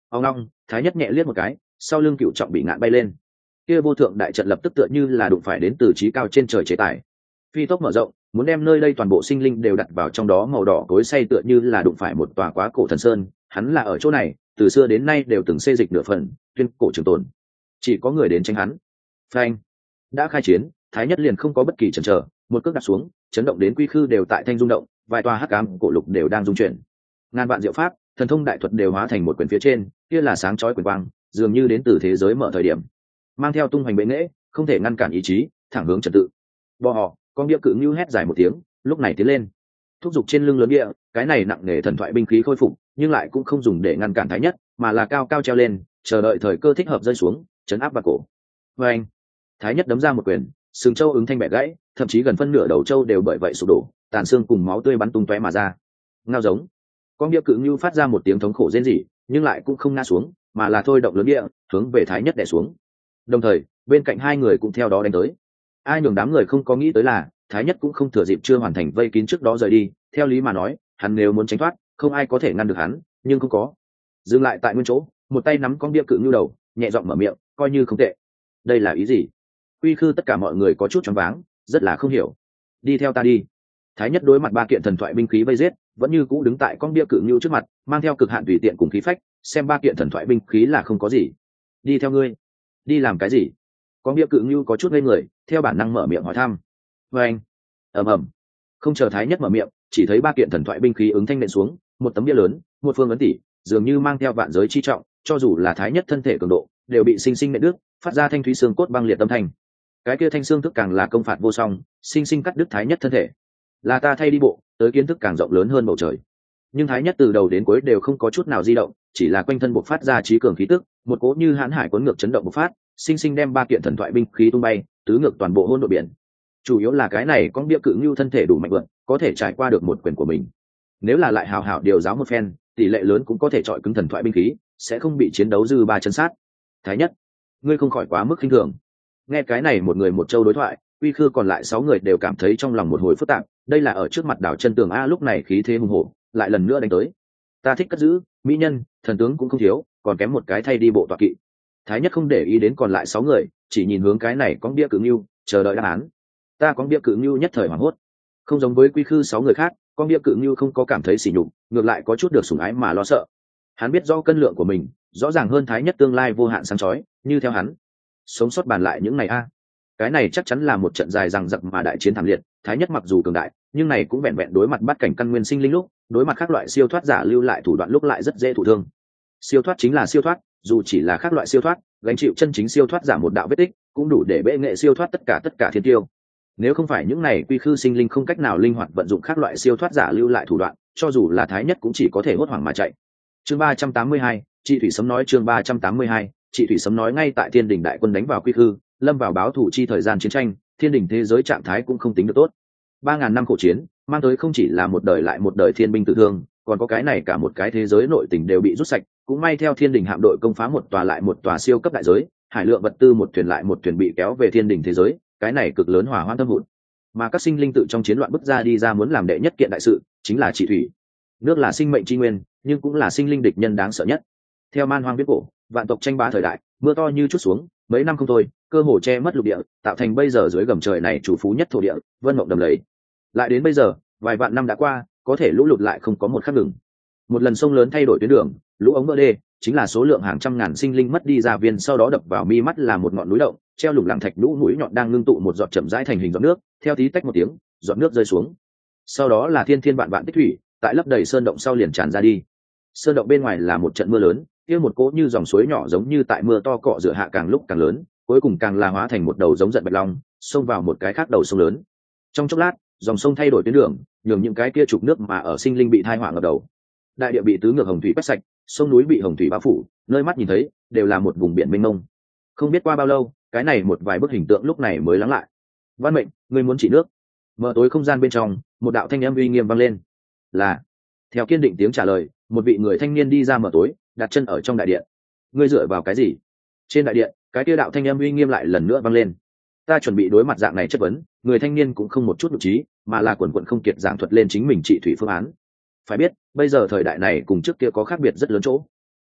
ông long thái nhất nhẹ liếc một cái, sau lưng cựu trọng bị ngạn bay lên. Kia vô thượng đại trận lập tức tựa như là đụng phải đến từ trí cao trên trời chế tài, phi tốc mở rộng, muốn đem nơi đây toàn bộ sinh linh đều đặt vào trong đó. Màu đỏ cối xay tựa như là đụng phải một tòa quá cổ thần sơn, hắn là ở chỗ này từ xưa đến nay đều từng xê dịch nửa phần, tuyên cổ trường tồn, chỉ có người đến tranh hắn. Phanh, đã khai chiến, thái nhất liền không có bất kỳ chần chờ, một cước đặt xuống, chấn động đến quy khư đều tại thanh rung động, vài tòa hắc ám cổ lục đều đang rung chuyển. Ngàn vạn diệu pháp, thần thông đại thuật đều hóa thành một quyền phía trên, kia là sáng chói quyền quang, dường như đến từ thế giới mở thời điểm, mang theo tung hoành bệ nghệ, không thể ngăn cản ý chí, thẳng hướng trật tự. Bò họ, con bia cự như hét dài một tiếng, lúc này tiến lên, thúc giục trên lưng lớn bia, cái này nặng nề thần thoại binh khí khôi phục, nhưng lại cũng không dùng để ngăn cản thái nhất, mà là cao cao treo lên, chờ đợi thời cơ thích hợp rơi xuống, chấn áp vào cổ. Và anh, thái nhất đấm ra một quyền, sừng châu ứng thanh bẻ gãy, thậm chí gần phân nửa đầu châu đều bởi vậy sụp đổ, tàn xương cùng máu tươi bắn tung tóe mà ra. Ngao giống, con bia cự như phát ra một tiếng thống khổ rên rỉ, nhưng lại cũng không ngã xuống, mà là thôi động lớn bia, hướng về thái nhất đè xuống. Đồng thời, bên cạnh hai người cũng theo đó đánh tới. Ai nhường đám người không có nghĩ tới là thái nhất cũng không thừa dịp chưa hoàn thành vây kín trước đó rời đi. Theo lý mà nói, hắn nếu muốn tránh thoát, không ai có thể ngăn được hắn, nhưng không có. Dừng lại tại nguyên chỗ, một tay nắm con bia cự như đầu, nhẹ giọng mở miệng, coi như không tệ. Đây là ý gì? Quy khư tất cả mọi người có chút choáng váng, rất là không hiểu. Đi theo ta đi. Thái nhất đối mặt ba kiện thần thoại binh khí vây giết, vẫn như cũ đứng tại con bia cự như trước mặt, mang theo cực hạn tùy tiện cùng khí phách, xem ba kiện thần thoại binh khí là không có gì. Đi theo ngươi. Đi làm cái gì? Con bia cự như có chút ngây người, theo bản năng mở miệng hỏi thăm. Và anh, ầm ầm, không chờ thái nhất mở miệng, chỉ thấy ba kiện thần thoại binh khí ứng thanh nện xuống, một tấm bia lớn, một phương ấn tỷ, dường như mang theo vạn giới chi trọng, cho dù là thái nhất thân thể cường độ, đều bị sinh sinh nện đứt, phát ra thanh thúy xương cốt băng liệt âm thanh. Cái kia thanh xương thức càng là công phạt vô song, sinh sinh cắt đứt thái nhất thân thể. Là ta thay đi bộ, tới kiến thức càng rộng lớn hơn bầu trời. Nhưng thái nhất từ đầu đến cuối đều không có chút nào di động, chỉ là quanh thân bộc phát ra trí cường khí tức, một cỗ như hãn hải cuốn ngược chấn động bộc phát, sinh sinh đem ba kiện thần thoại binh khí tung bay, tứ ngược toàn bộ hôn đội biển. Chủ yếu là cái này con bia cự như thân thể đủ mạnh vượn, có thể trải qua được một quyền của mình. Nếu là lại hào hào điều giáo một phen, tỷ lệ lớn cũng có thể chọi cứng thần thoại binh khí, sẽ không bị chiến đấu dư ba chân sát. Thái nhất, ngươi không khỏi quá mức khinh thường. Nghe cái này một người một châu đối thoại, quy khư còn lại sáu người đều cảm thấy trong lòng một hồi phức tạp. Đây là ở trước mặt đảo chân tường a, lúc này khí thế hùng hổ, lại lần nữa đánh tới. Ta thích cất giữ mỹ nhân, thần tướng cũng không thiếu, còn kém một cái thay đi bộ tọa kỵ. Thái nhất không để ý đến còn lại sáu người, chỉ nhìn hướng cái này con bia cự ngưu, chờ đợi đáp án. Ta con bia cự ngưu nhất thời hoảng hốt, không giống với quy khư sáu người khác, con bia cự ngưu không có cảm thấy sỉ nhục, ngược lại có chút được sủng ái mà lo sợ. Hắn biết do cân lượng của mình, rõ ràng hơn thái nhất tương lai vô hạn sáng chói, như theo hắn sống sót bàn lại những ngày a, cái này chắc chắn là một trận dài rằng giặc mà đại chiến thảm liệt. Thái nhất mặc dù cường đại, nhưng này cũng vẹn vẹn đối mặt bắt cảnh căn nguyên sinh linh lúc, đối mặt các loại siêu thoát giả lưu lại thủ đoạn lúc lại rất dễ thụ thương. Siêu thoát chính là siêu thoát, dù chỉ là các loại siêu thoát, gánh chịu chân chính siêu thoát giả một đạo vết tích, cũng đủ để bệ nghệ siêu thoát tất cả tất cả thiên tiêu. Nếu không phải những này quy khư sinh linh không cách nào linh hoạt vận dụng các loại siêu thoát giả lưu lại thủ đoạn, cho dù là thái nhất cũng chỉ có thể hốt hoảng mà chạy. Chương ba trăm tám mươi hai, chị thủy sấm nói. Chương ba trăm tám mươi hai, chị thủy sấm nói. Ngay tại thiên đình đại quân đánh vào quy khư, lâm vào báo thủ chi thời gian chiến tranh, thiên đình thế giới trạng thái cũng không tính được tốt. Ba ngàn năm khổ chiến, mang tới không chỉ là một đời lại một đời thiên binh tử thương, còn có cái này cả một cái thế giới nội tình đều bị rút sạch. Cũng may theo thiên đình hạm đội công phá một tòa lại một tòa siêu cấp đại giới, hải lượng vật tư một thuyền lại một thuyền bị kéo về thiên đình thế giới, cái này cực lớn hỏa hoạn tâm hụt. Mà các sinh linh tự trong chiến loạn bứt ra đi ra muốn làm đệ nhất kiện đại sự, chính là trị thủy. Nước là sinh mệnh tri nguyên, nhưng cũng là sinh linh địch nhân đáng sợ nhất. Theo man hoang biết cổ, vạn tộc tranh bá thời đại, mưa to như chút xuống, mấy năm không thôi, cơ hồ che mất lục địa, tạo thành bây giờ dưới gầm trời này chủ phú nhất thổ địa, vân mộng đầm lầy. Lại đến bây giờ, vài vạn năm đã qua, có thể lũ lụt lại không có một khắc ngừng. Một lần sông lớn thay đổi tuyến đường, lũ ống vỡ đê, chính là số lượng hàng trăm ngàn sinh linh mất đi gia viên, sau đó đập vào mi mắt là một ngọn núi động, treo lủng lẳng thạch lũ mũi nhọn đang ngưng tụ một giọt chậm rãi thành hình giọt nước, theo tí tách một tiếng, giọt nước rơi xuống. Sau đó là thiên thiên vạn vạn tích thủy, tại lấp đầy sơn động sau liền tràn ra đi. Sơn động bên ngoài là một trận mưa lớn, kia một cỗ như dòng suối nhỏ giống như tại mưa to cọ rửa hạ càng lúc càng lớn, cuối cùng càng là hóa thành một đầu giống giận bạch long, xông vào một cái khác đầu sông lớn. Trong chốc lát, dòng sông thay đổi tuyến đường, nhường những cái kia trục nước mà ở sinh linh bị thai họa ngập đầu. Đại địa bị tứ ngược hồng thủy quét sạch, sông núi bị hồng thủy bao phủ, nơi mắt nhìn thấy đều là một vùng biển mênh mông. Không biết qua bao lâu, cái này một vài bức hình tượng lúc này mới lắng lại. Văn mệnh, ngươi muốn chỉ nước? Mở tối không gian bên trong, một đạo thanh âm uy nghiêm vang lên. Là. Theo kiên định tiếng trả lời, một vị người thanh niên đi ra mở tối, đặt chân ở trong đại điện. Ngươi dựa vào cái gì? Trên đại điện, cái kia đạo thanh âm uy nghiêm lại lần nữa vang lên. Ta chuẩn bị đối mặt dạng này chất vấn, người thanh niên cũng không một chút nhục trí, mà là quần quần không kiệt giảng thuật lên chính mình trị thủy phương án. Phải biết, bây giờ thời đại này cùng trước kia có khác biệt rất lớn chỗ.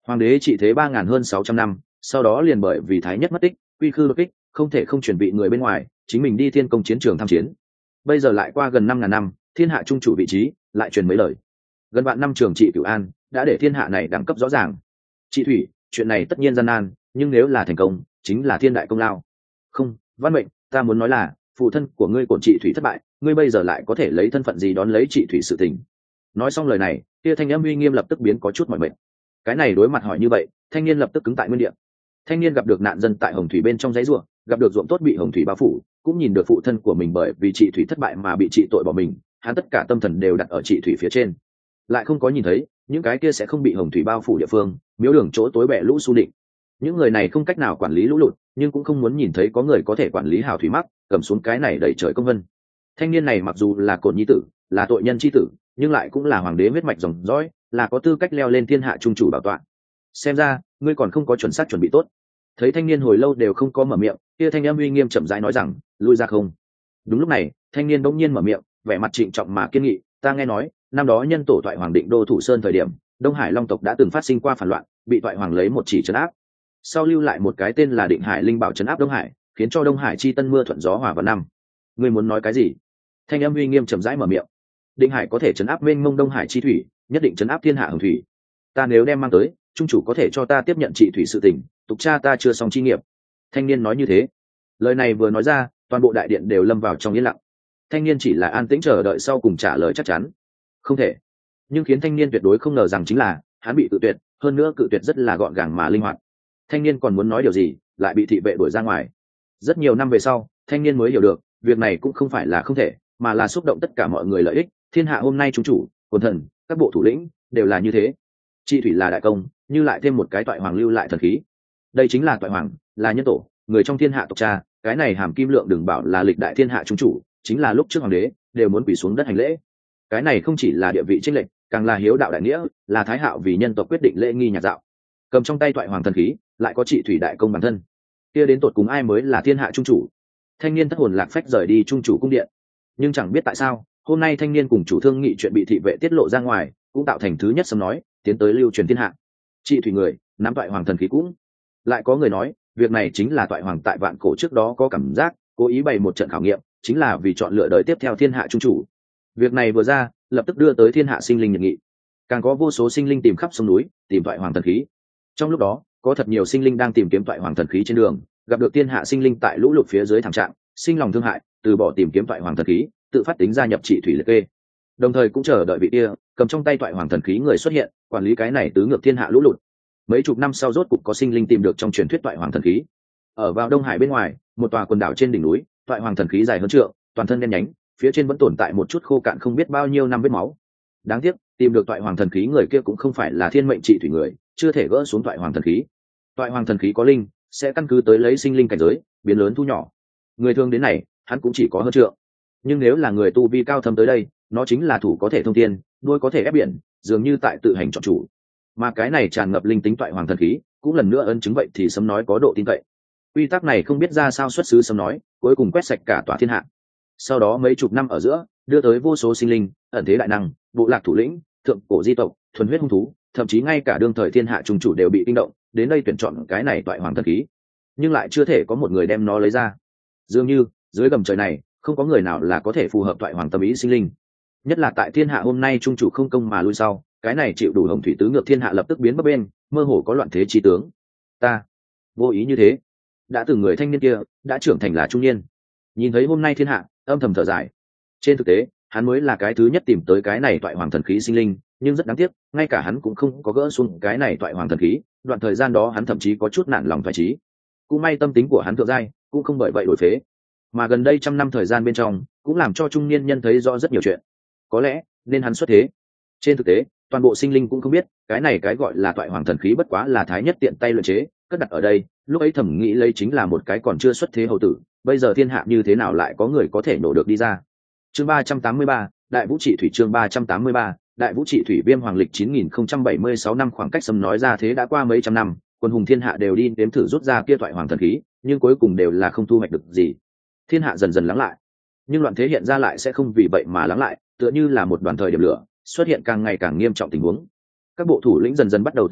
Hoàng đế trị thế ba ngàn hơn sáu trăm năm, sau đó liền bởi vì thái nhất mất tích, quy khư đột kích, không thể không chuyển vị người bên ngoài, chính mình đi thiên công chiến trường tham chiến. Bây giờ lại qua gần năm ngàn năm, thiên hạ trung chủ vị trí lại truyền mấy lời. Gần vạn năm trường trị Cửu An đã để thiên hạ này đẳng cấp rõ ràng. Trị thủy, chuyện này tất nhiên gian nan, nhưng nếu là thành công, chính là thiên đại công lao. Không, Văn Mệnh, ta muốn nói là, phụ thân của ngươi cổn trị thủy thất bại, ngươi bây giờ lại có thể lấy thân phận gì đón lấy trị thủy sự tình. Nói xong lời này, kia thanh âm uy nghiêm lập tức biến có chút mỏi mệt. Cái này đối mặt hỏi như vậy, thanh niên lập tức cứng tại nguyên địa. Thanh niên gặp được nạn dân tại hồng thủy bên trong dãy ruộng, gặp được ruộng tốt bị hồng thủy bao phủ, cũng nhìn được phụ thân của mình bởi vì trị thủy thất bại mà bị trị tội bỏ mình, hắn tất cả tâm thần đều đặt ở trị thủy phía trên, lại không có nhìn thấy những cái kia sẽ không bị hồng thủy bao phủ địa phương, miếu đường chỗ tối bẹ lũ su định. Những người này không cách nào quản lý lũ lụt, nhưng cũng không muốn nhìn thấy có người có thể quản lý hào thủy mắc, cầm xuống cái này đẩy trời công vân. Thanh niên này mặc dù là cổn nhi tử, là tội nhân chi tử, nhưng lại cũng là hoàng đế huyết mạch dòng dõi, là có tư cách leo lên thiên hạ trung chủ bảo tọa. Xem ra ngươi còn không có chuẩn xác chuẩn bị tốt. Thấy thanh niên hồi lâu đều không có mở miệng, kia thanh âm uy nghiêm chậm rãi nói rằng, lui ra không. Đúng lúc này, thanh niên bỗng nhiên mở miệng, vẻ mặt trịnh trọng mà kiên nghị, ta nghe nói năm đó nhân tổ thoại hoàng định đô thủ sơn thời điểm, Đông Hải Long tộc đã từng phát sinh qua phản loạn, bị thoại hoàng lấy một chỉ trấn áp, sau lưu lại một cái tên là Định Hải Linh Bảo trấn áp Đông Hải, khiến cho Đông Hải chi tân mưa thuận gió hòa vào năm. Ngươi muốn nói cái gì? Thanh âm uy nghiêm chậm rãi mở miệng. Định Hải có thể trấn áp mênh mông Đông Hải chi thủy, nhất định trấn áp thiên hạ hồng thủy. Ta nếu đem mang tới, trung chủ có thể cho ta tiếp nhận trị thủy sự tình, tục cha ta chưa xong chi nghiệp. Thanh niên nói như thế, lời này vừa nói ra, toàn bộ đại điện đều lâm vào trong yên lặng. Thanh niên chỉ là an tĩnh chờ đợi sau cùng trả lời chắc chắn. Không thể. Nhưng khiến thanh niên tuyệt đối không ngờ rằng chính là, hắn bị cự tuyệt, hơn nữa cự tuyệt rất là gọn gàng mà linh hoạt. Thanh niên còn muốn nói điều gì, lại bị thị vệ đuổi ra ngoài. Rất nhiều năm về sau, thanh niên mới hiểu được, việc này cũng không phải là không thể, mà là xúc động tất cả mọi người lợi ích. Thiên hạ hôm nay chúng chủ, quần thần, các bộ thủ lĩnh đều là như thế. Trị thủy là đại công, như lại thêm một cái toại hoàng lưu lại thần khí. Đây chính là toại hoàng, là nhân tổ, người trong thiên hạ tộc cha. Cái này hàm kim lượng đừng bảo là lịch đại thiên hạ chúng chủ, chính là lúc trước hoàng đế đều muốn quỳ xuống đất hành lễ. Cái này không chỉ là địa vị chênh lệch, càng là hiếu đạo đại nghĩa, là thái hạo vì nhân tộc quyết định lễ nghi nhạc dạo. Cầm trong tay toại hoàng thần khí, lại có trị thủy đại công bản thân, kia đến tột cùng ai mới là thiên hạ trung chủ? Thanh niên thất hồn lạc phách rời đi trung chủ cung điện, nhưng chẳng biết tại sao hôm nay thanh niên cùng chủ thương nghị chuyện bị thị vệ tiết lộ ra ngoài, cũng tạo thành thứ nhất sấm nói tiến tới lưu truyền thiên hạ. Trị thủy người nắm toại hoàng thần khí, cũng lại có người nói việc này chính là toại hoàng tại vạn cổ trước đó có cảm giác cố ý bày một trận khảo nghiệm, chính là vì chọn lựa đời tiếp theo thiên hạ trung chủ. Việc này vừa ra, lập tức đưa tới thiên hạ sinh linh nhiệt nghị, càng có vô số sinh linh tìm khắp sông núi tìm toại hoàng thần khí. Trong lúc đó có thật nhiều sinh linh đang tìm kiếm toại hoàng thần khí trên đường, gặp được thiên hạ sinh linh tại lũ lụt phía dưới thảm trạng, sinh lòng thương hại, từ bỏ tìm kiếm toại hoàng thần khí, tự phát tính gia nhập trị thủy liệt kê. Đồng thời cũng chờ đợi vị kia cầm trong tay toại hoàng thần khí người xuất hiện, quản lý cái này tứ ngược thiên hạ lũ lụt. Mấy chục năm sau rốt cục có sinh linh tìm được trong truyền thuyết toại hoàng thần khí. Ở vào Đông Hải bên ngoài, một tòa quần đảo trên đỉnh núi, toại hoàng thần khí dài hơn trượng, toàn thân đen nhánh, phía trên vẫn tồn tại một chút khô cạn không biết bao nhiêu năm vết máu. Đáng tiếc, tìm được toại hoàng thần khí người kia cũng không phải là thiên mệnh trị thủy người, chưa thể gỡ xuống toại hoàng thần khí. Toại hoàng thần khí có linh, sẽ căn cứ tới lấy sinh linh cảnh giới, biến lớn thu nhỏ. Người thường đến này, hắn cũng chỉ có hơn trượng. Nhưng nếu là người tu vi cao thâm tới đây, nó chính là thủ có thể thông thiên, đuôi có thể ép biển, dường như tại tự hành chọn chủ. Mà cái này tràn ngập linh tính toại hoàng thần khí, cũng lần nữa ấn chứng vậy thì sấm nói có độ tin cậy. Quy tắc này không biết ra sao xuất xứ sấm nói, cuối cùng quét sạch cả tòa thiên hạ. Sau đó mấy chục năm ở giữa, đưa tới vô số sinh linh, ẩn thế đại năng, bộ lạc thủ lĩnh, thượng cổ di tộc, thuần huyết hung thú, thậm chí ngay cả đương thời thiên hạ trung chủ đều bị kinh động, đến đây tuyển chọn cái này toại hoàng thần khí, nhưng lại chưa thể có một người đem nó lấy ra. Dường như dưới gầm trời này không có người nào là có thể phù hợp toại hoàng tâm ý sinh linh. Nhất là tại thiên hạ hôm nay trung chủ không công mà lui sau, cái này chịu đủ hồng thủy tứ ngược thiên hạ lập tức biến bấp bên, mơ hồ có loạn thế chi tướng. Ta vô ý như thế, đã từng người thanh niên kia đã trưởng thành là trung niên, nhìn thấy hôm nay thiên hạ, âm thầm thở dài. Trên thực tế hắn mới là cái thứ nhất tìm tới cái này toại hoàng thần khí sinh linh, nhưng rất đáng tiếc, ngay cả hắn cũng không có gỡ xuống cái này toại hoàng thần khí. Đoạn thời gian đó hắn thậm chí có chút nản lòng thoái trí. Cũng may tâm tính của hắn thượng giai, cũng không bởi vậy đổi phế. Mà gần đây trăm năm thời gian bên trong, cũng làm cho trung niên nhân thấy rõ rất nhiều chuyện. Có lẽ nên hắn xuất thế. Trên thực tế toàn bộ sinh linh cũng không biết, cái này cái gọi là toại hoàng thần khí bất quá là thái nhất tiện tay luyện chế, cất đặt ở đây. Lúc ấy thẩm nghĩ lấy chính là một cái còn chưa xuất thế hầu tử, bây giờ thiên hạ như thế nào lại có người có thể nổ được đi ra. Chương ba trăm tám mươi ba, đại vũ trị thủy. Chương ba trăm tám mươi ba, đại vũ trị thủy. Viêm hoàng lịch chín nghìn không trăm bảy mươi sáu năm, khoảng cách sấm nói ra thế đã qua mấy trăm năm, quân hùng thiên hạ đều đi đếm thử rút ra kia toại hoàng thần khí, nhưng cuối cùng đều là không thu hoạch được gì. Thiên hạ dần dần lắng lại, nhưng loạn thế hiện ra lại sẽ không vì vậy mà lắng lại, tựa như là một đoàn thời điểm lửa xuất hiện càng ngày càng nghiêm trọng tình huống. Các bộ thủ lĩnh dần dần bắt đầu tự lập,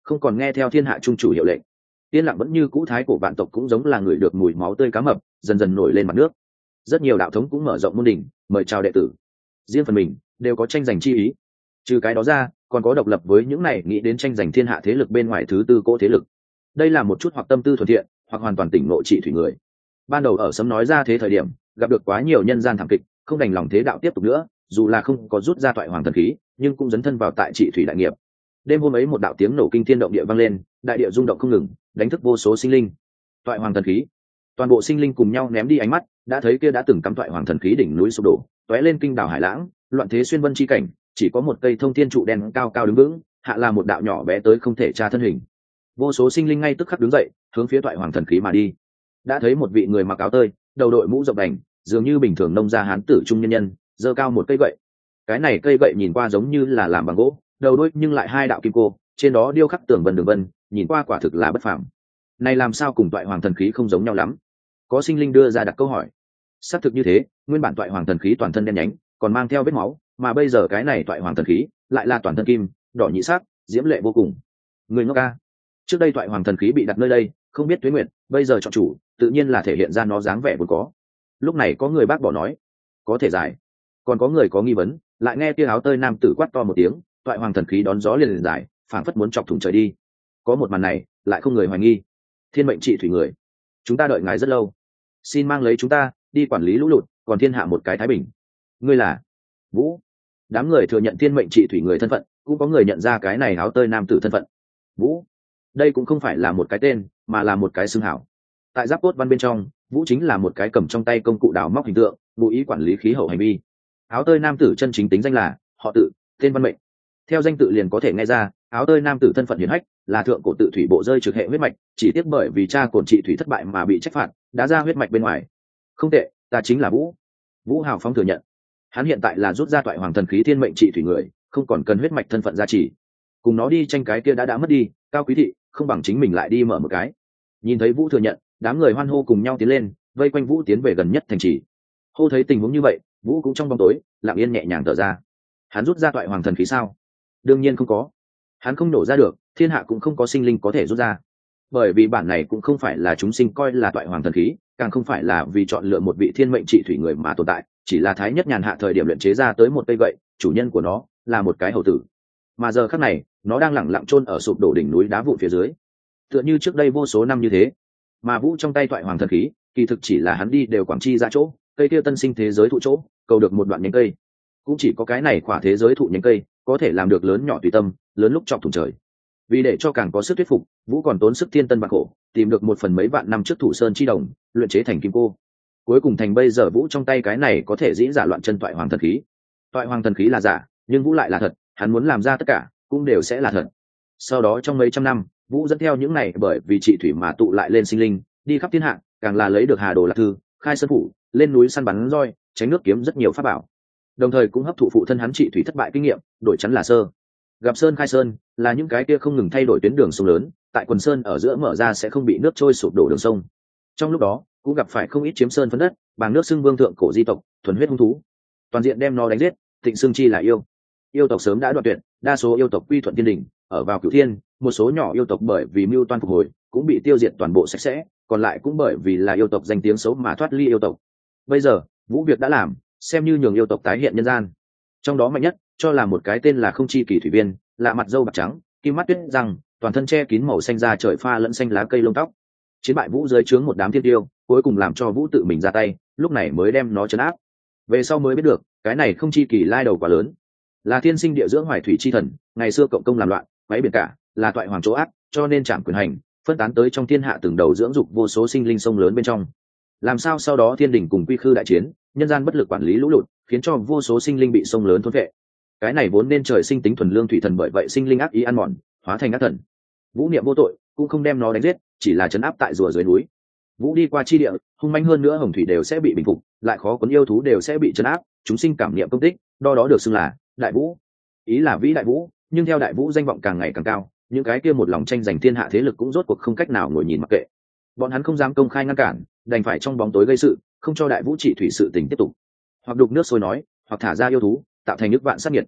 không còn nghe theo thiên hạ trung chủ hiệu lệnh. Yên lặng vẫn như cũ, thái cổ vạn tộc cũng giống là người được mùi máu tươi cá mập dần dần nổi lên mặt nước. Rất nhiều đạo thống cũng mở rộng môn đình, mời chào đệ tử. Riêng phần mình đều có tranh giành chi ý. Trừ cái đó ra, còn có độc lập với những này nghĩ đến tranh giành thiên hạ thế lực bên ngoài thứ tư cỗ thế lực. Đây là một chút hoặc tâm tư thuần thiện, hoặc hoàn toàn tỉnh ngộ trị thủy người. Ban đầu ở sấm nói ra thế thời điểm, gặp được quá nhiều nhân gian thảm kịch, không đành lòng thế đạo tiếp tục nữa, dù là không có rút ra toại hoàng thần khí, nhưng cũng dấn thân vào tại trị thủy đại nghiệp. Đêm hôm ấy một đạo tiếng nổ kinh thiên động địa vang lên, đại địa rung động không ngừng, đánh thức vô số sinh linh. Toại hoàng thần khí, toàn bộ sinh linh cùng nhau ném đi ánh mắt, đã thấy kia đã từng cắm toại hoàng thần khí đỉnh núi sụp đổ, tóe lên kinh đảo hải lãng, loạn thế xuyên vân chi cảnh, chỉ có một cây thông thiên trụ đen cao cao đứng vững, hạ là một đạo nhỏ bé tới không thể tra thân hình. Vô số sinh linh ngay tức khắc đứng dậy, hướng phía toại hoàng thần khí mà đi. Đã thấy một vị người mặc áo tơi, đầu đội mũ rộng đành, dường như bình thường nông gia hán tử trung nhân nhân, giơ cao một cây gậy. Cái này cây gậy nhìn qua giống như là làm bằng gỗ, đầu đuôi nhưng lại hai đạo kim cô, trên đó điêu khắc tường vân đường vân, nhìn qua quả thực là bất phàm. Này làm sao cùng toại hoàng thần khí không giống nhau lắm? Có sinh linh đưa ra đặt câu hỏi. Xác thực như thế, nguyên bản toại hoàng thần khí toàn thân đen nhánh, còn mang theo vết máu, mà bây giờ cái này toại hoàng thần khí lại là toàn thân kim, đỏ nhị sắc, diễm lệ vô cùng. Người ngốc ca. Trước đây toại hoàng thần khí bị đặt nơi đây, không biết tuế nguyệt, bây giờ chọn chủ, tự nhiên là thể hiện ra nó dáng vẻ vốn có. Lúc này có người bác bỏ nói, có thể giải. Còn có người có nghi vấn, lại nghe kia áo tơi nam tử quát to một tiếng, toại hoàng thần khí đón gió liền liền giải, phảng phất muốn chọc thủng trời đi. Có một màn này, lại không người hoài nghi. Thiên mệnh trị thủy người, chúng ta đợi ngài rất lâu, xin mang lấy chúng ta đi quản lý lũ lụt, còn thiên hạ một cái thái bình. Ngươi là Vũ. Đám người thừa nhận thiên mệnh trị thủy người thân phận, cũng có người nhận ra cái này áo tơi nam tử thân phận. Vũ, đây cũng không phải là một cái tên, mà là một cái xưng hảo. Tại giáp cốt văn bên trong, Vũ chính là một cái cầm trong tay công cụ đào móc hình tượng, ngụ ý quản lý khí hậu hành vi. Áo tơi nam tử chân chính tính danh là họ tự, tên văn mệnh. Theo danh tự liền có thể nghe ra, áo tơi nam tử thân phận hiển hách, là thượng cổ tự thủy bộ rơi trực hệ huyết mạch, chỉ tiếc bởi vì cha cồn trị thủy thất bại mà bị trách phạt, đã ra huyết mạch bên ngoài. Không tệ, ta chính là Vũ. Vũ hào phóng thừa nhận. Hắn hiện tại là rút ra toại hoàng thần khí thiên mệnh trị thủy người, không còn cần huyết mạch thân phận gia trì. Cùng nó đi tranh cái kia đã đã mất đi, cao quý thị, không bằng chính mình lại đi mở một cái. Nhìn thấy Vũ thừa nhận, đám người hoan hô cùng nhau tiến lên, vây quanh Vũ tiến về gần nhất thành trì. Hô thấy tình huống như vậy, Vũ cũng trong bóng tối, lặng yên nhẹ nhàng thở ra. Hắn rút ra toại hoàng thần khí sao? Đương nhiên không có. Hắn không nổ ra được, thiên hạ cũng không có sinh linh có thể rút ra. Bởi vì bản này cũng không phải là chúng sinh coi là toại hoàng thần khí, càng không phải là vì chọn lựa một vị thiên mệnh trị thủy người mà tồn tại, chỉ là thái nhất nhàn hạ thời điểm luyện chế ra tới một cây gậy, chủ nhân của nó là một cái hầu tử. Mà giờ khắc này, nó đang lẳng lặng chôn ở sụp đổ đỉnh núi đá vụn phía dưới, tựa như trước đây vô số năm như thế. Mà Vũ trong tay toại hoàng thần khí, kỳ thực chỉ là hắn đi đều quảng chi ra chỗ, cây kia tân sinh thế giới thụ chỗ, cầu được một đoạn nhánh cây. Cũng chỉ có cái này khỏa thế giới thụ nhánh cây, có thể làm được lớn nhỏ tùy tâm, lớn lúc chọc thủng trời. Vì để cho càng có sức thuyết phục, Vũ còn tốn sức thiên tân bạc khổ, tìm được một phần mấy vạn năm trước thủ sơn chi đồng, luyện chế thành kim cô. Cuối cùng thành bây giờ Vũ trong tay cái này có thể dĩ giả loạn chân toại hoàng thần khí. Toại hoàng thần khí là giả, nhưng Vũ lại là thật, hắn muốn làm ra tất cả cũng đều sẽ là thật. Sau đó trong mấy trăm năm, Vũ dẫn theo những này bởi vì trị thủy mà tụ lại lên sinh linh, đi khắp thiên hạ, càng là lấy được Hà Đồ Lạc Thư, khai sơn phủ, lên núi săn bắn roi, tránh nước kiếm rất nhiều pháp bảo. Đồng thời cũng hấp thụ phụ thân hắn trị thủy thất bại kinh nghiệm, đổi chắn là sơ. Gặp sơn khai sơn, là những cái kia không ngừng thay đổi tuyến đường sông lớn, tại quần sơn ở giữa mở ra sẽ không bị nước trôi sụp đổ đường sông. Trong lúc đó, cũng gặp phải không ít chiếm sơn phấn đất, bằng nước xưng vương thượng cổ di tộc, thuần huyết hung thú. Toàn diện đem nó đánh giết, thịnh xưng chi là yêu. Yêu tộc sớm đã đoạn tuyệt, đa số yêu tộc quy thuận thiên đình, ở vào cửu thiên, một số nhỏ yêu tộc bởi vì mưu toan phục hồi, cũng bị tiêu diệt toàn bộ sạch sẽ, còn lại cũng bởi vì là yêu tộc danh tiếng xấu mà thoát ly yêu tộc. Bây giờ, Vũ việc đã làm, xem như nhường yêu tộc tái hiện nhân gian. Trong đó mạnh nhất, cho là một cái tên là Không Chi Kỳ thủy viên, lạ mặt dâu bạc trắng, kim mắt tuyết răng, toàn thân che kín màu xanh da trời pha lẫn xanh lá cây lông tóc. Chiến bại Vũ dưới trướng một đám thiên tiêu, cuối cùng làm cho Vũ tự mình ra tay, lúc này mới đem nó trấn áp. Về sau mới biết được, cái này Không Chi Kỳ lai đầu quá lớn, là thiên sinh địa dưỡng hoài thủy chi thần, ngày xưa cộng công làm loạn, quấy biển cả, là toại hoàng chỗ ác, cho nên trảm quyền hành, phân tán tới trong thiên hạ từng đầu dưỡng dục vô số sinh linh sông lớn bên trong. Làm sao sau đó thiên đình cùng quy khư đại chiến, nhân gian bất lực quản lý lũ lụt, khiến cho vô số sinh linh bị sông lớn thôn vệ. Cái này vốn nên trời sinh tính thuần lương thủy thần, bởi vậy sinh linh ác ý ăn mòn, hóa thành ác thần. Vũ niệm vô tội, cũng không đem nó đánh giết, chỉ là trấn áp tại rùa dưới núi. Vũ đi qua chi địa, hung manh hơn nữa hồng thủy đều sẽ bị bình phục, lại khó cuốn yêu thú đều sẽ bị trấn áp, chúng sinh cảm niệm công tích, đo đó được xưng là đại vũ. Ý là vĩ đại vũ, nhưng theo đại vũ danh vọng càng ngày càng cao, những cái kia một lòng tranh giành thiên hạ thế lực cũng rốt cuộc không cách nào ngồi nhìn mặc kệ. Bọn hắn không dám công khai ngăn cản, đành phải trong bóng tối gây sự, không cho đại vũ trị thủy sự tình tiếp tục, hoặc đục nước sôi nói, hoặc thả ra yêu thú, tạo thành nước vạn sát nhiệt.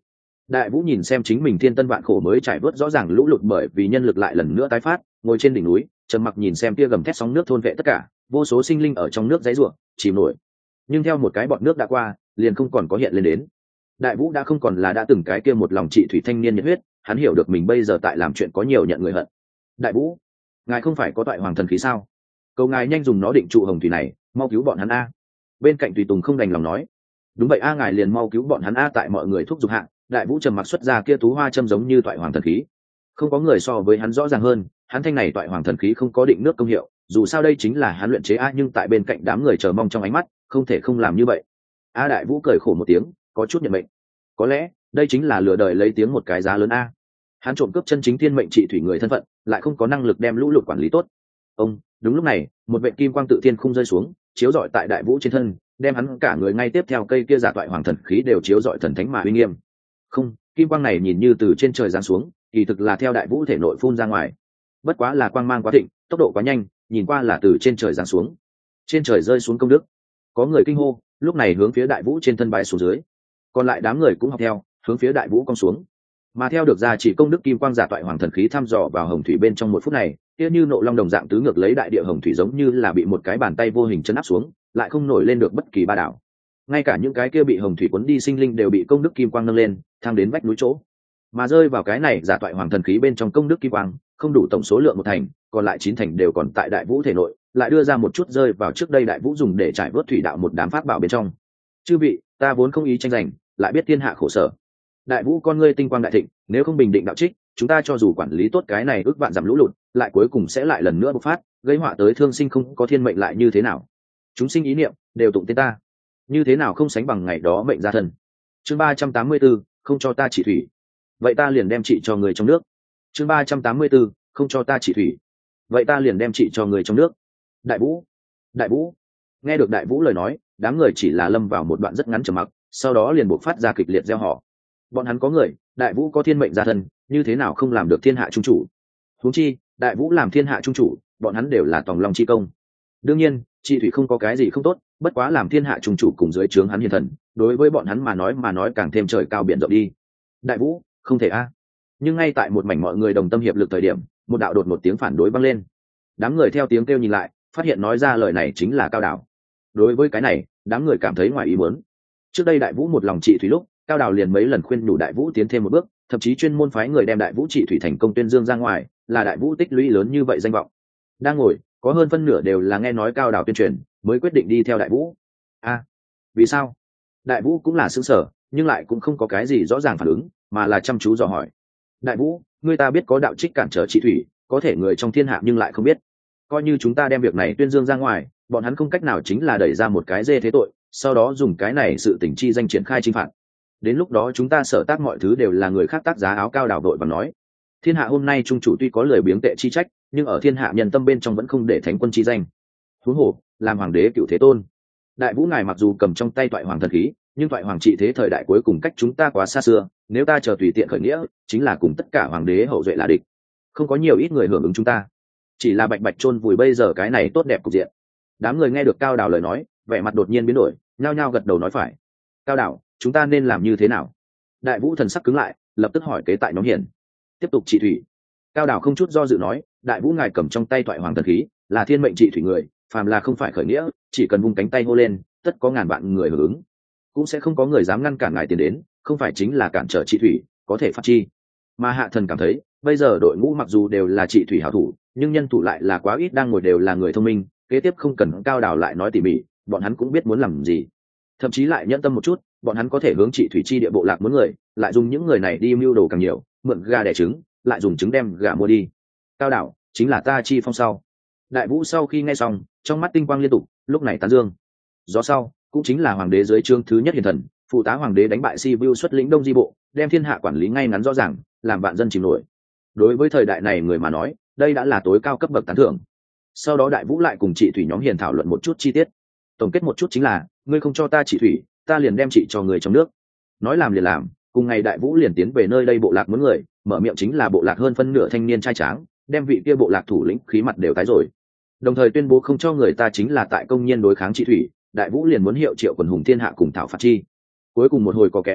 Đại Vũ nhìn xem chính mình thiên tân vạn khổ mới trải vớt rõ ràng lũ lụt bởi vì nhân lực lại lần nữa tái phát, ngồi trên đỉnh núi trầm mặc nhìn xem kia gầm thét sóng nước thôn vệ tất cả, vô số sinh linh ở trong nước giấy ruộng chìm nổi, nhưng theo một cái bọt nước đã qua liền không còn có hiện lên đến. Đại Vũ đã không còn là đã từng cái kia một lòng trị thủy thanh niên nhiệt huyết, hắn hiểu được mình bây giờ tại làm chuyện có nhiều nhận người hận. Đại Vũ, ngài không phải có toại hoàng thần khí sao? Cầu ngài nhanh dùng nó định trụ hồng thủy này, mau cứu bọn hắn a. Bên cạnh tùy tùng không đành lòng nói, đúng vậy a, ngài liền mau cứu bọn hắn a. Tại mọi người thúc giục hạ, Đại Vũ trầm mặc xuất ra kia tú hoa châm giống như toại hoàng thần khí. Không có người so với hắn rõ ràng hơn, hắn thanh này toại hoàng thần khí không có định nước công hiệu, dù sao đây chính là hắn luyện chế a, nhưng tại bên cạnh đám người chờ mong trong ánh mắt, không thể không làm như vậy. A Đại Vũ cười khổ một tiếng, có chút nhận mệnh. Có lẽ đây chính là lừa đời lấy tiếng một cái giá lớn a. Hắn trộm cướp chân chính thiên mệnh trị thủy người thân phận, lại không có năng lực đem lũ lụt quản lý tốt. Ông, đúng lúc này, một vệt kim quang tự thiên không rơi xuống, chiếu rọi tại Đại Vũ trên thân, đem hắn cả người ngay tiếp theo cây kia giả toại hoàng thần khí đều chiếu rọi thần thánh mà uy nghiêm. Không, kim quang này nhìn như từ trên trời giáng xuống, kỳ thực là theo Đại Vũ thể nội phun ra ngoài. Bất quá là quang mang quá thịnh, tốc độ quá nhanh, nhìn qua là từ trên trời giáng xuống. Trên trời rơi xuống công đức. Có người kinh hô, lúc này hướng phía Đại Vũ trên thân bay xuống dưới. Còn lại đám người cũng học theo, hướng phía Đại Vũ cong xuống. Mà theo được ra chỉ công đức kim quang giả toại hoàng thần khí thăm dò vào hồng thủy bên trong một phút này, kia như nộ long đồng dạng tứ ngược lấy đại địa hồng thủy giống như là bị một cái bàn tay vô hình chấn áp xuống, lại không nổi lên được bất kỳ ba đảo. Ngay cả những cái kia bị hồng thủy cuốn đi sinh linh đều bị công đức kim quang nâng lên, thang đến vách núi chỗ. Mà rơi vào cái này giả toại hoàng thần khí bên trong công đức kim quang, không đủ tổng số lượng một thành, còn lại chín thành đều còn tại Đại Vũ thể nội, lại đưa ra một chút rơi vào trước đây Đại Vũ dùng để trải vớt thủy đạo một đám pháp bảo bên trong. Chư vị, ta vốn không ý tranh giành, lại biết thiên hạ khổ sở. Đại Vũ con ngươi tinh quang đại thịnh, nếu không bình định đạo trích, chúng ta cho dù quản lý tốt cái này ước vạn giảm lũ lụt, lại cuối cùng sẽ lại lần nữa bộc phát, gây họa tới thương sinh không có thiên mệnh lại như thế nào? Chúng sinh ý niệm đều tụng tên ta, như thế nào không sánh bằng ngày đó mệnh gia thân. Chương ba trăm tám mươi tư, không cho ta chỉ thủy, vậy ta liền đem trị cho người trong nước. Chương ba trăm tám mươi tư, không cho ta chỉ thủy, vậy ta liền đem trị cho người trong nước. Đại Vũ, Đại Vũ. Nghe được Đại Vũ lời nói, đám người chỉ là lâm vào một đoạn rất ngắn trầm mặc, sau đó liền bộc phát ra kịch liệt gieo họ. Bọn hắn có người, Đại Vũ có thiên mệnh gia thân, như thế nào không làm được thiên hạ trung chủ? Huống chi, Đại Vũ làm thiên hạ trung chủ, bọn hắn đều là tòng long chi công. Đương nhiên, trị thủy không có cái gì không tốt, bất quá làm thiên hạ trung chủ cùng dưới trướng hắn hiền thần, đối với bọn hắn mà nói mà nói càng thêm trời cao biển rộng đi. Đại Vũ, không thể a. Nhưng ngay tại một mảnh mọi người đồng tâm hiệp lực thời điểm, một đạo đột một tiếng phản đối vang lên. Đám người theo tiếng kêu nhìn lại, phát hiện nói ra lời này chính là Cao Đảo. Đối với cái này, đám người cảm thấy ngoài ý muốn. Trước đây Đại Vũ một lòng trị thủy lúc, Cao Đảo liền mấy lần khuyên nhủ Đại Vũ tiến thêm một bước, thậm chí chuyên môn phái người đem Đại Vũ trị thủy thành công tuyên dương ra ngoài, là Đại Vũ tích lũy lớn như vậy danh vọng. Đang ngồi, có hơn phân nửa đều là nghe nói Cao Đảo tuyên truyền, mới quyết định đi theo Đại Vũ. A, à, vì sao? Đại Vũ cũng là sững sờ, nhưng lại cũng không có cái gì rõ ràng phản ứng, mà là chăm chú dò hỏi. Đại Vũ, ngươi ta biết có đạo trích cản trở trị thủy, có thể người trong thiên hạ nhưng lại không biết. Coi như chúng ta đem việc này tuyên dương ra ngoài, bọn hắn không cách nào chính là đẩy ra một cái dê thế tội, sau đó dùng cái này sự tình chi danh triển khai chinh phạt. Đến lúc đó chúng ta sở tác mọi thứ đều là người khác tác giá áo cao đảo đội và nói. Thiên hạ hôm nay trung chủ tuy có lời biếng tệ chi trách, nhưng ở thiên hạ nhân tâm bên trong vẫn không để thánh quân chi danh. Huống hồ, làm hoàng đế cựu thế tôn. Đại Vũ ngài mặc dù cầm trong tay toại hoàng thần khí, nhưng toại hoàng trị thế thời đại cuối cùng cách chúng ta quá xa xưa, nếu ta chờ tùy tiện khởi nghĩa, chính là cùng tất cả hoàng đế hậu duệ là địch. Không có nhiều ít người hưởng ứng chúng ta, chỉ là bạch bạch chôn vùi bây giờ cái này tốt đẹp cục diện. Đám người nghe được Cao Đảo lời nói, vẻ mặt đột nhiên biến đổi, nhao nhao gật đầu nói phải. Cao Đảo, chúng ta nên làm như thế nào? Đại Vũ thần sắc cứng lại, lập tức hỏi kế tại nhóm hiển. Tiếp tục trị thủy. Cao Đảo không chút do dự nói, Đại Vũ ngài cầm trong tay toại hoàng thần khí, là thiên mệnh trị thủy người, phàm là không phải khởi nghĩa, chỉ cần vung cánh tay hô lên, tất có ngàn vạn người hưởng ứng, cũng sẽ không có người dám ngăn cản ngài tiến đến, không phải chính là cản trở trị thủy, có thể phát chi. Mà hạ thần cảm thấy, bây giờ đội ngũ mặc dù đều là trị thủy hảo thủ, nhưng nhân thủ lại là quá ít, đang ngồi đều là người thông minh, kế tiếp không cần Cao Đảo lại nói tỉ mỉ, bọn hắn cũng biết muốn làm gì. Thậm chí lại nhẫn tâm một chút, bọn hắn có thể hướng trị thủy chi địa bộ lạc muốn người, lại dùng những người này đi mưu đồ càng nhiều, mượn gà đẻ trứng, lại dùng trứng đem gà mua đi. Cao Đảo, chính là ta chi phong sau. Đại Vũ sau khi nghe xong, trong mắt tinh quang liên tục, lúc này tán dương. Gió sau, cũng chính là hoàng đế dưới trương thứ nhất hiền thần, phụ tá hoàng đế đánh bại Sibiu xuất lĩnh Đông Di bộ, đem thiên hạ quản lý ngay ngắn rõ ràng, làm vạn dân chìm nổi. Đối với thời đại này người mà nói, đây đã là tối cao cấp bậc tán thưởng. Sau đó Đại Vũ lại cùng trị thủy nhóm hiền thảo luận một chút chi tiết. Tổng kết một chút chính là, ngươi không cho ta trị thủy, ta liền đem trị cho người trong nước. Nói làm liền làm, cùng ngày Đại Vũ liền tiến về nơi đây bộ lạc muốn người, mở miệng chính là bộ lạc hơn phân nửa thanh niên trai tráng, đem vị kia bộ lạc thủ lĩnh khí mặt đều tái rồi. Đồng thời tuyên bố không cho người ta chính là tại công nhiên đối kháng trị thủy, Đại Vũ liền muốn hiệu triệu quần hùng thiên hạ cùng thảo phạt chi. Cuối cùng một hồi có kẻ mặc cả,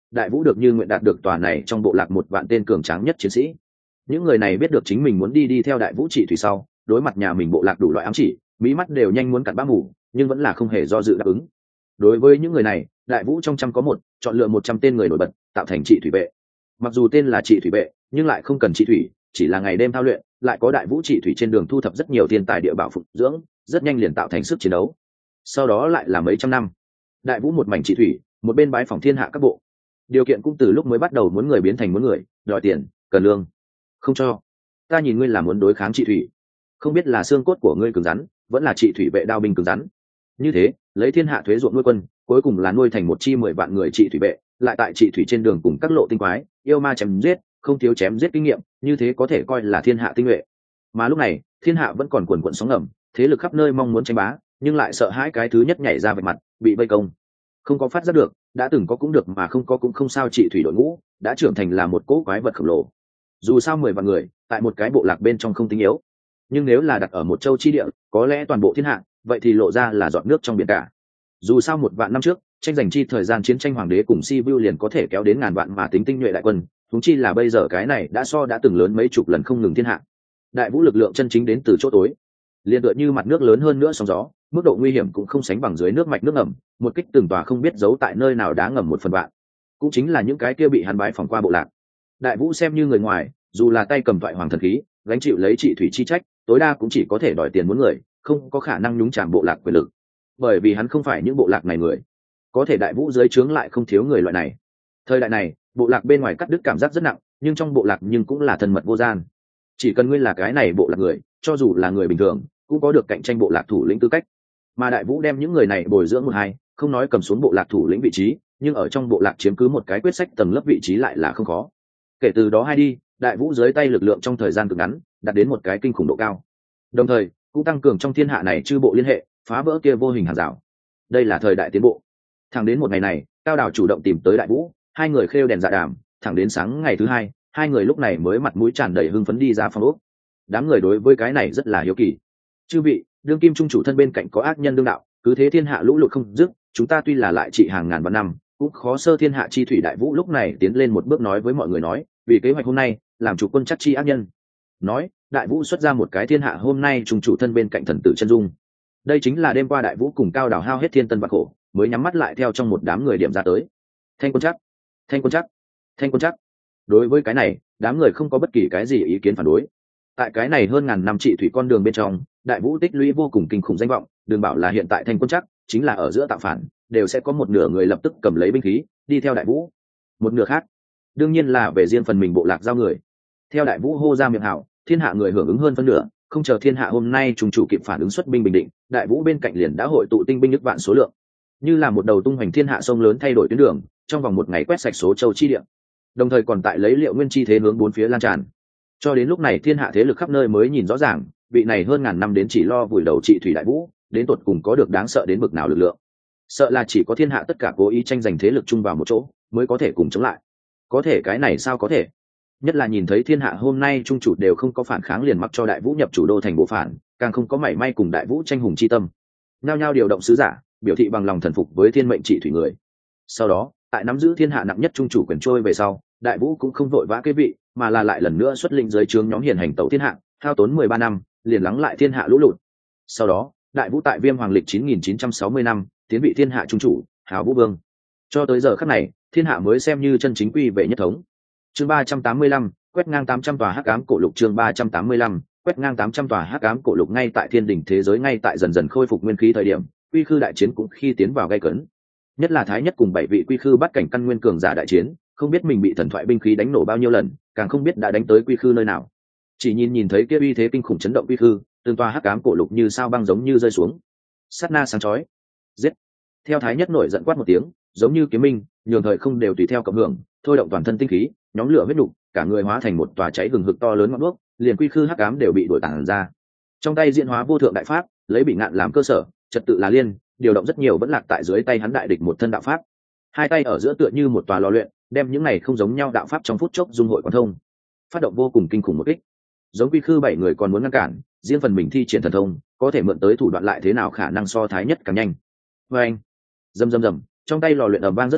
Đại Vũ được như nguyện đạt được tòa này trong bộ lạc một vạn tên cường tráng nhất chiến sĩ. Những người này biết được chính mình muốn đi đi theo Đại Vũ trị thủy sau, đối mặt nhà mình bộ lạc đủ loại ám chỉ, mỹ mắt đều nhanh muốn cặn bã mủ, nhưng vẫn là không hề do dự đáp ứng. Đối với những người này, Đại Vũ trong trăm có một, chọn lựa một trăm tên người nổi bật, tạo thành trị thủy vệ. Mặc dù tên là trị thủy vệ, nhưng lại không cần trị thủy, chỉ là ngày đêm thao luyện, lại có Đại Vũ trị thủy trên đường thu thập rất nhiều thiên tài địa bảo phụng dưỡng, rất nhanh liền tạo thành sức chiến đấu. Sau đó lại là mấy trăm năm, Đại Vũ một mảnh trị thủy, một bên bái phỏng thiên hạ các bộ. Điều kiện cũng từ lúc mới bắt đầu muốn người biến thành muốn người, đòi tiền, cần lương. Không cho. Ta nhìn ngươi là muốn đối kháng trị thủy, không biết là xương cốt của ngươi cứng rắn, vẫn là trị thủy vệ đao binh cứng rắn. Như thế, lấy thiên hạ thuế ruộng nuôi quân, cuối cùng là nuôi thành một chi mười vạn người trị thủy vệ, lại tại trị thủy trên đường cùng các lộ tinh quái, yêu ma chém giết, không thiếu chém giết kinh nghiệm, như thế có thể coi là thiên hạ tinh nhuệ. Mà lúc này, thiên hạ vẫn còn quần quần sóng ngầm, thế lực khắp nơi mong muốn tranh bá, nhưng lại sợ hãi cái thứ nhất nhảy ra vạch mặt, bị vây công. Không có phát giác được, đã từng có cũng được mà không có cũng không sao, trị thủy đội ngũ đã trưởng thành là một cỗ quái vật khổng lồ. Dù sao mười vạn người, tại một cái bộ lạc bên trong không tính yếu, nhưng nếu là đặt ở một châu chi địa, có lẽ toàn bộ thiên hạ, vậy thì lộ ra là giọt nước trong biển cả. Dù sao một vạn năm trước, tranh giành chi thời gian chiến tranh hoàng đế cùng Sibiu liền có thể kéo đến ngàn vạn mà tính tinh nhuệ đại quân, huống chi là bây giờ cái này đã so đã từng lớn mấy chục lần không ngừng thiên hạ. Đại Vũ lực lượng chân chính đến từ chỗ tối, liền tựa như mặt nước lớn hơn nữa sóng gió, mức độ nguy hiểm cũng không sánh bằng dưới nước mạch nước ngầm, một kích từng tòa không biết giấu tại nơi nào đá ngầm một phần vạn. Cũng chính là những cái kia bị hắn bái phỏng qua bộ lạc. Đại Vũ xem như người ngoài, dù là tay cầm toại hoàng thần khí, gánh chịu lấy trị thủy chi trách, tối đa cũng chỉ có thể đòi tiền muốn người, không có khả năng nhúng chàm bộ lạc quyền lực, bởi vì hắn không phải những bộ lạc này người. Có thể Đại Vũ dưới trướng lại không thiếu người loại này. Thời đại này, bộ lạc bên ngoài cắt đứt cảm giác rất nặng, nhưng trong bộ lạc nhưng cũng là thân mật vô gian. Chỉ cần ngươi là cái này bộ lạc người, cho dù là người bình thường, cũng có được cạnh tranh bộ lạc thủ lĩnh tư cách. Mà Đại Vũ đem những người này bồi dưỡng một hai, không nói cầm xuống bộ lạc thủ lĩnh vị trí, nhưng ở trong bộ lạc chiếm cứ một cái quyết sách tầng lớp vị trí lại là không khó. Kể từ đó hai đi, Đại Vũ dưới tay lực lượng trong thời gian cực ngắn đạt đến một cái kinh khủng độ cao, đồng thời cũng tăng cường trong thiên hạ này chư bộ liên hệ, phá vỡ kia vô hình hàng rào. Đây là thời đại tiến bộ. Thẳng đến một ngày này, Cao Đào chủ động tìm tới Đại Vũ, hai người khêu đèn dạ đàm, thẳng đến sáng ngày thứ hai, hai người lúc này mới mặt mũi tràn đầy hưng phấn đi ra phòng ốc. Đám người đối với cái này rất là hiếu kỳ. Chư vị, đương kim trung chủ thân bên cạnh có ác nhân đương đạo, cứ thế thiên hạ lũ lụt không dứt, chúng ta tuy là lại trị hàng ngàn vạn năm, cũng khó sơ thiên hạ chi thủy. Đại Vũ lúc này tiến lên một bước nói với mọi người nói, vì kế hoạch hôm nay, làm chủ quân chắc chi ác nhân. Nói, Đại Vũ xuất ra một cái thiên hạ hôm nay trung chủ thân bên cạnh thần tử chân dung. Đây chính là đêm qua Đại Vũ cùng Cao Đào hao hết thiên tân bạc khổ, mới nhắm mắt lại theo trong một đám người điểm ra tới. Thanh quân chắc, thanh quân chắc, thanh quân chắc. Đối với cái này, đám người không có bất kỳ cái gì ý kiến phản đối. Tại cái này hơn ngàn năm trị thủy con đường bên trong, Đại Vũ tích lũy vô cùng kinh khủng danh vọng, đừng bảo là hiện tại thanh quân chắc, chính là ở giữa tạo phản, đều sẽ có một nửa người lập tức cầm lấy binh khí, đi theo Đại Vũ. Một nửa khác, đương nhiên là về riêng phần mình bộ lạc giao người. Theo Đại Vũ hô ra miệng hảo, thiên hạ người hưởng ứng hơn phân nửa, không chờ thiên hạ hôm nay trung chủ kịp phản ứng xuất binh bình định, Đại Vũ bên cạnh liền đã hội tụ tinh binh nước vạn số lượng, như là một đầu tung hoành thiên hạ sông lớn thay đổi tuyến đường, trong vòng một ngày quét sạch số châu chi địa, đồng thời còn tại lấy liệu nguyên chi thế hướng bốn phía lan tràn. Cho đến lúc này thiên hạ thế lực khắp nơi mới nhìn rõ ràng, vị này hơn ngàn năm đến chỉ lo vùi đầu trị thủy Đại Vũ, đến tột cùng có được đáng sợ đến bực nào lực lượng. Sợ là chỉ có thiên hạ tất cả cố ý tranh giành thế lực chung vào một chỗ, mới có thể cùng chống lại. Có thể cái này sao có thể? Nhất là nhìn thấy thiên hạ hôm nay trung chủ đều không có phản kháng, liền mặc cho Đại Vũ nhập chủ đô thành bộ phản, càng không có mảy may cùng Đại Vũ tranh hùng chi tâm. Nhao nhao điều động sứ giả, biểu thị bằng lòng thần phục với thiên mệnh trị thủy người. Sau đó, tại nắm giữ thiên hạ nặng nhất trung chủ quyền trôi về sau, Đại Vũ cũng không vội vã kế vị, mà là lại lần nữa xuất lĩnh dưới trướng nhóm hiền hành tẩu thiên hạ, hao tốn mười ba năm, liền lắng lại thiên hạ lũ lụt. Sau đó, Đại Vũ tại Viêm Hoàng lịch chín nghìn chín trăm sáu mươi năm, tiến vị thiên hạ trung chủ, hào Vũ Vương. Cho tới giờ khắc này, thiên hạ mới xem như chân chính quy về nhất thống. Chương ba trăm tám mươi lăm, quét ngang tám trăm tòa hắc ám cổ lục. Chương ba trăm tám mươi lăm, quét ngang tám trăm tòa hắc ám cổ lục. Ngay tại thiên đỉnh thế giới ngay tại dần dần khôi phục nguyên khí thời điểm, quy khư đại chiến cũng khi tiến vào gay cấn. Nhất là Thái Nhất cùng bảy vị quy khư bắt cảnh căn nguyên cường giả đại chiến, không biết mình bị thần thoại binh khí đánh nổ bao nhiêu lần, càng không biết đã đánh tới quy khư nơi nào. Chỉ nhìn nhìn thấy kia uy thế kinh khủng chấn động quy khư, từng tòa hắc ám cổ lục như sao băng giống như rơi xuống. Sát na sáng chói. Giết. Theo Thái Nhất nổi giận quát một tiếng, giống như kiếm minh, nhường thời không đều tùy theo cộng hưởng, thôi động toàn thân tinh khí, nhóm lửa huyết nục, cả người hóa thành một tòa cháy hừng hực to lớn ngọn đuốc, liền quy khư hắc ám đều bị đuổi tản ra. Trong tay diễn hóa vô thượng đại pháp, lấy bị ngạn làm cơ sở, trật tự là liên, điều động rất nhiều vẫn lạc tại dưới tay hắn đại địch một thân đạo pháp. Hai tay ở giữa tựa như một tòa lò luyện, đem những này không giống nhau đạo pháp trong phút chốc dung hội quán thông, phát động vô cùng kinh khủng một kích. Giống quy khư bảy người còn muốn ngăn cản, riêng phần mình thi triển thần thông, có thể mượn tới thủ đoạn lại thế nào khả năng so Thái Nhất càng nhanh. Và anh, rầm rầm rầm, trong tay lò luyện ầm vang rất xuống,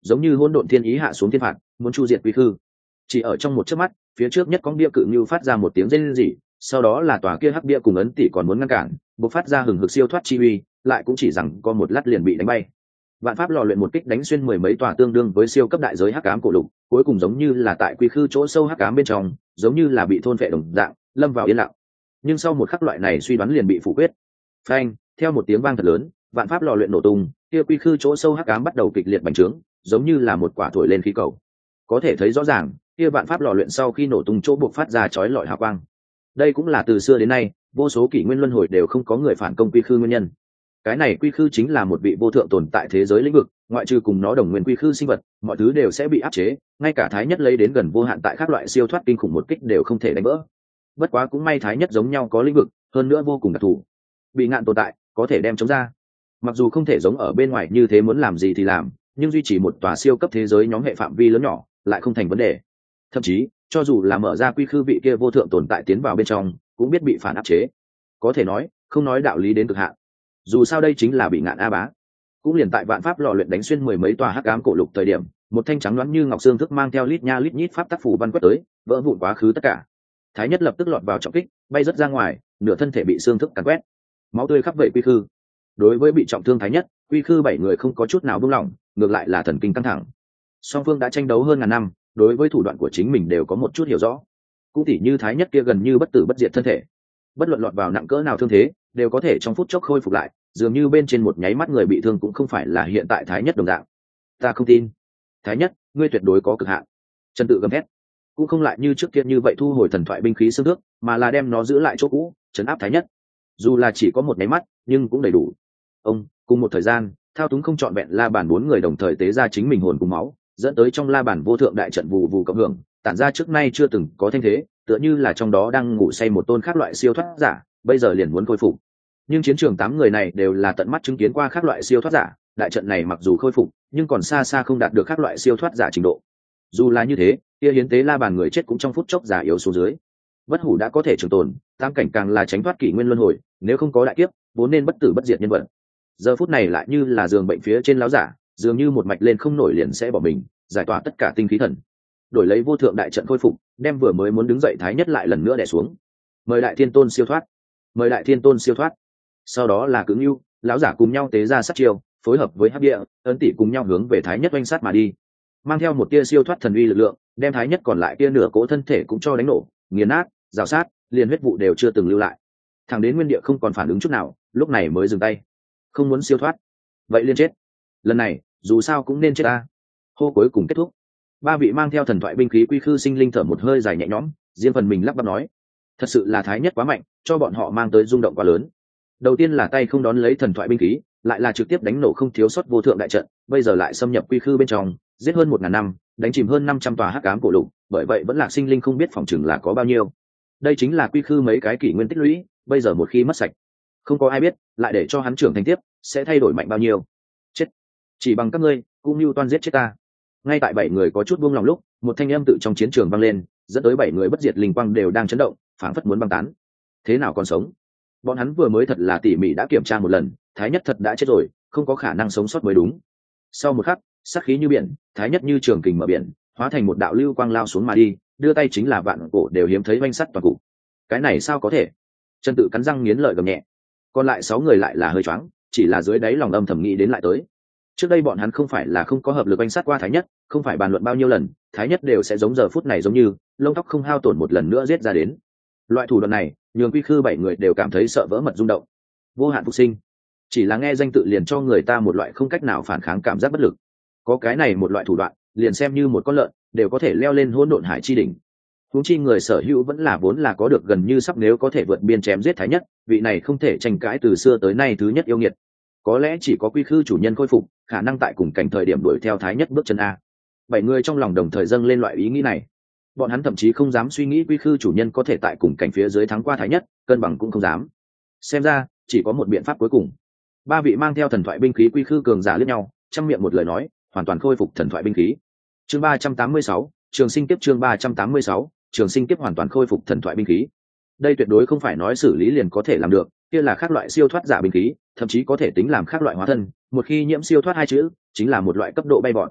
giống như hỗn độn thiên ý hạ xuống thiên phạt, muốn chu diệt quy khư. Chỉ ở trong một chớp mắt, phía trước nhất con bia cự như phát ra một tiếng rên rỉ, sau đó là tòa kia hắc bia cùng ấn tỷ còn muốn ngăn cản, bộc phát ra hừng hực siêu thoát chi uy, lại cũng chỉ rằng có một lát liền bị đánh bay. Vạn pháp lò luyện một kích đánh xuyên mười mấy tòa tương đương với siêu cấp đại giới hắc ám cổ lục, cuối cùng giống như là tại quy khư chỗ sâu hắc ám bên trong, giống như là bị thôn phệ đồng dạng, lâm vào yên lặng. Nhưng sau một khắc loại này suy đoán liền bị phủ quyết. Phanh, theo một tiếng vang thật lớn, vạn pháp lò luyện nổ tung, kia quy khư chỗ sâu hắc ám bắt đầu kịch liệt bành trướng, giống như là một quả thổi lên khí cầu. Có thể thấy rõ ràng, kia vạn pháp lò luyện sau khi nổ tung chỗ buộc phát ra chói lọi hào quang. Đây cũng là từ xưa đến nay, vô số kỷ nguyên luân hồi đều không có người phản công quy khư nguyên nhân. Cái này quy khư chính là một vị vô thượng tồn tại thế giới lĩnh vực, ngoại trừ cùng nó đồng nguyên quy khư sinh vật, mọi thứ đều sẽ bị áp chế, ngay cả thái nhất lấy đến gần vô hạn tại các loại siêu thoát kinh khủng một kích đều không thể đánh vỡ. Bất quá cũng may thái nhất giống nhau có lĩnh vực, hơn nữa vô cùng đặc thù. Bị ngạn tồn tại, có thể đem chống ra. Mặc dù không thể giống ở bên ngoài như thế muốn làm gì thì làm, nhưng duy trì một tòa siêu cấp thế giới nhóm hệ phạm vi lớn nhỏ, lại không thành vấn đề. Thậm chí, cho dù là mở ra quy khư vị kia vô thượng tồn tại tiến vào bên trong, cũng biết bị phản áp chế. Có thể nói, không nói đạo lý đến cực hạn. Dù sao đây chính là bị ngạn a bá. Cũng liền tại vạn pháp lò luyện đánh xuyên mười mấy tòa hắc ám cổ lục thời điểm, một thanh trắng loáng như ngọc xương thức mang theo lít nha lít nhít pháp tác phủ văn quét tới, vỡ vụn quá khứ tất cả. Thái nhất lập tức lọt vào trọng kích, bay rất ra ngoài, nửa thân thể bị xương thức càn quét, máu tươi khắp vẩy quy khư. Đối với bị trọng thương thái nhất, quy khư bảy người không có chút nào buông lỏng, ngược lại là thần kinh căng thẳng. Song phương đã tranh đấu hơn ngàn năm, đối với thủ đoạn của chính mình đều có một chút hiểu rõ. Cũng tỉ như thái nhất kia gần như bất tử bất diệt thân thể, bất luận lọt vào nặng cỡ nào thương thế, đều có thể trong phút chốc khôi phục lại, dường như bên trên một nháy mắt người bị thương cũng không phải là hiện tại thái nhất đồng dạng. Ta không tin. Thái nhất, ngươi tuyệt đối có cực hạn. Trần Tự gầm thét, cũng không lại như trước kia như vậy thu hồi thần thoại binh khí xương thước, mà là đem nó giữ lại chỗ cũ, trấn áp thái nhất. Dù là chỉ có một nháy mắt, nhưng cũng đầy đủ. Ông, cùng một thời gian, thao túng không trọn vẹn la bàn bốn người đồng thời tế ra chính mình hồn cùng máu, dẫn tới trong la bàn vô thượng đại trận vù vù cộng hưởng, tản ra trước nay chưa từng có thanh thế, tựa như là trong đó đang ngủ say một tôn khác loại siêu thoát giả, bây giờ liền muốn khôi phục. Nhưng chiến trường tám người này đều là tận mắt chứng kiến qua khác loại siêu thoát giả, đại trận này mặc dù khôi phục, nhưng còn xa xa không đạt được khác loại siêu thoát giả trình độ. Dù là như thế, kia hiến tế la bàn người chết cũng trong phút chốc giả yếu xuống dưới. Bất hủ đã có thể trường tồn, tam cảnh càng là tránh thoát kỷ nguyên luân hồi, nếu không có đại kiếp, vốn nên bất tử bất diệt nhân vật. Giờ phút này lại như là giường bệnh phía trên láo giả, dường như một mạch lên không nổi liền sẽ bỏ mình, giải tỏa tất cả tinh khí thần. Đổi lấy vô thượng đại trận khôi phục, đem vừa mới muốn đứng dậy thái nhất lại lần nữa đè xuống. Mời đại thiên tôn siêu thoát, mời đại thiên tôn siêu thoát. Sau đó là Cứng Nưu, lão giả cùng nhau tế ra sát chiêu, phối hợp với hắc địa, ấn tỷ cùng nhau hướng về thái nhất oanh sát mà đi, mang theo một tia siêu thoát thần uy lực lượng, đem thái nhất còn lại tia nửa cỗ thân thể cũng cho đánh nổ, nghiền nát, rào sát, liền huyết vụ đều chưa từng lưu lại. Thằng đến nguyên địa không còn phản ứng chút nào, lúc này mới dừng tay. Không muốn siêu thoát, vậy liên chết. Lần này, dù sao cũng nên chết ta. Hô cuối cùng kết thúc. Ba vị mang theo thần thoại binh khí quy khư sinh linh thở một hơi dài nhẹ nhõm, riêng phần mình lắp bắp nói: thật sự là thái nhất quá mạnh, cho bọn họ mang tới rung động quá lớn. Đầu tiên là tay không đón lấy thần thoại binh khí, lại là trực tiếp đánh nổ không thiếu sót vô thượng đại trận, bây giờ lại xâm nhập quy khư bên trong, giết hơn một ngàn năm, đánh chìm hơn năm trăm tòa hắc ám cổ lục, bởi vậy vẫn lạc sinh linh không biết phòng chừng là có bao nhiêu. Đây chính là quy khư mấy cái kỷ nguyên tích lũy, bây giờ một khi mất sạch, không có ai biết, lại để cho hắn trưởng thành tiếp, sẽ thay đổi mạnh bao nhiêu. Chết, chỉ bằng các ngươi, cũng như toan giết chết ta. Ngay tại bảy người có chút buông lòng lúc, một thanh âm tự trong chiến trường vang lên, dẫn tới bảy người bất diệt linh quang đều đang chấn động, phảng phất muốn băng tán. Thế nào còn sống? Bọn hắn vừa mới thật là tỉ mỉ đã kiểm tra một lần, thái nhất thật đã chết rồi, không có khả năng sống sót mới đúng. Sau một khắc, sát khí như biển, thái nhất như trường kình mở biển, hóa thành một đạo lưu quang lao xuống mà đi, đưa tay chính là vạn cổ đều hiếm thấy oanh sắt toàn cục. Cái này sao có thể? Trần Tự cắn răng nghiến lợi gầm nhẹ. Còn lại sáu người lại là hơi choáng, chỉ là dưới đáy lòng âm thầm nghĩ đến lại tới. Trước đây bọn hắn không phải là không có hợp lực oanh sát qua thái nhất, không phải bàn luận bao nhiêu lần, thái nhất đều sẽ giống giờ phút này giống như lông tóc không hao tổn một lần nữa giết ra đến. Loại thủ đoạn này, nhường quy khư bảy người đều cảm thấy sợ vỡ mật rung động. Vô hạn phục sinh, chỉ là nghe danh tự liền cho người ta một loại không cách nào phản kháng cảm giác bất lực. Có cái này một loại thủ đoạn, liền xem như một con lợn đều có thể leo lên hỗn độn hải chi đỉnh. Huống chi người sở hữu vẫn là vốn là có được gần như sắp nếu có thể vượt biên chém giết thái nhất, vị này không thể tranh cãi từ xưa tới nay thứ nhất yêu nghiệt. Có lẽ chỉ có quy khư chủ nhân khôi phục, khả năng tại cùng cảnh thời điểm đuổi theo thái nhất bước chân a. Bảy người trong lòng đồng thời dâng lên loại ý nghĩ này. Bọn hắn thậm chí không dám suy nghĩ quy khư chủ nhân có thể tại cùng cảnh phía dưới thắng qua thái nhất, cân bằng cũng không dám. Xem ra chỉ có một biện pháp cuối cùng. Ba vị mang theo thần thoại binh khí quy khư cường giả liếc nhau, trăm miệng một lời nói, hoàn toàn khôi phục thần thoại binh khí. Chương ba trăm tám mươi sáu, Trường Sinh Kiếp. Chương ba trăm tám mươi sáu, Trường Sinh Kiếp hoàn toàn khôi phục thần thoại binh khí. Đây tuyệt đối không phải nói xử lý liền có thể làm được, kia là khác loại siêu thoát giả binh khí, thậm chí có thể tính làm khác loại hóa thân, một khi nhiễm siêu thoát hai chữ, chính là một loại cấp độ bay vọt.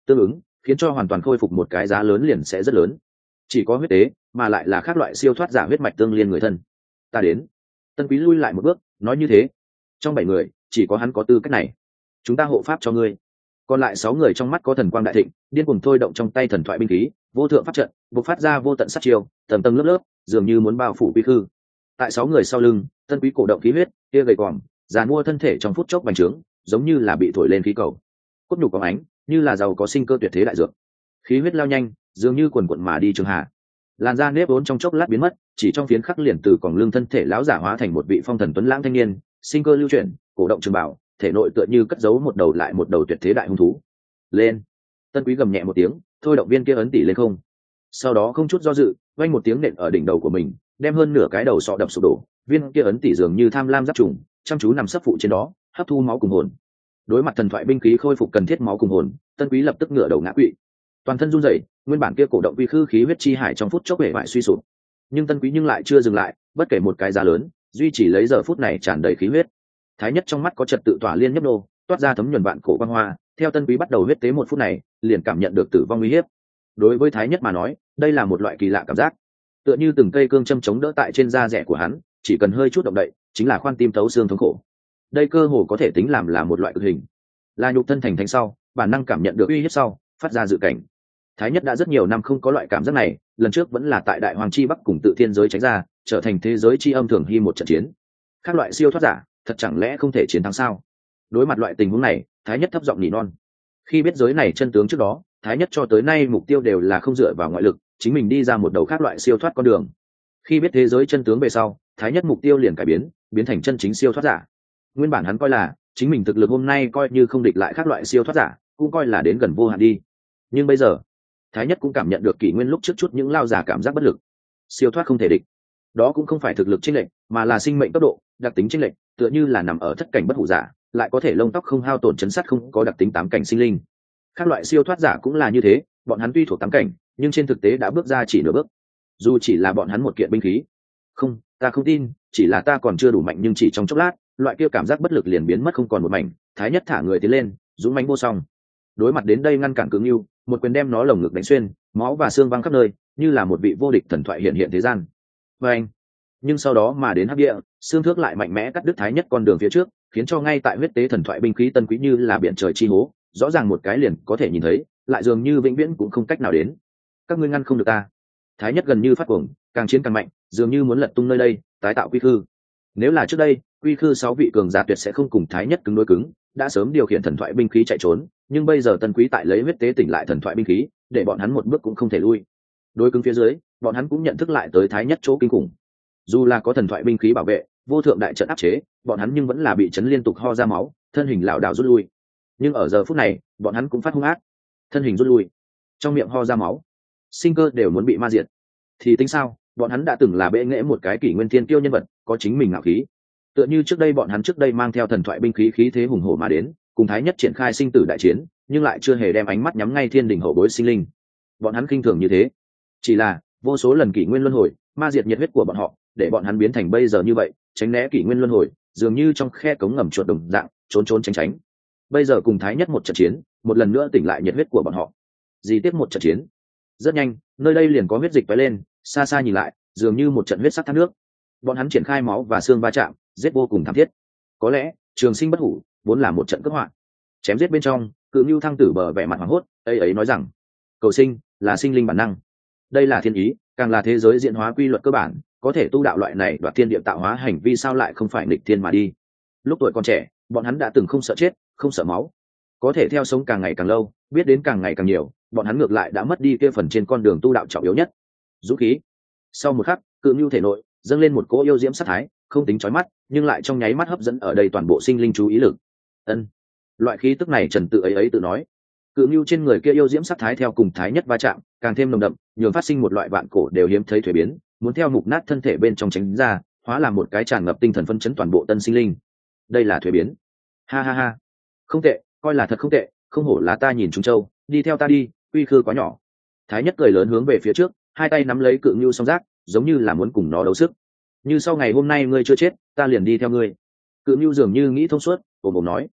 tương ứng khiến cho hoàn toàn khôi phục một cái giá lớn liền sẽ rất lớn. Chỉ có huyết tế mà lại là các loại siêu thoát giả huyết mạch tương liên người thân. Ta đến. Tân Quý lui lại một bước, nói như thế, trong bảy người chỉ có hắn có tư cách này, chúng ta hộ pháp cho ngươi. Còn lại sáu người trong mắt có thần quang đại thịnh, điên cuồng thôi động trong tay thần thoại binh khí, vô thượng pháp trận bộc phát ra vô tận sát chiêu, tầng tầng lớp lớp, dường như muốn bao phủ quy khư. Tại sáu người sau lưng, Tân Quý cổ động khí huyết, kia gầy còm, giàn mua thân thể trong phút chốc bành trướng, giống như là bị thổi lên khí cầu. Cốt nhục có ánh, như là giàu có sinh cơ tuyệt thế đại dược. Khí huyết lao nhanh, dường như quần quần mà đi trường hạ. Làn da nếp vốn trong chốc lát biến mất, chỉ trong phiến khắc liền từ còng lưng thân thể lão giả hóa thành một vị phong thần tuấn lãng thanh niên, sinh cơ lưu chuyển, cổ động trường bảo, thể nội tựa như cất giấu một đầu lại một đầu tuyệt thế đại hung thú. Lên! Tân Quý gầm nhẹ một tiếng, thôi động viên kia ấn tỷ lên không. Sau đó không chút do dự, vang một tiếng nện ở đỉnh đầu của mình, đem hơn nửa cái đầu sọ đập sụp đổ. Viên kia ấn tỷ dường như tham lam giáp trùng, chăm chú nằm sấp phụ trên đó, hấp thu máu cùng hồn. Đối mặt thần thoại binh khí khôi phục cần thiết máu cùng hồn, Tân Quý lập tức ngửa đầu ngã quỵ, toàn thân run rẩy, nguyên bản kia cổ động quy khư khí huyết chi hải trong phút chốc bể bại suy sụp. Nhưng Tân Quý nhưng lại chưa dừng lại, bất kể một cái giá lớn, duy chỉ lấy giờ phút này tràn đầy khí huyết. Thái nhất trong mắt có trật tự tỏa liên nhấp nô, toát ra thấm nhuần vạn cổ quang hoa. Theo Tân Quý bắt đầu huyết tế một phút này, liền cảm nhận được tử vong uy hiếp. Đối với Thái nhất mà nói, đây là một loại kỳ lạ cảm giác, tựa như từng cây cương châm chống đỡ tại trên da rẻ của hắn, chỉ cần hơi chút động đậy, chính là khoan tim thấu xương thống khổ. Đây cơ hồ có thể tính làm là một loại cực hình, là nhục thân thành thánh sau, bản năng cảm nhận được uy hiếp sau, phát ra dự cảnh. Thái nhất đã rất nhiều năm không có loại cảm giác này, lần trước vẫn là tại Đại Hoàng chi Bắc cùng Tự Thiên giới tránh ra, trở thành thế giới chi âm thường hy một trận chiến. Các loại siêu thoát giả, thật chẳng lẽ không thể chiến thắng sao? Đối mặt loại tình huống này, Thái nhất thấp giọng nỉ non. Khi biết giới này chân tướng trước đó, Thái nhất cho tới nay mục tiêu đều là không dựa vào ngoại lực, chính mình đi ra một đầu khác loại siêu thoát con đường. Khi biết thế giới chân tướng về sau, Thái nhất mục tiêu liền cải biến, biến thành chân chính siêu thoát giả. Nguyên bản hắn coi là chính mình thực lực hôm nay coi như không địch lại các loại siêu thoát giả, cũng coi là đến gần vô hạn đi. Nhưng bây giờ, Thái nhất cũng cảm nhận được kỷ nguyên lúc trước chút những lao giả cảm giác bất lực. Siêu thoát không thể địch, đó cũng không phải thực lực chênh lệch, mà là sinh mệnh tốc độ, đặc tính chênh lệch, tựa như là nằm ở thất cảnh bất hủ giả, lại có thể lông tóc không hao tổn chấn sát không có đặc tính tám cảnh sinh linh. Các loại siêu thoát giả cũng là như thế, bọn hắn tuy thuộc tám cảnh, nhưng trên thực tế đã bước ra chỉ nửa bước. Dù chỉ là bọn hắn một kiện binh khí. Không, ta không tin, chỉ là ta còn chưa đủ mạnh, nhưng chỉ trong chốc lát, loại kia cảm giác bất lực liền biến mất không còn một mảnh. Thái nhất thả người tiến lên, dũng mãnh vô song. Đối mặt đến đây ngăn cản Cự Ngưu, một quyền đem nó lồng ngực đánh xuyên, máu và xương văng khắp nơi, như là một vị vô địch thần thoại hiện hiện thế gian. Và anh, nhưng sau đó mà đến hắc địa, xương thước lại mạnh mẽ cắt đứt Thái nhất con đường phía trước, khiến cho ngay tại huyết tế thần thoại binh khí Tân Quý như là biển trời chi hố, rõ ràng một cái liền có thể nhìn thấy, lại dường như vĩnh viễn cũng không cách nào đến. Các ngươi ngăn không được ta. Thái nhất gần như phát cuồng, càng chiến càng mạnh, dường như muốn lật tung nơi đây, tái tạo quy khư. Nếu là trước đây, quy khư sáu vị cường giả tuyệt sẽ không cùng Thái nhất cứng đối cứng, đã sớm điều khiển thần thoại binh khí chạy trốn, nhưng bây giờ Tân Quý tại lấy huyết tế tỉnh lại thần thoại binh khí, để bọn hắn một bước cũng không thể lui. Đối cứng phía dưới, bọn hắn cũng nhận thức lại tới Thái nhất chỗ kinh khủng. Dù là có thần thoại binh khí bảo vệ, vô thượng đại trận áp chế, bọn hắn nhưng vẫn là bị chấn liên tục ho ra máu, thân hình lảo đảo rút lui. Nhưng ở giờ phút này, bọn hắn cũng phát hung ác, thân hình rút lui, trong miệng ho ra máu, sinh cơ đều muốn bị ma diệt. Thì tính sao, bọn hắn đã từng là bệ nghệ một cái kỷ nguyên thiên kiêu nhân vật, có chính mình ngạo khí. Tựa như trước đây bọn hắn trước đây mang theo thần thoại binh khí khí thế hùng hổ mà đến, cùng Thái nhất triển khai sinh tử đại chiến, nhưng lại chưa hề đem ánh mắt nhắm ngay thiên đình hậu bối sinh linh. Bọn hắn khinh thường như thế, chỉ là vô số lần kỷ nguyên luân hồi, ma diệt nhiệt huyết của bọn họ, để bọn hắn biến thành bây giờ như vậy, tránh né kỷ nguyên luân hồi, dường như trong khe cống ngầm chuột đồng dạng, trốn trốn tránh tránh. Bây giờ cùng Thái nhất một trận chiến, một lần nữa tỉnh lại nhiệt huyết của bọn họ. Gì tiếp một trận chiến, rất nhanh, nơi đây liền có huyết dịch tóe lên, xa xa nhìn lại, dường như một trận huyết sắc thác nước. Bọn hắn triển khai máu và xương va chạm, giết vô cùng thảm thiết. Có lẽ trường sinh bất hủ vốn là một trận cướp hoạn. Chém giết bên trong, Cự Ngưu thăng tử bờ vẻ mặt hoảng hốt, ấy ấy nói rằng, cầu sinh là sinh linh bản năng, đây là thiên ý, càng là thế giới diễn hóa quy luật cơ bản, có thể tu đạo loại này đoạt thiên địa tạo hóa hành vi sao lại không phải nghịch thiên mà đi. Lúc tuổi còn trẻ, bọn hắn đã từng không sợ chết, không sợ máu, có thể theo sống càng ngày càng lâu, biết đến càng ngày càng nhiều, bọn hắn ngược lại đã mất đi kia phần trên con đường tu đạo trọng yếu nhất, dũng khí. Sau một khắc, Cự Ngưu thể nội dâng lên một cỗ yêu diễm sát thái, không tính chói mắt, nhưng lại trong nháy mắt hấp dẫn ở đây toàn bộ sinh linh chú ý lực. Ân, loại khí tức này Trần Tự ấy ấy tự nói. Cự Ngưu trên người kia yêu diễm sát thái theo cùng Thái nhất va chạm, càng thêm nồng đậm, nhường phát sinh một loại vạn cổ đều hiếm thấy thuế biến, muốn theo mục nát thân thể bên trong tránh ra, hóa làm một cái tràn ngập tinh thần phân chấn toàn bộ tân sinh linh. Đây là thuế biến. Ha ha ha, không tệ, coi là thật không tệ, không hổ là ta nhìn Trung Châu, đi theo ta đi, uy khư quá nhỏ. Thái nhất cười lớn hướng về phía trước, hai tay nắm lấy Cự Ngưu song giác, giống như là muốn cùng nó đấu sức. Như sau ngày hôm nay ngươi chưa chết, ta liền đi theo ngươi. Cự Ngưu dường như nghĩ thông suốt, ồm ồm nói,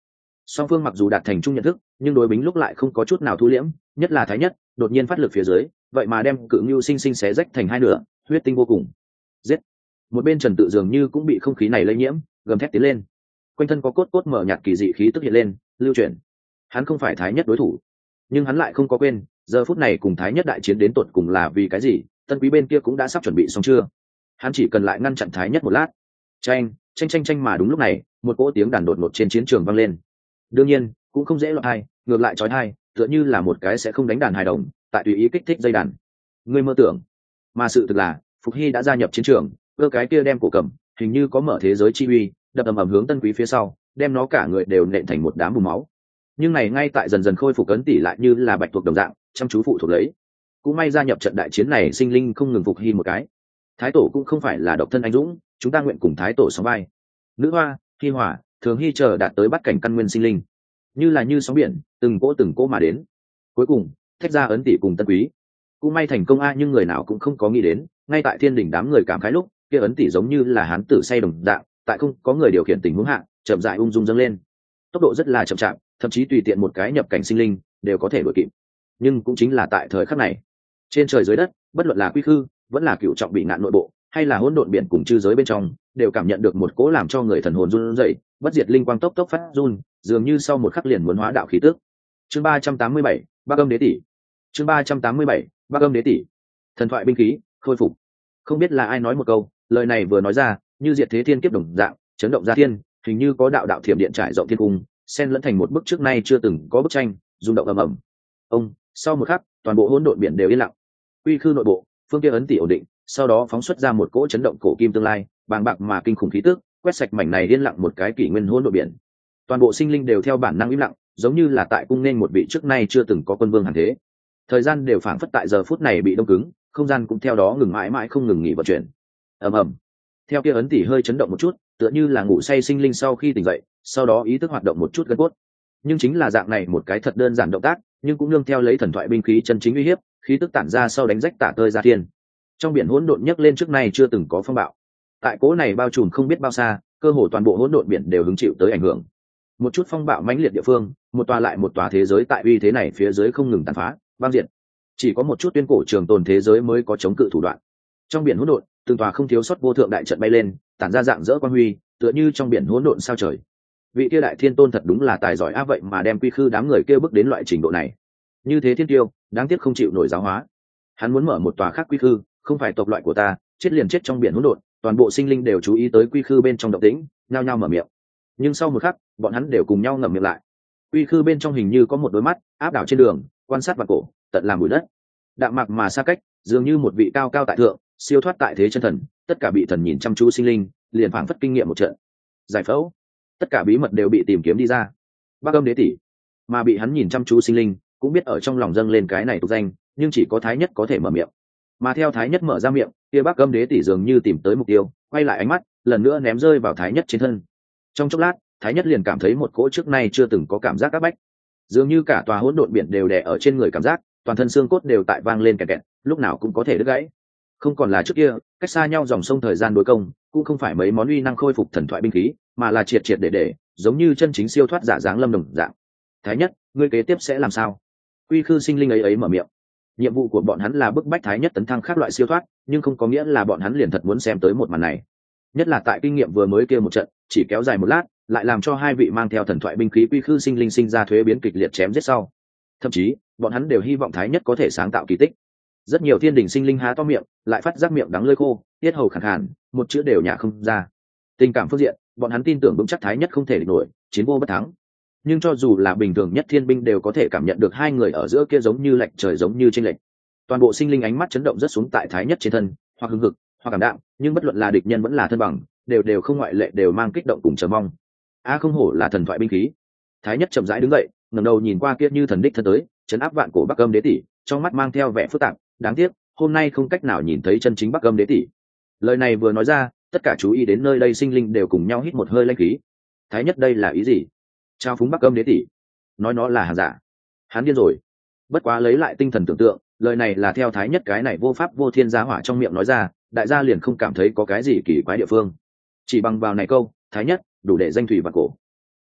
Song phương mặc dù đạt thành chung nhận thức, nhưng đối bính lúc lại không có chút nào thu liễm, nhất là Thái Nhất đột nhiên phát lực phía dưới, vậy mà đem Cự Ngưu sinh sinh xé rách thành hai nửa, huyết tinh vô cùng. Giết! Một bên Trần Tự dường như cũng bị không khí này lây nhiễm, gầm thét tiến lên. Quanh thân có cốt cốt mở nhạt kỳ dị khí tức hiện lên, lưu chuyển. Hắn không phải Thái Nhất đối thủ, nhưng hắn lại không có quên, giờ phút này cùng Thái Nhất đại chiến đến tột cùng là vì cái gì, Tân Quý bên kia cũng đã sắp chuẩn bị xong chưa? Hắn chỉ cần lại ngăn chặn Thái Nhất một lát. Tranh, tranh tranh tranh mà đúng lúc này, một cỗ tiếng đàn đột ngột trên chiến trường vang lên. Đương nhiên, cũng không dễ lọt tai, ngược lại chói tai, tựa như là một cái sẽ không đánh đàn hài đồng, tại tùy ý kích thích dây đàn. Ngươi mơ tưởng, mà sự thực là, Phục Hy đã gia nhập chiến trường, cơ cái kia đem cổ cầm, hình như có mở thế giới chi uy, đập ầm ầm hướng Tân Quý phía sau, đem nó cả người đều nện thành một đám bùn máu. Nhưng này ngay tại dần dần khôi phục ấn tỷ lại như là bạch tuộc đồng dạng, chăm chú phụ thuộc lấy. Cũng may gia nhập trận đại chiến này sinh linh không ngừng Phục Hy một cái. Thái tổ cũng không phải là độc thân anh dũng, chúng ta nguyện cùng Thái tổ sóng vai. Nữ hoa, Hy hỏa, Thường Hy chờ đạt tới bắt cảnh căn nguyên sinh linh, như là như sóng biển, từng cỗ từng cỗ mà đến. Cuối cùng, thách ra ấn tỷ cùng Tân Quý. Cũng may thành công a, nhưng người nào cũng không có nghĩ đến, ngay tại thiên đỉnh đám người cảm khái lúc, kia ấn tỷ giống như là hán tử say đồng dạng, tại không có người điều khiển tình huống hạ, chậm rãi ung dung dâng lên. Tốc độ rất là chậm chạp, thậm chí tùy tiện một cái nhập cảnh sinh linh đều có thể đuổi kịp. Nhưng cũng chính là tại thời khắc này, trên trời dưới đất, bất luận là quy khư, vẫn là cựu trọng bị nạn nội bộ, hay là hỗn độn biển cùng chư giới bên trong, đều cảm nhận được một cỗ làm cho người thần hồn run rẩy, bất diệt linh quang tốc tốc phát run, dường như sau một khắc liền muốn hóa đạo khí tức. Chương ba trăm tám mươi bảy, Bắc Âm Đế tỷ. Chương ba trăm tám mươi bảy, Bắc Âm Đế tỷ. Thần thoại binh khí khôi phục. Không biết là ai nói một câu, lời này vừa nói ra, như diệt thế thiên kiếp đồng dạng, chấn động ra thiên, hình như có đạo đạo thiểm điện trải rộng thiên cung, xen lẫn thành một bức trước nay chưa từng có bức tranh, rung động ầm ầm. Ông, sau một khắc, toàn bộ hỗn độn biển đều yên lặng. Quy khư nội bộ, phương kia ấn tỷ ổn định, sau đó phóng xuất ra một cỗ chấn động cổ kim tương lai, bàng bạc mà kinh khủng khí tức, quét sạch mảnh này yên lặng một cái kỷ nguyên hỗn độn biển. Toàn bộ sinh linh đều theo bản năng im lặng, giống như là tại cung nên một vị trước nay chưa từng có quân vương hàng thế. Thời gian đều phảng phất tại giờ phút này bị đông cứng, không gian cũng theo đó ngừng mãi mãi không ngừng nghỉ vận chuyển. Ầm ầm. Theo kia ấn tỷ hơi chấn động một chút, tựa như là ngủ say sinh linh sau khi tỉnh dậy, sau đó ý thức hoạt động một chút gân cốt. Nhưng chính là dạng này một cái thật đơn giản động tác, nhưng cũng nương theo lấy thần thoại binh khí chân chính uy hiếp, khí tức tản ra sau đánh rách tả tơi ra thiên. Trong biển hỗn độn nhấc lên trước nay chưa từng có phong bạo. Tại cố này bao trùm không biết bao xa, cơ hồ toàn bộ hỗn độn biển đều hứng chịu tới ảnh hưởng. Một chút phong bạo mãnh liệt địa phương, một tòa lại một tòa thế giới tại uy thế này phía dưới không ngừng tàn phá, băng diệt. Chỉ có một chút tuyên cổ trường tồn thế giới mới có chống cự thủ đoạn. Trong biển hỗn độn, từng tòa không thiếu sót vô thượng đại trận bay lên, tản ra dạng dỡ quang huy, tựa như trong biển hỗn độn sao trời. Vị kia đại thiên tôn thật đúng là tài giỏi á, vậy mà đem quy khư đám người kia bước đến loại trình độ này. Như thế thiên tiêu, đáng tiếc không chịu nổi giáo hóa. Hắn muốn mở một tòa khác quy khư, không phải tộc loại của ta, chết liền chết trong biển hỗn độn. Toàn bộ sinh linh đều chú ý tới quy khư bên trong động tĩnh, nhao nhao mở miệng. Nhưng sau một khắc, bọn hắn đều cùng nhau ngậm miệng lại. Quy khư bên trong hình như có một đôi mắt áp đảo trên đường, quan sát vào cổ, tận làm bụi đất. Đạm mạc mà xa cách, dường như một vị cao cao tại thượng, siêu thoát tại thế chân thần, tất cả bị thần nhìn chăm chú sinh linh, liền phảng phất kinh nghiệm một trận. Giải phẫu, tất cả bí mật đều bị tìm kiếm đi ra. Bắc Âm Đế tỷ, mà bị hắn nhìn chăm chú sinh linh, cũng biết ở trong lòng dâng lên cái này tục danh, nhưng chỉ có Thái Nhất có thể mở miệng. Mà theo Thái Nhất mở ra miệng, kia Bắc Âm Đế tỷ dường như tìm tới mục tiêu, quay lại ánh mắt, lần nữa ném rơi vào Thái Nhất trên thân. Trong chốc lát, Thái Nhất liền cảm thấy một cỗ trước nay chưa từng có cảm giác áp bách, dường như cả tòa hỗn độn biển đều đè ở trên người, cảm giác toàn thân xương cốt đều tại vang lên kẹt kẹt, lúc nào cũng có thể đứt gãy. Không còn là trước kia, cách xa nhau dòng sông thời gian đối công, cũng không phải mấy món uy năng khôi phục thần thoại binh khí, mà là triệt triệt để để, giống như chân chính siêu thoát giả dáng lâm đồng dạng. Thái Nhất, ngươi kế tiếp sẽ làm sao? Quy khư sinh linh ấy ấy mở miệng. Nhiệm vụ của bọn hắn là bức bách Thái Nhất tấn thăng khác loại siêu thoát, nhưng không có nghĩa là bọn hắn liền thật muốn xem tới một màn này. Nhất là tại kinh nghiệm vừa mới kia một trận, chỉ kéo dài một lát, lại làm cho hai vị mang theo thần thoại binh khí quy khư sinh linh sinh ra thuế biến kịch liệt chém giết sau. Thậm chí, bọn hắn đều hy vọng Thái Nhất có thể sáng tạo kỳ tích. Rất nhiều thiên đình sinh linh há to miệng, lại phát giác miệng đắng lưỡi khô, tiết hầu khàn khàn, một chữ đều nhả không ra. Tình cảm phương diện, bọn hắn tin tưởng vững chắc Thái Nhất không thể địch nổi, chiến vô bất thắng. Nhưng cho dù là bình thường nhất thiên binh đều có thể cảm nhận được hai người ở giữa kia giống như lệch trời, giống như chênh lệch. Toàn bộ sinh linh ánh mắt chấn động rất xuống tại Thái Nhất trên thân, hoặc hưng hực, hoặc cảm đạm, nhưng bất luận là địch nhân vẫn là thân bằng, đều đều không ngoại lệ đều mang kích động cùng chờ mong. A không hổ là thần thoại binh khí. Thái Nhất chậm rãi đứng dậy, ngẩng đầu nhìn qua kia như thần đích thân tới, chấn áp vạn cổ Bắc Âm Đế tỷ, trong mắt mang theo vẻ phức tạp. Đáng tiếc, hôm nay không cách nào nhìn thấy chân chính Bắc Âm Đế tỷ. Lời này vừa nói ra, tất cả chú ý đến nơi đây sinh linh đều cùng nhau hít một hơi lãnh khí. Thái Nhất đây là ý gì? Trao phúng Bắc Âm Đế tỷ, nói nó là hàng giả. Hắn điên rồi. Bất quá lấy lại tinh thần tưởng tượng, lời này là theo Thái Nhất cái này vô pháp vô thiên giá hỏa trong miệng nói ra, đại gia liền không cảm thấy có cái gì kỳ quái địa phương. Chỉ bằng vào này câu, Thái Nhất đủ để danh thủy vạn cổ.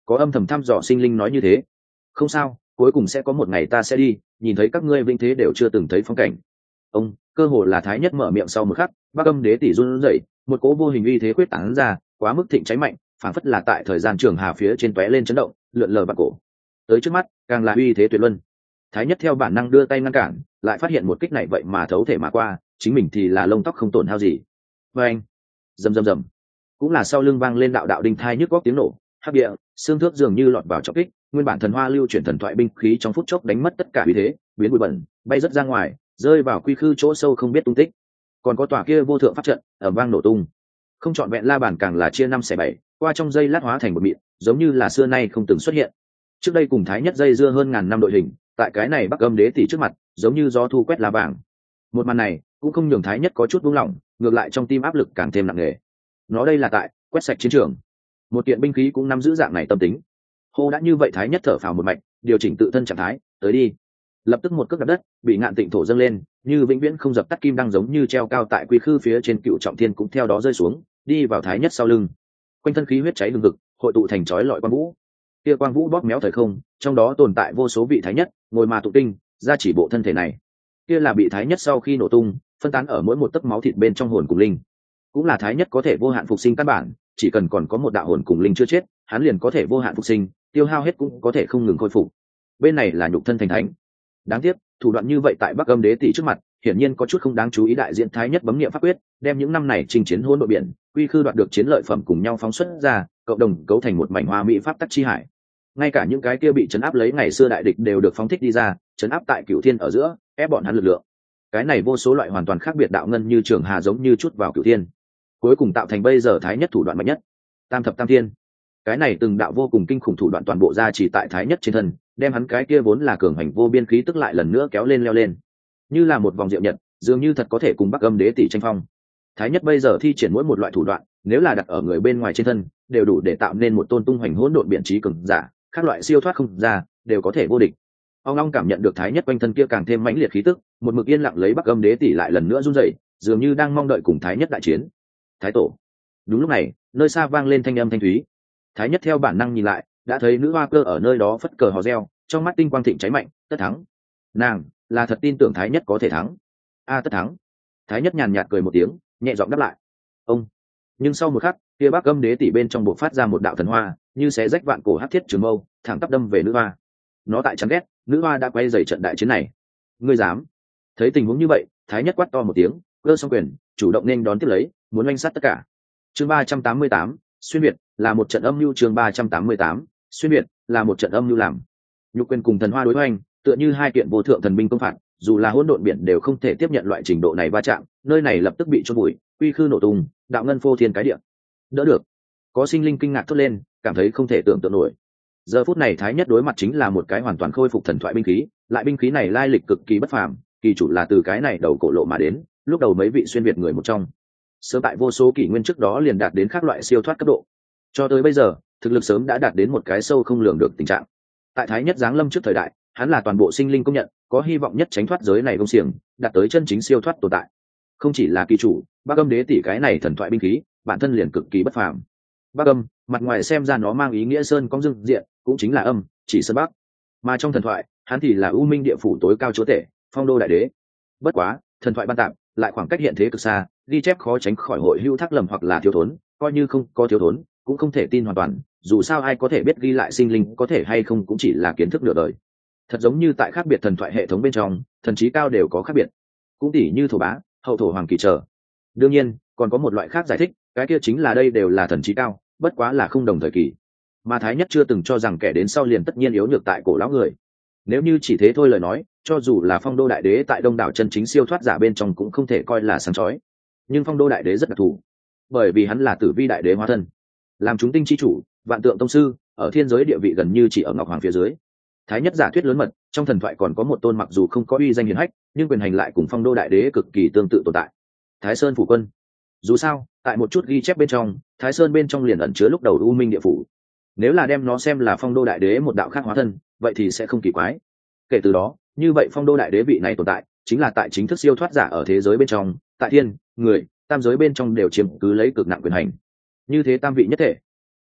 có âm thầm thăm dò sinh linh nói như thế. Không sao, cuối cùng sẽ có một ngày ta sẽ đi nhìn thấy các ngươi vinh thế đều chưa từng thấy phong cảnh. Ông cơ hồ là thái nhất mở miệng sau một khắc, Bắc Âm Đế tỷ run rẩy, một cỗ vô hình uy thế quyết tán ra, quá mức thịnh cháy mạnh, phản phất là tại thời gian trường hà phía trên tóe lên chấn động, lượn lờ vạn cổ. Tới trước mắt, càng là uy thế tuyệt luân. Thái nhất theo bản năng đưa tay ngăn cản, lại phát hiện một kích này vậy mà thấu thể mà qua, chính mình thì là lông tóc không tổn hao gì. Và anh, rầm rầm rầm, cũng là sau lưng vang lên đạo đạo đinh thai nhức góc tiếng nổ, hắc địa, xương thước dường như lọt vào trọng kích, nguyên bản thần hoa lưu chuyển thần thoại binh khí trong phút chốc đánh mất tất cả uy thế, biến bụi bẩn, bay rất ra ngoài, rơi vào quy khư chỗ sâu không biết tung tích. Còn có tòa kia vô thượng pháp trận ở vang nổ tung, không trọn vẹn la bàn càng là chia năm xẻ bảy, qua trong dây lát hóa thành một mịn, giống như là xưa nay không từng xuất hiện. Trước đây cùng thái nhất dây dưa hơn ngàn năm đội hình, tại cái này Bắc Âm Đế tỷ trước mặt, giống như gió thu quét lá vàng. Một màn này cũng không nhường thái nhất có chút buông lỏng, ngược lại trong tim áp lực càng thêm nặng nề. Nó đây là tại quét sạch chiến trường, một kiện binh khí cũng nắm giữ dạng này tâm tính. Hô đã như vậy, thái nhất thở phào một mạch, điều chỉnh tự thân trạng thái, tới đi. Lập tức một cước đạp đất, bị ngạn tịnh thổ dâng lên, như vĩnh viễn không dập tắt kim đang giống như treo cao tại quy khư phía trên, cựu trọng thiên cũng theo đó rơi xuống, đi vào thái nhất sau lưng. Quanh thân khí huyết cháy hừng hực, hội tụ thành chói lọi quang vũ. Kia quang vũ bóp méo thời không, trong đó tồn tại vô số vị thái nhất, ngồi mà tụ tinh, ra chỉ bộ thân thể này. Kia là bị thái nhất sau khi nổ tung, phân tán ở mỗi một tấc máu thịt bên trong hồn cùng linh. Cũng là thái nhất có thể vô hạn phục sinh căn bản, chỉ cần còn có một đạo hồn cùng linh chưa chết, hắn liền có thể vô hạn phục sinh, tiêu hao hết cũng có thể không ngừng khôi phục. Bên này là nhục thân thành thánh. Đáng tiếc, thủ đoạn như vậy tại Bắc Âm Đế tỷ trước mặt, hiển nhiên có chút không đáng chú ý. Đại diện thái nhất bấm niệm pháp quyết, đem những năm này chinh chiến hỗn độn biển, quy khư đoạt được chiến lợi phẩm cùng nhau phóng xuất ra, cộng đồng cấu thành một mảnh hoa mỹ pháp tắc chi hải. Ngay cả những cái kia bị chấn áp lấy ngày xưa đại địch đều được phóng thích đi ra, chấn áp tại cửu thiên ở giữa, ép bọn hắn lực lượng. Cái này vô số loại hoàn toàn khác biệt đạo ngân như trường hà giống như chút vào cửu thiên, cuối cùng tạo thành bây giờ thái nhất thủ đoạn mạnh nhất, tam thập tam thiên. Cái này từng đạo vô cùng kinh khủng thủ đoạn toàn bộ ra chỉ tại thái nhất trên thân, đem hắn cái kia vốn là cường hành vô biên khí tức lại lần nữa kéo lên leo lên, như là một vòng diệu nhật, dường như thật có thể cùng Bắc Âm Đế tỷ tranh phong. Thái nhất bây giờ thi triển mỗi một loại thủ đoạn, nếu là đặt ở người bên ngoài trên thân, đều đủ để tạo nên một tôn tung hoành hỗn độn biện trí cường giả, các loại siêu thoát không ra, đều có thể vô địch. Ông long cảm nhận được thái nhất quanh thân kia càng thêm mãnh liệt khí tức, một mực yên lặng lấy Bắc Âm Đế tỷ lại lần nữa run rẩy, dường như đang mong đợi cùng thái nhất đại chiến. Thái tổ. Đúng lúc này, nơi xa vang lên thanh âm thanh thúy. Thái nhất theo bản năng nhìn lại, đã thấy nữ hoa cơ ở nơi đó phất cờ hò reo, trong mắt tinh quang thịnh cháy mạnh. Tất thắng. Nàng là thật tin tưởng thái nhất có thể thắng. A tất thắng. Thái nhất nhàn nhạt cười một tiếng, nhẹ giọng đáp lại. Ông. Nhưng sau một khắc, kia Bắc Âm Đế tỷ bên trong bộc phát ra một đạo thần hoa, như xé rách vạn cổ hắc thiết trường mâu, thẳng tắp đâm về nữ hoa. Nó tại chán ghét, nữ hoa đã quay dày trận đại chiến này. Ngươi dám? Thấy tình huống như vậy, thái nhất quát to một tiếng, cơ xong quyền, chủ động nên đón tiếp lấy, muốn oanh sát tất cả. Chương ba trăm tám mươi tám, xuyên việt là một trận âm mưu. Chương ba trăm tám mươi tám, xuyên việt là một trận âm mưu. Làm nhục quyền cùng thần hoa đối hoành, tựa như hai kiện vô thượng thần binh công phạt, dù là hỗn độn biển đều không thể tiếp nhận loại trình độ này va chạm, nơi này lập tức bị chôn bụi, quy khư nổ tung, đạo ngân phô thiên cái địa. Đỡ được. Có sinh linh kinh ngạc thốt lên, cảm thấy không thể tưởng tượng nổi. Giờ phút này thái nhất đối mặt chính là một cái hoàn toàn khôi phục thần thoại binh khí, lại binh khí này lai lịch cực kỳ bất phàm, kỳ chủ là từ cái này đầu cổ lộ mà đến, lúc đầu mấy vị xuyên việt người một trong, sớm tại vô số kỷ nguyên trước đó liền đạt đến các loại siêu thoát cấp độ, cho tới bây giờ thực lực sớm đã đạt đến một cái sâu không lường được tình trạng. Tại thái nhất giáng lâm trước thời đại, hắn là toàn bộ sinh linh công nhận có hy vọng nhất tránh thoát giới này công xiềng, đạt tới chân chính siêu thoát tồn tại. Không chỉ là kỳ chủ, Bắc Âm Đế tỷ cái này thần thoại binh khí bản thân liền cực kỳ bất phàm. Bắc Âm mặt ngoài xem ra nó mang ý nghĩa sơn cong dương diện, cũng chính là âm chỉ sơn bắc, mà trong thần thoại hắn thì là u minh địa phủ tối cao chúa tể, phong đô đại đế. Bất quá thần thoại ban tạm lại khoảng cách hiện thế cực xa, ghi chép khó tránh khỏi hội hữu thác lầm hoặc là thiếu thốn, coi như không có thiếu thốn cũng không thể tin hoàn toàn, dù sao ai có thể biết ghi lại sinh linh có thể hay không cũng chỉ là kiến thức nửa đời. Thật giống như tại khác biệt thần thoại hệ thống bên trong, thần trí cao đều có khác biệt, cũng tỉ như thổ bá, hậu thổ hoàng kỳ trở. Đương nhiên còn có một loại khác giải thích, cái kia chính là đây đều là thần trí cao, bất quá là không đồng thời kỳ, mà thái nhất chưa từng cho rằng kẻ đến sau liền tất nhiên yếu nhược tại cổ lão người. Nếu như chỉ thế thôi lời nói, cho dù là phong đô đại đế tại đông đảo chân chính siêu thoát giả bên trong cũng không thể coi là sáng chói. Nhưng phong đô đại đế rất đặc thù, bởi vì hắn là tử vi đại đế hóa thân, làm chúng tinh chi chủ, vạn tượng tông sư, ở thiên giới địa vị gần như chỉ ở ngọc hoàng phía dưới. Thái nhất giả thuyết lớn mật, trong thần thoại còn có một tôn mặc dù không có uy danh hiển hách, nhưng quyền hành lại cùng phong đô đại đế cực kỳ tương tự tồn tại, Thái Sơn phủ quân. Dù sao tại một chút ghi chép bên trong, Thái Sơn bên trong liền ẩn chứa lúc đầu u minh địa phủ, nếu là đem nó xem là phong đô đại đế một đạo khác hóa thân, vậy thì sẽ không kỳ quái. Kể từ đó, như vậy phong đô đại đế vị này tồn tại chính là tại chính thức siêu thoát giả ở thế giới bên trong, tại thiên, người, tam giới bên trong đều chiếm cứ lấy cực nặng quyền hành, như thế tam vị nhất thể.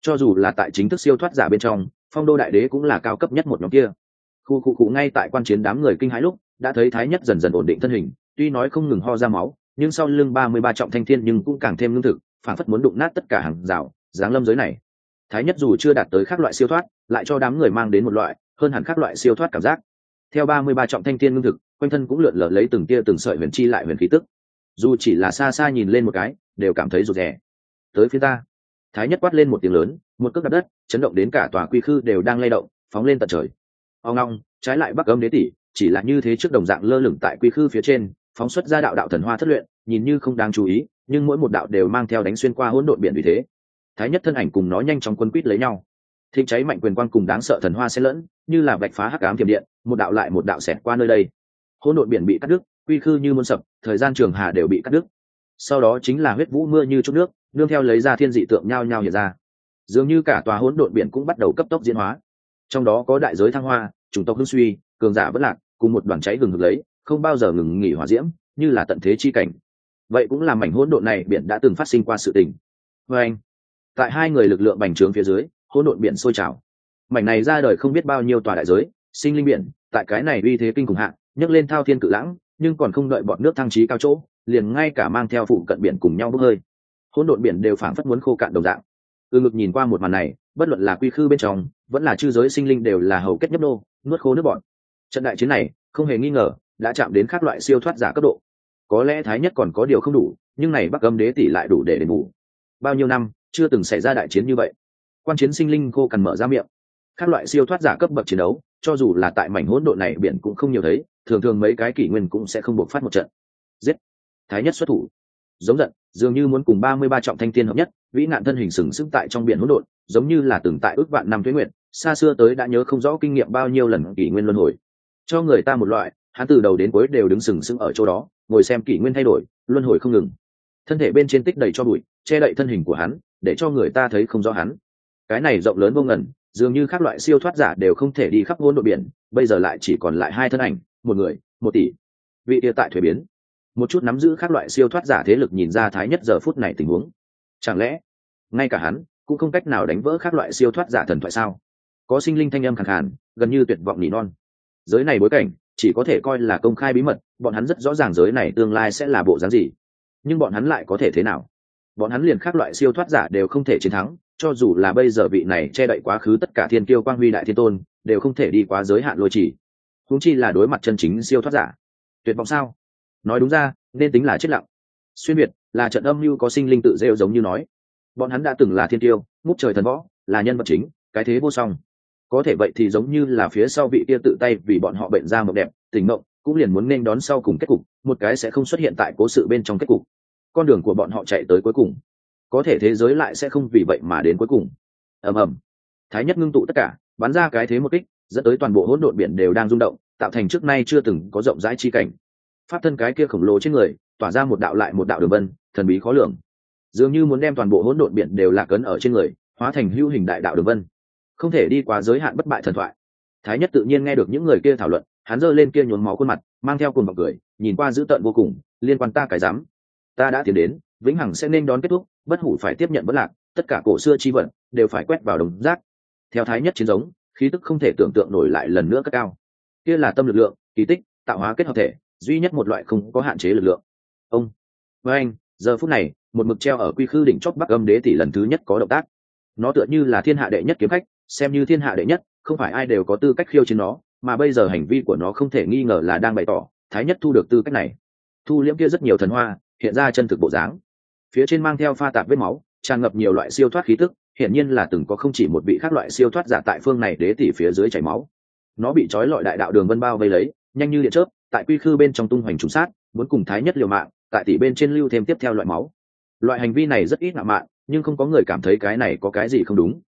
cho dù là tại chính thức siêu thoát giả bên trong, phong đô đại đế cũng là cao cấp nhất một nhóm kia. Khu khu cụ ngay tại quan chiến đám người kinh hãi lúc đã thấy thái nhất dần dần ổn định thân hình, tuy nói không ngừng ho ra máu, nhưng sau lưng ba mươi ba trọng thanh thiên nhưng cũng càng thêm lương thực, phản phất muốn đụng nát tất cả hàng rào giáng lâm giới này. Thái nhất dù chưa đạt tới các loại siêu thoát, lại cho đám người mang đến một loại hơn hẳn các loại siêu thoát cảm giác. Theo ba mươi ba trọng thanh thiên lương thực, quanh thân cũng lượn lờ lấy từng tia từng sợi huyền chi lại huyền khí tức, dù chỉ là xa xa nhìn lên một cái đều cảm thấy rụt rè. Tới phía ta. Thái nhất quát lên một tiếng lớn, một cước đạp đất, chấn động đến cả tòa quy khư đều đang lay động, phóng lên tận trời. Ông long, trái lại Bắc Âm Đế tỷ, chỉ là như thế trước đồng dạng lơ lửng tại quy khư phía trên, phóng xuất ra đạo đạo thần hoa thất luyện, nhìn như không đáng chú ý, nhưng mỗi một đạo đều mang theo đánh xuyên qua hỗn độn biển vì thế. Thái nhất thân ảnh cùng nó nhanh chóng quấn quýt lấy nhau. Thịnh cháy mạnh quyền quang cùng đáng sợ thần hoa xen lẫn, như là vạch phá hắc ám thiểm điện, một đạo lại một đạo xẹt qua nơi đây. Hỗn độn biển bị cắt đứt, quy khư như muôn sập, thời gian trường hà đều bị cắt đứt. Sau đó chính là huyết vũ mưa như chút nước, nương theo lấy ra thiên dị tượng nhao nhao hiện ra. Dường như cả tòa hỗn độn biển cũng bắt đầu cấp tốc diễn hóa. Trong đó có đại giới thăng hoa, chủng tộc hưng suy, cường giả bất lạc, cùng một đoàn cháy gừng hực lấy, không bao giờ ngừng nghỉ hỏa diễm, như là tận thế chi cảnh. Vậy cũng là mảnh hỗn độn này biển đã từng phát sinh qua sự tình. Và anh, tại hai người lực lượng bành trướng phía dưới, hỗn độn biển sôi trào. Mảnh này ra đời không biết bao nhiêu tòa đại giới, sinh linh biển, tại cái này uy thế kinh khủng hạ, nhấc lên thao thiên cự lãng, nhưng còn không đợi bọn nước thăng trí cao chỗ, liền ngay cả mang theo phụ cận biển cùng nhau bốc hơi. Hỗn độn biển đều phảng phất muốn khô cạn đồng dạng. Từ ngực nhìn qua một màn này, bất luận là quy khư bên trong, vẫn là chư giới sinh linh đều là hầu kết nhấp nô, nuốt khô nước bọn. Trận đại chiến này, không hề nghi ngờ, đã chạm đến các loại siêu thoát giả cấp độ. Có lẽ thái nhất còn có điều không đủ, nhưng này Bắc Âm Đế tỷ lại đủ để đền bù. Bao nhiêu năm chưa từng xảy ra đại chiến như vậy. Quan chiến sinh linh khô cằn mở ra miệng. Các loại siêu thoát giả cấp bậc chiến đấu, cho dù là tại mảnh hỗn độn này biển cũng không nhiều thấy, thường thường mấy cái kỷ nguyên cũng sẽ không buộc phát một trận. Giết! Thái nhất xuất thủ, giống giận, dường như muốn cùng ba mươi ba trọng thanh thiên hợp nhất, vĩ nạn thân hình sừng sững tại trong biển hỗn độn, giống như là từng tại ước vạn năm tuế nguyệt, xa xưa tới đã nhớ không rõ kinh nghiệm bao nhiêu lần kỷ nguyên luân hồi. Cho người ta một loại, hắn từ đầu đến cuối đều đứng sừng sững ở chỗ đó, ngồi xem kỷ nguyên thay đổi, luân hồi không ngừng. Thân thể bên trên tích đầy cho bụi, che đậy thân hình của hắn, để cho người ta thấy không rõ hắn. Cái này rộng lớn vô ngần, dường như các loại siêu thoát giả đều không thể đi khắp hỗn độn biển, bây giờ lại chỉ còn lại hai thân ảnh, một người, một tỷ. Vị địa tại thuế biến. Một chút nắm giữ các loại siêu thoát giả thế lực nhìn ra thái nhất giờ phút này tình huống. Chẳng lẽ ngay cả hắn cũng không cách nào đánh vỡ các loại siêu thoát giả thần thoại sao? Có sinh linh thanh âm khàn khàn, gần như tuyệt vọng nỉ non. Giới này bối cảnh chỉ có thể coi là công khai bí mật, bọn hắn rất rõ ràng giới này tương lai sẽ là bộ dáng gì, nhưng bọn hắn lại có thể thế nào? Bọn hắn liền các loại siêu thoát giả đều không thể chiến thắng, cho dù là bây giờ vị này che đậy quá khứ tất cả thiên kiêu quang huy đại thiên tôn đều không thể đi quá giới hạn lôi chỉ, huống chi là đối mặt chân chính siêu thoát giả. Tuyệt vọng sao? Nói đúng ra nên tính là chết lặng. Xuyên biệt là trận âm mưu có sinh linh tự rêu giống như nói, bọn hắn đã từng là thiên kiêu, ngút trời thần võ, là nhân vật chính, cái thế vô song. Có thể vậy thì giống như là phía sau vị kia tự tay vì bọn họ bệnh ra mộng đẹp, tỉnh mộng, cũng liền muốn nên đón sau cùng kết cục, một cái sẽ không xuất hiện tại cố sự bên trong kết cục. Con đường của bọn họ chạy tới cuối cùng, có thể thế giới lại sẽ không vì vậy mà đến cuối cùng. Ầm ầm, thái nhất ngưng tụ tất cả, bắn ra cái thế một kích, dẫn tới toàn bộ hỗn độn biển đều đang rung động, tạo thành trước nay chưa từng có rộng rãi chi cảnh. Pháp thân cái kia khổng lồ trên người tỏa ra một đạo lại một đạo đường vân, thần bí khó lường, dường như muốn đem toàn bộ hỗn độn biển đều lạc ấn ở trên người, hóa thành hữu hình đại đạo đường vân, không thể đi qua giới hạn bất bại thần thoại. Thái nhất tự nhiên nghe được những người kia thảo luận, hắn giơ lên kia nhuốm máu khuôn mặt, mang theo cuồng vọng cười, nhìn qua dữ tợn vô cùng, liên quan ta cái dám. Ta đã tiến đến, vĩnh hằng sẽ nên đón kết thúc, bất hủ phải tiếp nhận bất lạc, tất cả cổ xưa chi vận đều phải quét vào đồng rác. Theo thái nhất chiến giống, khí tức không thể tưởng tượng nổi lại lần nữa cất cao. Kia là tâm lực lượng, kỳ tích, tạo hóa kết hợp thể, duy nhất một loại không có hạn chế lực lượng. Ông, với anh, giờ phút này, một mực treo ở quy khư đỉnh chóp Bắc Âm Đế tỷ lần thứ nhất có động tác. Nó tựa như là thiên hạ đệ nhất kiếm khách, xem như thiên hạ đệ nhất, không phải ai đều có tư cách khiêu chiến nó, mà bây giờ hành vi của nó không thể nghi ngờ là đang bày tỏ, thái nhất thu được tư cách này. Thu liễm kia rất nhiều thần hoa, hiện ra chân thực bộ dáng. Phía trên mang theo pha tạp vết máu, tràn ngập nhiều loại siêu thoát khí tức, hiển nhiên là từng có không chỉ một vị khác loại siêu thoát giả tại phương này đế tỷ phía dưới chảy máu. Nó bị trói lọi đại đạo đường vân bao vây lấy, nhanh như điện chớp, tại quy khư bên trong tung hoành trùng sát, muốn cùng thái nhất liều mạng, tại tỷ bên trên lưu thêm tiếp theo loại máu. Loại hành vi này rất ít ngạo mạn, nhưng không có người cảm thấy cái này có cái gì không đúng,